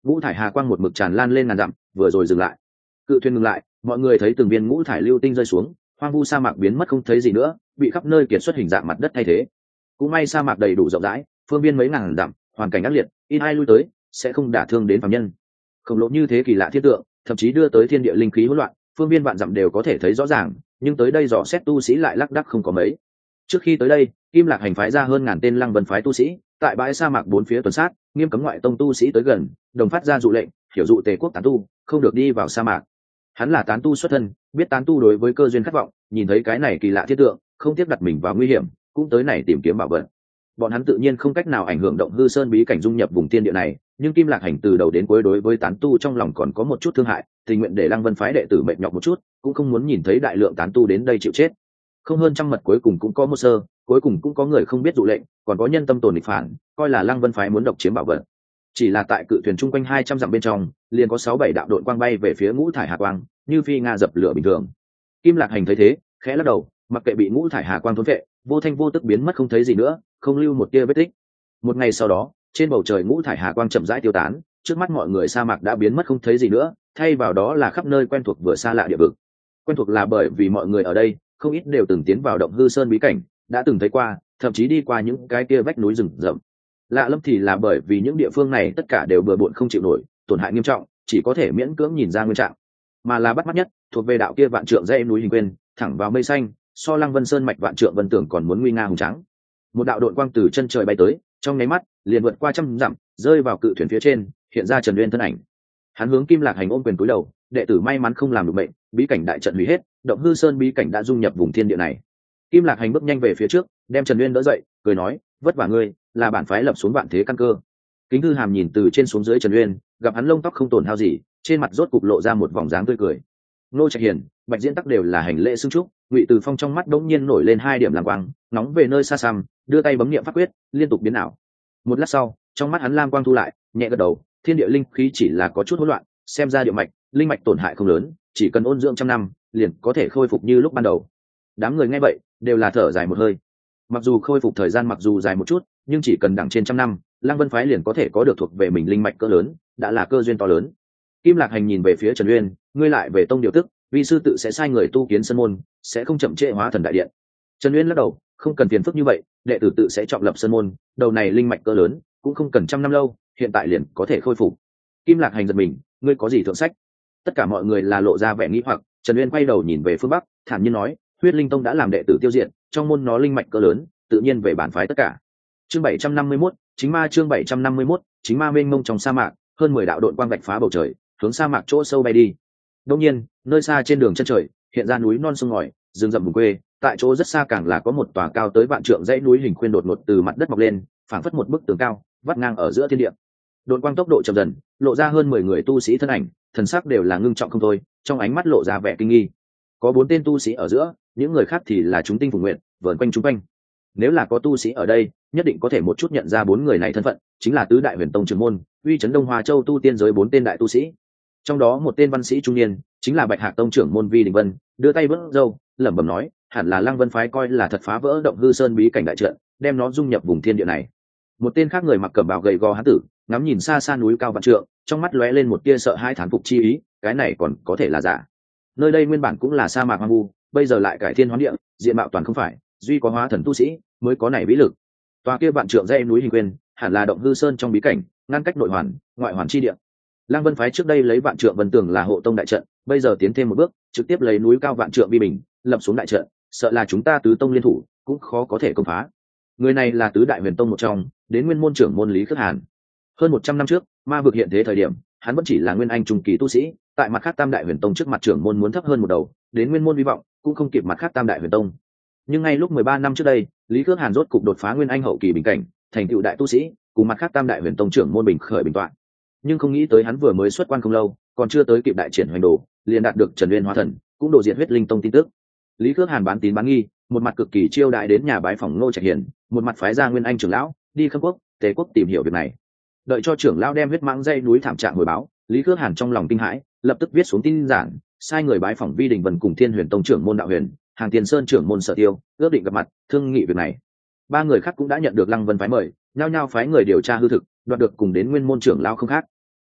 ngũ thải hà quang một mực tràn lan lên ngàn dặm, vừa rồi dừng lại. Cự thuyền ngừng lại, mọi người thấy từng viên ngũ thải lưu tinh rơi xuống, hoang vu sa mạc biến mất không thấy gì nữa, bị khắp nơi kiệt xuất hình dạng mặt đất thay thế. Cũng may sa mạc đầy đủ rộng rãi, phương viên mấy ngàn dặm, hoàn cảnh ác liệt, ít ai lui tới sẽ không đả thương đến phàm nhân. Khổng lồ như thế kỳ lạ thiên tượng, thậm chí đưa tới thiên địa linh khí hỗn loạn, phương viên vạn dặm đều có thể thấy rõ ràng, nhưng tới đây dò xét tu sĩ lại lác đác không có mấy. Trước khi tới đây, Kim Lạc hành phái ra hơn ngàn tên Lăng Vân phái tu sĩ, tại bãi sa mạc bốn phía tuần sát, nghiêm cấm ngoại tông tu sĩ tới gần, đồng phát ra dụ lệnh, hiểu dụ Tề quốc tán tu không được đi vào sa mạc. Hắn là tán tu xuất thân, biết tán tu đối với cơ duyên khát vọng, nhìn thấy cái này kỳ lạ thiên tượng, không tiếc đặt mình vào nguy hiểm, cũng tới này tìm kiếm bảo vật. Bọn hắn tự nhiên không cách nào ảnh hưởng động hư sơn bí cảnh dung nhập vùng thiên địa này, nhưng Kim Lạc hành từ đầu đến cuối đối với tán tu trong lòng còn có một chút thương hại, tình nguyện để Lăng Vân phái đệ tử mệt nhọc một chút, cũng không muốn nhìn thấy đại lượng tán tu đến đây chịu chết. Không hơn trăm mật cuối cùng cũng có một sơ, cuối cùng cũng có người không biết dụ lệnh, còn có nhân tâm tồn nghịch phản, coi là Lăng Vân phái muốn độc chiếm bảo vật. Chỉ là tại cự thuyền chung quanh hai trăm dặm bên trong, liền có sáu bảy đạo đội quang bay về phía ngũ thải hà quang, như phi nga dập lửa bình thường. Kim Lạc hành thấy thế, khẽ lắc đầu, mặc kệ bị ngũ thải hà quang thôn vệ, vô thanh vô tức biến mất không thấy gì nữa, không lưu một tia vết tích. Một ngày sau đó, trên bầu trời ngũ thải hà quang chậm rãi tiêu tán, trước mắt mọi người sa mạc đã biến mất không thấy gì nữa, thay vào đó là khắp nơi quen thuộc vừa xa lạ địa vực. Quen thuộc là bởi vì mọi người ở đây không ít đều từng tiến vào động hư sơn bí cảnh, đã từng thấy qua, thậm chí đi qua những cái kia vách núi rừng rậm. Lạ lẫm thì là bởi vì những địa phương này tất cả đều bừa bộn không chịu nổi, tổn hại nghiêm trọng, chỉ có thể miễn cưỡng nhìn ra nguyên trạng. Mà là bắt mắt nhất, thuộc về đạo kia vạn trượng dãy núi hình quên, thẳng vào mây xanh, so Lăng Vân Sơn mạch vạn trượng vân tưởng còn muốn nguy nga hùng tráng. Một đạo đội quang từ chân trời bay tới, trong nháy mắt liền vượt qua trăm dặm, rơi vào cự thuyền phía trên, hiện ra Trần Uyên thân ảnh. Hắn hướng Kim Lạc hành ôm quyền cúi đầu, đệ tử may mắn không làm được bệnh, bí cảnh đại trận hủy hết, động hư sơn bí cảnh đã dung nhập vùng thiên địa này. Kim Lạc hành bước nhanh về phía trước, đem Trần Uyên đỡ dậy, cười nói, vất vả ngươi, là bản phái lập xuống vạn thế căn cơ. Kính Thư Hàm nhìn từ trên xuống dưới Trần Uyên, gặp hắn lông tóc không tổn hao gì, trên mặt rốt cục lộ ra một vòng dáng tươi cười. Nô Trạch Hiền, Bạch Diễn Tắc đều là hành lễ xưng chúc, Ngụy Từ Phong trong mắt đống nhiên nổi lên hai điểm làng quang, nóng về nơi xa xăm, đưa tay bấm niệm pháp quyết, liên tục biến ảo. Một lát sau, trong mắt hắn lam quang thu lại, nhẹ gật đầu, thiên địa linh khí chỉ là có chút hỗn loạn, xem ra địa mạch, linh mạch tổn hại không lớn, chỉ cần ôn dưỡng trăm năm, liền có thể khôi phục như lúc ban đầu. Đám người nghe vậy, đều là thở dài một hơi. Mặc dù khôi phục thời gian mặc dù dài một chút, nhưng chỉ cần đặng trên trăm năm, Lăng Vân phái liền có thể có được thuộc về mình linh mạch cỡ lớn, đã là cơ duyên to lớn. Kim Lạc hành nhìn về phía Trần Uyên, ngươi lại về tông điều tức, vi sư tự sẽ sai người tu kiến sân môn, sẽ không chậm trễ hóa thần đại điện. Trần Uyên lắc đầu, không cần phiền phức như vậy, đệ tử tự sẽ chọn lập sân môn, đầu này linh mạch cỡ lớn, cũng không cần trăm năm lâu, hiện tại liền có thể khôi phục. Kim Lạc hành giật mình, ngươi có gì thượng sách? Tất cả mọi người là lộ ra vẻ nghi hoặc. Trần Uyên quay đầu nhìn về phương bắc, thản nhiên nói, huyết linh tông đã làm đệ tử tiêu diệt, trong môn nó linh mạch cỡ lớn, tự nhiên về bản phái tất cả. Chương bảy trăm năm mươi mốt, chính ma chương bảy trăm năm mươi mốt, chính ma mênh mông trong sa mạc, hơn mười đạo đội quang vạch phá bầu trời, hướng sa mạc chỗ sâu bay đi. Đương nhiên, nơi xa trên đường chân trời, hiện ra núi non sông ngòi, rừng rậm vùng quê, tại chỗ rất xa càng là có một tòa cao tới vạn trượng dãy núi hình khuyên đột ngột từ mặt đất mọc lên, phảng phất một bức tường cao, vắt ngang ở giữa thiên địa. Đội quang tốc độ chậm dần, lộ ra hơn mười người tu sĩ thân ảnh, thần sắc đều là ngưng trọng không thôi, trong ánh mắt lộ ra vẻ kinh nghi. Có bốn tên tu sĩ ở giữa, những người khác thì là chúng tinh phùng nguyện, vờn quanh chúng quanh. Nếu là có tu sĩ ở đây, nhất định có thể một chút nhận ra bốn người này thân phận, chính là tứ đại huyền tông trưởng môn, uy chấn Đông Hoa Châu tu tiên giới bốn tên đại tu sĩ. Trong đó một tên văn sĩ trung niên, chính là Bạch Hạc tông trưởng môn Vi Đình Vân, đưa tay vớt râu, lẩm bẩm nói, hẳn là Lăng Vân phái coi là thật phá vỡ động hư sơn bí cảnh đại trận, đem nó dung nhập vùng thiên địa này. Một tên khác người mặc cẩm bào gầy gò hán tử, ngắm nhìn xa xa núi cao vạn trượng, trong mắt lóe lên một tia sợ hãi thán phục chi ý, cái này còn có thể là giả. Nơi đây nguyên bản cũng là sa mạc hoang vu, bây giờ lại cải thiên hóa địa, diện mạo toàn không phải, duy có hóa thần tu sĩ mới có này vĩ lực. Tòa kia vạn trượng dãy núi hình quên, hẳn là động hư sơn trong bí cảnh, ngăn cách nội hoàn, ngoại hoàn chi địa. Lăng Vân phái trước đây lấy vạn trượng vân tường là hộ tông đại trận, bây giờ tiến thêm một bước, trực tiếp lấy núi cao vạn trượng vi bình, lập xuống đại trận, sợ là chúng ta tứ tông liên thủ, cũng khó có thể công phá. Người này là tứ đại huyền tông một trong, đến nguyên môn trưởng môn Lý Khước Hàn. Hơn một trăm năm trước, ma vực hiện thế thời điểm, hắn vẫn chỉ là nguyên anh trung kỳ tu sĩ, tại mặt khác tam đại huyền tông trước mặt trưởng môn muốn thấp hơn một đầu, đến nguyên môn hy vọng cũng không kịp mặt khác tam đại huyền tông. Nhưng ngay lúc mười ba năm trước đây, Lý Khước Hàn rốt cục đột phá nguyên anh hậu kỳ bình cảnh, thành tựu đại tu sĩ, cùng mặt khác tam đại huyền tông trưởng môn bình khởi bình toạn. Nhưng không nghĩ tới hắn vừa mới xuất quan không lâu, còn chưa tới kịp đại triển hoành đồ, liền đạt được Trần Uyên hóa thần, cũng đổ diệt huyết linh tông tin tức. Lý Khước Hàn bán tín bán nghi, một mặt cực kỳ chiêu đại đến nhà bái phòng Ngô Trạch Hiền, một mặt phái ra nguyên anh trưởng lão đi Khâm Quốc, Tế Quốc tìm hiểu việc này. Đợi cho trưởng lão đem huyết mãng dây núi thảm trạng hồi báo, Lý Khước Hàn trong lòng kinh hãi, lập tức viết xuống tin giản, sai người bái phòng Vi Đình Vân cùng Thiên Huyền tông trưởng môn Đạo Huyền, Hàng Tiền Sơn trưởng môn Sở Tiêu, ước định gặp mặt, thương nghị việc này. Ba người khác cũng đã nhận được Lăng Vân phái mời, nhao nhao phái người điều tra hư thực, đoạt được cùng đến nguyên môn trưởng lão không khác.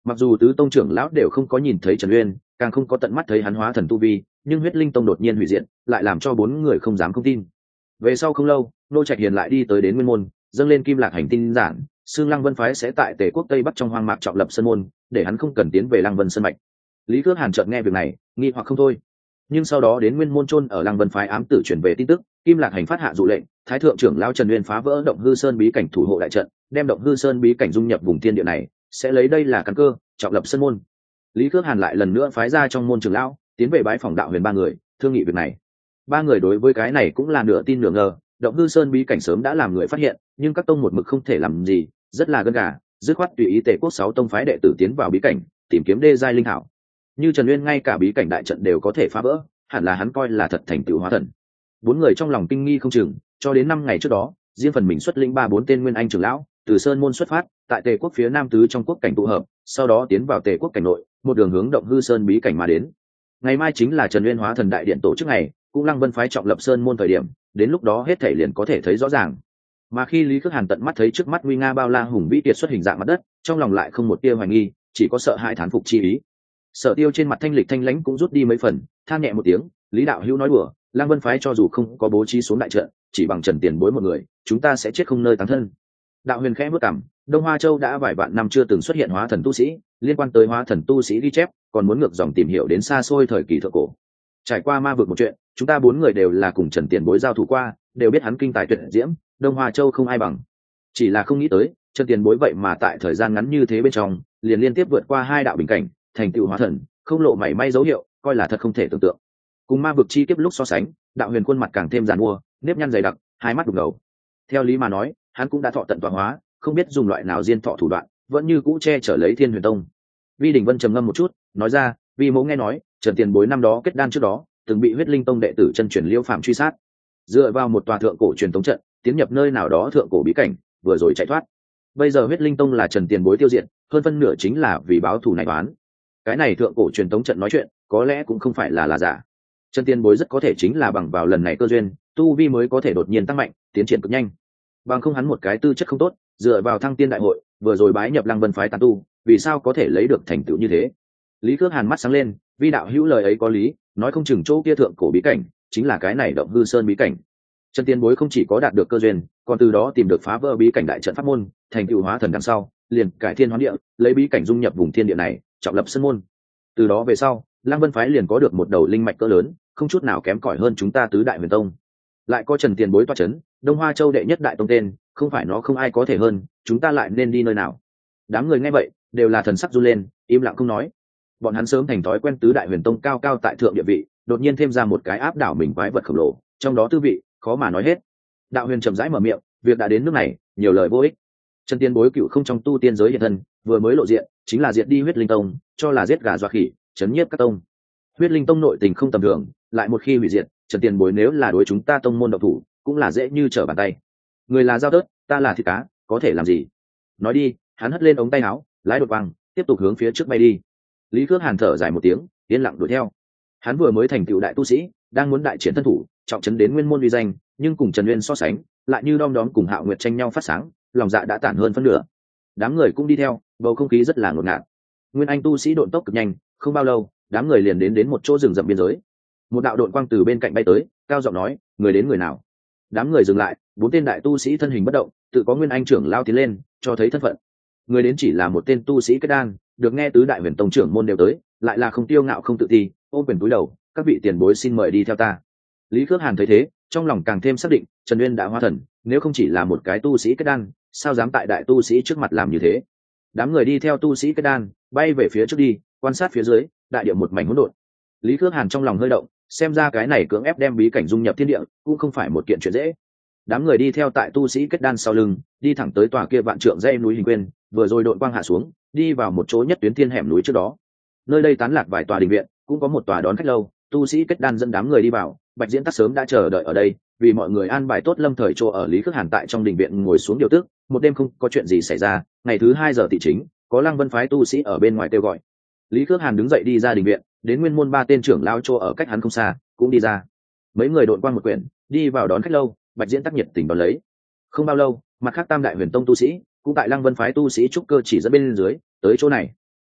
Mặc dù tứ tông trưởng lão đều không có nhìn thấy Trần Uyên, càng không có tận mắt thấy hắn hóa thần tu vi, nhưng huyết linh tông đột nhiên hủy diệt lại làm cho bốn người không dám không tin. Về sau không lâu, nô trạch hiền lại đi tới đến nguyên môn, dâng lên kim lạc hành tin giản, xương Lăng Vân phái sẽ tại Tề quốc Tây Bắc trong hoang mạc trọng lập sơn môn, để hắn không cần tiến về Lăng Vân sơn mạch. Lý Cước Hàn chợt nghe việc này, nghi hoặc không thôi. Nhưng sau đó đến nguyên môn chôn ở Lăng Vân phái ám tử chuyển về tin tức, kim lạc hành phát hạ dụ lệnh, thái thượng trưởng lão Trần Uyên phá vỡ động hư sơn bí cảnh thủ hộ đại trận, đem động hư sơn bí cảnh dung nhập vùng thiên địa này, sẽ lấy đây là căn cơ, trọng lập sơn môn. Lý Cước Hàn lại lần nữa phái ra trong môn trưởng lão, tiến về bái phòng đạo huyền ba người, thương nghị việc này. Ba người đối với cái này cũng là nửa tin nửa ngờ, động hư sơn bí cảnh sớm đã làm người phát hiện, nhưng các tông một mực không thể làm gì, rất là gân gà, dứt khoát tùy ý Tề quốc sáu tông phái đệ tử tiến vào bí cảnh, tìm kiếm đê giai linh thảo. Như Trần Uyên ngay cả bí cảnh đại trận đều có thể phá vỡ, hẳn là hắn coi là thật thành tựu hóa thần. Bốn người trong lòng kinh nghi không chừng, cho đến năm ngày trước đó, riêng phần mình xuất lĩnh ba bốn tên nguyên anh trưởng lão, từ sơn môn xuất phát, tại Tề quốc phía nam tứ trong quốc cảnh tụ hợp, sau đó tiến vào Tề quốc cảnh nội, một đường hướng động hư sơn bí cảnh mà đến. Ngày mai chính là Trần Uyên hóa thần đại điện tổ chức ngày, cũng Lăng Vân phái trọng lập sơn môn thời điểm, đến lúc đó hết thảy liền có thể thấy rõ ràng. Mà khi Lý Cước Hàn tận mắt thấy trước mắt nguy nga bao la hùng vĩ kiệt xuất hình dạng mặt đất, trong lòng lại không một tia hoài nghi, chỉ có sợ hãi thán phục chi ý. Sở Tiêu trên mặt thanh lịch thanh lãnh cũng rút đi mấy phần, than nhẹ một tiếng, Lý đạo hữu nói đùa, Lăng Vân phái cho dù không có bố trí xuống đại trận, chỉ bằng Trần Tiền Bối một người, chúng ta sẽ chết không nơi táng thân. Đạo huyền khẽ bước cằm, Đông Hoa Châu đã vài vạn năm chưa từng xuất hiện hóa thần tu sĩ, liên quan tới hóa thần tu sĩ ghi chép, còn muốn ngược dòng tìm hiểu đến xa xôi thời kỳ thượng cổ. Trải qua ma vực một chuyện, chúng ta bốn người đều là cùng Trần Tiền Bối giao thủ qua, đều biết hắn kinh tài tuyệt diễm, Đông Hoa Châu không ai bằng. Chỉ là không nghĩ tới, Trần Tiền Bối vậy mà tại thời gian ngắn như thế bên trong, liền liên tiếp vượt qua hai đạo bình cảnh, thành tựu hóa thần, không lộ mảy may dấu hiệu, coi là thật không thể tưởng tượng. Cùng ma vực chi kiếp lúc so sánh, đạo huyền khuôn mặt càng thêm giàn mua, nếp nhăn dày đặc, hai mắt đục ngầu. Theo lý mà nói, hắn cũng đã thọ tận tọa hóa, không biết dùng loại nào diên thọ thủ đoạn, vẫn như cũ che chở lấy Thiên Huyền Tông. Vi Đình Vân trầm ngâm một chút, nói ra, Vi mẫu nghe nói, Trần Tiền Bối năm đó kết đan trước đó, từng bị Huyết Linh Tông đệ tử chân truyền Liêu Phàm truy sát, dựa vào một tòa thượng cổ truyền tống trận, tiến nhập nơi nào đó thượng cổ bí cảnh, vừa rồi chạy thoát. Bây giờ Huyết Linh Tông là Trần Tiền Bối tiêu diệt, hơn phân nửa chính là vì báo thù này oán. Cái này thượng cổ truyền tống trận nói chuyện, có lẽ cũng không phải là là giả. Trần Tiền Bối rất có thể chính là bằng vào lần này cơ duyên, tu vi mới có thể đột nhiên tăng mạnh, tiến triển cực nhanh. Bằng không hắn một cái tư chất không tốt, dựa vào thăng tiên đại hội, vừa rồi bái nhập Lăng Vân phái tán tu, vì sao có thể lấy được thành tựu như thế? Lý Cước Hàn mắt sáng lên, Vi đạo hữu lời ấy có lý, nói không chừng chỗ kia thượng cổ bí cảnh chính là cái này động hư sơn bí cảnh. Trần Tiền Bối không chỉ có đạt được cơ duyên, còn từ đó tìm được phá vỡ bí cảnh đại trận pháp môn, thành tựu hóa thần đằng sau, liền cải thiên hóa địa, lấy bí cảnh dung nhập vùng thiên địa này, trọng lập sơn môn. Từ đó về sau, Lăng Vân phái liền có được một đầu linh mạch cỡ lớn, không chút nào kém cỏi hơn chúng ta tứ đại huyền tông. Lại có Trần Tiền Bối toa chấn, Đông Hoa Châu đệ nhất đại tông tên, không phải nó không ai có thể hơn, chúng ta lại nên đi nơi nào? Đám người nghe vậy, đều là thần sắc run lên, im lặng không nói. Bọn hắn sớm thành thói quen tứ đại huyền tông cao cao tại thượng địa vị, đột nhiên thêm ra một cái áp đảo mình quái vật khổng lồ, trong đó tư vị khó mà nói hết. Đạo huyền chậm rãi mở miệng, việc đã đến nước này, nhiều lời vô ích. Trần Tiền Bối cựu không trong tu tiên giới hiện thân, vừa mới lộ diện, chính là diệt đi Huyết Linh Tông, cho là giết gà dọa khỉ, chấn nhiếp các tông. Huyết Linh Tông nội tình không tầm thường, lại một khi hủy diệt, Trần Tiền Bối nếu là đối chúng ta tông môn độc thủ, cũng là dễ như trở bàn tay. Người là dao tớt, ta là thịt cá, có thể làm gì? Nói đi, hắn hất lên ống tay áo, lái đột văng, tiếp tục hướng phía trước bay đi. Lý Cước Hàn thở dài một tiếng, yên lặng đuổi theo. Hắn vừa mới thành tựu đại tu sĩ, đang muốn đại triển thân thủ, trọng trấn đến nguyên môn uy danh, nhưng cùng Trần Uyên so sánh, lại như đom đóm cùng Hạo Nguyệt tranh nhau phát sáng, lòng dạ đã tản hơn phân nửa. Đám người cũng đi theo, bầu không khí rất là ngột ngạt. Nguyên anh tu sĩ độn tốc cực nhanh, không bao lâu, đám người liền đến đến một chỗ rừng rậm biên giới. Một đạo độn quang từ bên cạnh bay tới, cao giọng nói, người đến người nào? Đám người dừng lại, bốn tên đại tu sĩ thân hình bất động, tự có nguyên anh trưởng lao tiến lên, cho thấy thân phận. Người đến chỉ là một tên tu sĩ kết đan, được nghe tứ đại huyền tông trưởng môn đều tới, lại là không tiêu ngạo không tự ti, ôm quyền túi đầu, các vị tiền bối xin mời đi theo ta. Lý Cước Hàn thấy thế, trong lòng càng thêm xác định, Trần Uyên đã hóa thần, nếu không chỉ là một cái tu sĩ kết đan, sao dám tại đại tu sĩ trước mặt làm như thế? Đám người đi theo tu sĩ kết đan, bay về phía trước đi, quan sát phía dưới, đại địa một mảnh hỗn độn. Lý Cước Hàn trong lòng hơi động, xem ra cái này cưỡng ép đem bí cảnh dung nhập thiên địa, cũng không phải một kiện chuyện dễ. Đám người đi theo tại tu sĩ kết đan sau lưng, đi thẳng tới tòa kia vạn trượng dãy núi hình quyên, vừa rồi đội quang hạ xuống, đi vào một chỗ nhất tuyến thiên hẻm núi trước đó. Nơi đây tán lạc vài tòa đình viện, cũng có một tòa đón khách lâu, tu sĩ kết đan dẫn đám người đi vào, Bạch Diễn Tắc sớm đã chờ đợi ở đây, vì mọi người an bài tốt lâm thời chỗ ở. Lý Cước Hàn tại trong đình viện ngồi xuống điều tức, một đêm không có chuyện gì xảy ra, ngày thứ hai giờ thị chính, có Lăng Vân phái tu sĩ ở bên ngoài kêu gọi. Lý Cước Hàn đứng dậy đi ra đình viện, đến nguyên môn ba tên trưởng lao chỗ ở cách hắn không xa, cũng đi ra. Mấy người đội quang một quyển, đi vào đón khách lâu, Bạch Diễn Tắc nhiệt tình đón lấy. Không bao lâu, mặt khác tam đại huyền tông tu sĩ cũng tại Lăng Vân phái tu sĩ trúc cơ chỉ dẫn bên dưới tới chỗ này.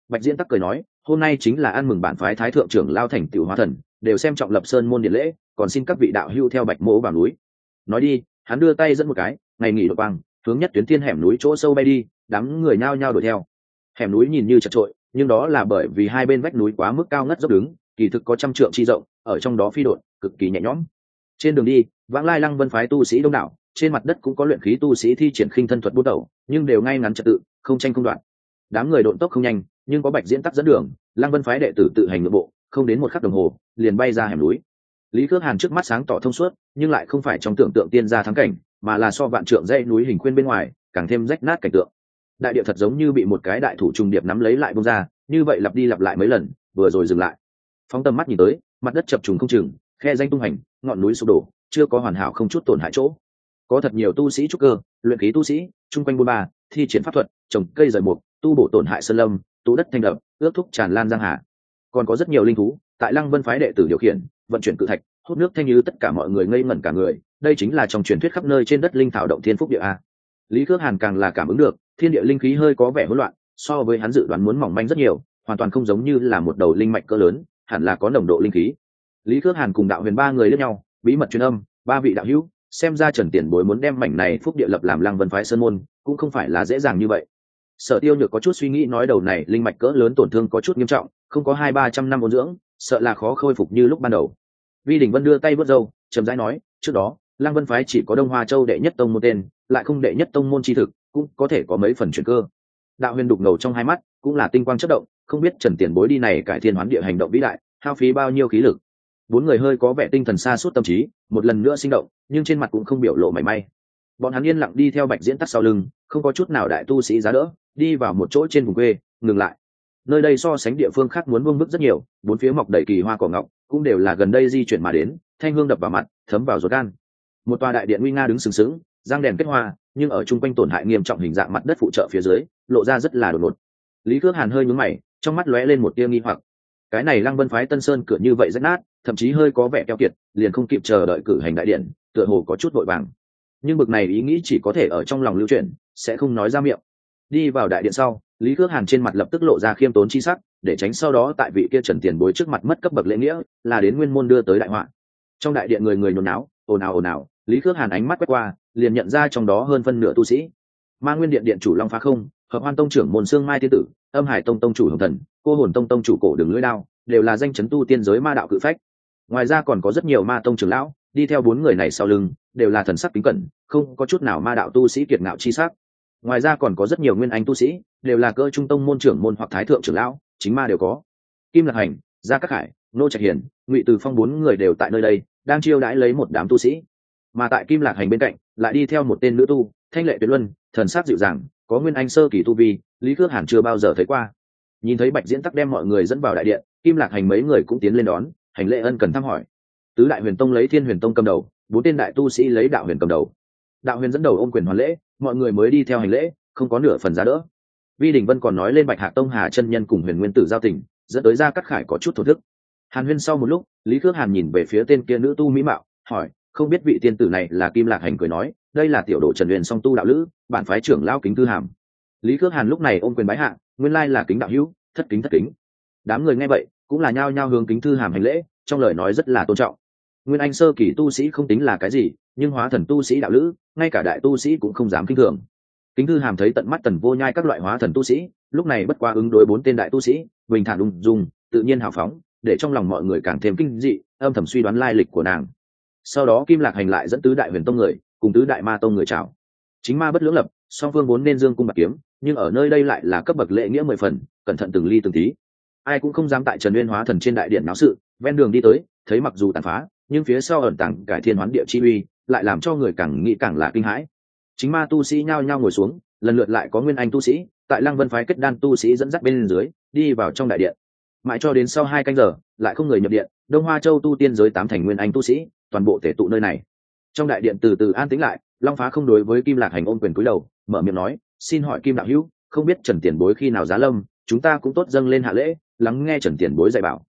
Bạch Diễn Tắc cười nói, hôm nay chính là ăn mừng bản phái thái thượng trưởng lao thành tiểu hóa thần, đều xem trọng lập sơn môn điện lễ, còn xin các vị đạo hữu theo Bạch mỗ vào núi. Nói đi, hắn đưa tay dẫn một cái, ngày nghỉ đột quang, hướng nhất tuyến thiên hẻm núi chỗ sâu bay đi, đám người nhao nhao đuổi theo. Hẻm núi nhìn như chật trội, nhưng đó là bởi vì hai bên vách núi quá mức cao ngất dốc đứng, kỳ thực có trăm trượng chi rộng, ở trong đó phi độn, cực kỳ nhẹ nhõm. Trên đường đi, vãng lai Lăng Vân phái tu sĩ đông đảo, trên mặt đất cũng có luyện khí tu sĩ thi triển khinh thân thuật bút đầu, nhưng đều ngay ngắn trật tự, không tranh không đoạn. Đám người độn tốc không nhanh, nhưng có Bạch Diễn Tắc dẫn đường, Lăng Vân phái đệ tử tự hành ngự bộ, không đến một khắc đồng hồ, liền bay ra hẻm núi. Lý Khước Hàn trước mắt sáng tỏ thông suốt, nhưng lại không phải trong tưởng tượng tiên gia thắng cảnh, mà là so vạn trượng dãy núi hình khuyên bên ngoài, càng thêm rách nát cảnh tượng. Đại địa thật giống như bị một cái đại thủ trùng điệp nắm lấy lại bung ra, như vậy lặp đi lặp lại mấy lần, vừa rồi dừng lại. Phóng tầm mắt nhìn tới, mặt đất chập trùng không chừng, khe danh tung hành, ngọn núi sụp đổ, chưa có hoàn hảo không chút tổn hại chỗ. Có thật nhiều tu sĩ trúc cơ, luyện khí tu sĩ, trung quanh buôn ba, thi triển pháp thuật, trồng cây rời mục, tu bổ tổn hại sơn lâm, tú đất thanh đập, ước thúc tràn lan giang hà. Còn có rất nhiều linh thú, tại Lăng Vân phái đệ tử điều khiển, vận chuyển cự thạch, hút nước thanh như tất cả mọi người ngây ngẩn cả người, đây chính là trong truyền thuyết khắp nơi trên đất linh thảo động thiên phúc địa a. Lý Khước Hàn càng là cảm ứng được, thiên địa linh khí hơi có vẻ hỗn loạn, so với hắn dự đoán muốn mỏng manh rất nhiều, hoàn toàn không giống như là một đầu linh mạch cỡ lớn, hẳn là có nồng độ linh khí. Lý Khước Hàn cùng Đạo Huyền ba người liếc nhau, bí mật truyền âm, ba vị đạo hữu, xem ra Trần Tiền Bối muốn đem mảnh này phúc địa lập làm Lăng Vân phái sơn môn, cũng không phải là dễ dàng như vậy. Sở Tiêu Nhược có chút suy nghĩ nói đầu này linh mạch cỡ lớn tổn thương có chút nghiêm trọng, không có hai ba trăm năm ôn dưỡng, sợ là khó khôi phục như lúc ban đầu. Vi Đình Vân đưa tay vớt râu, trầm rãi nói, trước đó, Lăng Vân phái chỉ có Đông Hoa Châu đệ nhất tông môn tên, lại không đệ nhất tông môn chi thực, cũng có thể có mấy phần chuyển cơ. Đạo Huyền đục ngầu trong hai mắt, cũng là tinh quang chớp động, không biết Trần Tiền Bối đi này cải thiên hoán địa hành động vĩ đại, hao phí bao nhiêu khí lực. Bốn người hơi có vẻ tinh thần xa suốt tâm trí, một lần nữa sinh động, nhưng trên mặt cũng không biểu lộ mảy may. Bọn hắn yên lặng đi theo Bạch Diễn Tắc sau lưng, không có chút nào đại tu sĩ giá đỡ, đi vào một chỗ trên vùng quê, ngừng lại. Nơi đây so sánh địa phương khác muốn vương bức rất nhiều, bốn phía mọc đầy kỳ hoa cỏ ngọc, cũng đều là gần đây di chuyển mà đến, thanh hương đập vào mặt, thấm vào ruột gan. Một tòa đại điện nguy nga đứng sừng sững, giang đèn kết hoa, nhưng ở trung quanh tổn hại nghiêm trọng hình dạng mặt đất phụ trợ phía dưới, lộ ra rất là đột ngột. Lý Khước Hàn hơi nhướng mày, trong mắt lóe lên một tia nghi hoặc. Cái này Lăng Vân phái Tân Sơn cửa như vậy rách nát, thậm chí hơi có vẻ keo kiệt, liền không kịp chờ đợi cử hành đại điện, tựa hồ có chút vội vàng. Nhưng bực này ý nghĩ chỉ có thể ở trong lòng lưu truyền, sẽ không nói ra miệng. Đi vào đại điện sau, Lý Khước Hàn trên mặt lập tức lộ ra khiêm tốn chi sắc, để tránh sau đó tại vị kia Trần Tiền Bối trước mặt mất cấp bậc lễ nghĩa, là đến nguyên môn đưa tới đại họa. Trong đại điện người người nhốn náo, ồn ào ồn ào, Lý Khước Hàn ánh mắt quét qua, liền nhận ra trong đó hơn phân nửa tu sĩ. Ma Nguyên điện điện chủ Long Phá Không, Hợp Hoan tông trưởng Môn Sương Mai tiên tử, Âm Hải tông tông chủ Hồng Thần, Cô Hồn tông tông chủ Cổ Đường Lưỡi Đao, đều là danh chấn tu tiên giới ma đạo cự phách. Ngoài ra còn có rất nhiều ma tông trưởng lão, đi theo bốn người này sau lưng, đều là thần sắc kính cẩn, không có chút nào ma đạo tu sĩ kiệt ngạo chi sắc. Ngoài ra còn có rất nhiều nguyên anh tu sĩ, đều là cơ trung tông môn trưởng môn hoặc thái thượng trưởng lão, chính ma đều có. Kim Lạc Hành, Gia Cát Hải, Nô Trạch Hiền, Ngụy Từ Phong bốn người đều tại nơi đây, đang chiêu đãi lấy một đám tu sĩ. Mà tại Kim Lạc Hành bên cạnh, lại đi theo một tên nữ tu, thanh lệ tuyệt luân, thần sắc dịu dàng, có nguyên anh sơ kỳ tu vi, Lý Khước Hàn chưa bao giờ thấy qua. Nhìn thấy Bạch Diễn Tắc đem mọi người dẫn vào đại điện, Kim Lạc Hành mấy người cũng tiến lên đón, hành lễ ân cần thăm hỏi. Tứ Đại Huyền Tông lấy Thiên Huyền Tông cầm đầu, bốn tên đại tu sĩ lấy Đạo Huyền cầm đầu. Đạo Huyền dẫn đầu ôm quyền hoàn lễ, mọi người mới đi theo hành lễ, không có nửa phần giá đỡ. Vi Đình Vân còn nói lên Bạch Hạc Tông Hà chân nhân cùng Huyền Nguyên Tử giao tình, dẫn tới Gia Cát Khải có chút thổ thức. Hàn Huyên sau một lúc, Lý Khước Hàn nhìn về phía tên kia nữ tu mỹ mạo, hỏi, không biết vị tiên tử này là Kim Lạc Hành cười nói, đây là tiểu đồ Trần Huyền song tu đạo lữ, bản phái trưởng lão Kính Thư Hàm. Lý Khước Hàn lúc này ôm quyền bái hạ, nguyên lai là Kính đạo hữu, thất kính thất kính. Đám người nghe vậy, cũng là nhao nhao hướng Kính Thư Hàm hành lễ, trong lời nói rất là tôn trọng. Nguyên anh sơ kỳ tu sĩ không tính là cái gì, nhưng hóa thần tu sĩ đạo lữ, ngay cả đại tu sĩ cũng không dám kinh thường. Kính Thư Hàm thấy tận mắt Tần Vô Nhai các loại hóa thần tu sĩ, lúc này bất qua ứng đối bốn tên đại tu sĩ, bình thản ung dung, tự nhiên hào phóng, để trong lòng mọi người càng thêm kinh dị, âm thầm suy đoán lai lịch của nàng. Sau đó Kim Lạc Hành lại dẫn tứ đại Huyền Tông người, cùng tứ đại Ma Tông người chào. Chính ma bất lưỡng lập, song phương vốn nên dương cung bạc kiếm, nhưng ở nơi đây lại là cấp bậc lễ nghĩa mười phần, cẩn thận từng ly từng tí. Ai cũng không dám tại Trần Uyên hóa thần trên đại điện náo sự, ven đường đi tới, thấy mặc dù tàn phá, nhưng phía sau ẩn tàng cải thiên hoán địa chi uy, lại làm cho người càng nghĩ càng là kinh hãi. Chính ma tu sĩ nhao nhao ngồi xuống, lần lượt lại có nguyên anh tu sĩ, tại Lăng Vân phái kết đan tu sĩ dẫn dắt bên dưới, đi vào trong đại điện. Mãi cho đến sau hai canh giờ, lại không người nhập điện, Đông Hoa Châu tu tiên giới tám thành nguyên anh tu sĩ, toàn bộ tề tụ nơi này. Trong đại điện từ từ an tĩnh lại, Long Phá không đối với Kim Lạc Hành ôm quyền cúi đầu, mở miệng nói, xin hỏi Kim đạo hữu, không biết Trần tiền bối khi nào giá lâm, chúng ta cũng tốt dâng lên hạ lễ, lắng nghe Trần tiền bối dạy bảo.